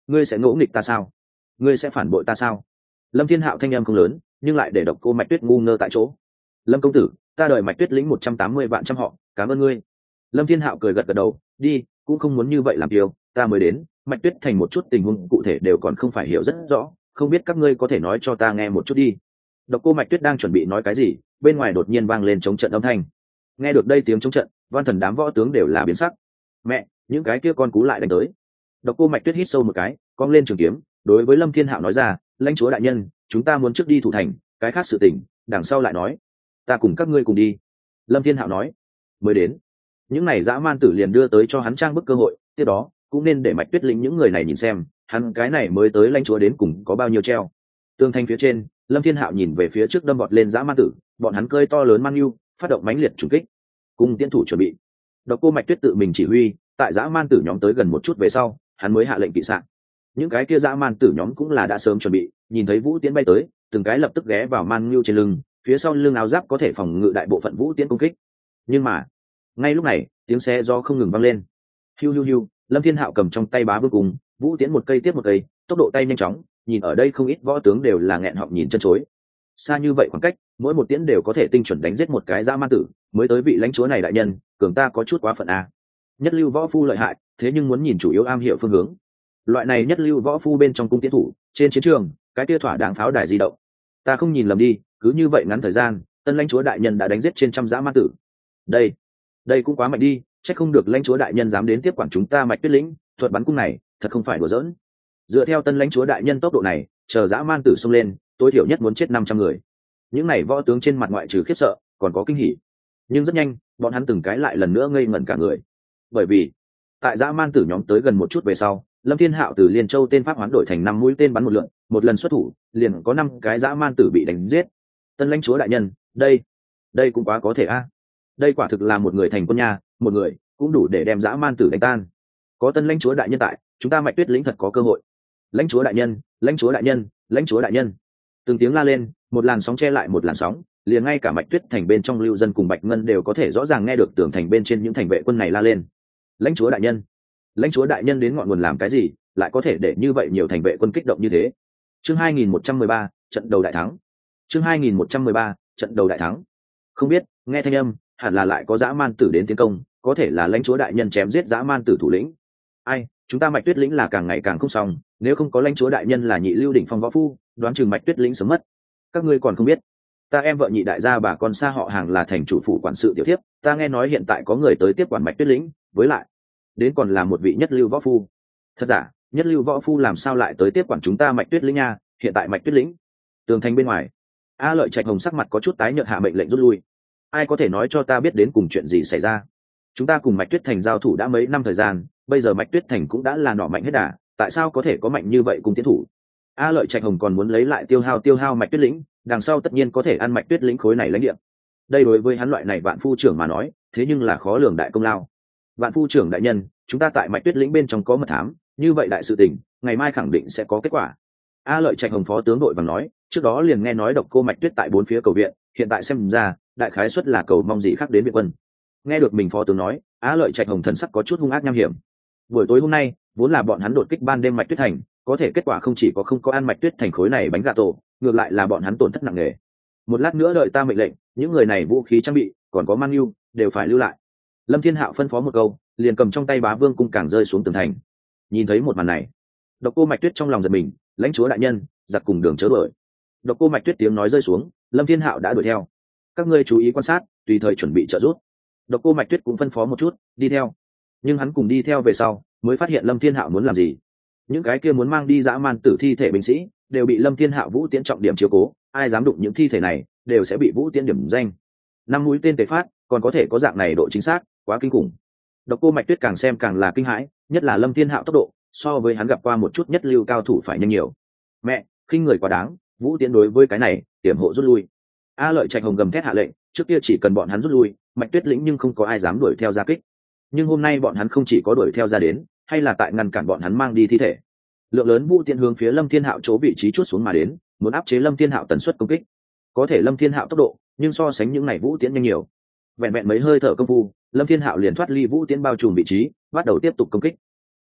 ngươi sẽ ngỗ nghịch ta sao? Ngươi sẽ phản bội ta sao? Lâm Thiên Hạo thanh âm không lớn, nhưng lại để Độc Cô Mạch Tuyết ngu ngơ tại chỗ. Lâm công tử, ta đợi Mạch Tuyết lĩnh một trăm tám mươi vạn trăm họ, cảm ơn ngươi. Lâm Thiên Hạo cười gật gật đầu, đi, cũng không muốn như vậy làm điều, ta mới đến, Mạch Tuyết thành một chút tình huống cụ thể đều còn không phải hiểu rất rõ, không biết các ngươi có thể nói cho ta nghe một chút đi. Độc Cô Mạch Tuyết đang chuẩn bị nói cái gì, bên ngoài đột nhiên vang lên chống trận âm thanh. Nghe được đây tiếng chống trận, văn thần đám võ tướng đều là biến sắc. Mẹ, những cái kia con cú lại đánh tới. Độc Cô Mạch Tuyết hít sâu một cái, cong lên trường kiếm, đối với Lâm Thiên Hạo nói ra, lãnh chúa đại nhân, chúng ta muốn trước đi thủ thành, cái khác sự tình, đằng sau lại nói. Ta cùng các ngươi cùng đi. Lâm Thiên Hạo nói. Mới đến, những này dã man tử liền đưa tới cho hắn trang bức cơ hội, tiếp đó cũng nên để Mạch Tuyết lĩnh những người này nhìn xem, hắn cái này mới tới lãnh chúa đến cùng có bao nhiêu treo. Tương thanh phía trên, Lâm Thiên Hạo nhìn về phía trước đâm bọt lên dã man tử, bọn hắn cơi to lớn man nhu, phát động mãnh liệt trùng kích. Cùng tiến thủ chuẩn bị. Độc Cô Mạch Tuyết tự mình chỉ huy, tại dã man tử nhóm tới gần một chút về sau, hắn mới hạ lệnh kỵ sạn. Những cái kia dã man tử nhóm cũng là đã sớm chuẩn bị, nhìn thấy vũ tiễn bay tới, từng cái lập tức ghé vào man nhu trên lưng, phía sau lưng áo giáp có thể phòng ngự đại bộ phận vũ tiễn công kích. Nhưng mà, ngay lúc này, tiếng xe do không ngừng vang lên. Hiu hiu hiu, Lâm Thiên Hạo cầm trong tay bá vương cùng, vũ tiễn một cây tiếp một cây, tốc độ tay nhanh chóng, nhìn ở đây không ít võ tướng đều là nghẹn họng nhìn chân chối. Xa như vậy khoảng cách, mỗi một tiễn đều có thể tinh chuẩn đánh giết một cái dã man tử, mới tới vị lãnh chúa này đại nhân, cường ta có chút quá phận a. Nhất lưu võ phu lợi hại, thế nhưng muốn nhìn chủ yếu am hiểu phương hướng. Loại này nhất lưu võ phu bên trong cung tiến thủ, trên chiến trường, cái kia thỏa đáng pháo đài di động. Ta không nhìn lầm đi, cứ như vậy ngắn thời gian, tân lãnh chúa đại nhân đã đánh giết trên trăm dã man tử. Đây, đây cũng quá mạnh đi, chắc không được lãnh chúa đại nhân dám đến tiếp quản chúng ta Mạch Tuyết lĩnh, thuật bắn cung này, thật không phải đùa giỡn. Dựa theo tân lãnh chúa đại nhân tốc độ này, chờ dã man tử xông lên, tối thiểu nhất muốn chết năm trăm người. Những này võ tướng trên mặt ngoại trừ khiếp sợ, còn có kinh hỉ. Nhưng rất nhanh, bọn hắn từng cái lại lần nữa ngây ngẩn cả người. Bởi vì, tại dã man tử nhóm tới gần một chút về sau, Lâm Thiên Hạo từ Liên Châu tên pháp hoán đổi thành năm mũi tên bắn một lượn, một lần xuất thủ, liền có năm cái dã man tử bị đánh giết. Tân lãnh chúa đại nhân, đây, đây cũng quá có thể a. Đây quả thực là một người thành quân nha, một người cũng đủ để đem dã man tử đánh tan. Có tân lãnh chúa đại nhân tại, chúng ta Mạch Tuyết lĩnh thật có cơ hội. Lãnh chúa đại nhân, lãnh chúa đại nhân, lãnh chúa đại nhân. Từng tiếng la lên, một làn sóng che lại một làn sóng, liền ngay cả Mạch Tuyết thành bên trong lưu dân cùng Bạch Ngân đều có thể rõ ràng nghe được tường thành bên trên những thành vệ quân này la lên. Lãnh chúa đại nhân, lãnh chúa đại nhân đến ngọn nguồn làm cái gì, lại có thể để như vậy nhiều thành vệ quân kích động như thế. Chương hai nghìn một trăm mười ba, trận đầu đại thắng. Chương hai nghìn một trăm mười ba, trận đầu đại thắng. Không biết, nghe thanh âm, hẳn là lại có dã man tử đến tiến công, có thể là lãnh chúa đại nhân chém giết dã man tử thủ lĩnh. Ai, chúng ta Mạch Tuyết lĩnh là càng ngày càng không xong, nếu không có lãnh chúa đại nhân là nhị lưu đỉnh phong võ phu, đoán chừng Mạch Tuyết lĩnh sớm mất. Các ngươi còn không biết, ta em vợ nhị đại gia bà con xa họ hàng là thành chủ phủ quản sự tiểu thiếp, ta nghe nói hiện tại có người tới tiếp quản Mạch Tuyết lĩnh, với lại đến còn là một vị nhất lưu võ phu. Thật giả, nhất lưu võ phu làm sao lại tới tiếp quản chúng ta Mạch Tuyết lĩnh nha? Hiện tại Mạch Tuyết lĩnh, tường thành bên ngoài, A Lợi Trạch Hồng sắc mặt có chút tái nhợt, hạ mệnh lệnh rút lui. Ai có thể nói cho ta biết đến cùng chuyện gì xảy ra? Chúng ta cùng Mạch Tuyết thành giao thủ đã mấy năm thời gian, bây giờ Mạch Tuyết thành cũng đã là nỏ mạnh hết đà, tại sao có thể có mạnh như vậy cùng tiến thủ? A Lợi Trạch Hồng còn muốn lấy lại tiêu hao tiêu hao Mạch Tuyết lĩnh, đằng sau tất nhiên có thể ăn Mạch Tuyết lĩnh khối này lãnh địa. Đây đối với hắn loại này vạn phu trưởng mà nói, thế nhưng là khó lường đại công lao. Vạn phu trưởng đại nhân, chúng ta tại Mạch Tuyết lĩnh bên trong có mật thám, như vậy đại sự tình, ngày mai khẳng định sẽ có kết quả. A Lợi Trạch Hồng phó tướng đội vàng nói, trước đó liền nghe nói Độc Cô Mạch Tuyết tại bốn phía cầu viện, hiện tại xem ra, đại khái suất là cầu mong gì khác đến viện quân. Nghe được mình phó tướng nói, A Lợi Trạch Hồng thần sắc có chút hung ác nham hiểm. Buổi tối hôm nay, vốn là bọn hắn đột kích ban đêm Mạch Tuyết thành, có thể kết quả không chỉ có không có ăn Mạch Tuyết thành khối này bánh gà tổ, ngược lại là bọn hắn tổn thất nặng nề. Một lát nữa đợi ta mệnh lệnh, những người này vũ khí trang bị, còn có man nhu, đều phải lưu lại. Lâm Thiên Hạo phân phó một câu, liền cầm trong tay bá vương cung càng rơi xuống tường thành. Nhìn thấy một màn này, Độc Cô Mạch Tuyết trong lòng giật mình, lãnh chúa đại nhân, giặc cùng đường chớ đuổi. Độc Cô Mạch Tuyết tiếng nói rơi xuống, Lâm Thiên Hạo đã đuổi theo. Các ngươi chú ý quan sát, tùy thời chuẩn bị trợ giúp. Độc Cô Mạch Tuyết cũng phân phó một chút, đi theo. Nhưng hắn cùng đi theo về sau, mới phát hiện Lâm Thiên Hạo muốn làm gì. Những cái kia muốn mang đi dã man tử thi thể binh sĩ, đều bị Lâm Thiên Hạo vũ tiễn trọng điểm chiếu cố, ai dám đụng những thi thể này, đều sẽ bị vũ tiễn điểm danh. Năm mũi tên tề phát, còn có thể có dạng này độ chính xác, quá kinh khủng. Độc Cô Mạch Tuyết càng xem càng là kinh hãi, nhất là Lâm Thiên Hạo tốc độ, so với hắn gặp qua một chút nhất lưu cao thủ phải nhanh nhiều. Mẹ, khinh người quá đáng, vũ tiễn đối với cái này, tiềm hộ rút lui. A Lợi Trạch Hồng gầm thét hạ lệnh, trước kia chỉ cần bọn hắn rút lui, Mạch Tuyết lĩnh nhưng không có ai dám đuổi theo ra kích. Nhưng hôm nay bọn hắn không chỉ có đuổi theo ra đến, hay là tại ngăn cản bọn hắn mang đi thi thể. Lượng lớn vũ tiễn hướng phía Lâm Thiên Hạo chỗ vị trí chuốt xuống mà đến, muốn áp chế Lâm Thiên Hạo tần suất công kích. Có thể Lâm Thiên Hạo tốc độ, nhưng so sánh những này vũ tiễn nhanh nhiều. Vẹn vẹn mấy hơi thở công phu, Lâm Thiên Hạo liền thoát ly vũ tiễn bao trùm vị trí, bắt đầu tiếp tục công kích. Mẹ,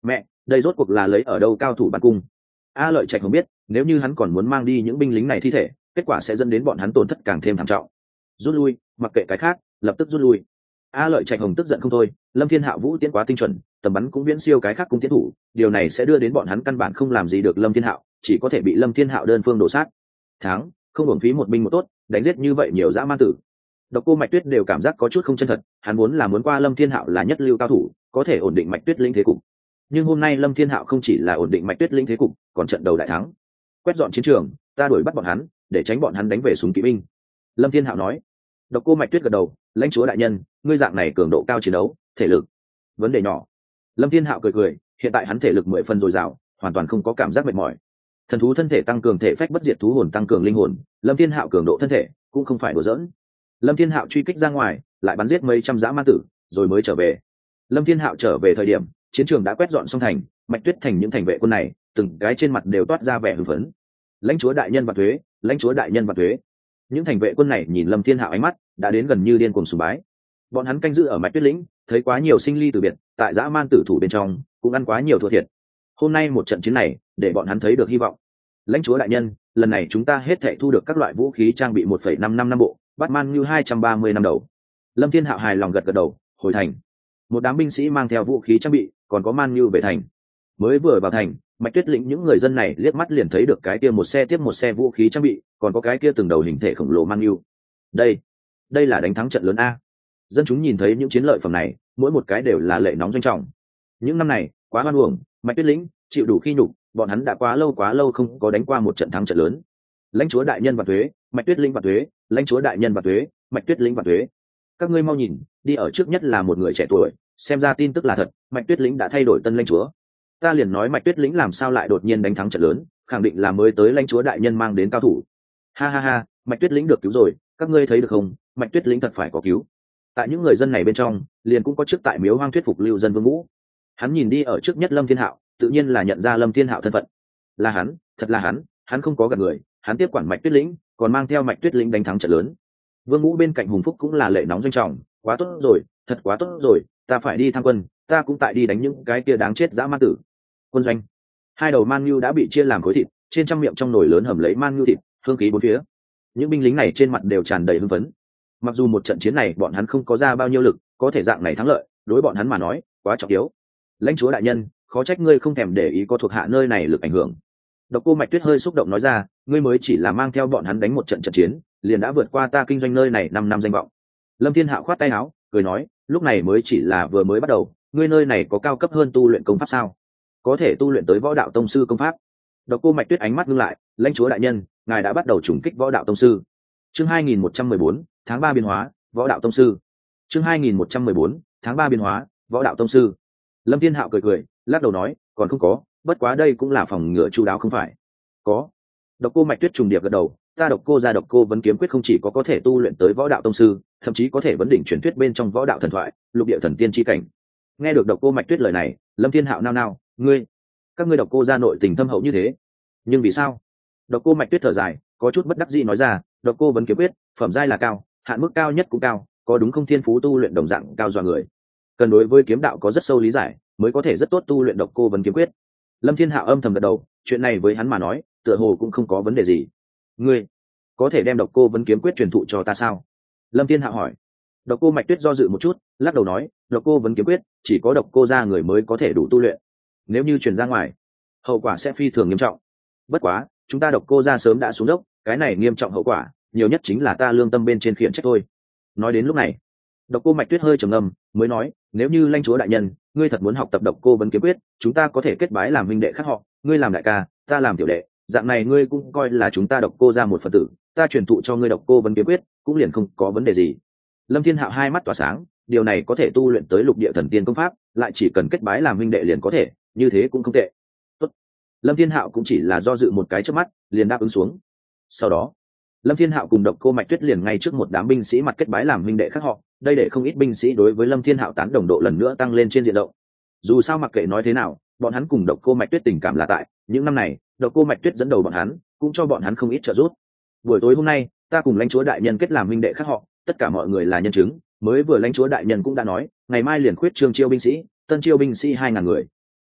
đây rốt cuộc là lấy ở đâu cao thủ bắn cung. A Lợi Trạch không biết, nếu như hắn còn muốn mang đi những binh lính này thi thể, kết quả sẽ dẫn đến bọn hắn tổn thất càng thêm thảm trọng. Rút lui, mặc kệ cái khác, lập tức rút lui. A Lợi Trạch Hồng tức giận không thôi, Lâm Thiên Hạo vũ tiễn quá tinh chuẩn, tầm bắn cũng viễn siêu cái khác cung tiến thủ, điều này sẽ đưa đến bọn hắn căn bản không làm gì được Lâm Thiên Hạo, chỉ có thể bị Lâm Thiên Hạo đơn phương đổ sát. Thắng, không hưởng phí một binh một tốt, đánh giết như vậy nhiều dã man tử. Độc Cô Mạch Tuyết đều cảm giác có chút không chân thật, hắn muốn là muốn qua Lâm Thiên Hạo là nhất lưu cao thủ, có thể ổn định Mạch Tuyết lĩnh thế cục. Nhưng hôm nay Lâm Thiên Hạo không chỉ là ổn định Mạch Tuyết lĩnh thế cục, còn trận đầu đại thắng. Quét dọn chiến trường, ta đuổi bắt bọn hắn, để tránh bọn hắn đánh về súng kỵ binh. Lâm Thiên Hạo nói. Độc Cô Mạch Tuyết gật đầu, lãnh chúa đại nhân, ngươi dạng này cường độ cao chiến đấu, thể lực vấn đề nhỏ. Lâm Thiên Hạo cười cười, hiện tại hắn thể lực mười phần dồi dào, hoàn toàn không có cảm giác mệt mỏi. Thần thú thân thể tăng cường thể phách bất diệt, thú hồn tăng cường linh hồn, Lâm Thiên Hạo cường độ thân thể cũng không phải đùa giỡn. Lâm Thiên Hạo truy kích ra ngoài, lại bắn giết mấy trăm dã man tử, rồi mới trở về. Lâm Thiên Hạo trở về thời điểm, chiến trường đã quét dọn xong thành, Mạch Tuyết thành những thành vệ quân này, từng cái trên mặt đều toát ra vẻ hưng phấn. Lãnh chúa đại nhân và thuế, lãnh chúa đại nhân và thuế. Những thành vệ quân này nhìn Lâm Thiên Hạo ánh mắt đã đến gần như điên cuồng sùng bái. Bọn hắn canh giữ ở Mạch Tuyết lĩnh, thấy quá nhiều sinh ly từ biệt, tại dã man tử thủ bên trong cũng ăn quá nhiều thua thiệt. Hôm nay một trận chiến này, để bọn hắn thấy được hy vọng. Lãnh chúa đại nhân, lần này chúng ta hết thảy thu được các loại vũ khí trang bị một phẩy năm năm năm bộ, bắt man như hai trăm ba mươi năm đầu. Lâm Thiên Hạo hài lòng gật gật đầu, hồi thành. Một đám binh sĩ mang theo vũ khí trang bị, còn có man như về thành. Mới vừa vào thành, Mạch Tuyết lĩnh những người dân này liếc mắt liền thấy được cái kia một xe tiếp một xe vũ khí trang bị, còn có cái kia từng đầu hình thể khổng lồ man như. Đây, đây là đánh thắng trận lớn a. Dân chúng nhìn thấy những chiến lợi phẩm này, mỗi một cái đều là lệ nóng doanh trọng. Những năm này, quá hoan uổng, Mạch Tuyết lĩnh chịu đủ khi nhục, bọn hắn đã quá lâu quá lâu không có đánh qua một trận thắng trận lớn. Lãnh chúa đại nhân và thuế, Mạch Tuyết lĩnh và thuế, lãnh chúa đại nhân và thuế, Mạch Tuyết lĩnh và thuế. Các ngươi mau nhìn, đi ở trước nhất là một người trẻ tuổi, xem ra tin tức là thật, Mạch Tuyết lĩnh đã thay đổi tân lãnh chúa. Ta liền nói Mạch Tuyết lĩnh làm sao lại đột nhiên đánh thắng trận lớn, khẳng định là mới tới lãnh chúa đại nhân mang đến cao thủ. Ha ha ha, Mạch Tuyết lĩnh được cứu rồi, các ngươi thấy được không, Mạch Tuyết lĩnh thật phải có cứu. Tại những người dân này bên trong, liền cũng có chức tại miếu hoang thuyết phục lưu dân Vương Ngũ. Hắn nhìn đi ở trước nhất Lâm Thiên Hạo, tự nhiên là nhận ra Lâm Thiên Hạo thân phận. Là hắn, thật là hắn, hắn không có gạt người, hắn tiếp quản Mạch Tuyết lĩnh, còn mang theo Mạch Tuyết lĩnh đánh thắng trận lớn. Vương Ngũ bên cạnh Hùng Phúc cũng là lệ nóng doanh trọng, quá tốt rồi, thật quá tốt rồi, ta phải đi tham quân, ta cũng tại đi đánh những cái kia đáng chết dã man tử. Quân doanh, hai đầu man nhu đã bị chia làm khối thịt, trên trăm miệng trong nồi lớn hầm lấy man nhu thịt, hương khí bốn phía. Những binh lính này trên mặt đều tràn đầy hưng phấn. Mặc dù một trận chiến này bọn hắn không có ra bao nhiêu lực, có thể dạng này thắng lợi, đối bọn hắn mà nói, quá trọng yếu. Lãnh chúa đại nhân, khó trách ngươi không thèm để ý có thuộc hạ nơi này lực ảnh hưởng. Độc Cô Mạch Tuyết hơi xúc động nói ra, ngươi mới chỉ là mang theo bọn hắn đánh một trận trận chiến, liền đã vượt qua ta kinh doanh nơi này năm năm danh vọng. Lâm Thiên Hạo khoát tay áo, cười nói, lúc này mới chỉ là vừa mới bắt đầu, ngươi nơi này có cao cấp hơn tu luyện công pháp sao? Có thể tu luyện tới võ đạo tông sư công pháp. Độc Cô Mạch Tuyết ánh mắt ngưng lại, lãnh chúa đại nhân, ngài đã bắt đầu trùng kích võ đạo tông sư. Chương hai nghìn một trăm mười bốn, tháng ba biến hóa, võ đạo tông sư. Chương hai nghìn một trăm mười bốn, tháng ba biến hóa, võ đạo tông sư. Lâm Thiên Hạo cười cười, lắc đầu nói, còn không có, bất quá đây cũng là phòng ngừa chu đáo không phải. Có. Độc Cô Mạch Tuyết trùng điệp gật đầu, ta Độc Cô gia Độc Cô Vấn Kiếm Quyết không chỉ có có thể tu luyện tới võ đạo tông sư, thậm chí có thể vấn đỉnh truyền thuyết bên trong võ đạo thần thoại, lục địa thần tiên chi cảnh. Nghe được Độc Cô Mạch Tuyết lời này, Lâm Thiên Hạo nao nao, ngươi, các ngươi Độc Cô gia nội tình thâm hậu như thế, nhưng vì sao? Độc Cô Mạch Tuyết thở dài, có chút bất đắc dĩ nói ra, Độc Cô Vấn Kiếm Quyết, phẩm giai là cao, hạn mức cao nhất cũng cao, có đúng không thiên phú tu luyện đồng dạng cao dọa người. Cần đối với kiếm đạo có rất sâu lý giải, mới có thể rất tốt tu luyện Độc Cô Vấn Kiếm Quyết. Lâm Thiên Hạo âm thầm gật đầu, chuyện này với hắn mà nói, tựa hồ cũng không có vấn đề gì. Ngươi có thể đem Độc Cô Vấn Kiếm Quyết truyền thụ cho ta sao? Lâm Thiên Hạo hỏi. Độc Cô Mạch Tuyết do dự một chút, lắc đầu nói, Độc Cô Vấn Kiếm Quyết chỉ có Độc Cô gia người mới có thể đủ tu luyện. Nếu như truyền ra ngoài, hậu quả sẽ phi thường nghiêm trọng. Bất quá, chúng ta Độc Cô gia sớm đã xuống dốc, cái này nghiêm trọng hậu quả, nhiều nhất chính là ta lương tâm bên trên khiển trách thôi. Nói đến lúc này, Độc Cô Mạch Tuyết hơi trầm ngâm, mới nói, nếu như lãnh chúa đại nhân, ngươi thật muốn học tập Độc Cô Vấn Kiếm Quyết, chúng ta có thể kết bái làm huynh đệ khác họ, ngươi làm đại ca, ta làm tiểu đệ, dạng này ngươi cũng coi là chúng ta Độc Cô gia một phần tử, ta truyền thụ cho ngươi Độc Cô Vấn Kiếm Quyết, cũng liền không có vấn đề gì. Lâm Thiên Hạo hai mắt tỏa sáng, điều này có thể tu luyện tới lục địa thần tiên công pháp, lại chỉ cần kết bái làm huynh đệ liền có thể, như thế cũng không tệ. Tốt. Lâm Thiên Hạo cũng chỉ là do dự một cái chớp mắt, liền đáp ứng xuống. Sau đó, Lâm Thiên Hạo cùng Độc Cô Mạch Tuyết liền ngay trước một đám binh sĩ mặt kết bái làm huynh đệ khác họ, đây để không ít binh sĩ đối với Lâm Thiên Hạo tán đồng độ lần nữa tăng lên trên diện rộng. Dù sao mặc kệ nói thế nào, bọn hắn cùng Độc Cô Mạch Tuyết tình cảm là tại, những năm này, Độc Cô Mạch Tuyết dẫn đầu bọn hắn, cũng cho bọn hắn không ít trợ giúp. Buổi tối hôm nay, ta cùng lãnh chúa đại nhân kết làm huynh đệ khác họ, tất cả mọi người là nhân chứng, mới vừa lãnh chúa đại nhân cũng đã nói, ngày mai liền khuyết trương chiêu binh sĩ, tân chiêu binh sĩ hai ngàn người.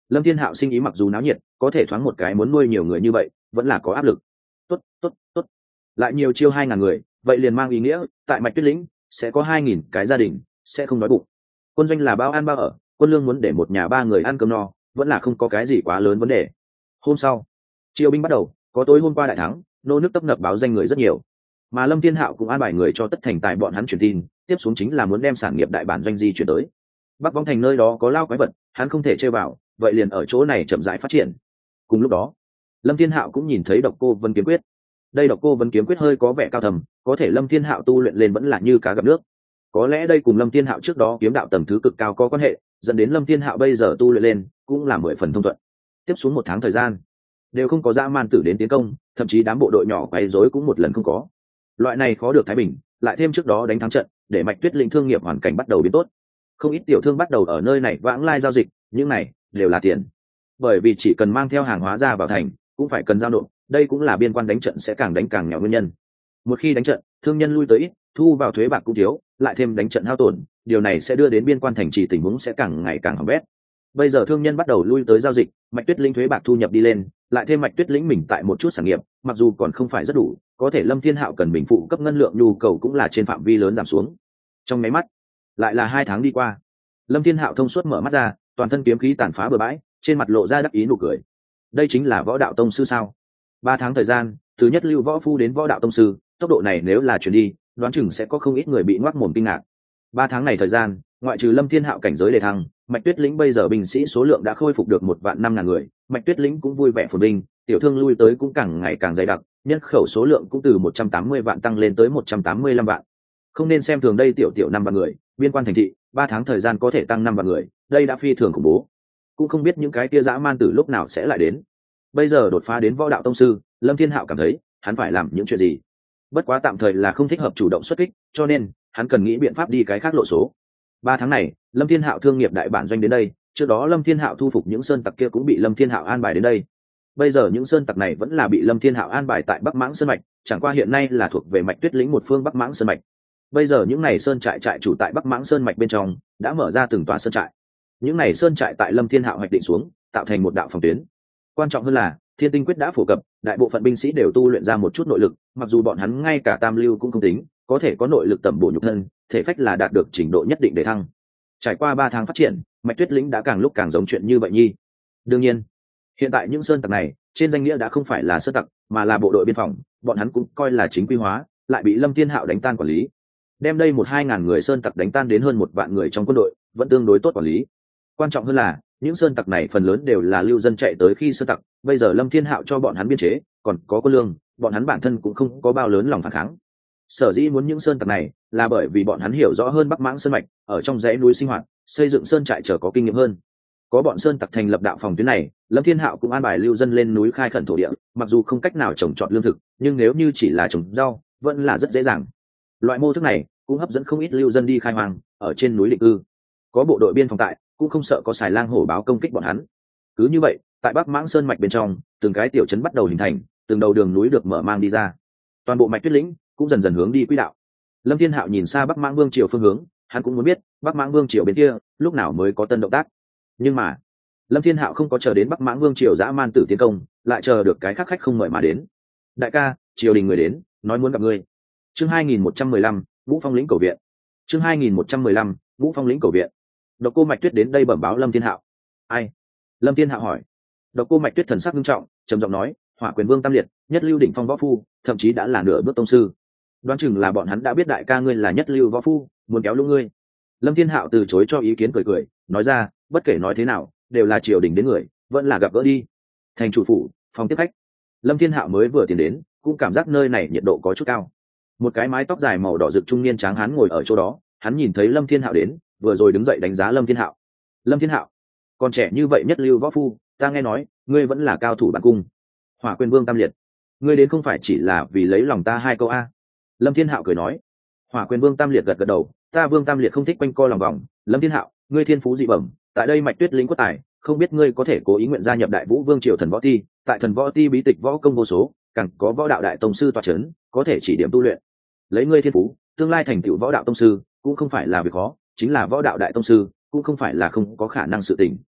Lâm Thiên Hạo sinh ý mặc dù náo nhiệt, có thể thoáng một cái muốn nuôi nhiều người như vậy vẫn là có áp lực. Tốt tốt tốt, lại nhiều chiêu hai ngàn người, vậy liền mang ý nghĩa tại Mạch Tuyết lĩnh sẽ có hai nghìn cái gia đình sẽ không đói bụng. Quân doanh là bao ăn bao ở, quân lương muốn để một nhà ba người ăn cơm no vẫn là không có cái gì quá lớn vấn đề. Hôm sau triều binh bắt đầu, có tối hôm qua đại thắng, nô nước tấp nập báo danh người rất nhiều, mà Lâm Thiên Hạo cũng an bài người cho tất thành tài bọn hắn truyền tin, tiếp xuống chính là muốn đem sản nghiệp đại bản doanh di chuyển tới Bắc Võng Thành, nơi đó có lao quái vật, hắn không thể chơi vào, vậy liền ở chỗ này chậm rãi phát triển. Cùng lúc đó, Lâm Thiên Hạo cũng nhìn thấy Độc Cô Vân Kiếm Quyết. Đây Độc Cô Vân Kiếm Quyết hơi có vẻ cao thầm, có thể Lâm Thiên Hạo tu luyện lên vẫn là như cá gặp nước. Có lẽ đây cùng Lâm Thiên Hạo trước đó kiếm đạo tầng thứ cực cao có quan hệ, dẫn đến Lâm Thiên Hạo bây giờ tu luyện lên cũng là mười phần thông thuận. Tiếp xuống một tháng thời gian, đều không có dã man tử đến tiến công, thậm chí đám bộ đội nhỏ quấy rối cũng một lần không có. Loại này khó được thái bình, lại thêm trước đó đánh thắng trận, để Mạch Tuyết lĩnh thương nghiệp hoàn cảnh bắt đầu biến tốt. Không ít tiểu thương bắt đầu ở nơi này vãng lai giao dịch, những này đều là tiền. Bởi vì chỉ cần mang theo hàng hóa ra vào thành, cũng phải cần giao nộp, đây cũng là biên quan đánh trận sẽ càng đánh càng nhỏ nguyên nhân. Một khi đánh trận, thương nhân lui tới ít, thu vào thuế bạc cũng thiếu, lại thêm đánh trận hao tổn, điều này sẽ đưa đến biên quan thành trì tình huống sẽ càng ngày càng hỏng bét. Bây giờ thương nhân bắt đầu lui tới giao dịch, Mạch Tuyết lĩnh thuế bạc thu nhập đi lên, lại thêm Mạch Tuyết lĩnh mình tại một chút sản nghiệp, mặc dù còn không phải rất đủ, có thể Lâm Thiên Hạo cần mình phụ cấp ngân lượng nhu cầu cũng là trên phạm vi lớn giảm xuống. Trong mấy mắt, lại là hai tháng đi qua, Lâm Thiên Hạo thông suốt mở mắt ra, toàn thân kiếm khí tàn phá bừa bãi, trên mặt lộ ra đắc ý nụ cười. Đây chính là võ đạo tông sư sao? Ba tháng thời gian, từ nhất lưu võ phu đến võ đạo tông sư, tốc độ này nếu là chuyển đi, đoán chừng sẽ có không ít người bị ngoác mồm kinh ngạc. Ba tháng này thời gian, ngoại trừ Lâm Thiên Hạo cảnh giới đề thăng, Mạch Tuyết lĩnh bây giờ binh sĩ số lượng đã khôi phục được một vạn năm ngàn người, Mạch Tuyết lĩnh cũng vui vẻ phồn binh, tiểu thương lui tới cũng càng ngày càng dày đặc, nhân khẩu số lượng cũng từ một trăm tám mươi vạn tăng lên tới một trăm tám mươi lăm vạn. Không nên xem thường đây tiểu tiểu năm vạn người, biên quan thành thị, ba tháng thời gian có thể tăng năm vạn người, đây đã phi thường khủng bố. Cũng không biết những cái tia dã man tử lúc nào sẽ lại đến. Bây giờ đột phá đến võ đạo tông sư, Lâm Thiên Hạo cảm thấy hắn phải làm những chuyện gì. Bất quá tạm thời là không thích hợp chủ động xuất kích, cho nên hắn cần nghĩ biện pháp đi cái khác lộ số. Ba tháng này, Lâm Thiên Hạo thương nghiệp đại bản doanh đến đây, trước đó Lâm Thiên Hạo thu phục những sơn tặc kia cũng bị Lâm Thiên Hạo an bài đến đây. Bây giờ những sơn tặc này vẫn là bị Lâm Thiên Hạo an bài tại Bắc Mãng Sơn mạch, chẳng qua hiện nay là thuộc về Mạch Tuyết lĩnh một phương Bắc Mãng Sơn mạch. Bây giờ những này sơn trại trại chủ tại Bắc Mãng Sơn mạch bên trong đã mở ra từng tòa sơn trại. Những này sơn trại tại Lâm Thiên Hạo hoạch định xuống, tạo thành một đạo phòng tuyến. Quan trọng hơn là, Thiên Tinh Quyết đã phổ cập, đại bộ phận binh sĩ đều tu luyện ra một chút nội lực, mặc dù bọn hắn ngay cả tam lưu cũng không tính, có thể có nội lực tẩm bổ nhục thân, thể phách là đạt được trình độ nhất định để thăng. Trải qua ba tháng phát triển, Mạch Tuyết lĩnh đã càng lúc càng giống chuyện như vậy nhi. Đương nhiên, hiện tại những sơn tặc này, trên danh nghĩa đã không phải là sơn tặc, mà là bộ đội biên phòng, bọn hắn cũng coi là chính quy hóa, lại bị Lâm Thiên Hạo đánh tan quản lý. Đem đây một hai ngàn người sơn tặc đánh tan đến hơn một vạn người trong quân đội, vẫn tương đối tốt quản lý. Quan trọng hơn là, những sơn tặc này phần lớn đều là lưu dân chạy tới khi sơn tặc, bây giờ Lâm Thiên Hạo cho bọn hắn biên chế, còn có quân lương, bọn hắn bản thân cũng không có bao lớn lòng phản kháng. Sở dĩ muốn những sơn tặc này, là bởi vì bọn hắn hiểu rõ hơn Bắc Mãng Sơn mạch, ở trong dãy núi sinh hoạt, xây dựng sơn trại chờ có kinh nghiệm hơn. Có bọn sơn tặc thành lập đạo phòng tuyến này, Lâm Thiên Hạo cũng an bài lưu dân lên núi khai khẩn thổ địa, mặc dù không cách nào trồng trọt lương thực, nhưng nếu như chỉ là trồng rau, vẫn là rất dễ dàng. Loại mô thức này cũng hấp dẫn không ít lưu dân đi khai hoang, ở trên núi định cư. Có bộ đội biên phòng tại, cũng không sợ có xài lang hổ báo công kích bọn hắn. Cứ như vậy, tại Bắc Mãng Sơn mạch bên trong, từng cái tiểu trấn bắt đầu hình thành, từng đầu đường núi được mở mang đi ra. Toàn bộ Mạch Tuyết lĩnh cũng dần dần hướng đi quỹ đạo. Lâm Thiên Hạo nhìn xa Bắc Mãng Vương triều phương hướng, hắn cũng muốn biết Bắc Mãng Vương triều bên kia lúc nào mới có tân động tác. Nhưng mà, Lâm Thiên Hạo không có chờ đến Bắc Mãng Vương triều dã man tử tiến công, lại chờ được cái khác khách không mời mà đến. Đại ca, triều đình người đến, nói muốn gặp ngươi. Chương hai nghìn một trăm mười lăm, Vũ Phong lĩnh cầu viện. Chương hai nghìn một trăm mười lăm, Vũ Phong lĩnh cầu viện. Độc Cô Mạch Tuyết đến đây bẩm báo Lâm Thiên Hạo. Ai? Lâm Thiên Hạo hỏi. Độc Cô Mạch Tuyết thần sắc nghiêm trọng, trầm giọng nói, Hỏa Quyền Vương tam liệt, nhất lưu đỉnh phong võ phu, thậm chí đã là nửa bước tông sư. Đoán chừng là bọn hắn đã biết đại ca ngươi là nhất lưu võ phu, muốn kéo lũng ngươi. Lâm Thiên Hạo từ chối cho ý kiến, cười cười, nói ra, bất kể nói thế nào, đều là triều đình đến người, vẫn là gặp gỡ đi. Thành chủ phủ, phòng tiếp khách. Lâm Thiên Hạo mới vừa tiến đến, cũng cảm giác nơi này nhiệt độ có chút cao. Một cái mái tóc dài màu đỏ rực trung niên tráng hán ngồi ở chỗ đó, hắn nhìn thấy Lâm Thiên Hạo đến, vừa rồi đứng dậy đánh giá Lâm Thiên Hạo. Lâm Thiên Hạo, còn trẻ như vậy nhất lưu võ phu, ta nghe nói, ngươi vẫn là cao thủ bản cung. Hỏa Quyền Vương tam liệt, ngươi đến không phải chỉ là vì lấy lòng ta hai câu a? Lâm Thiên Hạo cười nói. Hỏa Quyền Vương tam liệt gật gật đầu, ta Vương tam liệt không thích quanh co lòng vòng. Lâm Thiên Hạo, ngươi thiên phú dị bẩm, tại đây Mạch Tuyết lĩnh quốc tài, không biết ngươi có thể cố ý nguyện gia nhập Đại Vũ Vương triều thần võ ti, tại thần võ ti bí tịch võ công vô số, càng có võ đạo đại tông sư tọa chấn, có thể chỉ điểm tu luyện. Lấy ngươi thiên phú, tương lai thành tựu võ đạo tông sư cũng không phải là việc khó, chính là võ đạo đại tông sư cũng không phải là không có khả năng sự tình.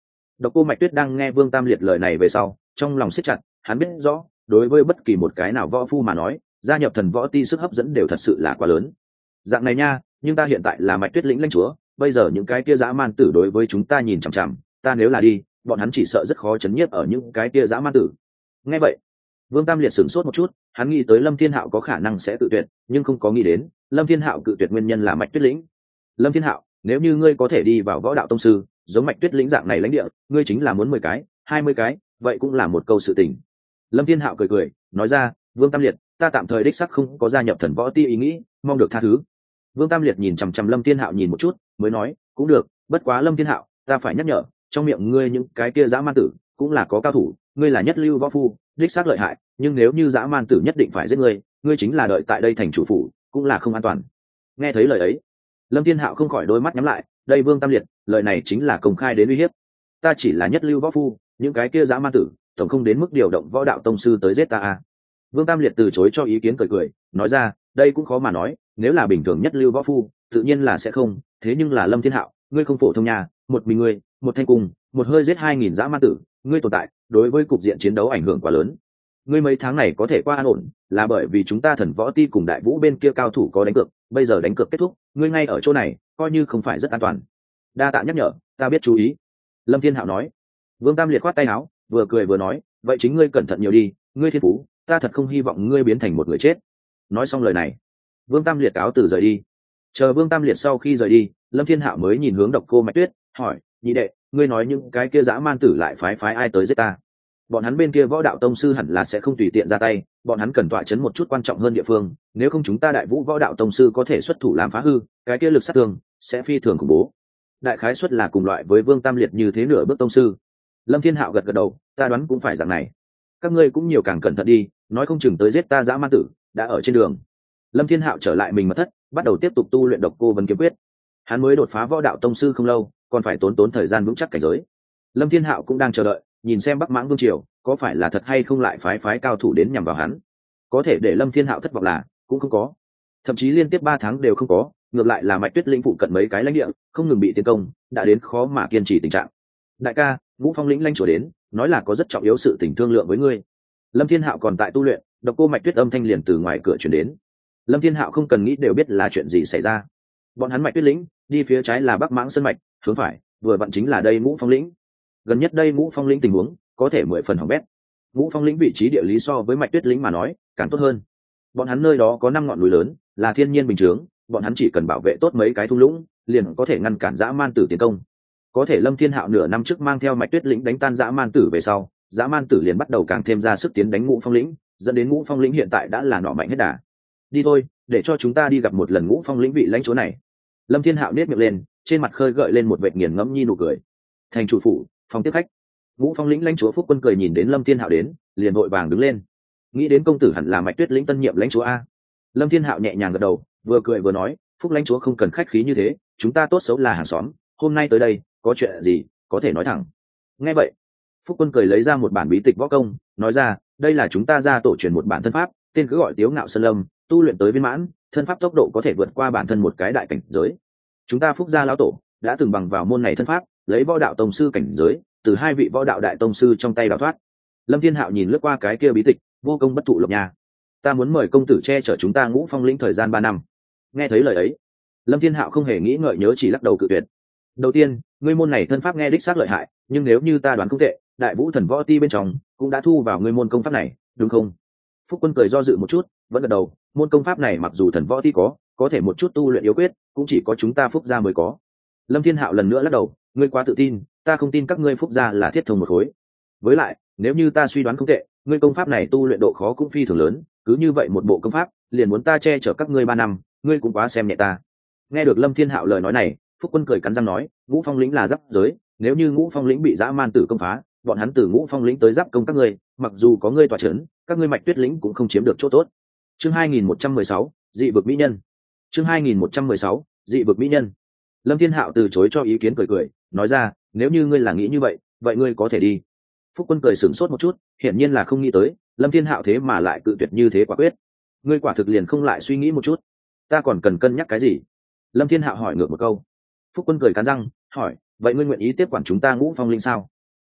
Độc Cô Mạch Tuyết đang nghe Vương Tam Liệt lời này về sau, trong lòng siết chặt, hắn biết rõ, đối với bất kỳ một cái nào võ phu mà nói, gia nhập thần võ ti sức hấp dẫn đều thật sự là quá lớn. Dạng này nha, nhưng ta hiện tại là Mạch Tuyết lĩnh lãnh chúa, bây giờ những cái kia dã man tử đối với chúng ta nhìn chằm chằm, ta nếu là đi, bọn hắn chỉ sợ rất khó chấn nhiếp ở những cái kia dã man tử. Nghe vậy, Vương Tam Liệt sửng sốt một chút, hắn nghĩ tới Lâm Thiên Hạo có khả năng sẽ tự tuyệt, nhưng không có nghĩ đến, Lâm Thiên Hạo cự tuyệt nguyên nhân là Mạch Tuyết lĩnh. Lâm Thiên Hạo, nếu như ngươi có thể đi vào võ đạo tông sư, giống Mạch Tuyết lĩnh dạng này lãnh địa, ngươi chính là muốn mười cái, hai mươi cái, vậy cũng là một câu sự tình. Lâm Thiên Hạo cười cười, nói ra, Vương Tam Liệt, ta tạm thời đích sắc không có gia nhập thần võ ti ý nghĩ, mong được tha thứ. Vương Tam Liệt nhìn chằm chằm Lâm Thiên Hạo nhìn một chút, mới nói, cũng được, bất quá Lâm Thiên Hạo, ta phải nhắc nhở, trong miệng ngươi những cái kia dã man tử, cũng là có cao thủ, ngươi là nhất lưu võ phu, đích xác lợi hại, nhưng nếu như dã man tử nhất định phải giết ngươi, ngươi chính là đợi tại đây thành chủ phủ, cũng là không an toàn. Nghe thấy lời ấy, Lâm Thiên Hạo không khỏi đôi mắt nhắm lại, đây Vương Tam Liệt, lời này chính là công khai đến uy hiếp. Ta chỉ là nhất lưu võ phu, những cái kia dã man tử, tổng không đến mức điều động võ đạo tông sư tới giết ta à. Vương Tam Liệt từ chối cho ý kiến cười cười, nói ra, đây cũng khó mà nói, nếu là bình thường nhất lưu võ phu, tự nhiên là sẽ không, thế nhưng là Lâm Thiên Hạo, ngươi không phổ thông nhà, một mình ngươi, một thanh cung, một hơi giết hai nghìn dã man tử, ngươi tồn tại, đối với cục diện chiến đấu ảnh hưởng quá lớn. Ngươi mấy tháng này có thể qua an ổn, là bởi vì chúng ta thần võ ti cùng đại vũ bên kia cao thủ có đánh cược, bây giờ đánh cược kết thúc, ngươi ngay ở chỗ này, coi như không phải rất an toàn. Đa tạ nhắc nhở, ta biết chú ý. Lâm Thiên Hạo nói. Vương Tam Liệt khoát tay áo, vừa cười vừa nói, vậy chính ngươi cẩn thận nhiều đi, ngươi thiên phú, ta thật không hy vọng ngươi biến thành một người chết. Nói xong lời này, Vương Tam Liệt cáo từ rời đi. Chờ Vương Tam Liệt sau khi rời đi, Lâm Thiên Hạo mới nhìn hướng Độc Cô Mạch Tuyết, hỏi, nhị đệ, ngươi nói những cái kia dã man tử lại phái phái ai tới giết ta? Bọn hắn bên kia võ đạo tông sư hẳn là sẽ không tùy tiện ra tay, bọn hắn cần tọa chấn một chút quan trọng hơn địa phương, nếu không chúng ta đại vũ võ đạo tông sư có thể xuất thủ làm phá hư, cái kia lực sát thương sẽ phi thường khủng bố. Đại khái xuất là cùng loại với Vương Tam Liệt như thế nửa bước tông sư. Lâm Thiên Hạo gật gật đầu, ta đoán cũng phải dạng này. Các ngươi cũng nhiều càng cẩn thận đi, nói không chừng tới giết ta dã man tử đã ở trên đường. Lâm Thiên Hạo trở lại mình mật thất, bắt đầu tiếp tục tu luyện Độc Cô Vân Kiếm Quyết. Hắn mới đột phá võ đạo tông sư không lâu, còn phải tốn tốn thời gian vững chắc cảnh giới. Lâm Thiên Hạo cũng đang chờ đợi, nhìn xem Bắc Mãng Vương triều có phải là thật hay không lại phái phái cao thủ đến nhằm vào hắn. Có thể để Lâm Thiên Hạo thất vọng là cũng không có, thậm chí liên tiếp ba tháng đều không có, ngược lại là Mạch Tuyết lĩnh phụ cận mấy cái lãnh địa không ngừng bị tiến công, đã đến khó mà kiên trì tình trạng. Đại ca, Ngũ Phong lĩnh lãnh chúa đến, nói là có rất trọng yếu sự tình thương lượng với ngươi. Lâm Thiên Hạo còn tại tu luyện, Độc Cô Mạch Tuyết âm thanh liền từ ngoài cửa truyền đến. Lâm Thiên Hạo không cần nghĩ đều biết là chuyện gì xảy ra. Bọn hắn Mạch Tuyết lĩnh đi phía trái là Bắc Mãng Sơn mạch, hướng phải vừa vặn chính là đây Ngũ Phong lĩnh. Gần nhất đây Ngũ Phong lĩnh tình huống có thể mười phần hỏng bét. Ngũ Phong lĩnh vị trí địa lý so với Mạch Tuyết lĩnh mà nói càng tốt hơn. Bọn hắn nơi đó có năm ngọn núi lớn, là thiên nhiên bình chướng, bọn hắn chỉ cần bảo vệ tốt mấy cái thung lũng, liền có thể ngăn cản dã man tử tiến công. Có thể Lâm Thiên Hạo nửa năm trước mang theo Mạch Tuyết lĩnh đánh tan dã man tử về sau, dã man tử liền bắt đầu càng thêm ra sức tiến đánh Ngũ Phong lĩnh, dẫn đến Ngũ Phong lĩnh hiện tại đã là nọ mạnh hết đà. Đi thôi, để cho chúng ta đi gặp một lần Ngũ Phong lĩnh vị lãnh chúa này. Lâm Thiên Hạo nét miệng lên, trên mặt khơi gợi lên một vệt nghiền ngẫm nhi nụ cười. Thành chủ phủ, phòng tiếp khách. Ngũ Phong lĩnh lãnh chúa Phúc Quân cười nhìn đến Lâm Thiên Hạo đến, liền vội vàng đứng lên. Nghĩ đến công tử hẳn là Mạch Tuyết lĩnh tân nhiệm lãnh chúa a. Lâm Thiên Hạo nhẹ nhàng gật đầu, vừa cười vừa nói, Phúc lãnh chúa không cần khách khí như thế, chúng ta tốt xấu là hàng xóm, hôm nay tới đây, có chuyện gì, có thể nói thẳng. Nghe vậy, Phúc Quân cười lấy ra một bản bí tịch võ công, nói ra, đây là chúng ta ra tổ truyền một bản thân pháp, tên cứ gọi Tiếu Ngạo Sơn Lâm, tu luyện tới viên mãn, thân pháp tốc độ có thể vượt qua bản thân một cái đại cảnh giới. Chúng ta Phúc gia lão tổ đã từng bằng vào môn này thân pháp, lấy võ đạo tông sư cảnh giới, từ hai vị võ đạo đại tông sư trong tay đào thoát. Lâm Thiên Hạo nhìn lướt qua cái kia bí tịch, vô công bất thụ lộc nhà. Ta muốn mời công tử che chở chúng ta Ngũ Phong lĩnh thời gian ba năm. Nghe thấy lời ấy, Lâm Thiên Hạo không hề nghĩ ngợi nhớ chỉ lắc đầu cự tuyệt. Đầu tiên, ngươi môn này thân pháp nghe đích xác lợi hại, nhưng nếu như ta đoán không tệ, Đại Vũ Thần Võ Ti bên trong cũng đã thu vào ngươi môn công pháp này, đúng không? Phúc Quân cười do dự một chút, vẫn gật đầu, môn công pháp này mặc dù Thần Võ Ti có, có thể một chút tu luyện yếu quyết, cũng chỉ có chúng ta Phúc gia mới có. Lâm Thiên Hạo lần nữa lắc đầu, ngươi quá tự tin, ta không tin các ngươi Phúc gia là thiết thông một khối. Với lại, nếu như ta suy đoán không tệ, ngươi công pháp này tu luyện độ khó cũng phi thường lớn, cứ như vậy một bộ công pháp, liền muốn ta che chở các ngươi ba năm, ngươi cũng quá xem nhẹ ta. Nghe được Lâm Thiên Hạo lời nói này, Phúc Quân cười cắn răng nói, Ngũ Phong lĩnh là giáp giới, nếu như Ngũ Phong lĩnh bị dã man tử công phá, bọn hắn từ Ngũ Phong lĩnh tới giáp công các ngươi, mặc dù có ngươi tọa chấn, các ngươi Mạch Tuyết lĩnh cũng không chiếm được chỗ tốt. Chương hai nghìn một trăm mười sáu, dị vực mỹ nhân. Chương hai nghìn một trăm mười sáu, dị vực mỹ nhân. Lâm Thiên Hạo từ chối cho ý kiến cười cười, nói ra, nếu như ngươi là nghĩ như vậy, vậy ngươi có thể đi. Phúc Quân cười sửng sốt một chút, hiển nhiên là không nghĩ tới, Lâm Thiên Hạo thế mà lại cự tuyệt như thế quả quyết. Ngươi quả thực liền không lại suy nghĩ một chút, ta còn cần cân nhắc cái gì? Lâm Thiên Hạo hỏi ngược một câu. Phúc Quân cười cắn răng, hỏi, vậy ngươi nguyện ý tiếp quản chúng ta Ngũ Phong lĩnh sao?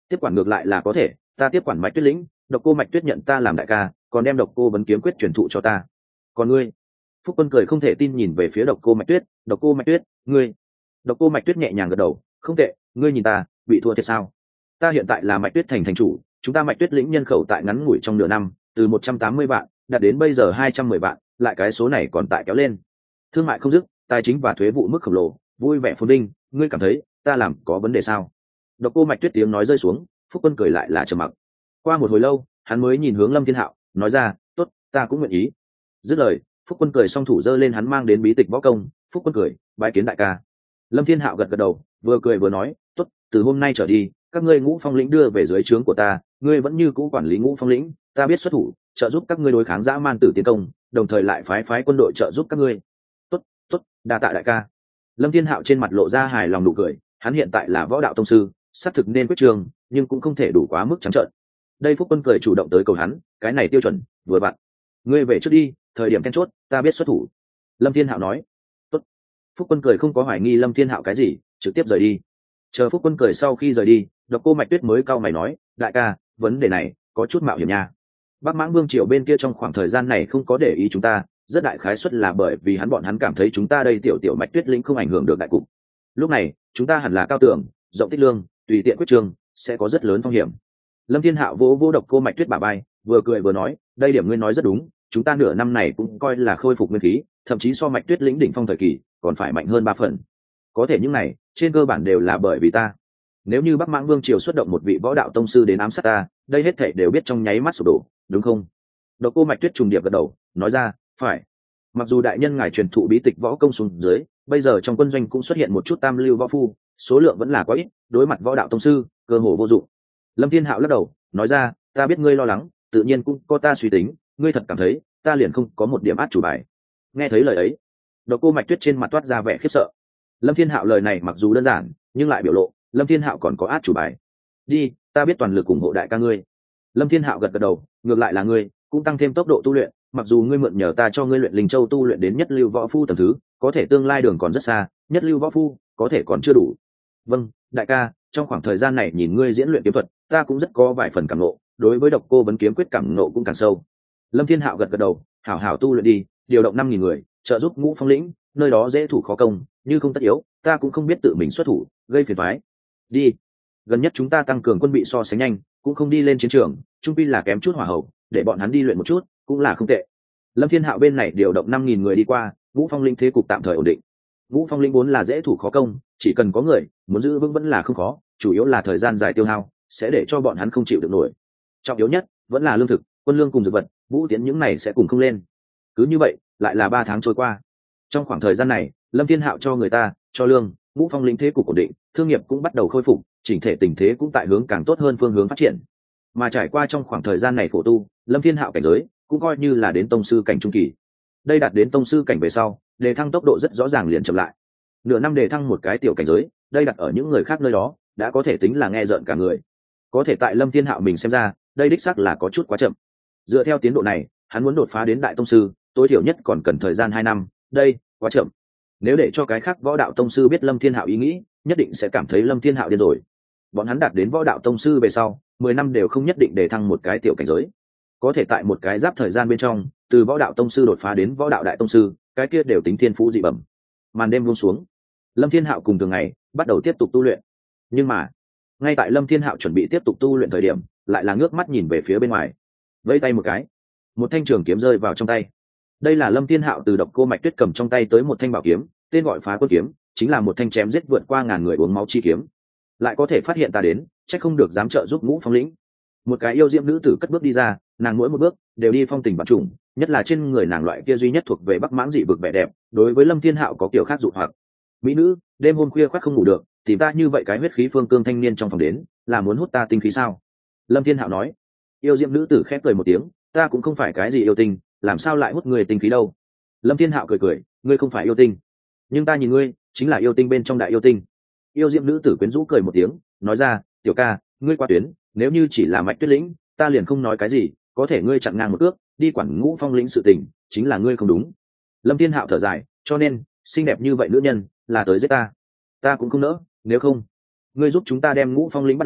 Tiếp quản ngược lại là có thể, ta tiếp quản Mạch Tuyết lĩnh, Độc Cô Mạch Tuyết nhận ta làm đại ca, còn đem Độc Cô Vấn Kiếm Quyết truyền thụ cho ta. Còn ngươi? Phúc Quân cười không thể tin nhìn về phía Độc Cô Mạch Tuyết. Độc Cô Mạch Tuyết, ngươi? Độc Cô Mạch Tuyết nhẹ nhàng gật đầu, không tệ, ngươi nhìn ta, bị thua thiệt sao? Ta hiện tại là Mạch Tuyết thành thành chủ, chúng ta Mạch Tuyết lĩnh nhân khẩu tại ngắn ngủi trong nửa năm, từ một trăm tám mươi vạn đạt đến bây giờ hai trăm mười vạn, lại cái số này còn tại kéo lên. Thương mại không dứt, tài chính và thuế vụ mức khổng lồ, vui vẻ phồn vinh, ngươi cảm thấy ta làm có vấn đề sao? Độc Cô Mạch Tuyết tiếng nói rơi xuống, Phúc Quân cười lại là trầm mặc. Qua một hồi lâu, hắn mới nhìn hướng Lâm Thiên Hạo, nói ra, tốt, ta cũng nguyện ý. Dứt lời, Phúc Quân cười song thủ giơ lên hắn mang đến bí tịch võ công. Phúc Quân cười, bái kiến đại ca. Lâm Thiên Hạo gật gật đầu, vừa cười vừa nói, tốt, từ hôm nay trở đi, các ngươi Ngũ Phong lĩnh đưa về dưới trướng của ta, ngươi vẫn như cũ quản lý Ngũ Phong lĩnh, ta biết xuất thủ, trợ giúp các ngươi đối kháng dã man tử tiến công, đồng thời lại phái phái quân đội trợ giúp các ngươi. Tốt, tốt, đa tạ đại ca. Lâm Thiên Hạo trên mặt lộ ra hài lòng nụ cười, hắn hiện tại là võ đạo tông sư, xác thực nên quyết trường, nhưng cũng không thể đủ quá mức trắng trợn. Đây Phúc Quân cười chủ động tới cầu hắn, cái này tiêu chuẩn, vừa vặn. Ngươi về trước đi, thời điểm then chốt, ta biết xuất thủ. Lâm Thiên Hạo nói. Tốt. Phúc Quân cười không có hoài nghi Lâm Thiên Hạo cái gì, trực tiếp rời đi. Chờ Phúc Quân cười sau khi rời đi, Độc Cô Mạch Tuyết mới cau mày nói, đại ca, vấn đề này có chút mạo hiểm nha. Bắc Mãng Vương triều bên kia trong khoảng thời gian này không có để ý chúng ta, rất đại khái suất là bởi vì hắn bọn hắn cảm thấy chúng ta đây tiểu tiểu Mạch Tuyết lĩnh không ảnh hưởng được đại cục. Lúc này, chúng ta hẳn là cao tưởng, rộng tích lương, tùy tiện quyết trường, sẽ có rất lớn phong hiểm. Lâm Thiên Hạo vỗ vỗ Độc Cô Mạch Tuyết bả vai, vừa cười vừa nói, đây điểm ngươi nói rất đúng, chúng ta nửa năm này cũng coi là khôi phục nguyên khí, thậm chí so Mạch Tuyết lĩnh đỉnh phong thời kỳ còn phải mạnh hơn ba phần. Có thể những này, trên cơ bản đều là bởi vì ta. Nếu như Bắc Mãng Vương triều xuất động một vị võ đạo tông sư đến ám sát ta, đây hết thảy đều biết trong nháy mắt sụp đổ, đúng không? Độc Cô Mạch Tuyết trùng điệp gật đầu, nói ra, phải. Mặc dù đại nhân ngài truyền thụ bí tịch võ công xuống dưới, bây giờ trong quân doanh cũng xuất hiện một chút tam lưu võ phu, số lượng vẫn là quá ít, đối mặt võ đạo tông sư, cơ hồ vô dụng. Lâm Thiên Hạo lắc đầu, nói ra, ta biết ngươi lo lắng, tự nhiên cũng có ta suy tính, ngươi thật cảm thấy ta liền không có một điểm át chủ bài. Nghe thấy lời ấy, Độc Cô Mạch Tuyết trên mặt toát ra vẻ khiếp sợ. Lâm Thiên Hạo lời này mặc dù đơn giản, nhưng lại biểu lộ, Lâm Thiên Hạo còn có át chủ bài. Đi, ta biết toàn lực ủng hộ đại ca ngươi. Lâm Thiên Hạo gật gật đầu, ngược lại là ngươi, cũng tăng thêm tốc độ tu luyện, mặc dù ngươi mượn nhờ ta cho ngươi luyện linh châu tu luyện đến nhất lưu võ phu tầng thứ, có thể tương lai đường còn rất xa, nhất lưu võ phu có thể còn chưa đủ. Vâng, đại ca, trong khoảng thời gian này nhìn ngươi diễn luyện kiếm thuật, ta cũng rất có vài phần cảm ngộ, đối với Độc Cô Vấn Kiếm Quyết cảm ngộ cũng càng sâu. Lâm Thiên Hạo gật gật đầu, hảo hảo tu luyện đi, điều động năm nghìn người, trợ giúp Ngũ Phong lĩnh, nơi đó dễ thủ khó công, như không tất yếu, ta cũng không biết tự mình xuất thủ, gây phiền toái. Đi. Gần nhất chúng ta tăng cường quân bị so sánh nhanh, cũng không đi lên chiến trường, trung pi là kém chút hỏa hậu, để bọn hắn đi luyện một chút, cũng là không tệ. Lâm Thiên Hạo bên này điều động năm nghìn người đi qua, Ngũ Phong lĩnh thế cục tạm thời ổn định. Ngũ Phong lĩnh vốn là dễ thủ khó công, chỉ cần có người, muốn giữ vững vẫn là không khó, chủ yếu là thời gian dài tiêu hao, sẽ để cho bọn hắn không chịu được nổi. Trọng yếu nhất vẫn là lương thực, quân lương cùng dược vật, vũ tiễn những này sẽ cùng không lên. Cứ như vậy, lại là ba tháng trôi qua. Trong khoảng thời gian này, Lâm Thiên Hạo cho người ta, cho lương, Ngũ Phong lĩnh thế cục ổn định, thương nghiệp cũng bắt đầu khôi phục, chỉnh thể tình thế cũng tại hướng càng tốt hơn phương hướng phát triển. Mà trải qua trong khoảng thời gian này khổ tu, Lâm Thiên Hạo cảnh giới cũng coi như là đến tông sư cảnh trung kỳ. Đây đạt đến tông sư cảnh về sau, đề thăng tốc độ rất rõ ràng liền chậm lại. Nửa năm đề thăng một cái tiểu cảnh giới, đây đặt ở những người khác nơi đó, đã có thể tính là nghe rợn cả người. Có thể tại Lâm Thiên Hạo mình xem ra, đây đích xác là có chút quá chậm. Dựa theo tiến độ này, hắn muốn đột phá đến đại tông sư, tối thiểu nhất còn cần thời gian hai năm, đây, quá chậm. Nếu để cho cái khác võ đạo tông sư biết Lâm Thiên Hạo ý nghĩ, nhất định sẽ cảm thấy Lâm Thiên Hạo điên rồi. Bọn hắn đạt đến võ đạo tông sư về sau, mười năm đều không nhất định để thăng một cái tiểu cảnh giới. Có thể tại một cái giáp thời gian bên trong, từ võ đạo tông sư đột phá đến võ đạo đại tông sư, cái kia đều tính thiên phú dị bẩm. Màn đêm buông xuống, Lâm Thiên Hạo cùng thường ngày bắt đầu tiếp tục tu luyện. Nhưng mà, ngay tại Lâm Thiên Hạo chuẩn bị tiếp tục tu luyện thời điểm, lại là ngước mắt nhìn về phía bên ngoài, vẫy tay một cái, một thanh trường kiếm rơi vào trong tay. Đây là Lâm Thiên Hạo từ Độc Cô Mạch Tuyết cầm trong tay tới một thanh bảo kiếm, tên gọi Phá Quân kiếm, chính là một thanh chém giết vượt qua ngàn người uống máu chi kiếm. Lại có thể phát hiện ta đến, chắc không được dám trợ giúp Ngũ Phong lĩnh. Một cái yêu diễm nữ tử cất bước đi ra, nàng mỗi một bước đều đi phong tình vạn trùng, nhất là trên người nàng loại kia duy nhất thuộc về Bắc Mãng dị vực vẻ đẹp, đối với Lâm Thiên Hạo có kiểu khác dụ hoặc. Mỹ nữ, đêm hôm khuya khoắt không ngủ được, tìm ta như vậy cái huyết khí phương cương thanh niên trong phòng đến, là muốn hút ta tinh khí sao? Lâm Thiên Hạo nói. Yêu diễm nữ tử khép cười một tiếng, ta cũng không phải cái gì yêu tinh, làm sao lại hút người tinh khí đâu? Lâm Thiên Hạo cười cười, ngươi không phải yêu tinh, nhưng ta nhìn ngươi chính là yêu tinh bên trong đại yêu tinh. Yêu diễm nữ tử quyến rũ cười một tiếng, nói ra, tiểu ca, ngươi qua tuyến, nếu như chỉ là Mạch Tuyết lĩnh, ta liền không nói cái gì, có thể ngươi chặn ngang một cước, đi quản Ngũ Phong lĩnh sự tình, chính là ngươi không đúng. Lâm Thiên Hạo thở dài, cho nên, xinh đẹp như vậy nữ nhân, là tới giết ta. Ta cũng không nỡ, nếu không, ngươi giúp chúng ta đem Ngũ Phong lĩnh bắt lấy,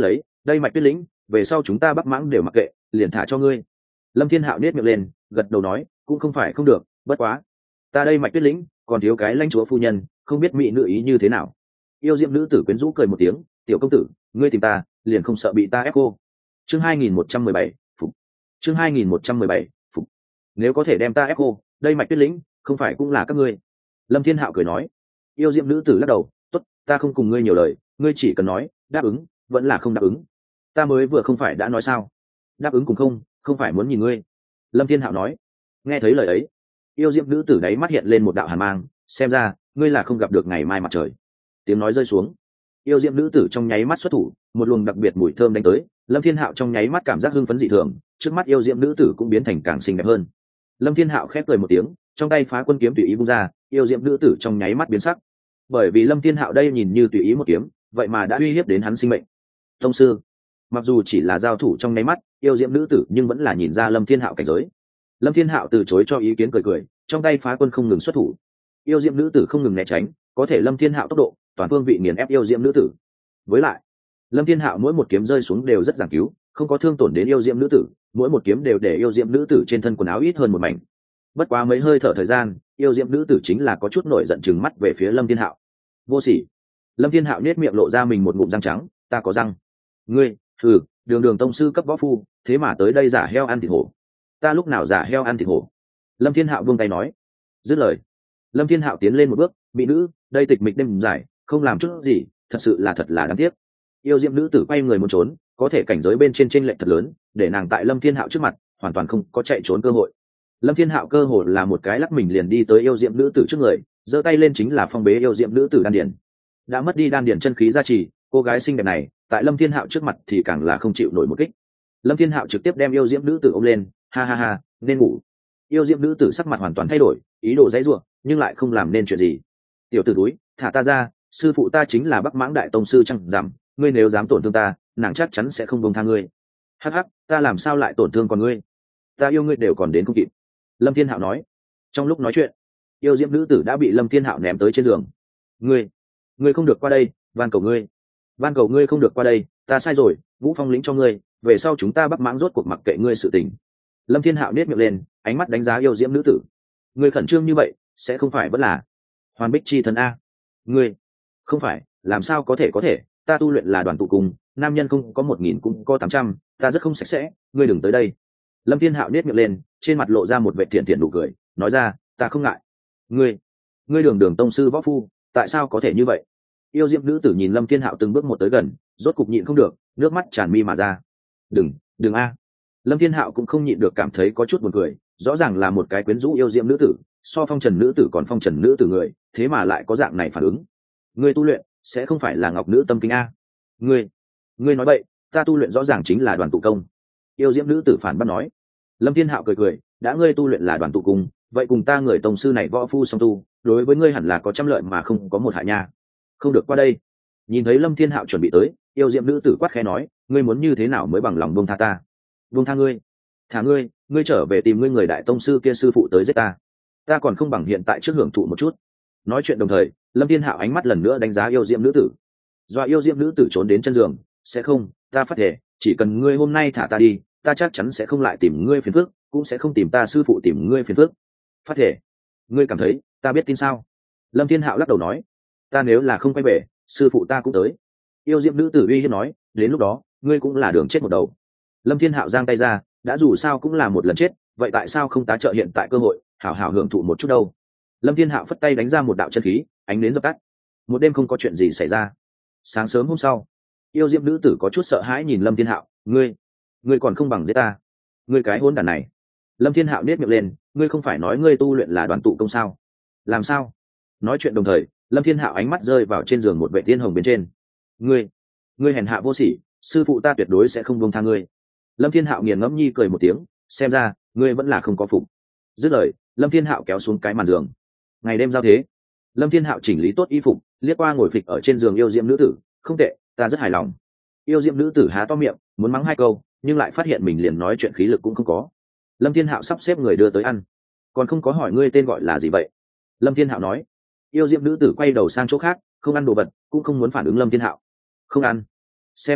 đây Mạch Tuyết lĩnh về sau chúng ta Bắc Mãng đều mặc kệ, liền thả cho ngươi. Lâm Thiên Hạo nết miệng lên, gật đầu nói, cũng không phải không được, bất quá ta đây Mạch Tuyết lĩnh còn thiếu cái lãnh chúa phu nhân, không biết mỹ nữ ý như thế nào. Yêu diệm nữ tử quyến rũ cười một tiếng, tiểu công tử, ngươi tìm ta liền không sợ bị ta ép cô. Chương hai nghìn một trăm mười bảy, phục. Chương hai nghìn một trăm mười bảy, phục. Nếu có thể đem ta ép cô, đây Mạch Tuyết lĩnh không phải cũng là các ngươi. Lâm Thiên Hạo cười nói. Yêu diệm nữ tử lắc đầu, tốt, ta không cùng ngươi nhiều lời, ngươi chỉ cần nói đáp ứng vẫn là không đáp ứng. Ta mới vừa không phải đã nói sao, đáp ứng cùng không không phải muốn nhìn ngươi. Lâm Thiên Hạo nói. Nghe thấy lời ấy, yêu diệm nữ tử đáy mắt hiện lên một đạo hàn mang, xem ra ngươi là không gặp được ngày mai mặt trời. Tiếng nói rơi xuống, yêu diệm nữ tử trong nháy mắt xuất thủ, một luồng đặc biệt mùi thơm đánh tới. Lâm Thiên Hạo trong nháy mắt cảm giác hưng phấn dị thường, trước mắt yêu diệm nữ tử cũng biến thành càng xinh đẹp hơn. Lâm Thiên Hạo khép cười một tiếng, trong tay phá quân kiếm tùy ý vung ra, yêu diệm nữ tử trong nháy mắt biến sắc. Bởi vì Lâm Thiên Hạo đây nhìn như tùy ý một kiếm, vậy mà đã uy hiếp đến hắn sinh mệnh. Tông sư, mặc dù chỉ là giao thủ trong nháy mắt, yêu diệm nữ tử nhưng vẫn là nhìn ra Lâm Thiên Hạo cảnh giới. Lâm Thiên Hạo từ chối cho ý kiến, cười cười, trong tay phá quân không ngừng xuất thủ. Yêu diệm nữ tử không ngừng né tránh, có thể Lâm Thiên Hạo tốc độ, toàn phương vị nghiền ép yêu diệm nữ tử. Với lại, Lâm Thiên Hạo mỗi một kiếm rơi xuống đều rất giảng cứu, không có thương tổn đến yêu diệm nữ tử, mỗi một kiếm đều để yêu diệm nữ tử trên thân quần áo ít hơn một mảnh. Bất quá mấy hơi thở thời gian, yêu diệm nữ tử chính là có chút nổi giận, trừng mắt về phía Lâm Thiên Hạo. Vô sỉ. Lâm Thiên Hạo nhếch miệng lộ ra mình một ngụm răng trắng, ta có răng. Ngươi, thử, đường đường tông sư cấp võ phu, thế mà tới đây giả heo ăn thịt hổ. Ta lúc nào giả heo ăn thịt hổ? Lâm Thiên Hạo buông tay nói. Dứt lời, Lâm Thiên Hạo tiến lên một bước, mỹ nữ, đây tịch mịch đêm dài, không làm chút gì, thật sự là thật là đáng tiếc. Yêu diệm nữ tử quay người muốn trốn, có thể cảnh giới bên trên chênh lệch thật lớn, để nàng tại Lâm Thiên Hạo trước mặt hoàn toàn không có chạy trốn cơ hội. Lâm Thiên Hạo cơ hội là một cái lắc mình liền đi tới yêu diệm nữ tử trước người, giơ tay lên chính là phong bế yêu diệm nữ tử đan điền. Đã mất đi đan điền chân khí gia trì, cô gái xinh đẹp này tại Lâm Thiên Hạo trước mặt thì càng là không chịu nổi một kích. Lâm Thiên Hạo trực tiếp đem yêu diệm nữ tử ôm lên, ha ha ha, nên ngủ. Yêu diệm nữ tử sắc mặt hoàn toàn thay đổi, ý đồ dãy rủa nhưng lại không làm nên chuyện gì. Tiểu tử túi, thả ta ra, sư phụ ta chính là Bắc Mãng đại tông sư chẳng giảm, ngươi nếu dám tổn thương ta, nàng chắc chắn sẽ không buông tha ngươi. Hắc hắc, ta làm sao lại tổn thương còn ngươi? Ta yêu ngươi đều còn đến không kịp. Lâm Thiên Hạo nói. Trong lúc nói chuyện, yêu diệm nữ tử đã bị Lâm Thiên Hạo ném tới trên giường. Ngươi, ngươi không được qua đây, van cầu ngươi, van cầu ngươi không được qua đây, ta sai rồi, Vũ Phong lĩnh cho ngươi, về sau chúng ta Bắc Mãng rốt cuộc mặc kệ ngươi sự tình. Lâm Thiên Hạo nét miệng lên, ánh mắt đánh giá yêu diệm nữ tử. Ngươi khẩn trương như vậy, sẽ không phải vẫn là Hoàn Bích chi thần a? Ngươi, không phải, làm sao có thể có thể, ta tu luyện là đoàn tụ cùng, nam nhân không có một nghìn cũng có tám trăm, ta rất không sạch sẽ, ngươi đừng tới đây. Lâm Thiên Hạo nét miệng lên, trên mặt lộ ra một vẻ thiện thiện nụ cười, nói ra, ta không ngại. Ngươi, ngươi đường đường tông sư võ phu, tại sao có thể như vậy? Yêu diệm nữ tử nhìn Lâm Thiên Hạo từng bước một tới gần, rốt cục nhịn không được, nước mắt tràn mi mà ra. Đừng, đừng a. Lâm Thiên Hạo cũng không nhịn được cảm thấy có chút buồn cười, rõ ràng là một cái quyến rũ yêu diệm nữ tử, so phong trần nữ tử còn phong trần nữ tử người, thế mà lại có dạng này phản ứng. Ngươi tu luyện sẽ không phải là ngọc nữ tâm kinh a? Ngươi, ngươi nói bậy, ta tu luyện rõ ràng chính là đoàn tụ công. Yêu diệm nữ tử phản bác nói. Lâm Thiên Hạo cười cười, đã ngươi tu luyện là đoàn tụ cung, vậy cùng ta người tông sư này võ phu song tu, đối với ngươi hẳn là có trăm lợi mà không có một hại nha. Không được qua đây. Nhìn thấy Lâm Thiên Hạo chuẩn bị tới, yêu diệm nữ tử quát khẽ nói, ngươi muốn như thế nào mới bằng lòng buông tha ta? Buông tha ngươi? Thả ngươi, ngươi trở về tìm ngươi người đại tông sư kia sư phụ tới giết ta. Ta còn không bằng hiện tại trước hưởng thụ một chút. Nói chuyện đồng thời, Lâm Thiên Hạo ánh mắt lần nữa đánh giá yêu diệm nữ tử. Do yêu diệm nữ tử trốn đến chân giường, sẽ không, ta phát thể, chỉ cần ngươi hôm nay thả ta đi, ta chắc chắn sẽ không lại tìm ngươi phiền phức, cũng sẽ không tìm ta sư phụ tìm ngươi phiền phức. Phát thể, ngươi cảm thấy ta biết tin sao? Lâm Thiên Hạo lắc đầu nói, ta nếu là không quay về, sư phụ ta cũng tới. Yêu diệm nữ tử uy hiếp nói, đến lúc đó ngươi cũng là đường chết một đầu. Lâm Thiên Hạo giang tay ra, đã dù sao cũng là một lần chết, vậy tại sao không tá trợ hiện tại cơ hội, hảo hảo hưởng thụ một chút đâu? Lâm Thiên Hạo phất tay đánh ra một đạo chân khí, ánh đến dập tắt. Một đêm không có chuyện gì xảy ra. Sáng sớm hôm sau, yêu diệm nữ tử có chút sợ hãi nhìn Lâm Thiên Hạo, ngươi, ngươi còn không bằng giết ta, ngươi cái hỗn đản này. Lâm Thiên Hạo nét miệng lên, ngươi không phải nói ngươi tu luyện là đoàn tụ công sao? Làm sao? Nói chuyện đồng thời, Lâm Thiên Hạo ánh mắt rơi vào trên giường một vệ tiên hồng bên trên. Ngươi, ngươi hèn hạ vô sỉ, sư phụ ta tuyệt đối sẽ không buông tha ngươi. Lâm Thiên Hạo nghiền ngẫm nhi cười một tiếng, xem ra ngươi vẫn là không có phục. Dứt lời, Lâm Thiên Hạo kéo xuống cái màn giường. Ngày đêm giao thế, Lâm Thiên Hạo chỉnh lý tốt y phục, liếc qua ngồi phịch ở trên giường yêu diệm nữ tử, không tệ, ta rất hài lòng. Yêu diệm nữ tử há to miệng, muốn mắng hai câu, nhưng lại phát hiện mình liền nói chuyện khí lực cũng không có. Lâm Thiên Hạo sắp xếp người đưa tới ăn, còn không có hỏi ngươi tên gọi là gì vậy. Lâm Thiên Hạo nói. Yêu diệm nữ tử quay đầu sang chỗ khác, không ăn đồ vật, cũng không muốn phản ứng Lâm Thiên Hạo. Không ăn. Xem ra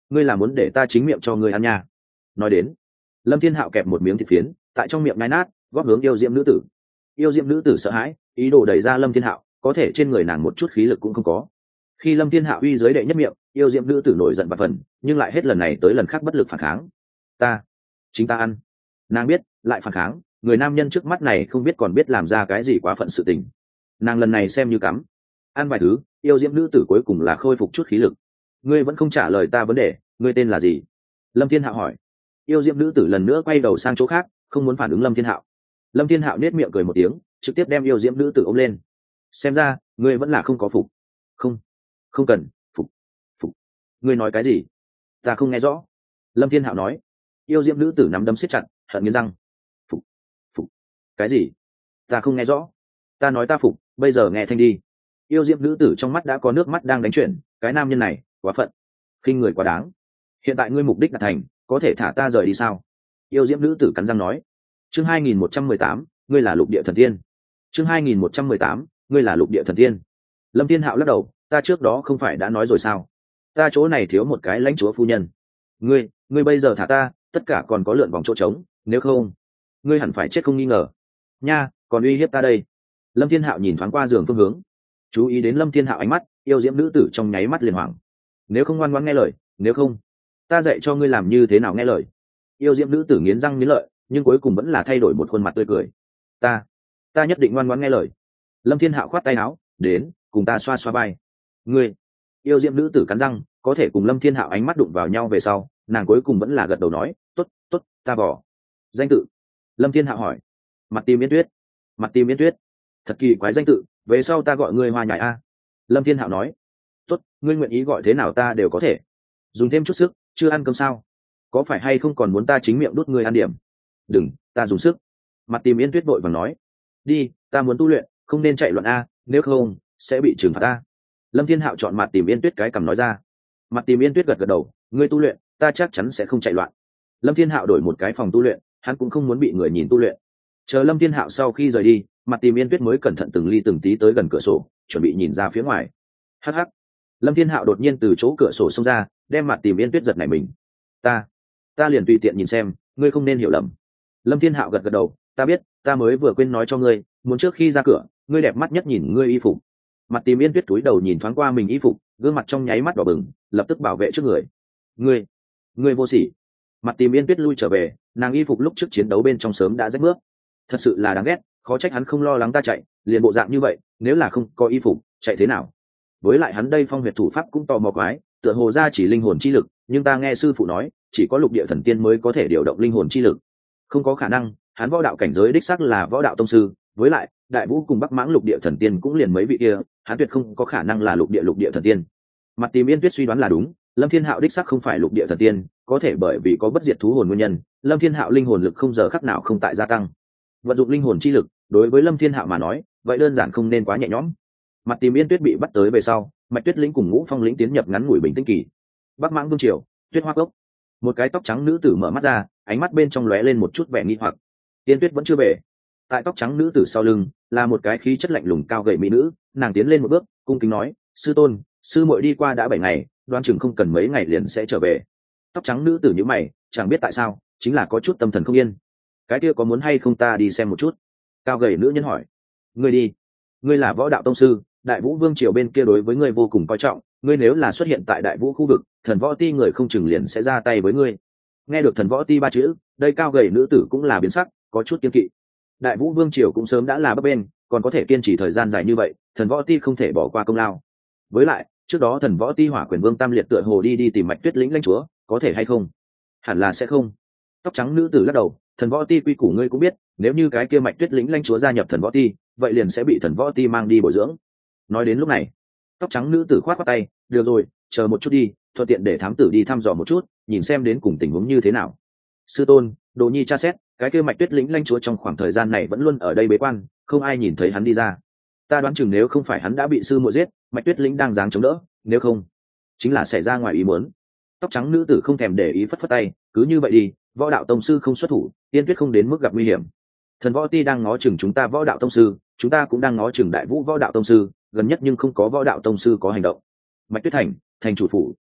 ngươi là muốn để ta chính miệng cho ngươi ăn nha. Nói đến, Lâm Thiên Hạo kẹp một miếng thịt phiến tại trong miệng nhai nát, góp hướng yêu diệm nữ tử. Yêu diệm nữ tử sợ hãi, ý đồ đẩy ra Lâm Thiên Hạo, có thể trên người nàng một chút khí lực cũng không có. Khi Lâm Thiên Hạo uy dưới đệ nhất miệng, yêu diệm nữ tử nổi giận và phần, nhưng lại hết lần này tới lần khác bất lực phản kháng. Ta, chính ta ăn. Nàng biết, lại phản kháng, người nam nhân trước mắt này không biết còn biết làm ra cái gì quá phận sự tình. Nàng lần này xem như cắm, ăn vài thứ, yêu diệm nữ tử cuối cùng là khôi phục chút khí lực. Ngươi vẫn không trả lời ta vấn đề, ngươi tên là gì? Lâm Thiên Hạo hỏi. Yêu diệm nữ tử lần nữa quay đầu sang chỗ khác, không muốn phản ứng Lâm Thiên Hạo. Lâm Thiên Hạo nết miệng cười một tiếng, trực tiếp đem yêu diệm nữ tử ôm lên. Xem ra, ngươi vẫn là không có phục. Không, không cần phục. Phục? Ngươi nói cái gì? Ta không nghe rõ. Lâm Thiên Hạo nói. Yêu diệm nữ tử nắm đấm siết chặt, hận nghiến răng. Phục, phục. Cái gì? Ta không nghe rõ. Ta nói ta phục, bây giờ nghe thanh đi. Yêu diệm nữ tử trong mắt đã có nước mắt đang đánh chuyển, cái nam nhân này quá phận, khinh người quá đáng. Hiện tại ngươi mục đích đạt thành, có thể thả ta rời đi sao? Yêu diệm nữ tử cắn răng nói. Chương hai nghìn một trăm mười tám, ngươi là lục địa thần tiên. Chương hai nghìn một trăm mười tám, ngươi là lục địa thần tiên. Lâm Thiên Hạo lắc đầu, ta trước đó không phải đã nói rồi sao? Ta chỗ này thiếu một cái lãnh chúa phu nhân. Ngươi, ngươi bây giờ thả ta, tất cả còn có lượn vòng chỗ trống, nếu không, ngươi hẳn phải chết không nghi ngờ. Nha, còn uy hiếp ta đây. Lâm Thiên Hạo nhìn thoáng qua giường phương hướng, chú ý đến Lâm Thiên Hạo ánh mắt, yêu diễm nữ tử trong nháy mắt liền hoảng. Nếu không ngoan ngoãn nghe lời, nếu không, ta dạy cho ngươi làm như thế nào nghe lời. Yêu diễm nữ tử nghiến răng nghiến lợi, nhưng cuối cùng vẫn là thay đổi một khuôn mặt tươi cười. Ta, ta nhất định ngoan ngoãn nghe lời. Lâm Thiên Hạo khoát tay áo, đến, cùng ta xoa xoa vai. Ngươi, yêu diễm nữ tử cắn răng, có thể cùng Lâm Thiên Hạo ánh mắt đụng vào nhau về sau, nàng cuối cùng vẫn là gật đầu nói, tốt, tốt, ta bỏ. Danh tự? Lâm Thiên Hạo hỏi. Mặt tim Yên Tuyết. Mặt tim Yên Tuyết. Thật kỳ quái danh tự, về sau ta gọi ngươi Hoa Nhài a. Lâm Thiên Hạo nói. Tốt, ngươi nguyện ý gọi thế nào ta đều có thể. Dùng thêm chút sức, chưa ăn cơm sao? Có phải hay không còn muốn ta chính miệng đút ngươi ăn điểm? Đừng, ta dùng sức. Mặt tìm Yên Tuyết vội vàng nói. Đi, ta muốn tu luyện, không nên chạy loạn a, nếu không sẽ bị trừng phạt a. Lâm Thiên Hạo chọn Mặt tìm Yên Tuyết cái cằm nói ra. Mặt tìm Yên Tuyết gật gật đầu, ngươi tu luyện, ta chắc chắn sẽ không chạy loạn. Lâm Thiên Hạo đổi một cái phòng tu luyện, hắn cũng không muốn bị người nhìn tu luyện. Chờ Lâm Thiên Hạo sau khi rời đi, Mặt tìm Yên Tuyết mới cẩn thận từng ly từng tí tới gần cửa sổ, chuẩn bị nhìn ra phía ngoài. Hắc hắc. Lâm Thiên Hạo đột nhiên từ chỗ cửa sổ xông ra, đem Mặt tìm Yên Tuyết giật nảy mình. Ta, ta liền tùy tiện nhìn xem, ngươi không nên hiểu lầm. Lâm Thiên Hạo gật gật đầu, ta biết, ta mới vừa quên nói cho ngươi, muốn trước khi ra cửa, ngươi đẹp mắt nhất nhìn ngươi y phục. Mặt tìm Yên Tuyết túi đầu nhìn thoáng qua mình y phục, gương mặt trong nháy mắt đỏ bừng, lập tức bảo vệ trước người. Ngươi, ngươi vô sỉ. Mặt tìm Yên Tuyết lui trở về, nàng y phục lúc trước chiến đấu bên trong sớm đã rách bước. Thật sự là đáng ghét, khó trách hắn không lo lắng ta chạy, liền bộ dạng như vậy, nếu là không có y phục, chạy thế nào? Với lại hắn đây phong huyệt thủ pháp cũng tò mò quái, tựa hồ ra chỉ linh hồn chi lực, nhưng ta nghe sư phụ nói, chỉ có lục địa thần tiên mới có thể điều động linh hồn chi lực. Không có khả năng, hắn võ đạo cảnh giới đích xác là võ đạo tông sư, với lại, đại vũ cùng Bắc Mãng lục địa thần tiên cũng liền mấy vị kia, hắn tuyệt không có khả năng là lục địa lục địa thần tiên. Mặt tìm Yên Tuyết suy đoán là đúng, Lâm Thiên Hạo đích xác không phải lục địa thần tiên, có thể bởi vì có bất diệt thú hồn nguyên nhân, Lâm Thiên Hạo linh hồn lực không giờ khắc nào không tại gia tăng. Vận dụng linh hồn chi lực, đối với Lâm Thiên Hạo mà nói, vậy đơn giản không nên quá nhẹ nhõm. Mặt tìm Yên Tuyết bị bắt tới về sau, Mạch Tuyết Lĩnh cùng Ngũ Phong Lĩnh tiến nhập ngắn ngủi bình tĩnh kỳ. Bắc Mãng Vương triều, Tuyết Hoa Cốc. Một cái tóc trắng nữ tử mở mắt ra, ánh mắt bên trong lóe lên một chút vẻ nghi hoặc. Tiên Tuyết vẫn chưa về. Tại tóc trắng nữ tử sau lưng, là một cái khí chất lạnh lùng cao gầy mỹ nữ, nàng tiến lên một bước, cung kính nói, sư tôn, sư muội đi qua đã bảy ngày, đoán chừng không cần mấy ngày liền sẽ trở về. Tóc trắng nữ tử nhíu mày, chẳng biết tại sao, chính là có chút tâm thần không yên. Cái kia có muốn hay không ta đi xem một chút? Cao gầy nữ nhân hỏi. Ngươi đi. Ngươi là võ đạo tông sư, Đại Vũ Vương triều bên kia đối với ngươi vô cùng coi trọng, ngươi nếu là xuất hiện tại Đại Vũ khu vực, thần võ ti người không chừng liền sẽ ra tay với ngươi. Nghe được thần võ ti ba chữ, đây cao gầy nữ tử cũng là biến sắc, có chút kiêng kỵ. Đại Vũ Vương triều cũng sớm đã là bấp bên, còn có thể kiên trì thời gian dài như vậy, thần võ ti không thể bỏ qua công lao. Với lại, trước đó thần võ ti hỏa quyền vương Tam Liệt tựa hồ đi đi tìm Mạch Tuyết Lĩnh lãnh chúa, có thể hay không? Hẳn là sẽ không. Tóc trắng nữ tử lắc đầu, thần võ ti quy củ ngươi cũng biết, nếu như cái kia Mạch Tuyết Lĩnh lãnh chúa gia nhập thần võ ti, vậy liền sẽ bị thần võ ti mang đi bồi dưỡng. Nói đến lúc này, tóc trắng nữ tử khoát khoát tay, được rồi, chờ một chút đi, thuận tiện để thám tử đi thăm dò một chút, nhìn xem đến cùng tình huống như thế nào. Sư tôn, Đồ Nhi tra xét, cái kia Mạch Tuyết Lĩnh lãnh chúa trong khoảng thời gian này vẫn luôn ở đây bế quan, không ai nhìn thấy hắn đi ra. Ta đoán chừng nếu không phải hắn đã bị sư muội giết, Mạch Tuyết Lĩnh đang giáng chống đỡ, nếu không, chính là xảy ra ngoài ý muốn. Tóc trắng nữ tử không thèm để ý phất phất tay, cứ như vậy đi, võ đạo tông sư không xuất thủ, Tiên Tuyết không đến mức gặp nguy hiểm. Thần võ ti đang ngó chừng chúng ta võ đạo tông sư, chúng ta cũng đang ngó chừng Đại Vũ võ đạo tông sư, gần nhất nhưng không có võ đạo tông sư có hành động. Mạch Tuyết thành, thành chủ phủ.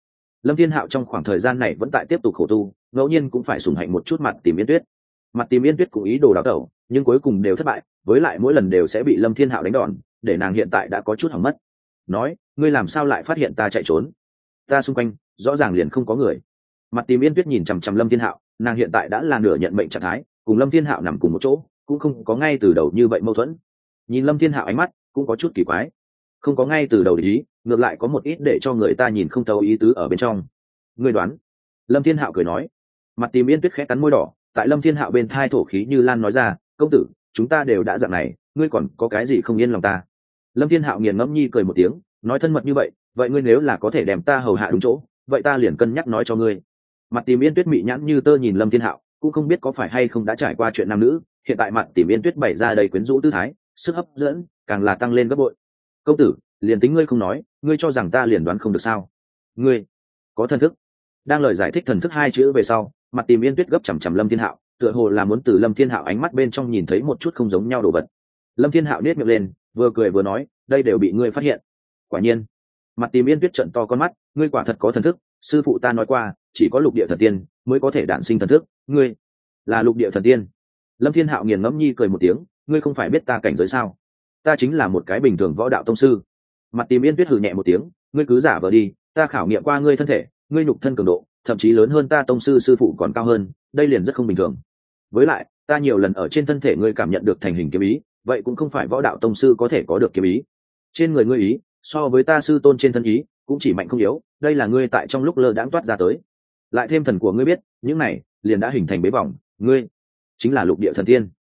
Lâm Thiên Hạo trong khoảng thời gian này vẫn tại tiếp tục khổ tu, ngẫu nhiên cũng phải sủng hạnh một chút Mặt Tìm Yên Tuyết. Mặt Tìm Yên Tuyết cũng ý đồ đào tẩu, nhưng cuối cùng đều thất bại, với lại mỗi lần đều sẽ bị Lâm Thiên Hạo đánh đòn, để nàng hiện tại đã có chút hỏng mất. Nói, ngươi làm sao lại phát hiện ta chạy trốn? Ta xung quanh rõ ràng liền không có người. Mặt Tìm Yên Tuyết nhìn chằm chằm Lâm Thiên Hạo, nàng hiện tại đã là nửa nhận mệnh trạng thái, cùng Lâm Thiên Hạo nằm cùng một chỗ, cũng không có ngay từ đầu như vậy mâu thuẫn. Nhìn Lâm Thiên Hạo ánh mắt cũng có chút kỳ quái, không có ngay từ đầu để ý, ngược lại có một ít để cho người ta nhìn không thấu ý tứ ở bên trong. Ngươi đoán? Lâm Thiên Hạo cười nói. Mặt Tìm Yên Tuyết khẽ cắn môi đỏ, tại Lâm Thiên Hạo bên thai thổ khí như lan nói ra, công tử, chúng ta đều đã dạng này, ngươi còn có cái gì không yên lòng ta? Lâm Thiên Hạo nghiền ngẫm nhi cười một tiếng, nói thân mật như vậy, vậy ngươi nếu là có thể đem ta hầu hạ đúng chỗ, vậy ta liền cân nhắc nói cho ngươi. Mặt Tìm Yên Tuyết mị nhãn như tơ nhìn Lâm Thiên Hạo, cũng không biết có phải hay không đã trải qua chuyện nam nữ, hiện tại Mặt Tìm Yên Tuyết bày ra đầy quyến rũ tư thái, sức hấp dẫn càng là tăng lên gấp bội. Công tử, liền tính ngươi không nói, ngươi cho rằng ta liền đoán không được sao? Ngươi có thần thức? Đang lời giải thích thần thức hai chữ về sau, Mặt Tìm Yên Tuyết gấp chằm chằm Lâm Thiên Hạo, tựa hồ là muốn từ Lâm Thiên Hạo ánh mắt bên trong nhìn thấy một chút không giống nhau đồ vật. Lâm Thiên Hạo nhếch miệng lên, vừa cười vừa nói, đây đều bị ngươi phát hiện. Quả nhiên. Mặt Tìm Yên Tuyết trợn to con mắt, ngươi quả thật có thần thức, sư phụ ta nói qua, chỉ có lục địa thần tiên mới có thể đản sinh thần thức, ngươi là lục địa thần tiên. Lâm Thiên Hạo nghiền ngẫm nhi cười một tiếng, ngươi không phải biết ta cảnh giới sao? Ta chính là một cái bình thường võ đạo tông sư. Mặt Tìm Yên Tuyết hừ nhẹ một tiếng, ngươi cứ giả vờ đi, ta khảo nghiệm qua ngươi thân thể, ngươi nhục thân cường độ thậm chí lớn hơn ta tông sư sư phụ còn cao hơn, đây liền rất không bình thường. Với lại ta nhiều lần ở trên thân thể ngươi cảm nhận được thành hình kiếm ý, vậy cũng không phải võ đạo tông sư có thể có được kiếm ý. Trên người ngươi ý so với ta sư tôn trên thân ý cũng chỉ mạnh không yếu, đây là ngươi tại trong lúc lơ đãng toát ra tới, lại thêm thần của ngươi biết những này liền đã hình thành bế vòng, ngươi chính là lục địa thần tiên.